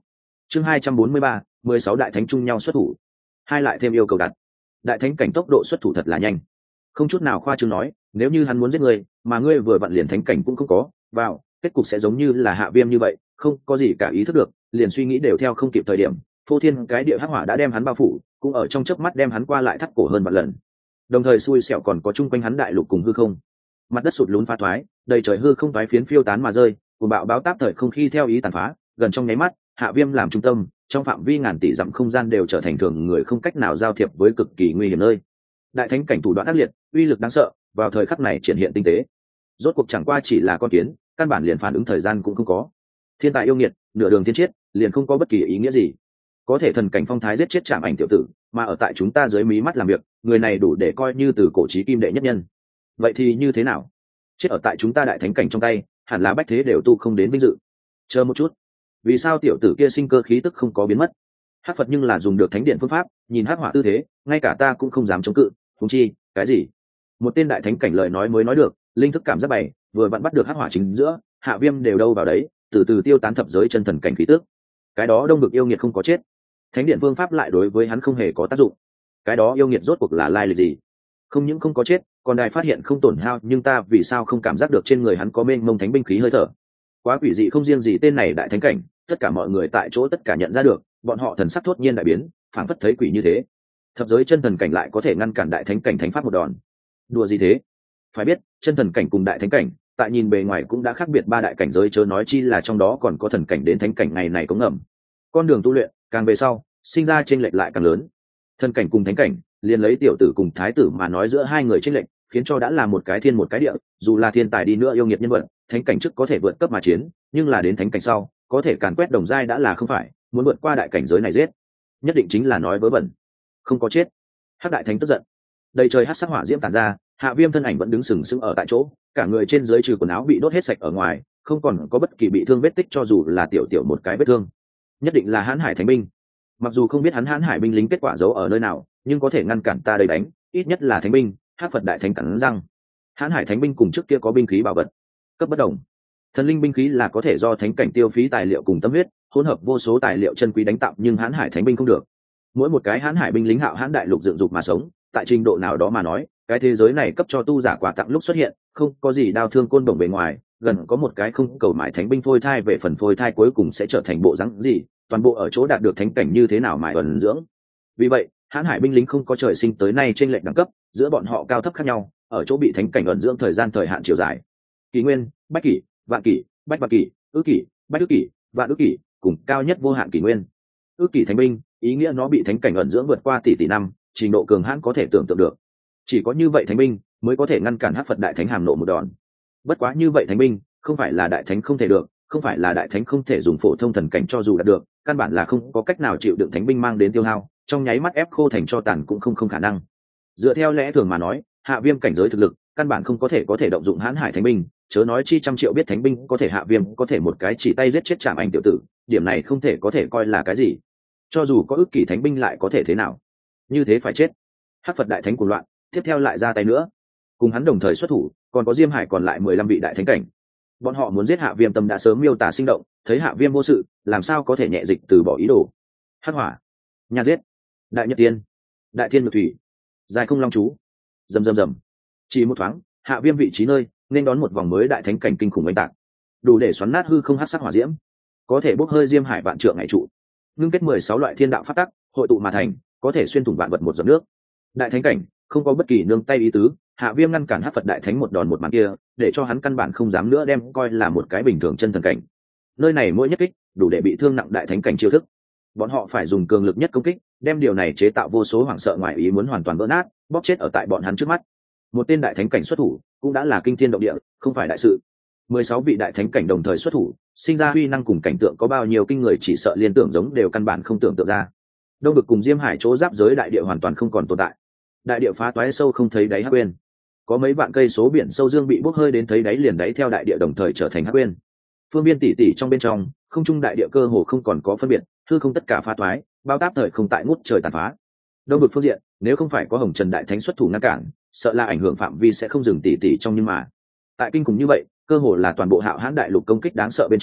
Chương 243, 16 đại thánh chung nhau xuất thủ. Hai lại thêm yêu cầu đặt. Đại thánh cảnh tốc độ xuất thủ thật là nhanh. Không chút nào khoa trương nói, nếu như hắn muốn giết ngươi, mà ngươi vừa vặn liền thánh cảnh cũng không có, vào, kết cục sẽ giống như là Hạ Viêm như vậy, không có gì cả ý thức được, liền suy nghĩ đều theo không kịp thời điểm, phô thiên cái địa hắc hỏa đã đem hắn bao phủ, cũng ở trong chớp mắt đem hắn qua lại thắt cổ hơn vạn lần. Đồng thời xui xẻo còn có chung quanh hắn đại lục cùng hư không. Mặt đất sụt lún phá thoái, đầy trời hư không toái phiến phiêu tán mà rơi, cuồng bạo báo táp thời không khí theo ý tàn phá, gần trong nháy mắt, Hạ Viêm làm trung tâm, trong phạm vi ngàn tỷ dặm không gian đều trở thành thường người không cách nào giao thiệp với cực kỳ nguy hiểm nơi. Đại thánh cảnh thủ đoạn ác liệt, uy lực đáng sợ, vào thời khắc này triển hiện tinh tế. Rốt cuộc chẳng qua chỉ là con kiến, căn bản liền phản ứng thời gian cũng không có. Thiên tài yêu nghiệt, nửa đường thiên chết, liền không có bất kỳ ý nghĩa gì. Có thể thần cảnh phong thái giết chết Trảm Ảnh tiểu tử, mà ở tại chúng ta dưới mí mắt làm việc, người này đủ để coi như từ cổ chí kim đệ nhất nhân. Vậy thì như thế nào? Chết ở tại chúng ta đại thánh cảnh trong tay, hẳn là bách thế đều tu không đến vinh dự. Chờ một chút, vì sao tiểu tử kia sinh cơ khí tức không có biến mất? Hắc Phật nhưng là dùng được thánh điện phương pháp, nhìn hắc hỏa tư thế, ngay cả ta cũng không dám chống cự, huống chi, cái gì? Một tên đại thánh cảnh lời nói mới nói được, linh thức cảm giác bày, vừa vặn bắt được hắc hỏa chính giữa, Hạ Viêm đều đâu vào đấy, từ từ tiêu tán thập giới chân thần cảnh khí tức. Cái đó đông vực yêu nghiệt không có chết, thánh điện phương pháp lại đối với hắn không hề có tác dụng. Cái đó yêu nghiệt rốt cuộc là lai lịch gì? Không những không có chết, còn đài phát hiện không tổn hao, nhưng ta vì sao không cảm giác được trên người hắn có mênh mông thánh binh khí hơi thở? Quá quỷ dị, không riêng gì tên này đại thánh cảnh, tất cả mọi người tại chỗ tất cả nhận ra được, bọn họ thần sắc thốt nhiên đại biến, phảng phất thấy quỷ như thế. Thập giới chân thần cảnh lại có thể ngăn cản đại thánh cảnh thánh pháp một đòn. Đùa gì thế? Phải biết, chân thần cảnh cùng đại thánh cảnh, tại nhìn bề ngoài cũng đã khác biệt ba đại cảnh giới, chớ nói chi là trong đó còn có thần cảnh đến thánh cảnh, ngày này có ngầm. Con đường tu luyện càng về sau, sinh ra chênh lệch lại càng lớn. Thần cảnh cùng thánh cảnh, liền lấy tiểu tử cùng thái tử mà nói, giữa hai người chênh lệch, khiến cho đã là một cái thiên một cái địa, dù là thiên tài đi nữa yêu nghiệt nhân vật, thánh cảnh trước có thể vượt cấp mà chiến, nhưng là đến thánh cảnh sau, có thể càn quét đồng giai đã là không phải, muốn vượt qua đại cảnh giới này giết, nhất định chính là nói vớ vẩn. Không có chết. Hắc đại thánh tức giận, đầy trời hắc sắc hỏa diễm tản ra, Hạ Viêm thân ảnh vẫn đứng sừng sững ở tại chỗ, cả người trên dưới trừ quần áo bị đốt hết sạch ở ngoài, không còn có bất kỳ bị thương vết tích, cho dù là tiểu tiểu một cái vết thương. Nhất định là Hán Hải Thánh binh. Mặc dù không biết hắn Hán Hải binh lính kết quả giấu ở nơi nào, nhưng có thể ngăn cản ta đây đánh, ít nhất là thánh binh. Hắc Phật đại thánh cắn răng. Hán Hải Thánh binh cùng trước kia có binh khí bảo vật cấp bất đồng. Thần linh binh khí là có thể do thánh cảnh tiêu phí tài liệu cùng tâm huyết, hỗn hợp vô số tài liệu chân quý đánh tạo, nhưng Hán Hải Thánh binh không được. Mỗi một cái Hán Hải binh lính hạo hán đại lục dựng dục mà sống, tại trình độ nào đó mà nói, cái thế giới này cấp cho tu giả quà tặng lúc xuất hiện, không có gì đau thương côn đồng bề ngoài, gần có một cái không cầu mãi thánh binh phôi thai, về phần phôi thai cuối cùng sẽ trở thành bộ dáng gì, toàn bộ ở chỗ đạt được thánh cảnh như thế nào mãi ẩn dưỡng. Vì vậy, Hán Hải binh lính không có trời sinh tới nay trên lệnh đẳng cấp, giữa bọn họ cao thấp khác nhau, ở chỗ bị thánh cảnh ẩn dưỡng thời gian thời hạn chiều dài. Kỷ nguyên, bách kỷ, vạn kỷ, bách vạn kỷ, ước kỷ, bách ước kỷ, vạn ước kỷ, cùng cao nhất vô hạn kỷ nguyên. Ước kỷ thánh binh, ý nghĩa nó bị thánh cảnh ẩn dưỡng vượt qua tỷ tỷ năm, trình độ cường hãn có thể tưởng tượng được. Chỉ có như vậy thánh binh mới có thể ngăn cản Hắc Phật đại thánh hàm nộ một đòn. Bất quá như vậy thánh binh, không phải là đại thánh không thể được, không phải là đại thánh không thể dùng phổ thông thần cảnh cho dù đạt được, căn bản là không có cách nào chịu đựng thánh binh mang đến tiêu hao, trong nháy mắt ép khô thành cho tàn cũng không khả năng. Dựa theo lẽ thường mà nói, Hạ Viêm cảnh giới thực lực, căn bản không có thể động dụng Hán Hải thánh binh, chớ nói chi trăm triệu biết thánh binh có thể Hạ Viêm có thể một cái chỉ tay giết chết Trảm Ảnh tiểu tử, điểm này không thể có thể coi là cái gì. Cho dù có ước kỷ thánh binh lại có thể thế nào? Như thế phải chết. Hắc Phật đại thánh cuồng loạn, tiếp theo lại ra tay nữa. Cùng hắn đồng thời xuất thủ, còn có Diêm Hải còn lại 15 vị đại thánh cảnh. Bọn họ muốn giết Hạ Viêm tâm đã sớm miêu tả sinh động, thấy Hạ Viêm vô sự, làm sao có thể nhẹ dịch từ bỏ ý đồ. Hắc hỏa, nhà giết, đại nhật tiên, đại thiên ngự thủy, dài không long chú, rầm rầm rầm. Chỉ một thoáng, Hạ Viêm vị trí nơi nên đón một vòng mới đại thánh cảnh kinh khủng oanh tạc, đủ để xoắn nát hư không hắc sắc hỏa diễm, có thể bốc hơi Diêm Hải vạn trượng ngày trụ, ngưng kết 16 loại thiên đạo pháp tắc, hội tụ mà thành, có thể xuyên thủng vạn vật một giọt nước. Đại thánh cảnh không có bất kỳ nương tay ý tứ, Hạ Viêm ngăn cản Hắc Phật đại thánh một đòn một màn kia, để cho hắn căn bản không dám nữa đem coi là một cái bình thường chân thần cảnh. Nơi này mỗi nhất kích đủ để bị thương nặng đại thánh cảnh chiêu thức. Bọn họ phải dùng cường lực nhất công kích, đem điều này chế tạo vô số hoảng sợ ngoài ý muốn hoàn toàn vỡ nát, bóp chết ở tại bọn hắn trước mắt. Một tên đại thánh cảnh xuất thủ, cũng đã là kinh thiên động địa, không phải đại sự. 16 vị đại thánh cảnh đồng thời xuất thủ, sinh ra uy năng cùng cảnh tượng có bao nhiêu kinh người, chỉ sợ liên tưởng giống đều căn bản không tưởng tượng ra. Đông Vực cùng Diêm Hải chỗ giáp giới đại địa hoàn toàn không còn tồn tại. Đại địa phá toái sâu không thấy đáy hắc quên. Có mấy vạn cây số biển sâu dương bị bốc hơi đến thấy đáy liền đáy theo đại địa đồng thời trở thành hắc quên. Phương biên tỷ tỷ trong bên trong, không trung đại địa cơ hồ không còn có phân biệt, hư không tất cả phá toái, bao táp thời không tại ngút trời tàn phá. Đông Vực phương diện, nếu không phải có Hồng Trần đại thánh xuất thủ ngăn cản, sợ là ảnh hưởng phạm vi sẽ không dừng tỷ tỷ trong, nhưng mà tại kinh khủng như vậy, cơ hồ là toàn bộ Hạo Hán đại lục công kích đáng sợ bên trong,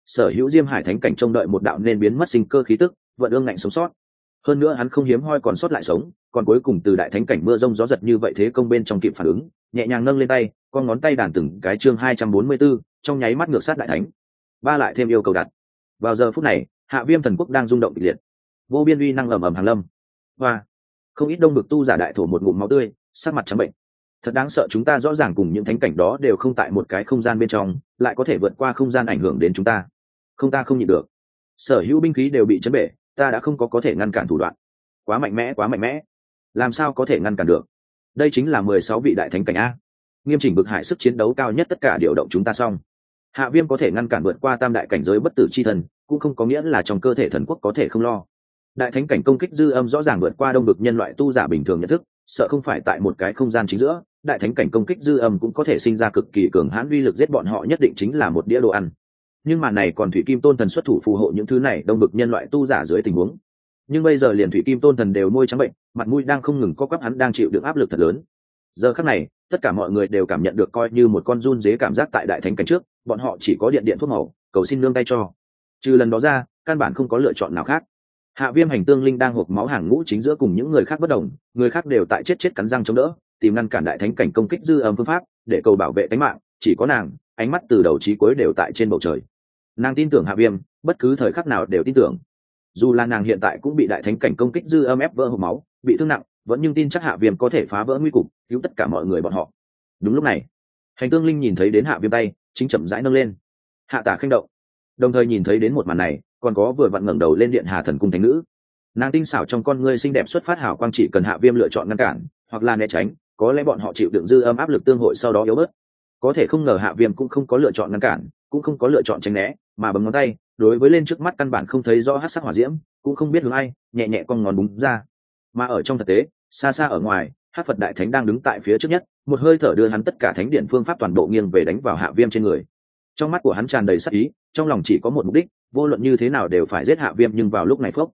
sở hữu diêm hải thánh cảnh trông đợi một đạo nên biến mất sinh cơ khí tức, vận ương ngạnh sống sót. Hơn nữa hắn không hiếm hoi còn sót lại sống, còn cuối cùng từ đại thánh cảnh mưa rông gió giật như vậy thế công bên trong kịp phản ứng, nhẹ nhàng nâng lên tay, con ngón tay đàn từng cái chương 244, trong nháy mắt ngược sát đại thánh. Ba lại thêm yêu cầu đặt. Vào giờ phút này, Hạ Viêm thần quốc đang rung động kịch liệt. Vô biên uy năng ầm ầm hàng lâm. Hoa, không ít đông bực tu giả đại thổ một ngụm máu tươi, sắc mặt trắng bệnh. Thật đáng sợ, chúng ta rõ ràng cùng những thánh cảnh đó đều không tại một cái không gian bên trong, lại có thể vượt qua không gian ảnh hưởng đến chúng ta. Không, ta không nhịn được. Sở hữu binh khí đều bị chấn bể, ta đã không có thể ngăn cản thủ đoạn. Quá mạnh mẽ, quá mạnh mẽ. Làm sao có thể ngăn cản được? Đây chính là 16 vị đại thánh cảnh a. Nghiêm chỉnh bực hại sức chiến đấu cao nhất tất cả điều động chúng ta xong. Hạ Viêm có thể ngăn cản vượt qua tam đại cảnh giới bất tử chi thần, cũng không có nghĩa là trong cơ thể thần quốc có thể không lo. Đại thánh cảnh công kích dư âm rõ ràng vượt qua đông vực nhân loại tu giả bình thường nhận thức, sợ không phải tại một cái không gian chính giữa, đại thánh cảnh công kích dư âm cũng có thể sinh ra cực kỳ cường hãn uy lực, giết bọn họ nhất định chính là một đĩa đồ ăn. Nhưng mà này còn Thủy Kim Tôn Thần xuất thủ phù hộ những thứ này đông vực nhân loại tu giả dưới tình huống. Nhưng bây giờ liền Thủy Kim Tôn Thần đều môi trắng bệnh, mặt mũi đang không ngừng co quắp, hắn đang chịu đựng áp lực thật lớn. Giờ khắc này, tất cả mọi người đều cảm nhận được coi như một con run dế cảm giác tại đại thánh cảnh trước, bọn họ chỉ có điện thuốc màu, cầu xin nương tay cho. Trừ lần đó ra, căn bản không có lựa chọn nào khác. Hạ Viêm hành tương linh đang hộp máu hàng ngũ chính giữa cùng những người khác bất đồng, người khác đều tại chết cắn răng chống đỡ, tìm ngăn cản đại thánh cảnh công kích dư âm phương pháp, để cầu bảo vệ tính mạng, chỉ có nàng, ánh mắt từ đầu chí cuối đều tại trên bầu trời. Nàng tin tưởng Hạ Viêm, bất cứ thời khắc nào đều tin tưởng. Dù là nàng hiện tại cũng bị đại thánh cảnh công kích dư âm ép vỡ hộp máu, bị thương nặng, vẫn nhưng tin chắc Hạ Viêm có thể phá vỡ nguy cục, cứu tất cả mọi người bọn họ. Đúng lúc này, hành tương linh nhìn thấy đến Hạ Viêm tay chính chậm rãi nâng lên, hạ tả khinh động, đồng thời nhìn thấy đến một màn này, còn có vừa vặn ngẩng đầu lên điện Hà Thần cung thánh nữ. Nàng tinh xảo trong con ngươi xinh đẹp xuất phát hào quang, chỉ cần Hạ Viêm lựa chọn ngăn cản hoặc là né tránh, có lẽ bọn họ chịu đựng dư âm áp lực tương hội sau đó yếu bớt. Có thể không ngờ Hạ Viêm cũng không có lựa chọn ngăn cản, cũng không có lựa chọn tránh né, mà bấm ngón tay đối với lên trước mắt căn bản không thấy rõ hắc sắc hỏa diễm, cũng không biết hướng ai, nhẹ nhẹ cong ngón búng ra. Mà ở trong thực tế, xa xa ở ngoài, Hắc Phật Đại Thánh đang đứng tại phía trước nhất, một hơi thở đưa hắn tất cả thánh điện phương pháp toàn bộ nghiêng về đánh vào Hạ Viêm trên người. Trong mắt của hắn tràn đầy sát ý, trong lòng chỉ có một mục đích, vô luận như thế nào đều phải giết Hạ Viêm. Nhưng vào lúc này phốc,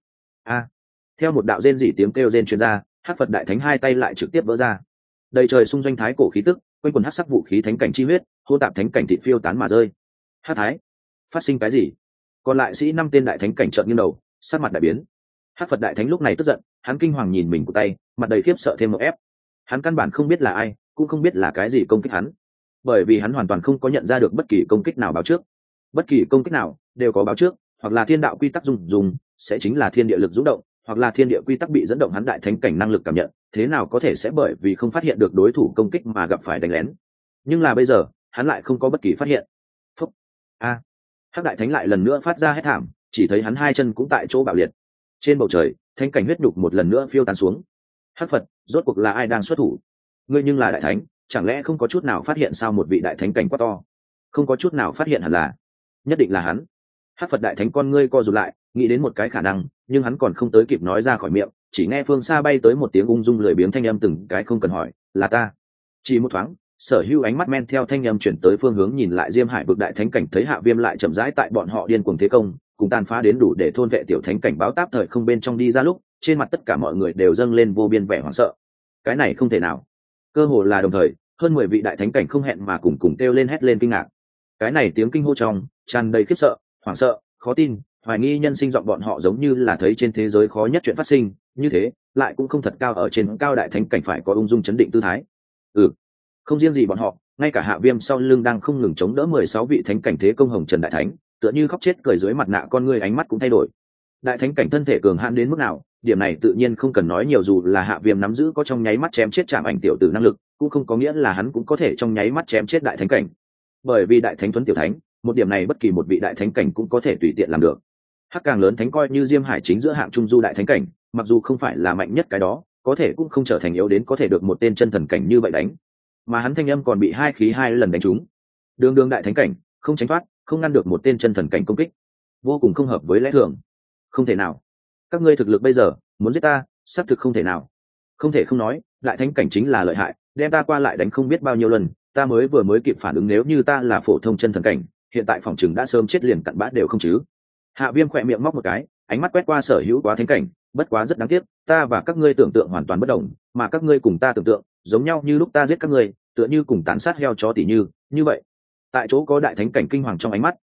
theo một đạo rên rỉ tiếng kêu rên truyền ra, Hắc Phật Đại Thánh hai tay lại trực tiếp vỡ ra. Đầy trời xung doanh thái cổ khí tức, quanh quần hắc sắc vũ khí thánh cảnh chi huyết, hỗn tạp thánh cảnh thịt phiêu tán mà rơi. Hắc Thái, phát sinh cái gì? Còn lại sĩ 5 tên đại thánh cảnh trợn nghiêng đầu, sắc mặt đại biến. Hắc Phật Đại Thánh lúc này tức giận, hắn kinh hoàng nhìn mình của tay, mặt đầy khiếp sợ thêm một ép. Hắn căn bản không biết là ai, cũng không biết là cái gì công kích hắn, bởi vì hắn hoàn toàn không có nhận ra được bất kỳ công kích nào báo trước. Bất kỳ công kích nào đều có báo trước, hoặc là thiên đạo quy tắc dùng sẽ chính là thiên địa lực rung động, hoặc là thiên địa quy tắc bị dẫn động, hắn đại thánh cảnh năng lực cảm nhận, thế nào có thể sẽ bởi vì không phát hiện được đối thủ công kích mà gặp phải đánh lén. Nhưng là bây giờ, hắn lại không có bất kỳ phát hiện. Phúc. Hắc Đại Thánh lại lần nữa phát ra hét thảm, chỉ thấy hắn hai chân cũng tại chỗ bạo liệt. Trên bầu trời, thánh cảnh huyết nhục một lần nữa phiêu tán xuống. Hắc Phật, rốt cuộc là ai đang xuất thủ? Ngươi nhưng là đại thánh, chẳng lẽ không có chút nào phát hiện sao? Một vị đại thánh cảnh quá to, không có chút nào phát hiện, hẳn là, nhất định là hắn. Hắc Phật Đại Thánh con ngươi co rụt lại, nghĩ đến một cái khả năng, nhưng hắn còn không tới kịp nói ra khỏi miệng, chỉ nghe phương xa bay tới một tiếng ung dung lười biếng thanh âm, từng cái không cần hỏi, là ta. Chỉ một thoáng, sở hữu ánh mắt men theo thanh âm chuyển tới phương hướng nhìn lại, Diêm Hải vực đại thánh cảnh thấy Hạ Viêm lại chậm rãi tại bọn họ điên cuồng thế công, cùng tàn phá đến đủ để thôn vệ tiểu thánh cảnh báo táp thời không bên trong đi ra lúc, trên mặt tất cả mọi người đều dâng lên vô biên vẻ hoảng sợ. Cái này không thể nào! Cơ hồ là đồng thời, hơn 10 vị đại thánh cảnh không hẹn mà cùng kêu lên, hét lên kinh ngạc. Cái này tiếng kinh hô trong tràn đầy khiếp sợ, hoảng sợ, khó tin, hoài nghi nhân sinh, giọng bọn họ giống như là thấy trên thế giới khó nhất chuyện phát sinh, như thế lại cũng không thật cao, ở trên cao đại thánh cảnh phải có ung dung chấn định tư thái. Không riêng gì bọn họ, ngay cả Hạ Viêm sau lưng đang không ngừng chống đỡ 16 vị thánh cảnh thế công hồng trần đại thánh, tựa như khóc chết cười dưới mặt nạ con ngươi ánh mắt cũng thay đổi. Đại thánh cảnh thân thể cường hãn đến mức nào, điểm này tự nhiên không cần nói nhiều, dù là Hạ Viêm nắm giữ có trong nháy mắt chém chết Trảm Ảnh tiểu tử năng lực, cũng không có nghĩa là hắn cũng có thể trong nháy mắt chém chết đại thánh cảnh. Bởi vì đại thánh thuấn tiểu thánh, một điểm này bất kỳ một vị đại thánh cảnh cũng có thể tùy tiện làm được. Hắc càng lớn thánh coi như Diêm Hải chính giữa hạng trung du đại thánh cảnh, mặc dù không phải là mạnh nhất cái đó, có thể cũng không trở thành yếu đến có thể được một tên chân thần cảnh như vậy đánh. Mà hắn thanh âm còn bị hai khí 2 lần đánh trúng. Đường đại thánh cảnh, không tránh thoát, không ngăn được một tên chân thần cảnh công kích, vô cùng không hợp với lẽ thường. Không thể nào, các ngươi thực lực bây giờ muốn giết ta, xác thực không thể nào. Không thể không nói, đại thánh cảnh chính là lợi hại, đem ta qua lại đánh không biết bao nhiêu lần, ta vừa mới kịp phản ứng, nếu như ta là phổ thông chân thần cảnh, hiện tại phòng chừng đã sớm chết liền cặn bã đều không chứ. Hạ Viêm khỏe miệng móc một cái, ánh mắt quét qua sở hữu quá thánh cảnh, bất quá rất đáng tiếc, ta và các ngươi tưởng tượng hoàn toàn bất đồng, mà các ngươi cùng ta tưởng tượng giống nhau, như lúc ta giết các ngươi, tựa như cùng tàn sát heo chó tỉ như vậy. Tại chỗ có đại thánh cảnh kinh hoàng trong ánh mắt,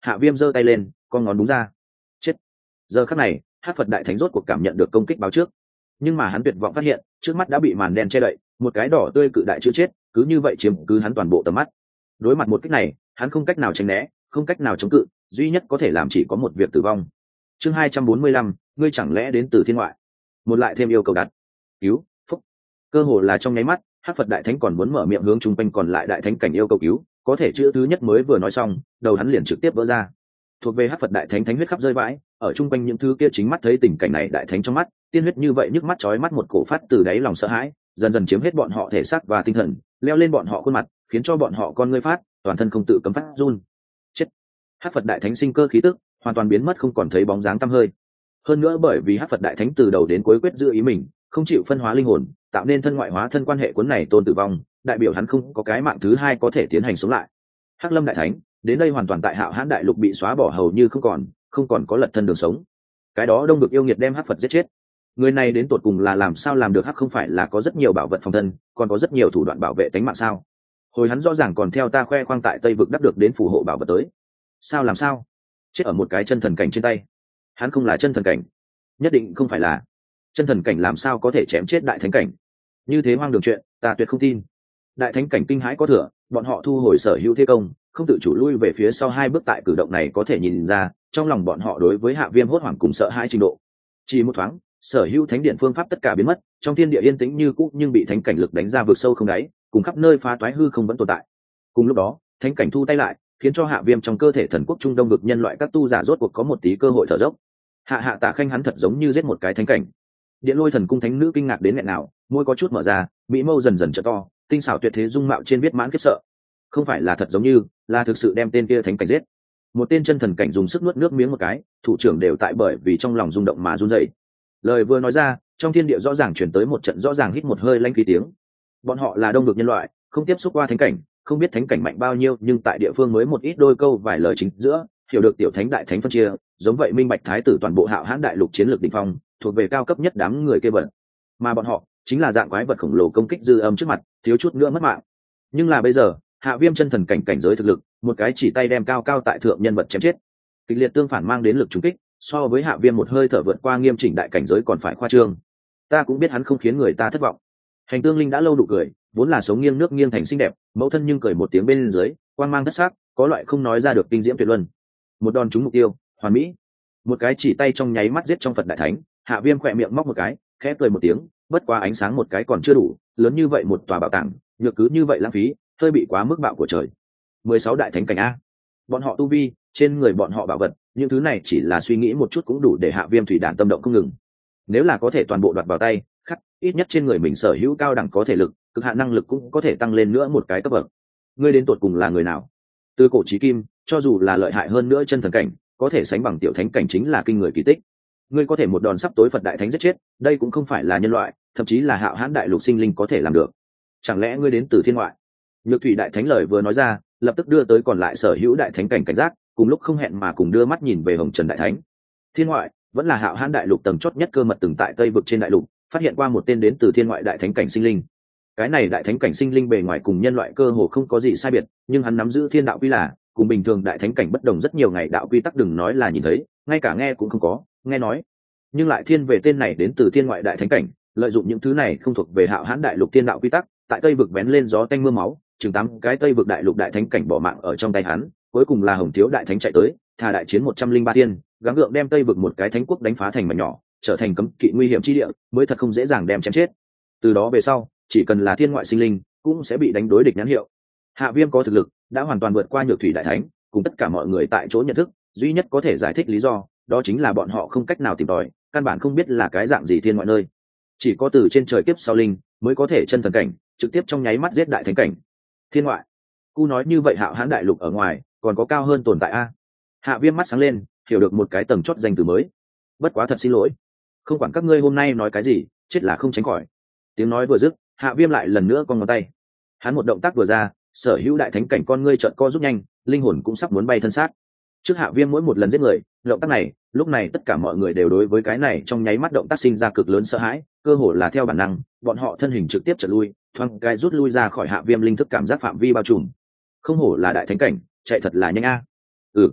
Hạ Viêm giơ tay lên, con ngón đúng ra. Chết. Giờ khắc này, Hắc Phật đại thánh rốt cuộc cảm nhận được công kích báo trước, nhưng mà hắn tuyệt vọng phát hiện trước mắt đã bị màn đen che đậy, một cái đỏ tươi cự đại chữ chết cứ như vậy chiếm cứ hắn toàn bộ tầm mắt. Đối mặt một kích này, hắn không cách nào tránh né, không cách nào chống cự, duy nhất có thể làm chỉ có một việc tử vong. Chương 245, ngươi chẳng lẽ đến từ thiên ngoại? Một lại thêm yêu cầu đặt. Cứu, phúc. Cơ hồ là trong nháy mắt, Hắc Phật đại thánh còn muốn mở miệng hướng chung quanh còn lại đại thánh cảnh yêu cầu cứu, có thể chữ thứ nhất mới vừa nói xong, đầu hắn liền trực tiếp vỡ ra. Thuộc về Hắc Phật đại thánh thánh huyết khắp rơi vãi, ở chung quanh những thứ kia chính mắt thấy tình cảnh này đại thánh trong mắt, tiên huyết như vậy nhức mắt chói mắt một cổ phát từ đáy lòng sợ hãi, dần dần chiếm hết bọn họ thể xác và tinh thần, leo lên bọn họ khuôn mặt, khiến cho bọn họ con ngươi phát, toàn thân không tự cấm phát run. Chết. Hắc Phật đại thánh sinh cơ khí tức hoàn toàn biến mất không còn thấy bóng dáng tăm hơi. Hơn nữa bởi vì Hắc Phật đại thánh từ đầu đến cuối quyết giữ ý mình, không chịu phân hóa linh hồn, tạo nên thân ngoại hóa thân quan hệ cuốn này tôn tử vong, đại biểu hắn không có cái mạng thứ hai có thể tiến hành sống lại. Hắc Lâm đại thánh đến đây hoàn toàn tại Hạo Hãn đại lục bị xóa bỏ hầu như không còn có lật thân đường sống. Cái đó Đông Vực yêu nghiệt đem Hắc Phật giết chết. Người này đến tột cùng là làm sao làm được? Hắc không phải là có rất nhiều bảo vật phòng thân, còn có rất nhiều thủ đoạn bảo vệ tính mạng sao? Hồi hắn rõ ràng còn theo ta khoe khoang tại Tây Vực đắc được đến phù hộ bảo vật tới. Sao làm sao? Chết ở một cái chân thần cảnh trên tay. Hắn không là chân thần cảnh, nhất định không phải là chân thần cảnh, làm sao có thể chém chết đại thánh cảnh? Như thế hoang đường chuyện, ta tuyệt không tin. Đại thánh cảnh kinh hãi có thừa, bọn họ thu hồi sở hữu thế công, không tự chủ lui về phía sau 2 bước. Tại cử động này có thể nhìn ra, trong lòng bọn họ đối với Hạ Viêm hốt hoảng cùng sợ hãi trình độ. Chỉ một thoáng, sở hữu thánh điện phương pháp tất cả biến mất, trong thiên địa yên tĩnh như cũ, nhưng bị thánh cảnh lực đánh ra vực sâu không đáy, cùng khắp nơi phá toái hư không vẫn tồn tại. Cùng lúc đó, thánh cảnh thu tay lại, khiến cho Hạ Viêm trong cơ thể thần quốc Trung Đông vực nhân loại các tu giả rốt cuộc có một tí cơ hội thở dốc. Hạ Tạ Khanh hắn thật giống như giết một cái thánh cảnh. Điện Lôi thần cung thánh nữ kinh ngạc đến nghẹn nào, môi có chút mở ra, mỹ mâu dần dần trở to, tinh xảo tuyệt thế dung mạo trên viết mãn khiếp sợ. Không phải là thật giống như, là thực sự đem tên kia thánh cảnh giết. Một tên chân thần cảnh dùng sức nuốt nước miếng một cái, thủ trưởng đều tại bởi vì trong lòng rung động mà run rẩy. Lời vừa nói ra, trong thiên địa rõ ràng chuyển tới một trận rõ ràng hít một hơi lanh khí tiếng. Bọn họ là Đông Vực nhân loại, không tiếp xúc qua thánh cảnh, không biết thánh cảnh mạnh bao nhiêu, nhưng tại địa phương mới một ít đôi câu vài lời chính giữa, hiểu được tiểu thánh đại thánh phân chia, giống vậy minh bạch thái tử toàn bộ Hạo Hãn đại lục chiến lược đỉnh phong, thuộc về cao cấp nhất đám người kia bẩn. Mà bọn họ chính là dạng quái vật khổng lồ công kích dư âm trước mặt, thiếu chút nữa mất mạng. Nhưng là bây giờ, Hạ Viêm chân thần cảnh cảnh giới thực lực, một cái chỉ tay đem cao cao tại thượng nhân vật chém chết. Kịch liệt tương phản mang đến lực trùng kích, so với Hạ Viêm một hơi thở vượt qua nghiêm chỉnh đại cảnh giới còn phải khoa trương. Ta cũng biết hắn không khiến người ta thất vọng. Hành Tương Linh đã lâu đủ cười, vốn là sống nghiêng nước nghiêng thành xinh đẹp, mẫu thân nhưng cười một tiếng bên dưới, quang mang thất sắc, có loại không nói ra được kinh diễm tuyệt luân. Một đòn trúng mục tiêu, hoàn mỹ. Một cái chỉ tay trong nháy mắt giết trong Phật đại thánh, Hạ Viêm khỏe miệng móc một cái, khẽ cười một tiếng, bất quá ánh sáng một cái còn chưa đủ, lớn như vậy một tòa bảo tàng, nhược cứ như vậy lãng phí, hơi bị quá mức bạo của trời. 16 đại thánh cảnh a. Bọn họ tu vi, trên người bọn họ bảo vật, những thứ này chỉ là suy nghĩ một chút cũng đủ để Hạ Viêm thủy đản tâm động không ngừng. Nếu là có thể toàn bộ đoạt vào tay, khắc, ít nhất trên người mình sở hữu cao đẳng có thể lực, cực hạn năng lực cũng có thể tăng lên nữa một cái cấp bậc. Ngươi đến tột cùng là người nào? Từ cổ chí kim, cho dù là lợi hại hơn nữa chân thần cảnh, có thể sánh bằng tiểu thánh cảnh chính là kinh người kỳ tích. Ngươi có thể một đòn sắp tối Phật đại thánh giết chết, đây cũng không phải là nhân loại, thậm chí là Hạo Hãn đại lục sinh linh có thể làm được. Chẳng lẽ ngươi đến từ thiên ngoại? Nhược Thủy đại thánh lời vừa nói ra, lập tức đưa tới còn lại sở hữu đại thánh cảnh cảnh giác, cùng lúc không hẹn mà cùng đưa mắt nhìn về Hồng Trần đại thánh. Thiên ngoại vẫn là Hạo Hãn đại lục tầng chót nhất cơ mật từng tại Tây vực trên đại lục phát hiện qua một tên đến từ thiên ngoại đại thánh cảnh sinh linh. Cái này đại thánh cảnh sinh linh bề ngoài cùng nhân loại cơ hồ không có gì sai biệt, nhưng hắn nắm giữ thiên đạo quy là cùng bình thường đại thánh cảnh bất đồng rất nhiều, ngày đạo quy tắc đừng nói là nhìn thấy, ngay cả nghe cũng không có, nghe nói. Nhưng lại thiên về tên này đến từ thiên ngoại đại thánh cảnh, lợi dụng những thứ này không thuộc về Hạo Hãn đại lục thiên đạo quy tắc, tại Tây vực bén lên gió tanh mưa máu, chừng 8 cái Tây vực đại lục đại thánh cảnh bỏ mạng ở trong tay hắn, cuối cùng là Hồng Thiếu đại thánh chạy tới, thà đại chiến 103 tiên, gắng gượng đem Tây vực một cái thánh quốc đánh phá thành mảnh nhỏ, trở thành cấm kỵ nguy hiểm chi địa, mới thật không dễ dàng đem chém chết. Từ đó về sau, chỉ cần là thiên ngoại sinh linh, cũng sẽ bị đánh đối địch nhãn hiệu. Hạ Viêm có thực lực, đã hoàn toàn vượt qua Nhược Thủy đại thánh, cùng tất cả mọi người tại chỗ nhận thức, duy nhất có thể giải thích lý do, đó chính là bọn họ không cách nào tìm tòi, căn bản không biết là cái dạng gì thiên ngoại nơi. Chỉ có từ trên trời kiếp sau linh, mới có thể chân thần cảnh, trực tiếp trong nháy mắt giết đại thánh cảnh. Thiên ngoại. Cu nói như vậy Hạo Hãn đại lục ở ngoài, còn có cao hơn tồn tại a? Hạ Viêm mắt sáng lên, hiểu được một cái tầng chót danh từ mới. Bất quá thật xin lỗi, không quản các ngươi hôm nay nói cái gì, chết là không tránh khỏi. Tiếng nói vừa dứt, Hạ Viêm lại lần nữa cong ngón tay. Hắn một động tác vừa ra, sở hữu đại thánh cảnh con ngươi trợn co rút nhanh, linh hồn cũng sắp muốn bay thân xác. Trước Hạ Viêm mỗi một lần giết người, động tác này, lúc này tất cả mọi người đều đối với cái này trong nháy mắt động tác sinh ra cực lớn sợ hãi, cơ hồ là theo bản năng, bọn họ thân hình trực tiếp chợt lui, thoáng cái rút lui ra khỏi Hạ Viêm linh thức cảm giác phạm vi bao trùm. Không hổ là đại thánh cảnh, chạy thật là nhanh a.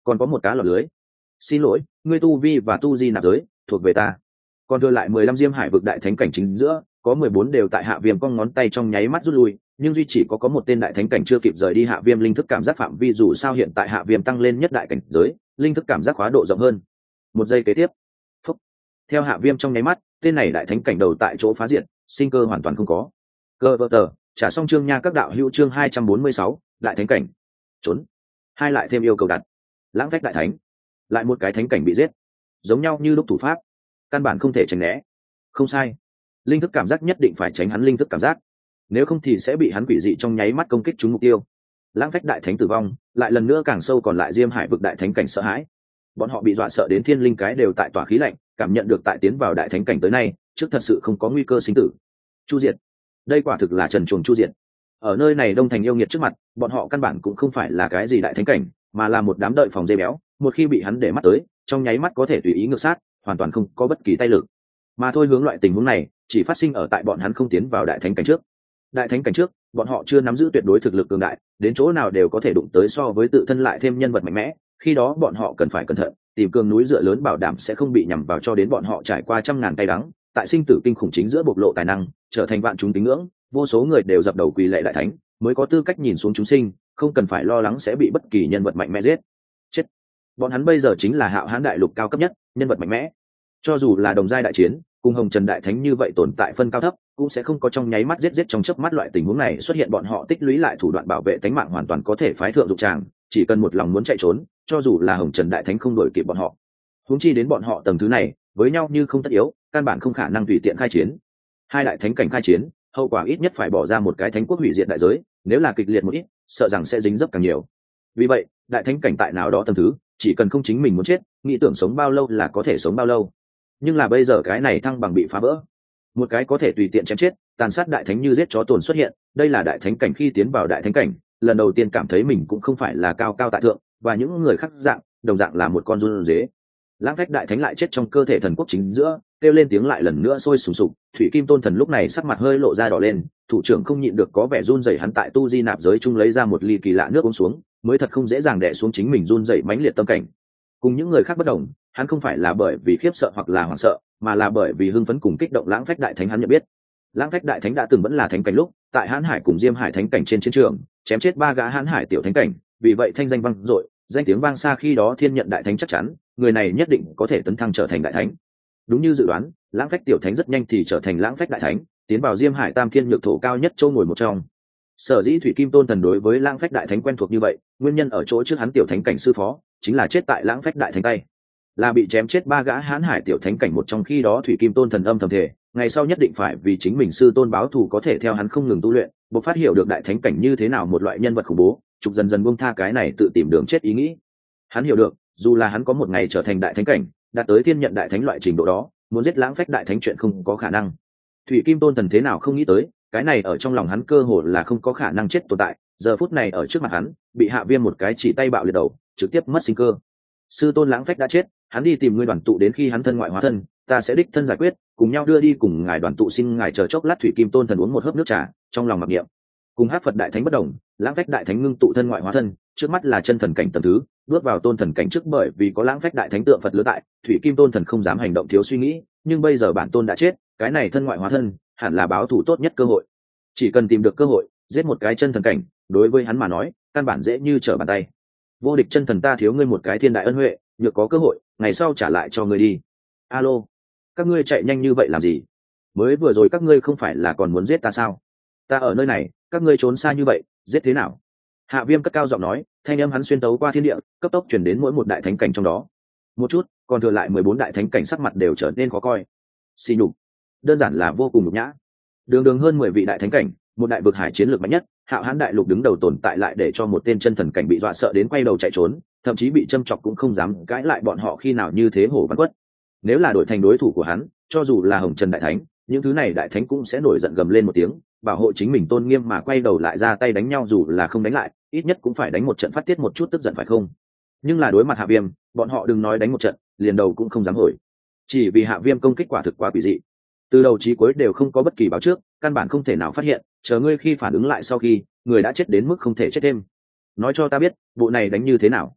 còn có một cá lọt lưới. Xin lỗi, ngươi tu vi và tu di nạp giới thuộc về ta. Còn thừa lại 15 diêm hải vực đại thánh cảnh chính giữa, có 14 đều tại Hạ Viêm cong ngón tay trong nháy mắt rút lui, nhưng duy chỉ có một tên đại thánh cảnh chưa kịp rời đi Hạ Viêm linh thức cảm giác phạm vi, dù sao hiện tại Hạ Viêm tăng lên nhất đại cảnh giới, linh thức cảm giác khóa độ rộng hơn. Một giây kế tiếp, phúc. Theo Hạ Viêm trong nháy mắt, tên này đại thánh cảnh đầu tại chỗ phá diệt, sinh cơ hoàn toàn không có. Cơ vợ tờ, trả xong chương nha các đạo hữu, chương 246, đại thánh cảnh. Trốn. Hai lại thêm yêu cầu đặt. Lãng phách đại thánh. Lại một cái thánh cảnh bị giết. Giống nhau như lúc thủ pháp, căn bản không thể tránh né. Không sai, linh thức cảm giác nhất định phải tránh hắn linh thức cảm giác, nếu không thì sẽ bị hắn quỷ dị trong nháy mắt công kích trúng mục tiêu. Lãng phách đại thánh tử vong, lại lần nữa càng sâu còn lại diêm hải vực đại thánh cảnh sợ hãi. Bọn họ bị dọa sợ đến thiên linh cái đều tại tỏa khí lạnh, cảm nhận được tại tiến vào đại thánh cảnh tới nay trước thật sự không có nguy cơ sinh tử. Chu diệt, đây quả thực là trần truồng chu diệt. Ở nơi này đông thành yêu nghiệt trước mặt, bọn họ căn bản cũng không phải là cái gì đại thánh cảnh, mà là một đám đợi phòng dây béo, một khi bị hắn để mắt tới, trong nháy mắt có thể tùy ý ngược sát, hoàn toàn không có bất kỳ tay lực. Mà thôi, hướng loại tình huống này chỉ phát sinh ở tại bọn hắn không tiến vào đại thánh cảnh trước. Đại thánh cảnh trước, bọn họ chưa nắm giữ tuyệt đối thực lực cường đại, đến chỗ nào đều có thể đụng tới so với tự thân lại thêm nhân vật mạnh mẽ, khi đó bọn họ cần phải cẩn thận, tìm cường núi dựa lớn bảo đảm sẽ không bị nhằm vào, cho đến bọn họ trải qua trăm ngàn tay đắng, tại sinh tử kinh khủng chính giữa bộc lộ tài năng, trở thành vạn chúng tín ngưỡng, vô số người đều dập đầu quỳ lạy đại thánh, mới có tư cách nhìn xuống chúng sinh, không cần phải lo lắng sẽ bị bất kỳ nhân vật mạnh mẽ giết chết. Bọn hắn bây giờ chính là Hạo Hán đại lục cao cấp nhất nhân vật mạnh mẽ, cho dù là đồng giai đại chiến cùng Hồng Trần đại thánh như vậy tồn tại phân cao thấp, cũng sẽ không có trong nháy mắt giết trong chớp mắt loại tình huống này xuất hiện. Bọn họ tích lũy lại thủ đoạn bảo vệ tính mạng hoàn toàn có thể phái thượng dụng tràng, chỉ cần một lòng muốn chạy trốn, cho dù là Hồng Trần đại thánh không đuổi kịp bọn họ. Huống chi đến bọn họ tầng thứ này, với nhau như không tất yếu, căn bản không khả năng tùy tiện khai chiến. Hai đại thánh cảnh khai chiến, hậu quả ít nhất phải bỏ ra một cái thánh quốc hủy diệt đại giới, nếu là kịch liệt một ít, sợ rằng sẽ dính dấp càng nhiều. Vì vậy, đại thánh cảnh tại nào đó tầng thứ, chỉ cần không chính mình muốn chết, nghĩ tưởng sống bao lâu là có thể sống bao lâu. Nhưng là bây giờ cái này thăng bằng bị phá vỡ, một cái có thể tùy tiện chém chết, tàn sát đại thánh như giết chó tồn xuất hiện. Đây là đại thánh cảnh khi tiến vào đại thánh cảnh, lần đầu tiên cảm thấy mình cũng không phải là cao cao tại thượng, và những người khác đồng dạng là một con run dế. Lãng phách đại thánh lại chết trong cơ thể thần quốc chính giữa, kêu lên tiếng lại lần nữa sôi sùng sục. Thủy Kim Tôn Thần lúc này sắc mặt hơi lộ ra đỏ lên, thủ trưởng không nhịn được có vẻ run rẩy. Hắn tại tu di nạp giới chung lấy ra một ly kỳ lạ nước uống xuống, mới thật không dễ dàng đè xuống chính mình run rẩy mãnh liệt tâm cảnh. Cùng những người khác bất đồng, hắn không phải là bởi vì khiếp sợ hoặc là hoảng sợ, mà là bởi vì hưng phấn cùng kích động. Lãng phách đại thánh hắn nhận biết, lãng phách đại thánh đã từng vẫn là thánh cảnh lúc, tại Hán Hải cùng Diêm Hải thánh cảnh trên chiến trường, chém chết 3 gã Hán Hải tiểu thánh cảnh, vì vậy thanh danh vang dội, danh tiếng vang xa. Khi đó thiên nhận đại thánh chắc chắn, người này nhất định có thể tấn thăng trở thành đại thánh. Đúng như dự đoán, lãng phách tiểu thánh rất nhanh thì trở thành lãng phách đại thánh, tiến vào Diêm Hải tam thiên nhược thổ cao nhất châu ngồi một trong. Sở dĩ Thủy Kim Tôn Thần đối với lãng phách đại thánh quen thuộc như vậy, nguyên nhân ở chỗ trước hắn tiểu thánh cảnh sư phó chính là chết tại lãng phách đại thánh tay, là bị chém chết 3 gã Hán Hải tiểu thánh cảnh một trong. Khi đó Thủy Kim Tôn Thần âm thầm thề, ngày sau nhất định phải vì chính mình sư tôn báo thù. Có thể theo hắn không ngừng tu luyện, bộc phát hiểu được đại thánh cảnh như thế nào một loại nhân vật khủng bố, trục dần dần buông tha cái này tự tìm đường chết ý nghĩ. Hắn hiểu được, dù là hắn có một ngày trở thành đại thánh cảnh, đạt tới thiên nhận đại thánh loại trình độ đó, muốn giết lãng phách đại thánh chuyện không có khả năng. Thủy Kim Tôn Thần thế nào không nghĩ tới, cái này ở trong lòng hắn cơ hồ là không có khả năng chết tồn tại, giờ phút này ở trước mặt hắn, bị Hạ Viêm một cái chỉ tay bạo liệt đầu, trực tiếp mất sinh cơ. Sư tôn lãng phách đã chết, hắn đi tìm ngươi đoàn tụ, đến khi hắn thân ngoại hóa thân, ta sẽ đích thân giải quyết, cùng nhau đưa đi cùng ngài đoàn tụ. Xin ngài chờ chốc lát. Thủy Kim Tôn Thần uống một hớp nước trà, trong lòng mặc niệm. Cùng Hắc Phật đại thánh bất đồng, lãng phách đại thánh ngưng tụ thân ngoại hóa thân, trước mắt là chân thần cảnh tầng thứ, bước vào tôn thần cảnh trước, bởi vì có lãng phách đại thánh tượng Phật lứa tại, Thủy Kim Tôn Thần không dám hành động thiếu suy nghĩ. Nhưng bây giờ bản tôn đã chết, cái này thân ngoại hóa thân hẳn là báo thù tốt nhất cơ hội. Chỉ cần tìm được cơ hội, giết một cái chân thần cảnh, đối với hắn mà nói, căn bản dễ như trở bàn tay. Vô địch chân thần, ta thiếu ngươi một cái thiên đại ân huệ, nhược có cơ hội, ngày sau trả lại cho ngươi đi. Alo, các ngươi chạy nhanh như vậy làm gì? Mới vừa rồi các ngươi không phải là còn muốn giết ta sao? Ta ở nơi này, các ngươi trốn xa như vậy, giết thế nào? Hạ Viêm cất cao giọng nói, thanh âm hắn xuyên tấu qua thiên địa, cấp tốc truyền đến mỗi một đại thánh cảnh trong đó. Một chút, còn thừa lại 14 đại thánh cảnh sắc mặt đều trở nên khó coi. Xỉ nhục, đơn giản là vô cùng nhục nhã. Đường hơn 10 vị đại thánh cảnh, một đại vực hải chiến lược mạnh nhất, Hạo Hán đại lục đứng đầu tồn tại, lại để cho một tên chân thần cảnh bị dọa sợ đến quay đầu chạy trốn, thậm chí bị châm chọc cũng không dám cãi lại. Bọn họ khi nào như thế hổ văn quất. Nếu là đổi thành đối thủ của hắn, cho dù là Hồng Trần đại thánh, những thứ này đại thánh cũng sẽ nổi giận gầm lên một tiếng, bảo hộ chính mình tôn nghiêm mà quay đầu lại ra tay đánh nhau. Dù là không đánh lại, ít nhất cũng phải đánh một trận phát tiết một chút tức giận, phải không? Nhưng là đối mặt Hạ Viêm, bọn họ đừng nói đánh một trận, liền đầu cũng không dám hồi. Chỉ vì Hạ Viêm công kích quả thực quá quỷ dị, từ đầu chí cuối đều không có bất kỳ báo trước, căn bản không thể nào phát hiện. Chờ ngươi khi phản ứng lại, sau khi người đã chết đến mức không thể chết thêm. Nói cho ta biết, bộ này đánh như thế nào?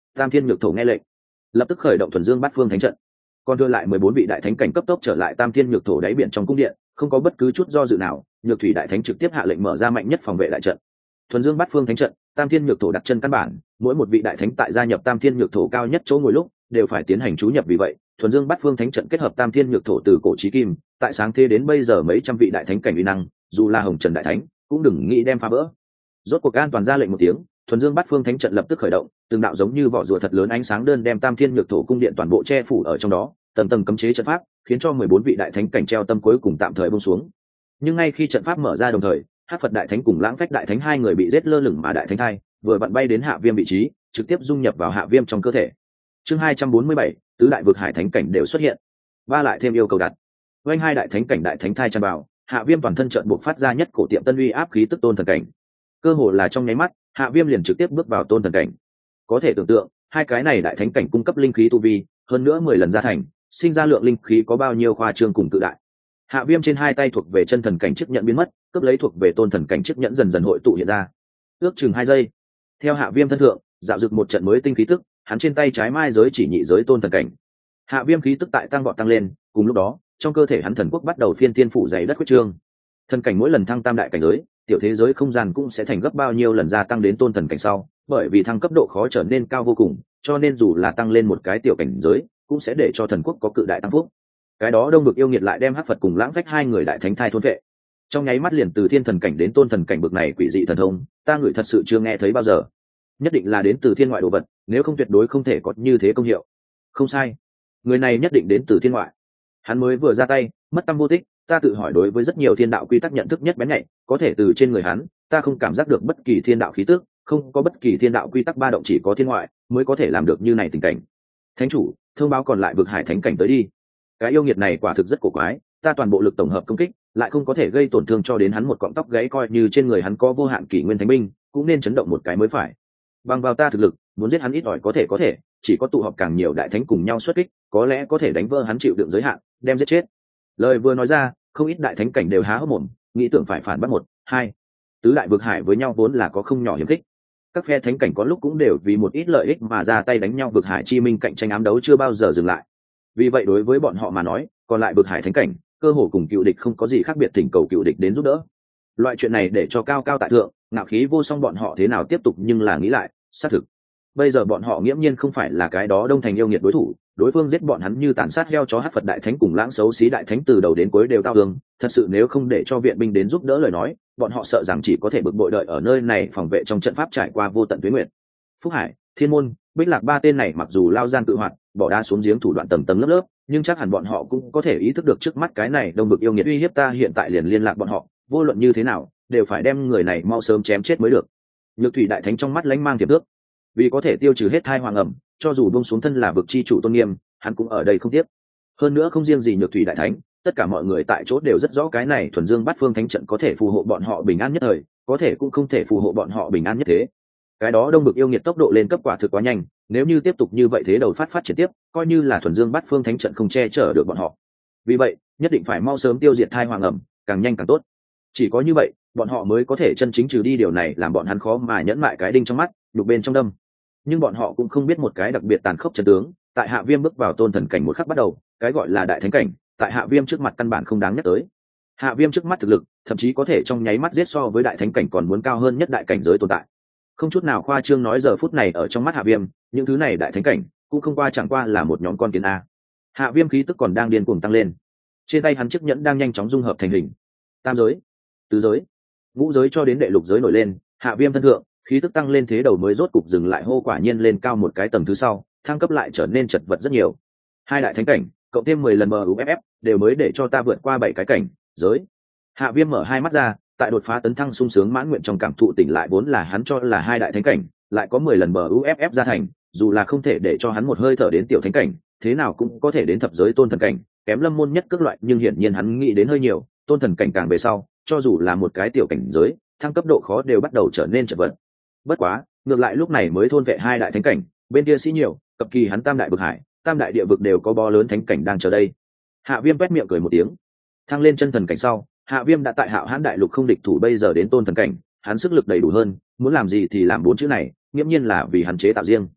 Tam Thiên Nhược Thổ nghe lệnh, lập tức khởi động thuần dương bát phương thánh trận. Còn đưa lại 14 vị đại thánh cảnh cấp tốc trở lại Tam Thiên Nhược Thổ đáy biển trong cung điện, không có bất cứ chút do dự nào, Nhược Thủy đại thánh trực tiếp hạ lệnh mở ra mạnh nhất phòng vệ đại trận. Thuần dương bát phương thánh trận, Tam Thiên Nhược Thổ đặt chân căn bản, mỗi một vị đại thánh tại gia nhập Tam Thiên Nhược Thổ cao nhất chỗ ngồi lúc, đều phải tiến hành chú nhập, vì vậy, thuần dương bát phương thánh trận kết hợp Tam Thiên Nhược Thổ từ cổ chí kim, tại sáng thế đến bây giờ mấy trăm vị đại thánh cảnh uy năng, dù là Hồng Trần đại thánh, cũng đừng nghĩ đem phá vỡ. Rốt cuộc an toàn ra lệnh một tiếng, thuần dương bát phương thánh trận lập tức khởi động, từng đạo giống như vỏ rùa thật lớn ánh sáng đơn đem Tam Thiên Nhược Thổ cung điện toàn bộ che phủ ở trong đó, tầng tầng cấm chế trận pháp, khiến cho 14 vị đại thánh cảnh treo tâm cuối cùng tạm thời buông xuống. Nhưng ngay khi trận pháp mở ra đồng thời, Hắc Phật đại thánh cùng Lãng Phách đại thánh hai người bị giết lơ lửng mà đại thánh thai vừa vặn bay đến Hạ Viêm vị trí, trực tiếp dung nhập vào Hạ Viêm trong cơ thể. Chương 247, tứ đại vực hải thánh cảnh đều xuất hiện. Ba lại thêm yêu cầu đặt. Vành hai đại thánh cảnh đại thánh thai tràn vào, Hạ Viêm toàn thân chợt bộc phát ra nhất cổ tiệm tân uy áp khí tức tôn thần cảnh. Cơ hồ là trong nháy mắt, Hạ Viêm liền trực tiếp bước vào tôn thần cảnh. Có thể tưởng tượng, hai cái này đại thánh cảnh cung cấp linh khí tu vi, hơn nữa 10 lần gia thành, sinh ra lượng linh khí có bao nhiêu khoa trương cùng tự đại. Hạ Viêm trên hai tay thuộc về chân thần cảnh chiếc nhẫn biến mất, cướp lấy thuộc về tôn thần cảnh chiếc nhẫn dần dần hội tụ hiện ra. Ước chừng 2 giây, theo Hạ Viêm thân thượng, dạo dực một trận mới tinh khí tức, hắn trên tay trái mai giới chỉ nhị giới tôn thần cảnh. Hạ Viêm khí tức tại tăng vọt tăng lên, cùng lúc đó, trong cơ thể hắn thần quốc bắt đầu phiên tiên phủ dày đất quyết trương. Thần cảnh mỗi lần thăng tam đại cảnh giới, tiểu thế giới không gian cũng sẽ thành gấp bao nhiêu lần gia tăng đến tôn thần cảnh sau, bởi vì thăng cấp độ khó trở nên cao vô cùng, cho nên dù là tăng lên một cái tiểu cảnh giới, cũng sẽ để cho thần quốc có cự đại tăng phúc. Cái đó Đông Vực yêu nghiệt lại đem Hắc Phật cùng Lãng Phách hai người đại thánh thai thôn vệ. Trong nháy mắt liền từ thiên thần cảnh đến tôn thần cảnh bực này quỷ dị thần thông, ta ngửi thật sự chưa nghe thấy bao giờ. Nhất định là đến từ thiên ngoại đồ vật, nếu không tuyệt đối không thể có như thế công hiệu. Không sai, người này nhất định đến từ thiên ngoại. Hắn mới vừa ra tay, mất tâm vô tích, ta tự hỏi đối với rất nhiều thiên đạo quy tắc nhận thức nhất bén nhạy, có thể từ trên người hắn, ta không cảm giác được bất kỳ thiên đạo khí tức, không có bất kỳ thiên đạo quy tắc ba động, chỉ có thiên ngoại mới có thể làm được như này tình cảnh. Thánh chủ, thông báo còn lại vực hải thánh cảnh tới đi. Cái yêu nghiệt này quả thực rất cổ quái, ta toàn bộ lực tổng hợp công kích, lại không có thể gây tổn thương cho đến hắn một cọng tóc gãy, coi như trên người hắn có vô hạn kỷ nguyên thánh binh, cũng nên chấn động một cái mới phải. Bằng vào ta thực lực, muốn giết hắn ít ỏi có thể, chỉ có tụ họp càng nhiều đại thánh cùng nhau xuất kích, có lẽ có thể đánh vỡ hắn chịu đựng giới hạn, đem giết chết. Lời vừa nói ra, không ít đại thánh cảnh đều há hốc mồm, nghĩ tưởng phải phản bác một, hai. Tứ đại vực hải với nhau vốn là có không nhỏ hiểm khích. Các phe thánh cảnh có lúc cũng đều vì một ít lợi ích mà ra tay đánh nhau, vực hải chi minh cạnh tranh ám đấu chưa bao giờ dừng lại. Vì vậy đối với bọn họ mà nói, còn lại vực hải thánh cảnh, cơ hồ cùng cựu địch không có gì khác biệt, thỉnh cầu cựu địch đến giúp đỡ. Loại chuyện này để cho cao cao tại thượng, ngạo khí vô song bọn họ thế nào tiếp tục, nhưng là nghĩ lại, xác thực. Bây giờ bọn họ nghiễm nhiên không phải là cái đó Đông Thành yêu nghiệt đối thủ, đối phương giết bọn hắn như tàn sát heo chó. Hắc Phật đại thánh cùng Lãng xấu xí đại thánh từ đầu đến cuối đều tao thương, thật sự nếu không để cho viện binh đến giúp đỡ lời nói, bọn họ sợ rằng chỉ có thể bực bội đợi ở nơi này phòng vệ trong trận pháp trải qua vô tận tuế nguyệt. Phúc Hải, Thiên Môn, Bích Lạc ba tên này mặc dù lao gian tự hoạt, bỏ đá xuống giếng thủ đoạn tầng tầng lớp lớp, nhưng chắc hẳn bọn họ cũng có thể ý thức được trước mắt cái này Đông Vực yêu nghiệt uy hiếp, ta hiện tại liền liên lạc bọn họ, vô luận như thế nào đều phải đem người này mau sớm chém chết mới được. Nhược Thủy đại thánh trong mắt lánh mang tiềm tước, vì có thể tiêu trừ hết thai hoàng ẩm, cho dù buông xuống thân là vực chi chủ tôn nghiêm, hắn cũng ở đây không tiếc. Hơn nữa không riêng gì Nhược Thủy đại thánh, tất cả mọi người tại chỗ đều rất rõ cái này thuần dương bát phương thánh trận có thể phù hộ bọn họ bình an nhất thời, có thể cũng không thể phù hộ bọn họ bình an nhất thế. Cái đó Đông Vực yêu nghiệt tốc độ lên cấp quả thực quá nhanh, nếu như tiếp tục như vậy thế đầu phát triển tiếp, coi như là thuần dương bát phương thánh trận không che chở được bọn họ. Vì vậy nhất định phải mau sớm tiêu diệt thai hoàng ẩm, càng nhanh càng tốt. Chỉ có như vậy bọn họ mới có thể chân chính trừ đi điều này làm bọn hắn khó mà nhẫn mại cái đinh trong mắt, nhục bên trong đâm. Nhưng bọn họ cũng không biết một cái đặc biệt tàn khốc trận tướng, tại Hạ Viêm bước vào tôn thần cảnh một khắc bắt đầu, cái gọi là đại thánh cảnh, tại Hạ Viêm trước mặt căn bản không đáng nhắc tới. Hạ Viêm trước mắt thực lực, thậm chí có thể trong nháy mắt giết so với đại thánh cảnh còn muốn cao hơn nhất đại cảnh giới tồn tại. Không chút nào khoa trương nói, giờ phút này ở trong mắt Hạ Viêm, những thứ này đại thánh cảnh cũng không qua chẳng qua là một nhóm con kiến a. Hạ Viêm khí tức còn đang điên cuồng tăng lên, trên tay hắn chiếc nhẫn đang nhanh chóng dung hợp thành hình, tam giới, tứ giới, ngũ giới cho đến đệ lục giới nổi lên. Hạ Viêm thân thượng khí tức tăng lên, thế đầu mới rốt cục dừng lại, hô quả nhiên lên cao một cái tầng thứ sau, thăng cấp lại trở nên chật vật rất nhiều. Hai đại thánh cảnh cộng thêm 10 lần MUFF đều mới để cho ta vượt qua 7 cái cảnh giới. Hạ Viêm mở hai mắt ra, tại đột phá tấn thăng sung sướng mãn nguyện trong cảm thụ tỉnh lại, vốn là hắn cho là hai đại thánh cảnh, lại có 10 lần MUFF ra thành, dù là không thể để cho hắn một hơi thở đến tiểu thánh cảnh, thế nào cũng có thể đến thập giới tôn thần cảnh, kém lâm môn nhất cước loại, nhưng hiển nhiên hắn nghĩ đến hơi nhiều, tôn thần cảnh càng về sau, cho dù là một cái tiểu cảnh giới, thăng cấp độ khó đều bắt đầu trở nên chật vật. Bất quá, ngược lại lúc này mới thôn vệ hai đại thánh cảnh, bên kia sĩ nhiều, cập kỳ hắn tam đại vực hải, tam đại địa vực đều có bo lớn thánh cảnh đang chờ đây. Hạ Viêm quét miệng cười một tiếng, thăng lên chân thần cảnh sau, Hạ Viêm đã tại Hạo Hãn đại lục không địch thủ, bây giờ đến tôn thần cảnh, hắn sức lực đầy đủ hơn, muốn làm gì thì làm, bốn chữ này nghiễm nhiên là vì hắn chế tạo riêng.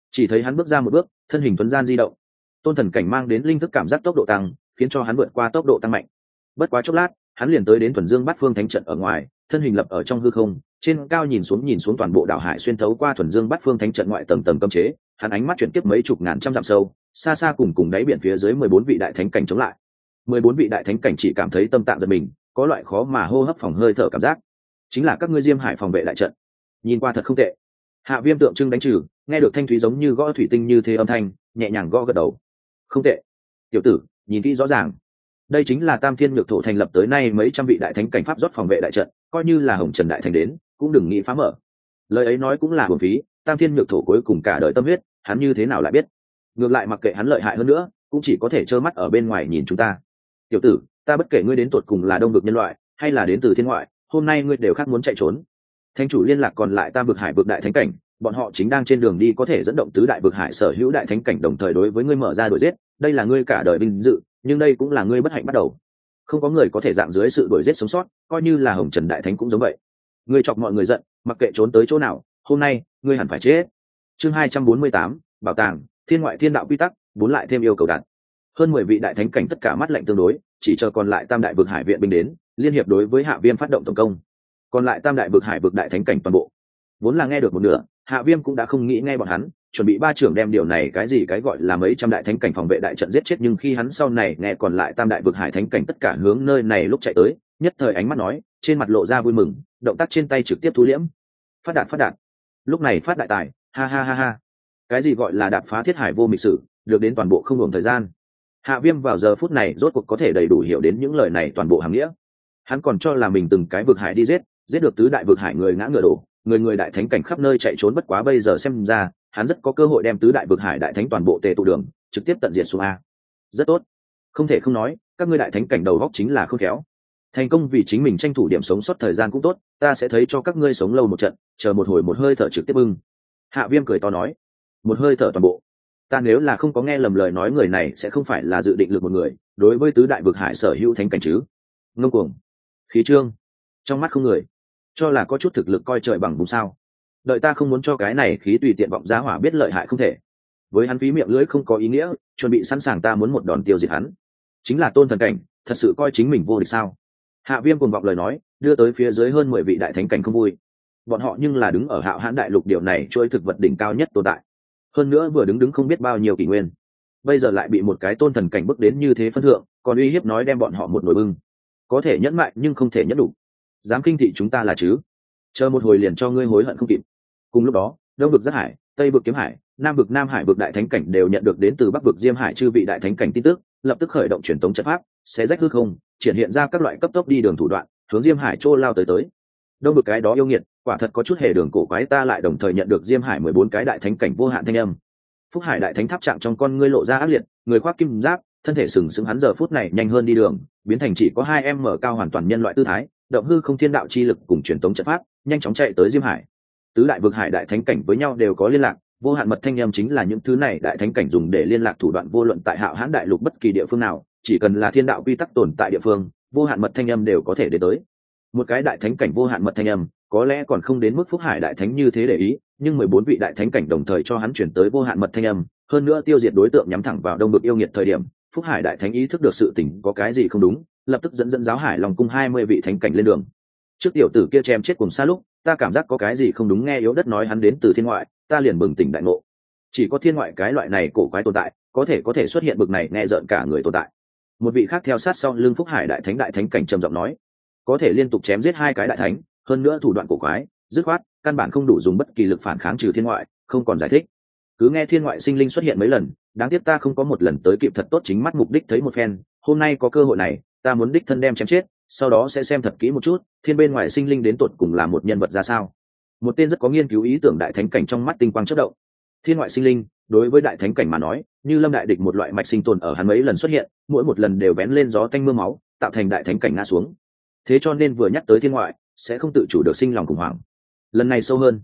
Chỉ thấy hắn bước ra một bước, thân hình tuấn gian di động, tôn thần cảnh mang đến linh thức cảm giác tốc độ tăng, khiến cho hắn vượt qua tốc độ tăng mạnh. Bất quá chốc lát, hắn liền tới đến thuần dương bát phương thánh trận ở ngoài, thân hình lập ở trong hư không, trên cao nhìn xuống toàn bộ đảo hải, xuyên thấu qua thuần dương bát phương thánh trận ngoại tầng tầng cấm chế, hắn ánh mắt chuyển tiếp mấy chục ngàn trăm dặm sâu, xa xa cùng đáy biển phía dưới 14 vị đại thánh cảnh chống lại. 14 vị đại thánh cảnh chỉ cảm thấy tâm tạng giật mình, có loại khó mà hô hấp phòng hơi thở cảm giác. Chính là các ngươi Diêm Hải phòng vệ đại trận, nhìn qua thật không tệ. Hạ Viêm tượng trưng đánh trừ, nghe được thanh thúy giống như gõ thủy tinh như thế âm thanh, nhẹ nhàng gõ gật đầu. Không tệ. Tiểu tử, nhìn kỹ rõ ràng. Đây chính là Tam Thiên Nhược Thổ thành lập tới nay mấy trăm vị đại thánh cảnh pháp rót phòng vệ đại trận, coi như là Hồng Trần đại thành đến, cũng đừng nghĩ phá mở. Lời ấy nói cũng là uổng phí, Tam Thiên Nhược Thổ cuối cùng cả đời tâm huyết, hắn như thế nào lại biết? Ngược lại mặc kệ hắn lợi hại hơn nữa, cũng chỉ có thể trơ mắt ở bên ngoài nhìn chúng ta. Tiểu tử, ta bất kể ngươi đến tột cùng là đông vực nhân loại, hay là đến từ thiên ngoại, hôm nay ngươi đều khác muốn chạy trốn. Thánh chủ liên lạc còn lại Tam vực hải vực đại thánh cảnh, bọn họ chính đang trên đường đi có thể dẫn động tứ đại vực hải sở hữu đại thánh cảnh đồng thời đối với ngươi mở ra đuổi giết, đây là ngươi cả đời vinh dự, nhưng đây cũng là ngươi bất hạnh bắt đầu. Không có người có thể dạng dưới sự đuổi giết sống sót, coi như là Hồng Trần đại thánh cũng giống vậy. Ngươi chọc mọi người giận, mặc kệ trốn tới chỗ nào, hôm nay ngươi hẳn phải chết. Chương 248, bảo tàng, thiên ngoại thiên đạo quy tắc, bốn lại thêm yêu cầu đạt. Hơn 10 vị đại thánh cảnh tất cả mắt lạnh tương đối, chỉ chờ còn lại Tam đại vực hải viện binh đến, liên hiệp đối với Hạ Viêm phát động tổng công. Còn lại Tam đại vực hải vực đại thánh cảnh toàn bộ, vốn là nghe được một nửa, Hạ Viêm cũng đã không nghĩ nghe bọn hắn, chuẩn bị ba trưởng đem điều này cái gọi là mấy trăm đại thánh cảnh phòng vệ đại trận giết chết, nhưng khi hắn sau này nghe còn lại Tam đại vực hải thánh cảnh tất cả hướng nơi này lúc chạy tới, nhất thời ánh mắt nói, trên mặt lộ ra vui mừng, động tác trên tay trực tiếp thu liễm. Phát đạt. Lúc này phát đại tài, ha ha ha ha. Cái gì gọi là đạp phá thiết hải vô mịch sử, được đến toàn bộ không ngừng thời gian. Hạ Viêm vào giờ phút này rốt cuộc có thể đầy đủ hiểu đến những lời này toàn bộ hàm nghĩa. Hắn còn cho là mình từng cái vực hải đi giết được tứ đại vực hải người ngã ngựa đổ, người đại thánh cảnh khắp nơi chạy trốn, bất quá bây giờ xem ra, hắn rất có cơ hội đem tứ đại vực hải đại thánh toàn bộ tề tụ đường, trực tiếp tận diệt xuống a. Rất tốt. Không thể không nói, các ngươi đại thánh cảnh đầu góc chính là khôn khéo. Thành công vì chính mình tranh thủ điểm sống sót thời gian cũng tốt, ta sẽ thấy cho các ngươi sống lâu một trận, chờ một hồi một hơi thở trực tiếp bưng. Hạ Viêm cười to nói, một hơi thở toàn bộ. Ta nếu là không có nghe lầm lời nói, người này sẽ không phải là dự định lực một người, đối với tứ đại vực hải sở hữu thánh cảnh chứ. Ngông cuồng, khí trương, trong mắt không người, cho là có chút thực lực coi trời bằng vùng sao. Đợi ta không muốn cho cái này khí tùy tiện vọng giá hỏa biết lợi hại không thể. Với hắn phí miệng lưỡi không có ý nghĩa, chuẩn bị sẵn sàng ta muốn một đòn tiêu diệt hắn. Chính là tôn thần cảnh, thật sự coi chính mình vô địch sao? Hạ Viêm cuồng vọng lời nói, đưa tới phía dưới hơn 10 vị đại thánh cảnh không vui. Bọn họ nhưng là đứng ở Hạo Hãn đại lục điều này trôi thực vật đỉnh cao nhất tồn tại. Hơn nữa vừa đứng không biết bao nhiêu kỷ nguyên. Bây giờ lại bị một cái tôn thần cảnh bước đến như thế phân thượng, còn uy hiếp nói đem bọn họ một nồi bưng. Có thể nhẫn mại nhưng không thể nhẫn đủ. Dám khinh thị chúng ta là chứ? Chờ một hồi liền cho ngươi hối hận không kịp. Cùng lúc đó, Đông vực Giác Hải, Tây vực Kiếm Hải, Nam vực Nam Hải vực đại thánh cảnh đều nhận được đến từ Bắc vực Diêm Hải chư vị đại thánh cảnh tin tức, lập tức khởi động truyền tống trận pháp, xé rách hư không, triển hiện ra các loại cấp tốc đi đường thủ đoạn, hướng Diêm Hải trô lao tới. Đông vực cái đó yêu nghiệt, quả thật có chút hề đường cổ quái, ta lại đồng thời nhận được Diêm Hải 14 cái đại thánh cảnh vô hạn thanh âm. Phúc Hải đại thánh tháp trạng trong con ngươi lộ ra ác liệt, người khoác kim giáp, thân thể sừng sững, hắn giờ phút này nhanh hơn đi đường, biến thành chỉ có 2m cao hoàn toàn nhân loại tư thái, động hư không thiên đạo chi lực cùng truyền tống trận pháp, nhanh chóng chạy tới Diêm Hải. Tứ đại vực hải đại thánh cảnh với nhau đều có liên lạc, vô hạn mật thanh âm chính là những thứ này đại thánh cảnh dùng để liên lạc thủ đoạn, vô luận tại Hạo Hãn đại lục bất kỳ địa phương nào, chỉ cần là thiên đạo quy tắc tồn tại địa phương, vô hạn mật thanh âm đều có thể đến tới. Một cái đại thánh cảnh vô hạn mật thanh âm, có lẽ còn không đến mức Phúc Hải đại thánh như thế để ý, nhưng 14 vị đại thánh cảnh đồng thời cho hắn chuyển tới vô hạn mật thanh âm, hơn nữa tiêu diệt đối tượng nhắm thẳng vào Đông vực yêu nghiệt thời điểm, Phúc Hải đại thánh ý thức được sự tình có cái gì không đúng, lập tức dẫn giáo Hải Long cung 20 vị thánh cảnh lên đường. Trước tiểu tử kia chém chết cùng xa lúc, ta cảm giác có cái gì không đúng, nghe Yếu Đất nói hắn đến từ thiên ngoại, ta liền bừng tỉnh đại ngộ. Chỉ có thiên ngoại cái loại này cổ quái tồn tại, có thể xuất hiện bực này nghe rợn cả người tồn tại. Một vị khác theo sát sau lưng Phúc Hải đại thánh cảnh trầm giọng nói, có thể liên tục chém giết 2 cái đại thánh, hơn nữa thủ đoạn cổ quái, dứt khoát, căn bản không đủ dùng bất kỳ lực phản kháng trừ thiên ngoại, không còn giải thích. Cứ nghe thiên ngoại sinh linh xuất hiện mấy lần, đáng tiếc ta không có một lần tới kịp thật tốt chính mắt mục đích thấy một phen, hôm nay có cơ hội này, ta muốn đích thân đem chém chết, sau đó sẽ xem thật kỹ một chút, thiên bên ngoài sinh linh đến tột cùng là một nhân vật ra sao. Một tên rất có nghiên cứu ý tưởng đại thánh cảnh trong mắt tinh quang chớp động. Thiên ngoại sinh linh, đối với đại thánh cảnh mà nói, như lâm đại địch một loại mạch sinh tồn ở hắn mấy lần xuất hiện, mỗi một lần đều vén lên gió tanh mưa máu, tạo thành đại thánh cảnh ngã xuống. Thế cho nên vừa nhắc tới thiên ngoại, sẽ không tự chủ được sinh lòng khủng hoảng. Lần này sâu hơn,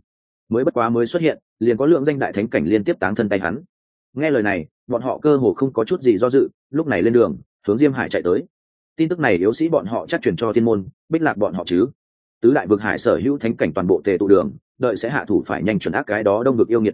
mới xuất hiện, liền có lượng danh đại thánh cảnh liên tiếp táng thân tay hắn. Nghe lời này, bọn họ cơ hồ không có chút gì do dự, lúc này lên đường, hướng Diêm Hải chạy tới. Tin tức này yếu sĩ bọn họ chắc truyền cho thiên môn, Bích Lạc bọn họ chứ. Tứ đại vực hải sở hữu thánh cảnh toàn bộ tề tụ đường, đợi sẽ hạ thủ phải nhanh chuẩn ác cái đó Đông vực yêu nghiệt thi thể,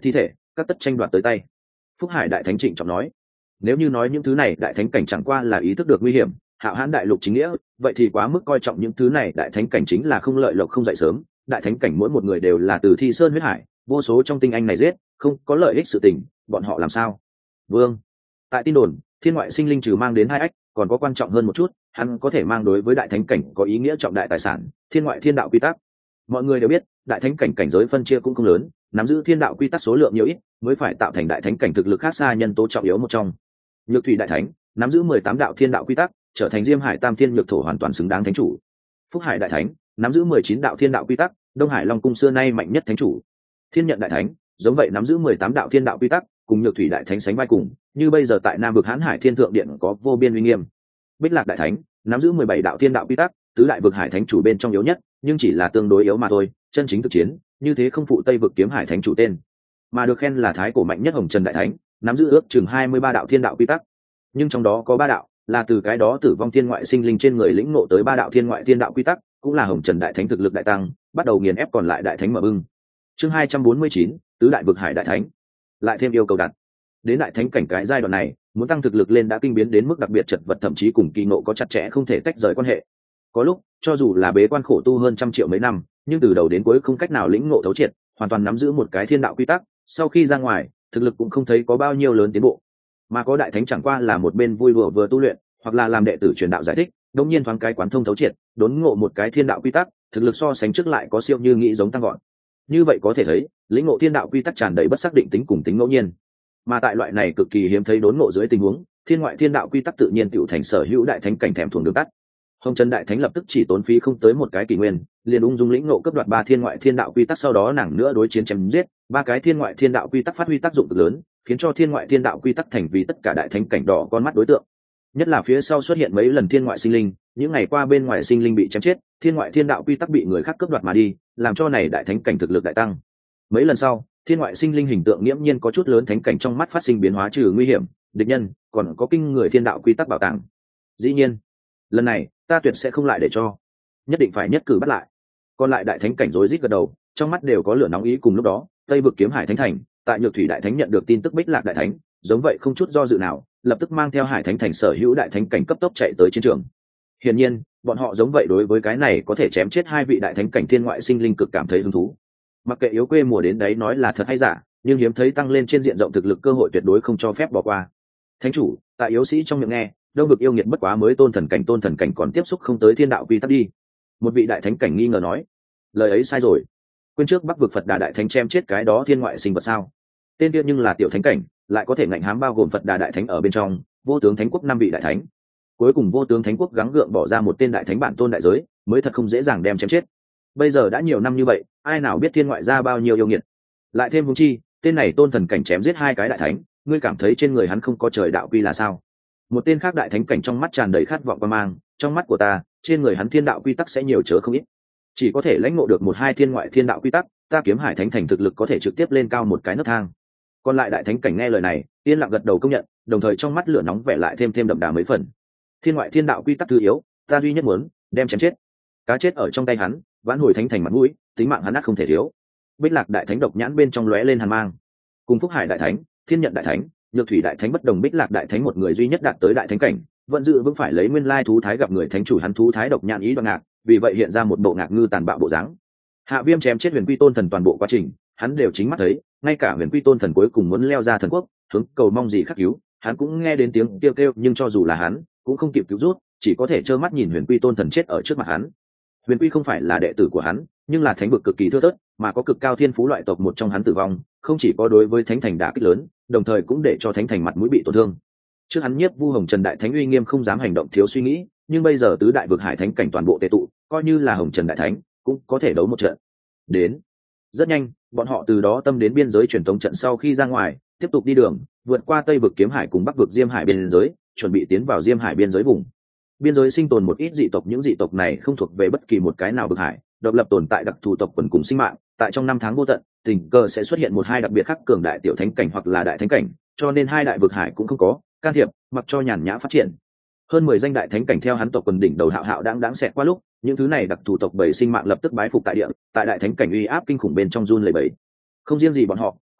các tất tranh đoạt tới tay. Phúc Hải đại thánh trịnh trọng nói, nếu như nói những thứ này đại thánh cảnh chẳng qua là ý thức được nguy hiểm, hạo hãn đại lục chính nghĩa, vậy thì quá mức coi trọng những thứ này đại thánh cảnh chính là không lợi lộc không dậy sớm. Đại thánh cảnh mỗi một người đều là từ thi sơn huyết hải, vô số trong tinh anh này giết, không có lợi ích sự tình, bọn họ làm sao? Vương, tại tin đồn, thiên ngoại sinh linh trừ mang đến 2 ách, còn có quan trọng hơn một chút, hắn có thể mang đối với đại thánh cảnh có ý nghĩa trọng đại tài sản, thiên ngoại thiên đạo quy tắc. Mọi người đều biết, đại thánh cảnh cảnh giới phân chia cũng không lớn, nắm giữ thiên đạo quy tắc số lượng nhiều ít, mới phải tạo thành đại thánh cảnh thực lực khác xa nhân tố trọng yếu một trong. Nhược thủy đại thánh nắm giữ 18 đạo thiên đạo quy tắc, trở thành Diêm Hải Tam Thiên Nhược Thổ hoàn toàn xứng đáng thánh chủ. Phúc Hải đại thánh nắm giữ 19 đạo thiên đạo quy tắc, Đông Hải Long cung xưa nay mạnh nhất thánh chủ. Thiên Nhận đại thánh giống vậy nắm giữ 18 đạo thiên đạo quy tắc, cùng Nhược thủy đại thánh sánh vai cùng, như bây giờ tại Nam Vực Hán Hải Thiên Thượng Điện có vô biên uy nghiêm. Bích Lạc đại thánh nắm giữ 17 đạo thiên đạo quy tắc, tứ đại vực hải thánh chủ bên trong yếu nhất, nhưng chỉ là tương đối yếu mà thôi, chân chính thực chiến, như thế không phụ Tây vực kiếm hải thánh chủ tên. Mà được khen là thái cổ mạnh nhất Hồng Trần đại thánh, nắm giữ ước chừng 23 đạo thiên đạo quy tắc, nhưng trong đó có 3 đạo là từ cái đó tử vong thiên ngoại sinh linh trên người lĩnh ngộ tới 3 đạo thiên ngoại thiên đạo quy tắc, cũng là Hồng Trần đại thánh thực lực đại tăng, bắt đầu nghiền ép còn lại đại thánh mở bưng. Chương 249, tứ đại vực hải đại thánh. Lại thêm yêu cầu đặt. Đến đại thánh cảnh cái giai đoạn này, muốn tăng thực lực lên đã kinh biến đến mức đặc biệt chật vật, thậm chí cùng kỳ ngộ có chặt chẽ không thể tách rời quan hệ. Có lúc, cho dù là bế quan khổ tu hơn trăm triệu mấy năm, nhưng từ đầu đến cuối không cách nào lĩnh ngộ thấu triệt, hoàn toàn nắm giữ một cái thiên đạo quy tắc, sau khi ra ngoài, thực lực cũng không thấy có bao nhiêu lớn tiến bộ. Mà có đại thánh chẳng qua là một bên vui đùa vừa tu luyện, hoặc là làm đệ tử truyền đạo giải thích, đột nhiên thoáng cái quán thông thấu triệt, đốn ngộ một cái thiên đạo quy tắc, thực lực so sánh trước lại có siêu như nghĩ giống tăng gọn. Như vậy có thể thấy, lĩnh ngộ thiên đạo quy tắc tràn đầy bất xác định tính cùng tính ngẫu nhiên. Mà tại loại này cực kỳ hiếm thấy đốn ngộ dưới tình huống, thiên ngoại thiên đạo quy tắc tự nhiên tựu thành sở hữu đại thánh cảnh thèm thuồng đường tắt. Hồng Trần đại thánh lập tức chỉ tốn phí không tới một cái kỷ nguyên, liền ung dung lĩnh ngộ cấp đoạt 3 thiên ngoại thiên đạo quy tắc, sau đó nàng nữa đối chiến chém giết 3 cái thiên ngoại thiên đạo quy tắc, phát huy tác dụng cực lớn, khiến cho thiên ngoại thiên đạo quy tắc thành vì tất cả đại thánh cảnh đỏ con mắt đối tượng. Nhất là phía sau xuất hiện mấy lần thiên ngoại sinh linh, những ngày qua bên ngoài sinh linh bị chém chết, thiên ngoại thiên đạo quy tắc bị người khác cướp đoạt mà đi, làm cho này đại thánh cảnh thực lực đại tăng. Mấy lần sau, thiên ngoại sinh linh hình tượng nghiễm nhiên có chút lớn, thánh cảnh trong mắt phát sinh biến hóa, trừ nguy hiểm, địch nhân, còn có kinh người thiên đạo quy tắc bảo tàng. Dĩ nhiên, lần này ta tuyệt sẽ không lại để cho, nhất định phải nhất cử bắt lại. Còn lại đại thánh cảnh rối rít gật đầu, trong mắt đều có lửa nóng ý. Cùng lúc đó, Tây vực kiếm hải thánh thành, tại Nhược thủy đại thánh nhận được tin tức Bích Lạc đại thánh, giống vậy không chút do dự nào, lập tức mang theo hải thánh thành sở hữu đại thánh cảnh cấp tốc chạy tới chiến trường. Hiển nhiên, bọn họ giống vậy đối với cái này có thể chém chết 2 vị đại thánh cảnh thiên ngoại sinh linh cực cảm thấy hứng thú. Mặc kệ yếu quê mùa đến đấy nói là thật hay giả, nhưng hiếm thấy tăng lên trên diện rộng thực lực cơ hội tuyệt đối không cho phép bỏ qua. Thánh chủ, tại yếu sĩ trong miệng nghe, Đông vực yêu nghiệt bất quá mới tôn thần cảnh còn tiếp xúc không tới thiên đạo quy tắc đi. Một vị đại thánh cảnh nghi ngờ nói, lời ấy sai rồi. Quên trước Bắc vực Phật Đà đại thánh chém chết cái đó thiên ngoại sinh vật sao? Tên kia nhưng là tiểu thánh cảnh, lại có thể ngạnh hám bao gồm Phật Đà đại thánh ở bên trong, vô tướng thánh quốc 5 vị đại thánh. Cuối cùng vô tướng thánh quốc gắng gượng bỏ ra một tên đại thánh bản tôn đại giới, mới thật không dễ dàng đem chém chết. Bây giờ đã nhiều năm như vậy, ai nào biết thiên ngoại ra bao nhiêu yêu nghiệt. Lại thêm huống chi, tên này tôn thần cảnh chém giết 2 cái đại thánh, ngươi cảm thấy trên người hắn không có trời đạo quy là sao? Một tên khác đại thánh cảnh trong mắt tràn đầy khát vọng và mang, trong mắt của ta, trên người hắn thiên đạo quy tắc sẽ nhiều chớ không ít. Chỉ có thể lãnh ngộ được 1-2 thiên ngoại thiên đạo quy tắc, ta kiếm hải thánh thành thực lực có thể trực tiếp lên cao một cái nấc thang. Còn lại đại thánh cảnh nghe lời này, yên lặng gật đầu công nhận, đồng thời trong mắt lửa nóng vẻ lại thêm đậm đà mấy phần. Thiên ngoại thiên đạo quy tắc thứ yếu, ta duy nhất muốn đem chém chết. Cá chết ở trong tay hắn, vãn hồi thánh thành mặt mũi, tính mạng hắn ắt không thể thiếu. Bích Lạc đại thánh độc nhãn bên trong lóe lên hàn mang. Cùng Phúc Hải đại thánh, Thiên Nhận đại thánh, Nhược thủy đại thánh bất đồng, Bích Lạc đại thánh một người duy nhất đạt tới đại thánh cảnh, vẫn giữ vững phải lấy nguyên lai thú thái gặp người thánh chủ hắn thú thái độc nhãn ý đoan ngạc, vì vậy hiện ra một bộ ngạc ngư tàn bạo bộ dáng. Hạ Viêm chém chết Huyền Quy Tôn thần toàn bộ quá trình, hắn đều chính mắt thấy, ngay cả Huyền Quy Tôn thần cuối cùng muốn leo ra thần quốc, hướng cầu mong gì khắc cứu, hắn cũng nghe đến tiếng kêu, nhưng cho dù là hắn, cũng không kịp cứu rút, chỉ có thể trơ mắt nhìn Huyền Quy Tôn thần chết ở trước mặt hắn. Huyền Quy không phải là đệ tử của hắn, nhưng là thánh vực cực kỳ thưa thớt, mà có cực cao thiên phú loại tộc một trong hắn tử vong, không chỉ có đối với thánh thành đả kích lớn, đồng thời cũng để cho thánh thành mặt mũi bị tổn thương. Trước hắn nhiếp Vu Hồng Trần đại thánh uy nghiêm không dám hành động thiếu suy nghĩ, nhưng bây giờ tứ đại vực hải thánh cảnh toàn bộ tề tụ, coi như là Hồng Trần đại thánh cũng có thể đấu một trận. Đến rất nhanh, bọn họ từ đó tâm đến biên giới truyền thống trận, sau khi ra ngoài tiếp tục đi đường, vượt qua Tây vực kiếm hải cùng Bắc vực Diêm Hải biên giới, chuẩn bị tiến vào Diêm Hải biên giới vùng. Biên giới sinh tồn một ít dị tộc, những dị tộc này không thuộc về bất kỳ một cái nào vực hải, độc lập tồn tại, đặc thù tộc quần cùng sinh mạng, tại trong năm tháng vô tận, tình cờ sẽ xuất hiện 1-2 đặc biệt khắc cường đại tiểu thánh cảnh hoặc là đại thánh cảnh, cho nên 2 đại vực hải cũng không có can thiệp, mặc cho nhàn nhã phát triển. Hơn 10 danh đại thánh cảnh theo hắn tộc quần đỉnh đầu hạo hạo đáng xẹt qua lúc, những thứ này đặc thù tộc bầy sinh mạng lập tức bái phục tại địa, tại đại thánh cảnh uy áp kinh khủng bên trong run lẩy bẩy. Không riêng gì bọn họ,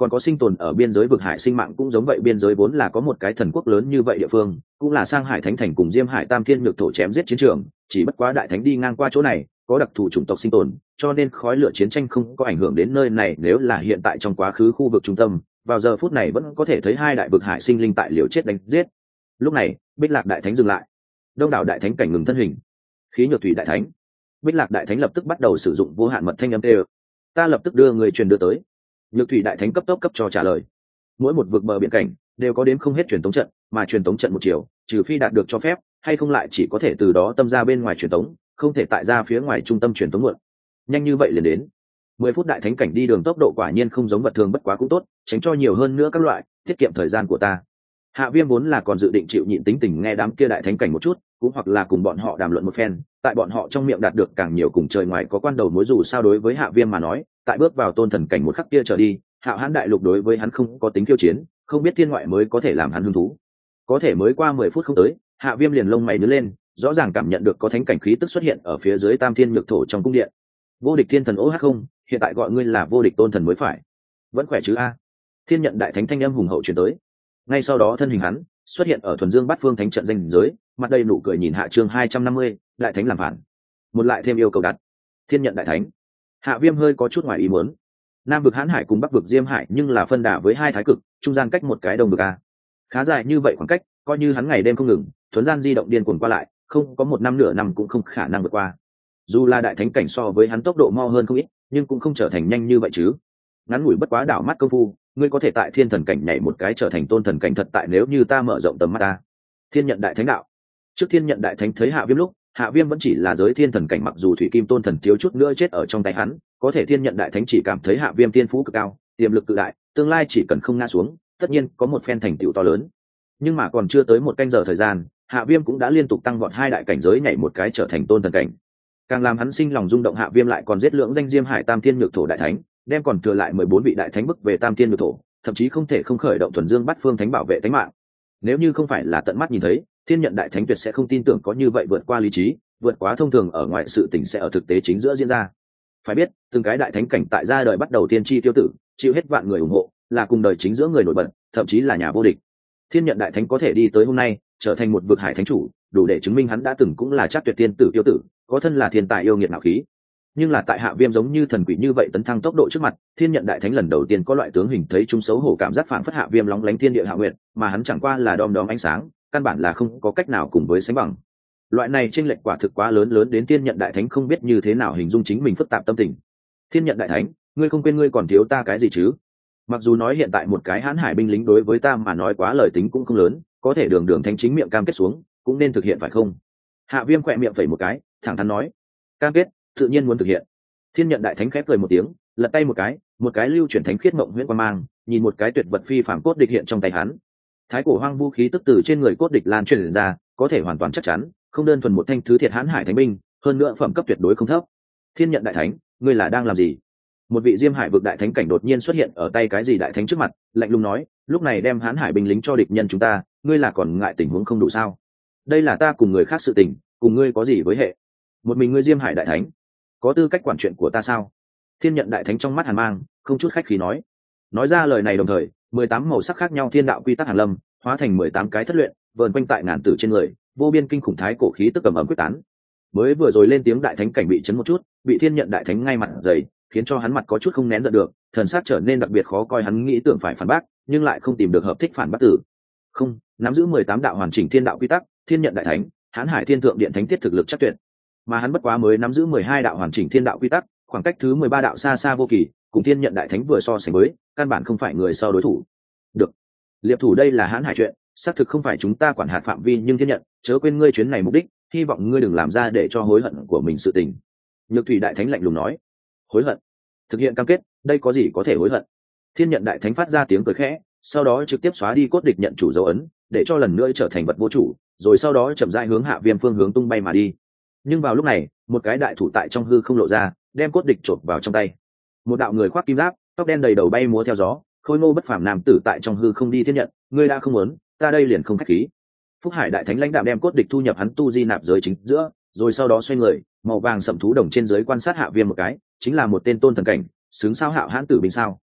còn có sinh tồn ở biên giới vực hải sinh mạng cũng giống vậy. Biên giới vốn là có một cái thần quốc lớn như vậy địa phương, cũng là Sang Hải Thánh Thành cùng Diêm Hải Tam Thiên Nhược Thổ chém giết chiến trường, chỉ bất quá đại thánh đi ngang qua chỗ này có đặc thù chủng tộc sinh tồn, cho nên khói lửa chiến tranh không có ảnh hưởng đến nơi này. Nếu là hiện tại trong quá khứ khu vực trung tâm, vào giờ phút này vẫn có thể thấy hai đại vực hải sinh linh tại liều chết đánh giết. Lúc này Bích Lạc đại thánh dừng lại, đông đảo đại thánh cảnh ngừng thân hình. Khí Nhược Thủy đại thánh, Bích Lạc đại thánh lập tức bắt đầu sử dụng vô hạn mật thanh âm tê. Ta lập tức đưa người truyền đưa tới. Nhược Thủy đại thánh cấp tốc cấp cho trả lời. Mỗi một vực bờ biển cảnh đều có đến không hết truyền tống trận, mà truyền tống trận một chiều, trừ phi đạt được cho phép, hay không lại chỉ có thể từ đó tâm ra bên ngoài truyền tống, không thể tại ra phía ngoài trung tâm truyền tống muộn. Nhanh như vậy liền đến. 10 phút đại thánh cảnh đi đường tốc độ quả nhiên không giống vật thường, bất quá cũng tốt, tránh cho nhiều hơn nữa các loại, tiết kiệm thời gian của ta. Hạ Viêm vốn là còn dự định chịu nhịn tính tình nghe đám kia đại thánh cảnh một chút, cũng hoặc là cùng bọn họ đàm luận một phen, tại bọn họ trong miệng đạt được càng nhiều cùng trời ngoài có quan đầu mối. Dù sao đối với Hạ Viêm mà nói, tại bước vào tôn thần cảnh một khắc kia trở đi, Hạo Hãn đại lục đối với hắn không có tính khiêu chiến, không biết thiên ngoại mới có thể làm hắn hứng thú. Có thể mới qua 10 phút không tới, Hạ Viêm liền lông mày nhướng lên, rõ ràng cảm nhận được có thánh cảnh khí tức xuất hiện ở phía dưới Tam Thiên Nhược Thổ trong cung điện. Vô địch thiên thần OH0, hiện tại gọi ngươi là vô địch tôn thần mới phải. Vẫn khỏe chứ a? Thiên nhận đại thánh thanh âm hùng hậu truyền tới. Ngay sau đó thân hình hắn xuất hiện ở thuần dương bát phương thánh trận danh giới, mặt đầy nụ cười nhìn Hạ. Chương 250, đại thánh làm phản. Một lại thêm yêu cầu đặt. Thiên nhận đại thánh. Hạ Viêm hơi có chút ngoài ý muốn. Nam vực Hán Hải cùng Bắc vực Diêm Hải nhưng là phân đả với hai thái cực, trung gian cách một cái đông vực a. Khá dài như vậy khoảng cách, coi như hắn ngày đêm không ngừng, thuần gian di động điên cuồng qua lại, không có một năm nửa năm cũng không khả năng vượt qua. Dù là đại thánh cảnh so với hắn tốc độ mau hơn không ít, nhưng cũng không trở thành nhanh như vậy chứ. Ngắn ngủi bất quá đảo mắt công phu, ngươi có thể tại thiên thần cảnh nhảy một cái trở thành tôn thần cảnh thật tại nếu như ta mở rộng tầm mắt ta. Thiên nhận đại thánh đạo. Trước thiên nhận đại thánh thấy Hạ Viêm lúc, Hạ Viêm vẫn chỉ là giới thiên thần cảnh, mặc dù thủy kim tôn thần thiếu chút nữa chết ở trong tay hắn, có thể thiên nhận đại thánh chỉ cảm thấy Hạ Viêm tiên phú cực cao, tiềm lực cự đại, tương lai chỉ cần không ngã xuống, tất nhiên có một phen thành tựu to lớn. Nhưng mà còn chưa tới một canh giờ thời gian, Hạ Viêm cũng đã liên tục tăng vọt hai đại cảnh giới, nhảy một cái trở thành tôn thần cảnh. Càng làm hắn sinh lòng rung động, Hạ Viêm lại còn giết lưỡng danh Diêm Hải Tam Thiên Nhược Thổ đại thánh, đem còn thừa lại 14 vị đại thánh bức về Tam Thiên Nhược Thổ, thậm chí không thể không khởi động thuần dương bát phương thánh bảo vệ tính mạng. Nếu như không phải là tận mắt nhìn thấy, thiên nhận đại thánh tuyệt sẽ không tin tưởng có như vậy vượt qua lý trí, vượt quá thông thường ở ngoài sự tình sẽ ở thực tế chính giữa diễn ra. Phải biết, từng cái đại thánh cảnh tại ra đời bắt đầu tiên tri tiêu tử, chịu hết vạn người ủng hộ, là cùng đời chính giữa người nổi bật, thậm chí là nhà vô địch. Thiên nhận đại thánh có thể đi tới hôm nay, trở thành một vực hải thánh chủ, đủ để chứng minh hắn đã từng cũng là chắc tuyệt tiên tử tiêu tử, có thân là thiên tài yêu nghiệt nào khí. Nhưng là tại Hạ Viêm giống như thần quỷ như vậy tấn thăng tốc độ trước mặt, thiên nhận đại thánh lần đầu tiên có loại tướng hình thấy chúng xấu hổ cảm giác, phảng phất Hạ Viêm lóng lánh thiên địa hạ nguyện, mà hắn chẳng qua là đom đóm ánh sáng, căn bản là không có cách nào cùng với sánh bằng. Loại này chênh lệch quả thực quá lớn đến thiên nhận đại thánh không biết như thế nào hình dung chính mình phức tạp tâm tình. Thiên nhận đại thánh, ngươi không quên ngươi còn thiếu ta cái gì chứ? Mặc dù nói hiện tại một cái Hán Hải binh lính đối với ta mà nói quá lời tính cũng không lớn, có thể đường thánh chính miệng cam kết xuống, cũng nên thực hiện phải không? Hạ Viêm khỏe miệng phẩy một cái, thẳng thắn nói, cam kết, tự nhiên muốn thực hiện. Thiên nhận đại thánh khép cười một tiếng, lật tay một cái lưu chuyển thánh khiết mộng huyễn quang mang, nhìn một cái tuyệt vật phi phàm cốt địch hiện trong tay hắn. Thái cổ hoang vũ khí tức từ trên người cốt địch lan truyền ra, có thể hoàn toàn chắc chắn, không đơn thuần một thanh thứ thiệt Hán Hải thánh binh, hơn nữa phẩm cấp tuyệt đối không thấp. Thiên nhận đại thánh, ngươi là đang làm gì? Một vị Diêm Hải vực đại thánh cảnh đột nhiên xuất hiện ở tay cái gì đại thánh trước mặt, lạnh lùng nói, lúc này đem Hán Hải binh lính cho địch nhân chúng ta, ngươi là còn ngại tình huống không đủ sao? Đây là ta cùng người khác sự tình, cùng ngươi có gì với hệ? Một mình ngươi Diêm Hải đại thánh, có tư cách quản chuyện của ta sao? Thiên nhận đại thánh trong mắt hàn mang, không chút khách khí nói ra lời này đồng thời 18 màu sắc khác nhau thiên đạo quy tắc hàn lâm hóa thành 18 cái thất luyện vờn quanh tại ngàn tử trên người, vô biên kinh khủng thái cổ khí tức cầm ẩm quyết tán. Mới vừa rồi lên tiếng đại thánh cảnh bị chấn một chút, bị thiên nhận đại thánh ngay mặt dày, khiến cho hắn mặt có chút không nén giận được, thần sắc trở nên đặc biệt khó coi. Hắn nghĩ tưởng phải phản bác, nhưng lại không tìm được hợp thích phản bác tử. Không, nắm giữ 18 đạo hoàn chỉnh thiên đạo quy tắc, thiên nhận đại thánh, Hán Hải thiên thượng điện thánh tiết thực lực chắc tuyệt, mà hắn bất quá mới nắm giữ 12 đạo hoàn chỉnh thiên đạo quy tắc, khoảng cách thứ 13 đạo xa xa vô kỳ, cùng thiên nhận đại thánh vừa so sánh với, căn bản không phải người so đối thủ. Được, liệp thủ đây là Hán Hải chuyện, xác thực không phải chúng ta quản hạt phạm vi, nhưng thiên nhận, chớ quên ngươi chuyến này mục đích, hy vọng ngươi đừng làm ra để cho hối hận của mình sự tình. Nhược Thủy đại thánh lạnh lùng nói. Hối hận? Thực hiện cam kết, đây có gì có thể hối hận? Thiên nhận đại thánh phát ra tiếng cười khẽ, sau đó trực tiếp xóa đi cốt địch nhận chủ dấu ấn, để cho lần nữa trở thành vật vô chủ, rồi sau đó chậm rãi hướng Hạ Viêm phương hướng tung bay mà đi. Nhưng vào lúc này, một cái đại thủ tại trong hư không lộ ra, đem cốt địch chộp vào trong tay. Một đạo người khoác kim giáp, tóc đen đầy đầu bay múa theo gió, khôi ngô bất phàm nam tử tại trong hư không đi. Thiên nhận, ngươi đã không muốn, ta đây liền không khách khí. Phúc Hải đại thánh lãnh đạo đem cốt địch thu nhập hắn tu di nạp giới chính giữa, rồi sau đó xoay người, màu vàng sậm thú đồng trên dưới quan sát Hạ Viêm một cái, chính là một tên tôn thần cảnh, xứng sao Hạo Hãn tử binh sao?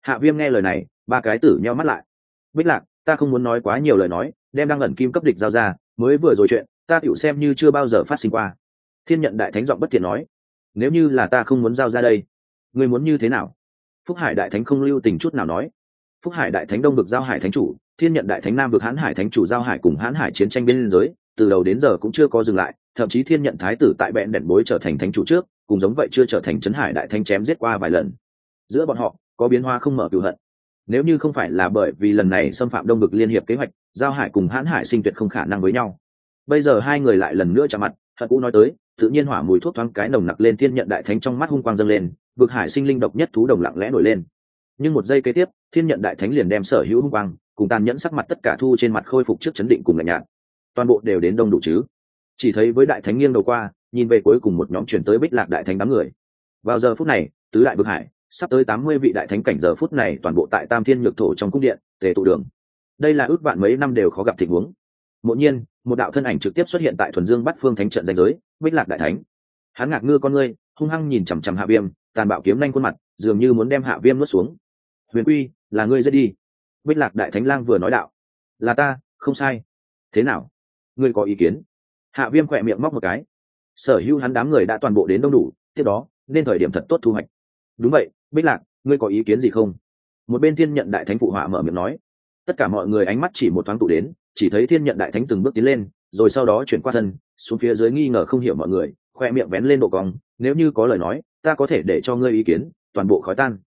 Hạ Viêm nghe lời này, ba cái tử nheo mắt lại. Bích Lạc, ta không muốn nói quá nhiều lời nói, đem đang ẩn kim cấp địch giao ra, mới vừa rồi chuyện ta tựu xem như chưa bao giờ phát sinh qua. Thiên Nhận Đại Thánh giọng bất thiện nói, nếu như là ta không muốn giao ra đây, ngươi muốn như thế nào? Phúc Hải Đại Thánh không lưu tình chút nào nói. Phúc Hải Đại Thánh đông vực giao hải thánh chủ, Thiên Nhận Đại Thánh nam vực hãn hải thánh chủ giao hải cùng hãn hải chiến tranh biên giới, từ đầu đến giờ cũng chưa có dừng lại, thậm chí Thiên Nhận Thái tử tại bẹn đèn bối trở thành thánh chủ trước, cùng giống vậy chưa trở thành Trấn Hải Đại Thánh chém giết qua vài lần. Giữa bọn họ có biến hóa không mở cửu hận. Nếu như không phải là bởi vì lần này xâm phạm đông vực liên hiệp kế hoạch, giao hải cùng hãn hải sinh tuyệt không khả năng với nhau. Bây giờ hai người lại lần nữa chạm mặt, hận cũ nói tới, tự nhiên hỏa mùi thuốc thoáng cái nồng nặc lên. Thiên Nhận Đại Thánh trong mắt hung quang dâng lên, vực hải sinh linh độc nhất thú đồng lặng lẽ nổi lên. Nhưng một giây kế tiếp, Thiên Nhận Đại Thánh liền đem sở hữu hung quang cùng tàn nhẫn sắc mặt tất cả thu trên mặt khôi phục trước chấn định cùng lạnh nhạt. Toàn bộ đều đến đông đủ chứ? Chỉ thấy với Đại Thánh nghiêng đầu qua, nhìn về cuối cùng một nhóm chuyển tới Bích Lạc Đại Thánh đám người. Vào giờ phút này, tứ đại vực hải sắp tới 80 vị đại thánh cảnh giờ phút này toàn bộ tại Tam Thiên Nhược Thổ trong cung điện tề tụ đường. Đây là ước vạn mấy năm đều khó gặp tình huống. Ngẫu nhiên, một đạo thân ảnh trực tiếp xuất hiện tại thuần dương bát phương thánh trận danh giới, Bích Lạc Đại Thánh. Hắn ngạc ngư con ngươi, hung hăng nhìn chằm chằm Hạ Viêm, tàn bạo kiếm nhanh khuôn mặt, dường như muốn đem Hạ Viêm nuốt xuống. Huyền Quy, là ngươi giết đi. Bích Lạc Đại Thánh lang vừa nói đạo, là ta, không sai. Thế nào, ngươi có ý kiến? Hạ Viêm khỏe miệng móc một cái. Sở hữu hắn đám người đã toàn bộ đến đông đủ, tiếp đó nên thời điểm thật tốt thu hoạch. Đúng vậy, Bích Lạc, ngươi có ý kiến gì không? Một bên Thiên Nhận Đại Thánh phụ họa mở miệng nói. Tất cả mọi người ánh mắt chỉ một thoáng tụ đến, chỉ thấy Thiên Nhận Đại Thánh từng bước tiến lên, rồi sau đó chuyển qua thân xuống phía dưới, nghi ngờ không hiểu mọi người, khoe miệng vén lên độ cong. Nếu như có lời nói, ta có thể để cho ngươi ý kiến toàn bộ khói tan.